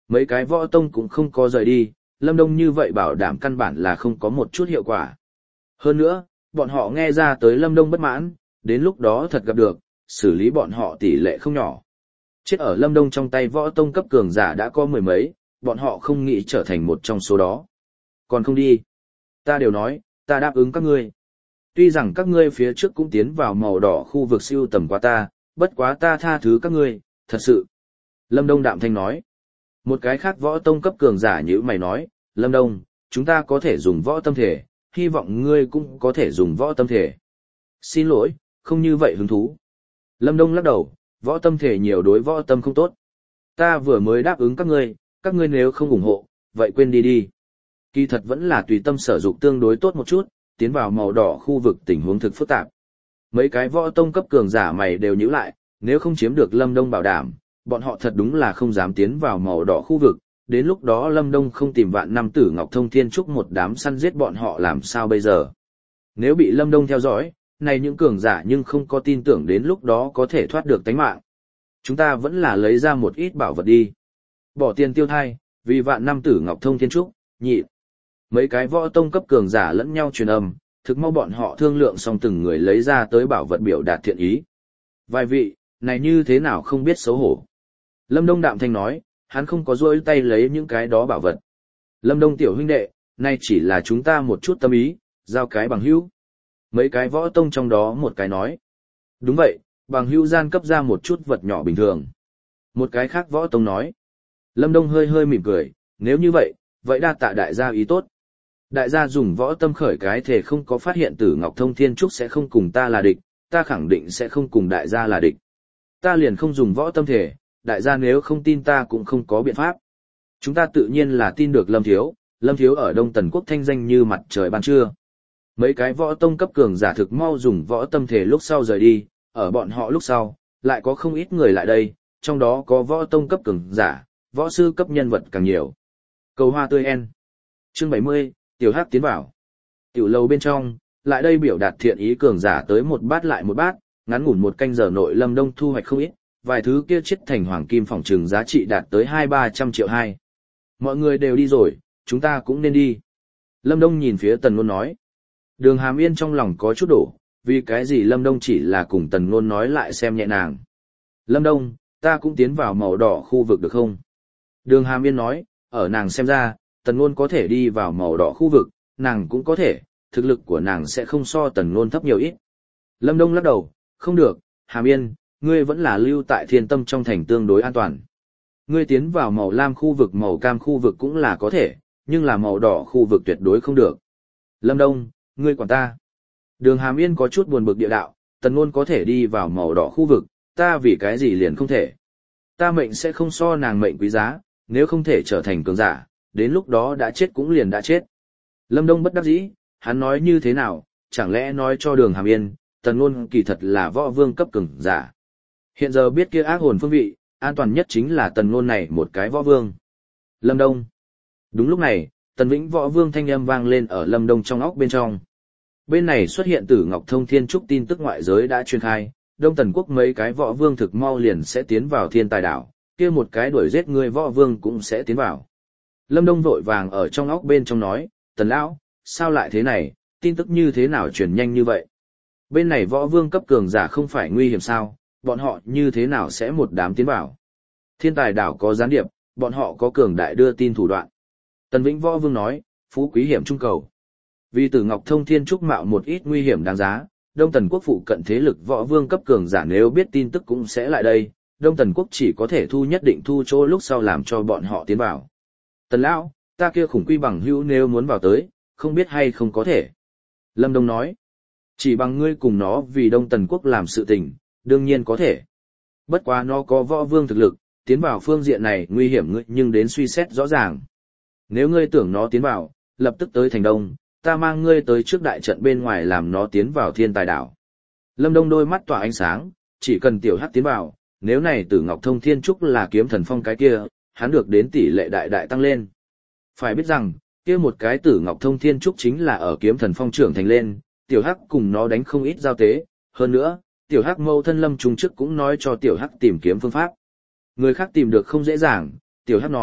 Mấy cái võ tông cũng không có rời đi, Lâm Đông như vậy bảo đảm căn bản là không có một chút hiệu quả. Hơn nữa, bọn họ nghe ra tới Lâm Đông bất mãn, đến lúc đó thật gặp được, xử lý bọn họ tỷ lệ không nhỏ. Chết ở Lâm Đông trong tay võ tông cấp cường giả đã có mười mấy, bọn họ không nghĩ trở thành một trong số đó. Còn không đi. Ta đều nói, ta đáp ứng các ngươi. Tuy rằng các ngươi phía trước cũng tiến vào màu đỏ khu vực siêu tầm qua ta, bất quá ta tha thứ các ngươi, thật sự. Lâm Đông đạm thanh nói. Một cái khác võ tông cấp cường giả như mày nói, Lâm Đông, chúng ta có thể dùng võ tâm thể, hy vọng ngươi cũng có thể dùng võ tâm thể. Xin lỗi, không như vậy hứng thú. Lâm Đông lắc đầu, võ tâm thể nhiều đối võ tâm không tốt. Ta vừa mới đáp ứng các ngươi, các ngươi nếu không ủng hộ, vậy quên đi đi. Kỳ thật vẫn là tùy tâm sở dụng tương đối tốt một chút, tiến vào màu đỏ khu vực tình huống thực phức tạp. Mấy cái võ tông cấp cường giả mày đều nhíu lại, nếu không chiếm được Lâm Đông bảo đảm, bọn họ thật đúng là không dám tiến vào màu đỏ khu vực, đến lúc đó Lâm Đông không tìm vạn năm tử Ngọc Thông Thiên Trúc một đám săn giết bọn họ làm sao bây giờ. Nếu bị Lâm Đông theo dõi, này những cường giả nhưng không có tin tưởng đến lúc đó có thể thoát được tánh mạng. Chúng ta vẫn là lấy ra một ít bảo vật đi. Bỏ tiền tiêu thai, vì vạn năm tử Ngọc Thông Thiên Trúc, nhị. Mấy cái võ tông cấp cường giả lẫn nhau truyền âm, thực mau bọn họ thương lượng xong từng người lấy ra tới bảo vật biểu đạt thiện ý. Vài vị, này như thế nào không biết xấu hổ. Lâm Đông đạm thanh nói, hắn không có rỗi tay lấy những cái đó bảo vật. Lâm Đông tiểu huynh đệ, nay chỉ là chúng ta một chút tâm ý, giao cái bằng hữu. Mấy cái võ tông trong đó một cái nói. Đúng vậy, bằng hữu gian cấp ra một chút vật nhỏ bình thường. Một cái khác võ tông nói. Lâm Đông hơi hơi mỉm cười, nếu như vậy, vậy đa tạ đại gia ý tốt. Đại gia dùng võ tâm khởi cái thể không có phát hiện tử Ngọc Thông Thiên Trúc sẽ không cùng ta là địch, ta khẳng định sẽ không cùng đại gia là địch. Ta liền không dùng võ tâm thể, đại gia nếu không tin ta cũng không có biện pháp. Chúng ta tự nhiên là tin được Lâm Thiếu, Lâm Thiếu ở Đông Tần Quốc thanh danh như mặt trời ban trưa. Mấy cái võ tông cấp cường giả thực mau dùng võ tâm thể lúc sau rời đi, ở bọn họ lúc sau, lại có không ít người lại đây, trong đó có võ tông cấp cường giả, võ sư cấp nhân vật càng nhiều. Cầu hoa tươi en. Chương bảy mươi, Tiểu Hắc tiến vào. Tiểu lầu bên trong, lại đây biểu đạt thiện ý cường giả tới một bát lại một bát, ngắn ngủn một canh giờ nội Lâm Đông thu hoạch không ít, vài thứ kia chết thành hoàng kim phỏng trừng giá trị đạt tới hai ba trăm triệu hai. Mọi người đều đi rồi, chúng ta cũng nên đi. Lâm Đông nhìn phía Tần Nôn nói. Đường Hàm Yên trong lòng có chút đổ, vì cái gì Lâm Đông chỉ là cùng Tần Nôn nói lại xem nhẹ nàng. Lâm Đông, ta cũng tiến vào màu đỏ khu vực được không? Đường Hàm Yên nói, ở nàng xem ra, Tần Nôn có thể đi vào màu đỏ khu vực, nàng cũng có thể, thực lực của nàng sẽ không so Tần Nôn thấp nhiều ít. Lâm Đông lắc đầu, không được, Hàm Yên, ngươi vẫn là lưu tại Thiên Tâm trong thành tương đối an toàn. Ngươi tiến vào màu lam khu vực màu cam khu vực cũng là có thể, nhưng là màu đỏ khu vực tuyệt đối không được. Lâm Đông, ngươi quản ta. Đường Hàm Yên có chút buồn bực địa đạo, Tần Nôn có thể đi vào màu đỏ khu vực, ta vì cái gì liền không thể. Ta mệnh sẽ không so nàng mệnh quý giá, nếu không thể trở thành cường giả, đến lúc đó đã chết cũng liền đã chết. Lâm Đông bất đắc dĩ, hắn nói như thế nào, chẳng lẽ nói cho Đường Hàm Yên, Tần Nôn kỳ thật là võ vương cấp cường giả. Hiện giờ biết kia ác hồn phương vị, an toàn nhất chính là Tần Nôn này một cái võ vương. Lâm Đông. Đúng lúc này, Tần Vĩnh võ vương thanh âm vang lên ở Lâm Đông trong óc bên trong. Bên này xuất hiện Tử Ngọc Thông Thiên Trúc tin tức ngoại giới đã truyền khai, Đông Tần Quốc mấy cái võ vương thực mau liền sẽ tiến vào Thiên Tài Đảo, kia một cái đuổi giết người võ vương cũng sẽ tiến vào. Lâm Đông vội vàng ở trong óc bên trong nói, Tần Lão, sao lại thế này, tin tức như thế nào truyền nhanh như vậy? Bên này võ vương cấp cường giả không phải nguy hiểm sao, bọn họ như thế nào sẽ một đám tiến vào? Thiên Tài Đảo có gián điệp, bọn họ có cường đại đưa tin thủ đoạn. Tần Vĩnh võ vương nói, phú quý hiểm trung cầu. Vì Tử Ngọc Thông Thiên Trúc mạo một ít nguy hiểm đáng giá, Đông Tần Quốc phụ cận thế lực võ vương cấp cường giả nếu biết tin tức cũng sẽ lại đây, Đông Tần Quốc chỉ có thể thu nhất định thu chỗ lúc sau làm cho bọn họ tiến vào. Tần Lão, ta kia khủng quy bằng hữu nếu muốn vào tới, không biết hay không có thể. Lâm Đông nói, chỉ bằng ngươi cùng nó vì Đông Tần Quốc làm sự tình, đương nhiên có thể. Bất quá nó có võ vương thực lực, tiến vào phương diện này nguy hiểm ngươi nhưng đến suy xét rõ ràng. Nếu ngươi tưởng nó tiến vào, lập tức tới thành Đông, ta mang ngươi tới trước đại trận bên ngoài làm nó tiến vào Thiên Tài Đảo. Lâm Đông đôi mắt tỏa ánh sáng, chỉ cần tiểu hắc tiến vào, nếu này Tử Ngọc Thông Thiên Trúc là kiếm thần phong cái kia, hắn được đến tỷ lệ đại đại tăng lên. Phải biết rằng, kia một cái Tử Ngọc Thông Thiên Trúc chính là ở kiếm thần phong trưởng thành lên, tiểu hắc cùng nó đánh không ít giao tế, hơn nữa, tiểu hắc mâu thân Lâm Trung trước cũng nói cho tiểu hắc tìm kiếm phương pháp. Người khác tìm được không dễ dàng, tiểu hắc nói,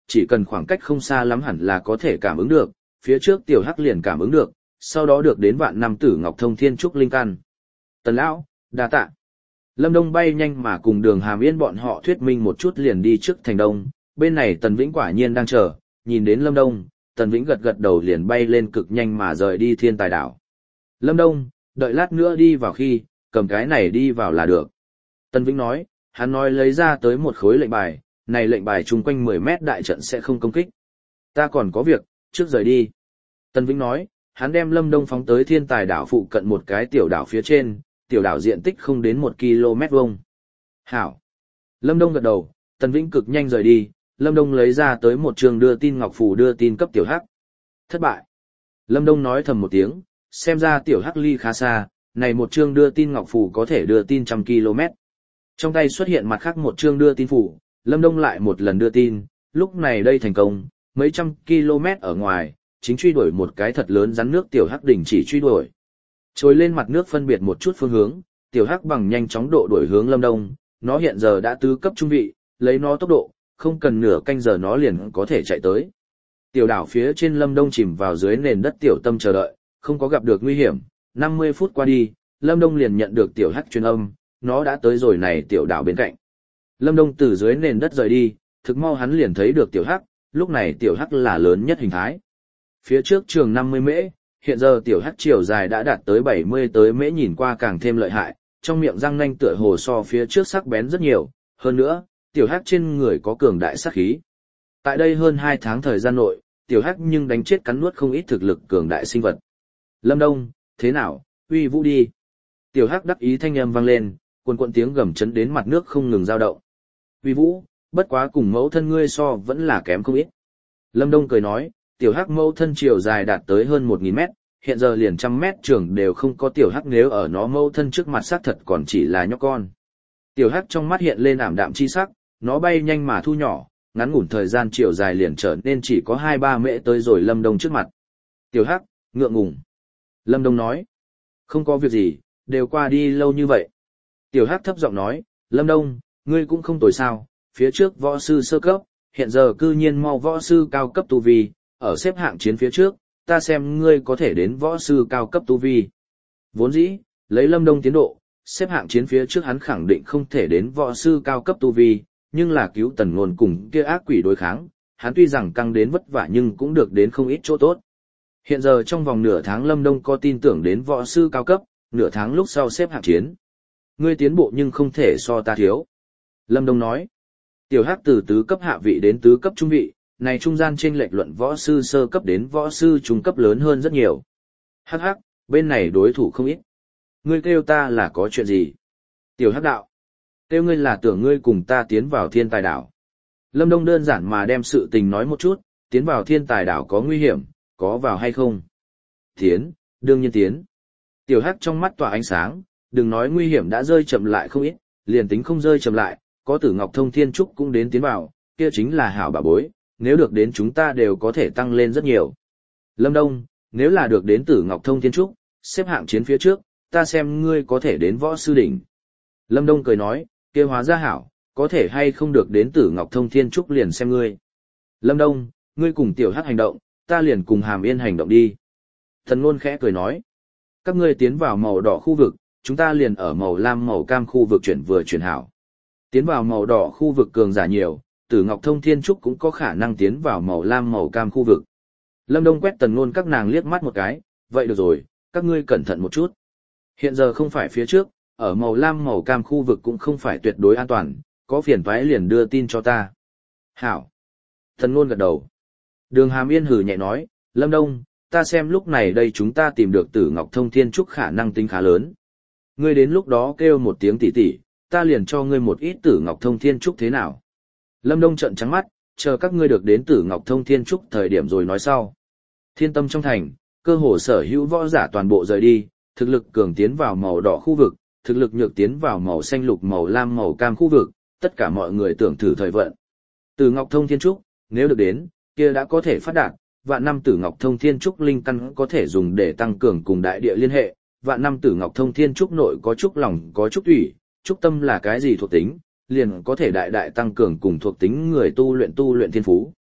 chỉ cần khoảng cách không xa lắm hẳn là có thể cảm ứng được, phía trước tiểu hắc liền cảm ứng được, sau đó được đến vạn năm tử ngọc thông thiên trúc linh căn. Tần lão, đa tạ. Lâm Đông bay nhanh mà cùng Đường Hàm Yên bọn họ thuyết minh một chút liền đi trước thành đông, bên này Tần Vĩnh quả nhiên đang chờ, nhìn đến Lâm Đông, Tần Vĩnh gật gật đầu liền bay lên cực nhanh mà rời đi Thiên Tài đảo. Lâm Đông, đợi lát nữa đi vào khi, cầm cái này đi vào là được. Tần Vĩnh nói, hắn nói lấy ra tới một khối lệnh bài, này lệnh bài chung quanh mười mét đại trận sẽ không công kích. Ta còn có việc, trước rời đi. Tần Vĩnh nói, hắn đem Lâm Đông phóng tới Thiên Tài đảo phụ cận một cái tiểu đảo phía trên, tiểu đảo diện tích không đến một ki lô mét vuông. Hảo. Lâm Đông gật đầu, Tần Vĩnh cực nhanh rời đi, Lâm Đông lấy ra tới một trường đưa tin ngọc phù đưa tin cấp tiểu hắc. Thất bại. Lâm Đông nói thầm một tiếng, xem ra tiểu hắc ly khá xa, này một chương đưa tin ngọc phù có thể đưa tin trăm ki lô mét. Trong tay xuất hiện mặt khác một chương đưa tin phù, Lâm Đông lại một lần đưa tin, lúc này đây thành công, mấy trăm km ở ngoài, chính truy đuổi một cái thật lớn rắn nước tiểu hắc đỉnh chỉ truy đuổi. Trồi lên mặt nước phân biệt một chút phương hướng, tiểu hắc bằng nhanh chóng độ đuổi hướng Lâm Đông, nó hiện giờ đã tứ cấp trung vị, lấy nó tốc độ, không cần nửa canh giờ nó liền có thể chạy tới. Tiểu đảo phía trên Lâm Đông chìm vào dưới nền đất tiểu tâm chờ đợi, không có gặp được nguy hiểm, năm mươi phút qua đi, Lâm Đông liền nhận được tiểu hắc truyền âm, nó đã tới rồi này tiểu đảo bên cạnh. Lâm Đông từ dưới nền đất rời đi, thực mau hắn liền thấy được tiểu hắc, lúc này tiểu hắc là lớn nhất hình thái. Phía trước trường năm mươi mễ, hiện giờ tiểu hắc chiều dài đã đạt tới bảy mươi tới mễ, nhìn qua càng thêm lợi hại, trong miệng răng nanh tựa hồ so phía trước sắc bén rất nhiều, hơn nữa, tiểu hắc trên người có cường đại sát khí. Tại đây hơn hai tháng thời gian nội, tiểu hắc nhưng đánh chết cắn nuốt không ít thực lực cường đại sinh vật. Lâm Đông, thế nào, uy vũ đi. Tiểu hắc đắc ý thanh âm vang lên, quần quần tiếng gầm chấn đến mặt nước không ngừng dao động. Uy vũ, bất quá cùng mẫu thân ngươi so vẫn là kém không ít. Lâm Đông cười nói, tiểu hắc mẫu thân chiều dài đạt tới hơn một nghìn mét, hiện giờ liền trăm mét trường đều không có tiểu hắc, nếu ở nó mẫu thân trước mặt xác thật còn chỉ là nhóc con. Tiểu hắc trong mắt hiện lên ảm đạm chi sắc, nó bay nhanh mà thu nhỏ, ngắn ngủn thời gian chiều dài liền trở nên chỉ có hai ba mễ tới rồi Lâm Đông trước mặt. Tiểu hắc, ngượng ngùng. Lâm Đông nói, không có việc gì, đều qua đi lâu như vậy. Tiểu hắc thấp giọng nói, Lâm Đông, ngươi cũng không tồi sao, phía trước võ sư sơ cấp, hiện giờ cư nhiên mau võ sư cao cấp tu vi, ở xếp hạng chiến phía trước, ta xem ngươi có thể đến võ sư cao cấp tu vi. Vốn dĩ, lấy Lâm Đông tiến độ, xếp hạng chiến phía trước hắn khẳng định không thể đến võ sư cao cấp tu vi, nhưng là cứu Tần Ngôn cùng kia ác quỷ đối kháng, hắn tuy rằng căng đến vất vả nhưng cũng được đến không ít chỗ tốt. Hiện giờ trong vòng nửa tháng Lâm Đông có tin tưởng đến võ sư cao cấp, nửa tháng lúc sau xếp hạng chiến. Ngươi tiến bộ nhưng không thể so ta thiếu. Lâm Đông nói, tiểu hắc từ tứ cấp hạ vị đến tứ cấp trung vị, này trung gian chênh lệch luận võ sư sơ cấp đến võ sư trung cấp lớn hơn rất nhiều. Hắc hắc, bên này đối thủ không ít. Ngươi kêu ta là có chuyện gì? Tiểu hắc đạo, kêu ngươi là tưởng ngươi cùng ta tiến vào Thiên Tài đảo. Lâm Đông đơn giản mà đem sự tình nói một chút, tiến vào Thiên Tài đảo có nguy hiểm, có vào hay không? Tiến, đương nhiên tiến. Tiểu hắc trong mắt tỏa ánh sáng, đừng nói nguy hiểm đã rơi chậm lại không ít, liền tính không rơi chậm lại, có Tử Ngọc Thông Thiên Trúc cũng đến tiến vào, kia chính là hảo bà bối, nếu được đến chúng ta đều có thể tăng lên rất nhiều. Lâm Đông, nếu là được đến Tử Ngọc Thông Thiên Trúc, xếp hạng chiến phía trước, ta xem ngươi có thể đến võ sư đỉnh. Lâm Đông cười nói, kia hóa ra hảo, có thể hay không được đến Tử Ngọc Thông Thiên Trúc liền xem ngươi. Lâm Đông, ngươi cùng tiểu hắc hành động, ta liền cùng Hàm Yên hành động đi. Thần Ngôn khẽ cười nói, các ngươi tiến vào màu đỏ khu vực, chúng ta liền ở màu lam màu cam khu vực chuyển vừa chuyển hảo. Tiến vào màu đỏ khu vực cường giả nhiều, Tử Ngọc Thông Thiên Trúc cũng có khả năng tiến vào màu lam màu cam khu vực. Lâm Đông quét Tần Ngôn các nàng liếc mắt một cái, vậy được rồi, các ngươi cẩn thận một chút. Hiện giờ không phải phía trước, ở màu lam màu cam khu vực cũng không phải tuyệt đối an toàn, có phiền toái liền đưa tin cho ta. Hảo. Tần Ngôn gật đầu. Đường Hàm Yên hừ nhẹ nói, Lâm Đông, ta xem lúc này đây chúng ta tìm được Tử Ngọc Thông Thiên Trúc khả năng tính khá lớn. Ngươi đến lúc đó kêu một tiếng tỷ tỷ, ta liền cho ngươi một ít Tử Ngọc Thông Thiên Trúc thế nào? Lâm Đông trợn trắng mắt, chờ các ngươi được đến Tử Ngọc Thông Thiên Trúc thời điểm rồi nói sau. Thiên Tâm trong thành, cơ hồ sở hữu võ giả toàn bộ rời đi, thực lực cường tiến vào màu đỏ khu vực, thực lực nhược tiến vào màu xanh lục màu lam màu cam khu vực, tất cả mọi người tưởng thử thời vận. Tử Ngọc Thông Thiên Trúc, nếu được đến, kia đã có thể phát đạt, vạn năm Tử Ngọc Thông Thiên Trúc linh căn có thể dùng để tăng cường cùng đại địa liên hệ, vạn năm Tử Ngọc Thông Thiên Trúc nội có trúc lòng có trúc thủy, trúc tâm là cái gì thuộc tính, liền có thể đại đại tăng cường cùng thuộc tính người tu luyện tu luyện thiên phú.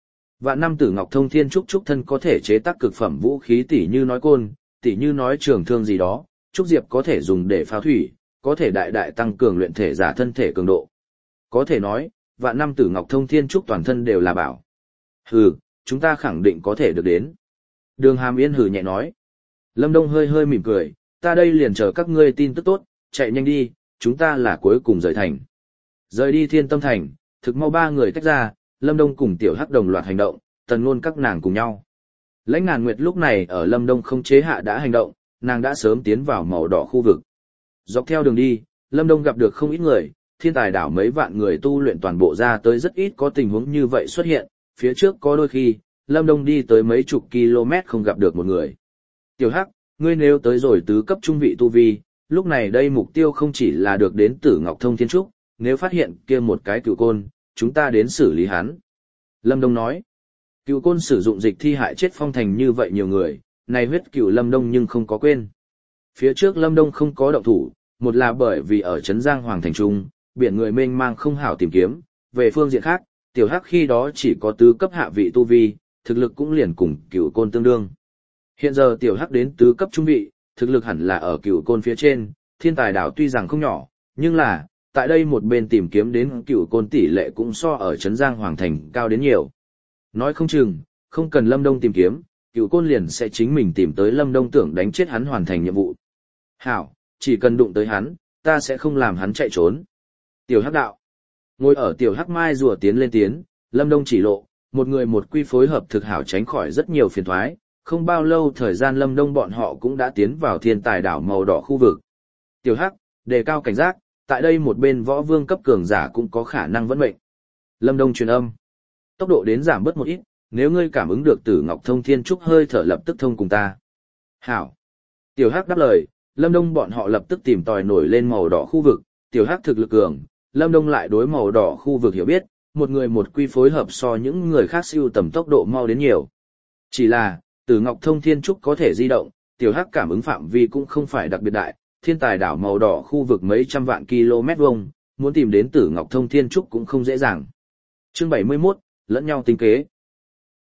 Vạn năm Tử Ngọc Thông Thiên Trúc trúc thân có thể chế tác cực phẩm vũ khí tỉ như nói côn, tỉ như nói trường thương gì đó, trúc diệp có thể dùng để pháo thủy, có thể đại đại tăng cường luyện thể giả thân thể cường độ. Có thể nói, vạn năm Tử Ngọc Thông Thiên Trúc toàn thân đều là bảo. Hừ, chúng ta khẳng định có thể được đến. Đường Hàm Yên hừ nhẹ nói. Lâm Đông hơi hơi mỉm cười, ta đây liền chờ các ngươi tin tức tốt, chạy nhanh đi, chúng ta là cuối cùng rời thành. Rời đi Thiên Tâm Thành, thực mau ba người tách ra, Lâm Đông cùng Tiểu Hắc đồng loạt hành động, Tần Nôn các nàng cùng nhau. Lãnh Ngàn Nguyệt lúc này ở Lâm Đông không chế hạ đã hành động, nàng đã sớm tiến vào màu đỏ khu vực. Dọc theo đường đi, Lâm Đông gặp được không ít người, thiên tài đảo mấy vạn người tu luyện toàn bộ ra tới rất ít có tình huống như vậy xuất hiện, phía trước có đôi khi, Lâm Đông đi tới mấy chục km không gặp được một người. Tiểu Hắc, ngươi nếu tới rồi tứ cấp trung vị tu vi, lúc này đây mục tiêu không chỉ là được đến Tử Ngọc Thông Thiên Trúc, nếu phát hiện kia một cái cựu côn, chúng ta đến xử lý hắn. Lâm Đông nói, cựu côn sử dụng dịch thi hại chết phong thành như vậy nhiều người, này huyết cựu Lâm Đông nhưng không có quên. Phía trước Lâm Đông không có động thủ, một là bởi vì ở Trấn Giang Hoàng Thành Trung, biển người mênh mang không hảo tìm kiếm, về phương diện khác, Tiểu Hắc khi đó chỉ có tứ cấp hạ vị tu vi, thực lực cũng liền cùng cựu côn tương đương. Hiện giờ Tiểu Hắc đến tứ cấp trung vị, thực lực hẳn là ở cựu côn phía trên, thiên tài đảo tuy rằng không nhỏ, nhưng là, tại đây một bên tìm kiếm đến cựu côn tỷ lệ cũng so ở Trấn Giang Hoàng Thành cao đến nhiều. Nói không chừng, không cần Lâm Đông tìm kiếm, cựu côn liền sẽ chính mình tìm tới Lâm Đông tưởng đánh chết hắn hoàn thành nhiệm vụ. Hảo, chỉ cần đụng tới hắn, ta sẽ không làm hắn chạy trốn. Tiểu Hắc đạo. Ngồi ở Tiểu Hắc mai rùa tiến lên tiến, Lâm Đông chỉ lộ, một người một quy phối hợp thực hảo tránh khỏi rất nhiều phiền toái. Không bao lâu thời gian Lâm Đông bọn họ cũng đã tiến vào thiên tài đảo màu đỏ khu vực. Tiểu Hắc, đề cao cảnh giác, tại đây một bên võ vương cấp cường giả cũng có khả năng vẫn mệnh. Lâm Đông truyền âm. Tốc độ đến giảm bớt một ít, nếu ngươi cảm ứng được Tử Ngọc Thông Thiên Trúc hơi thở lập tức thông cùng ta. Hảo. Tiểu Hắc đáp lời, Lâm Đông bọn họ lập tức tìm tòi nổi lên màu đỏ khu vực, Tiểu Hắc thực lực cường, Lâm Đông lại đối màu đỏ khu vực hiểu biết, một người một quy phối hợp so những người khác siêu tầm tốc độ mau đến nhiều. Chỉ là, Tử Ngọc Thông Thiên Trúc có thể di động, Tiểu Hắc cảm ứng phạm vi cũng không phải đặc biệt đại, thiên tài đảo màu đỏ khu vực mấy trăm vạn km vuông, muốn tìm đến Tử Ngọc Thông Thiên Trúc cũng không dễ dàng. Chương bảy mươi mốt, lẫn nhau tính kế.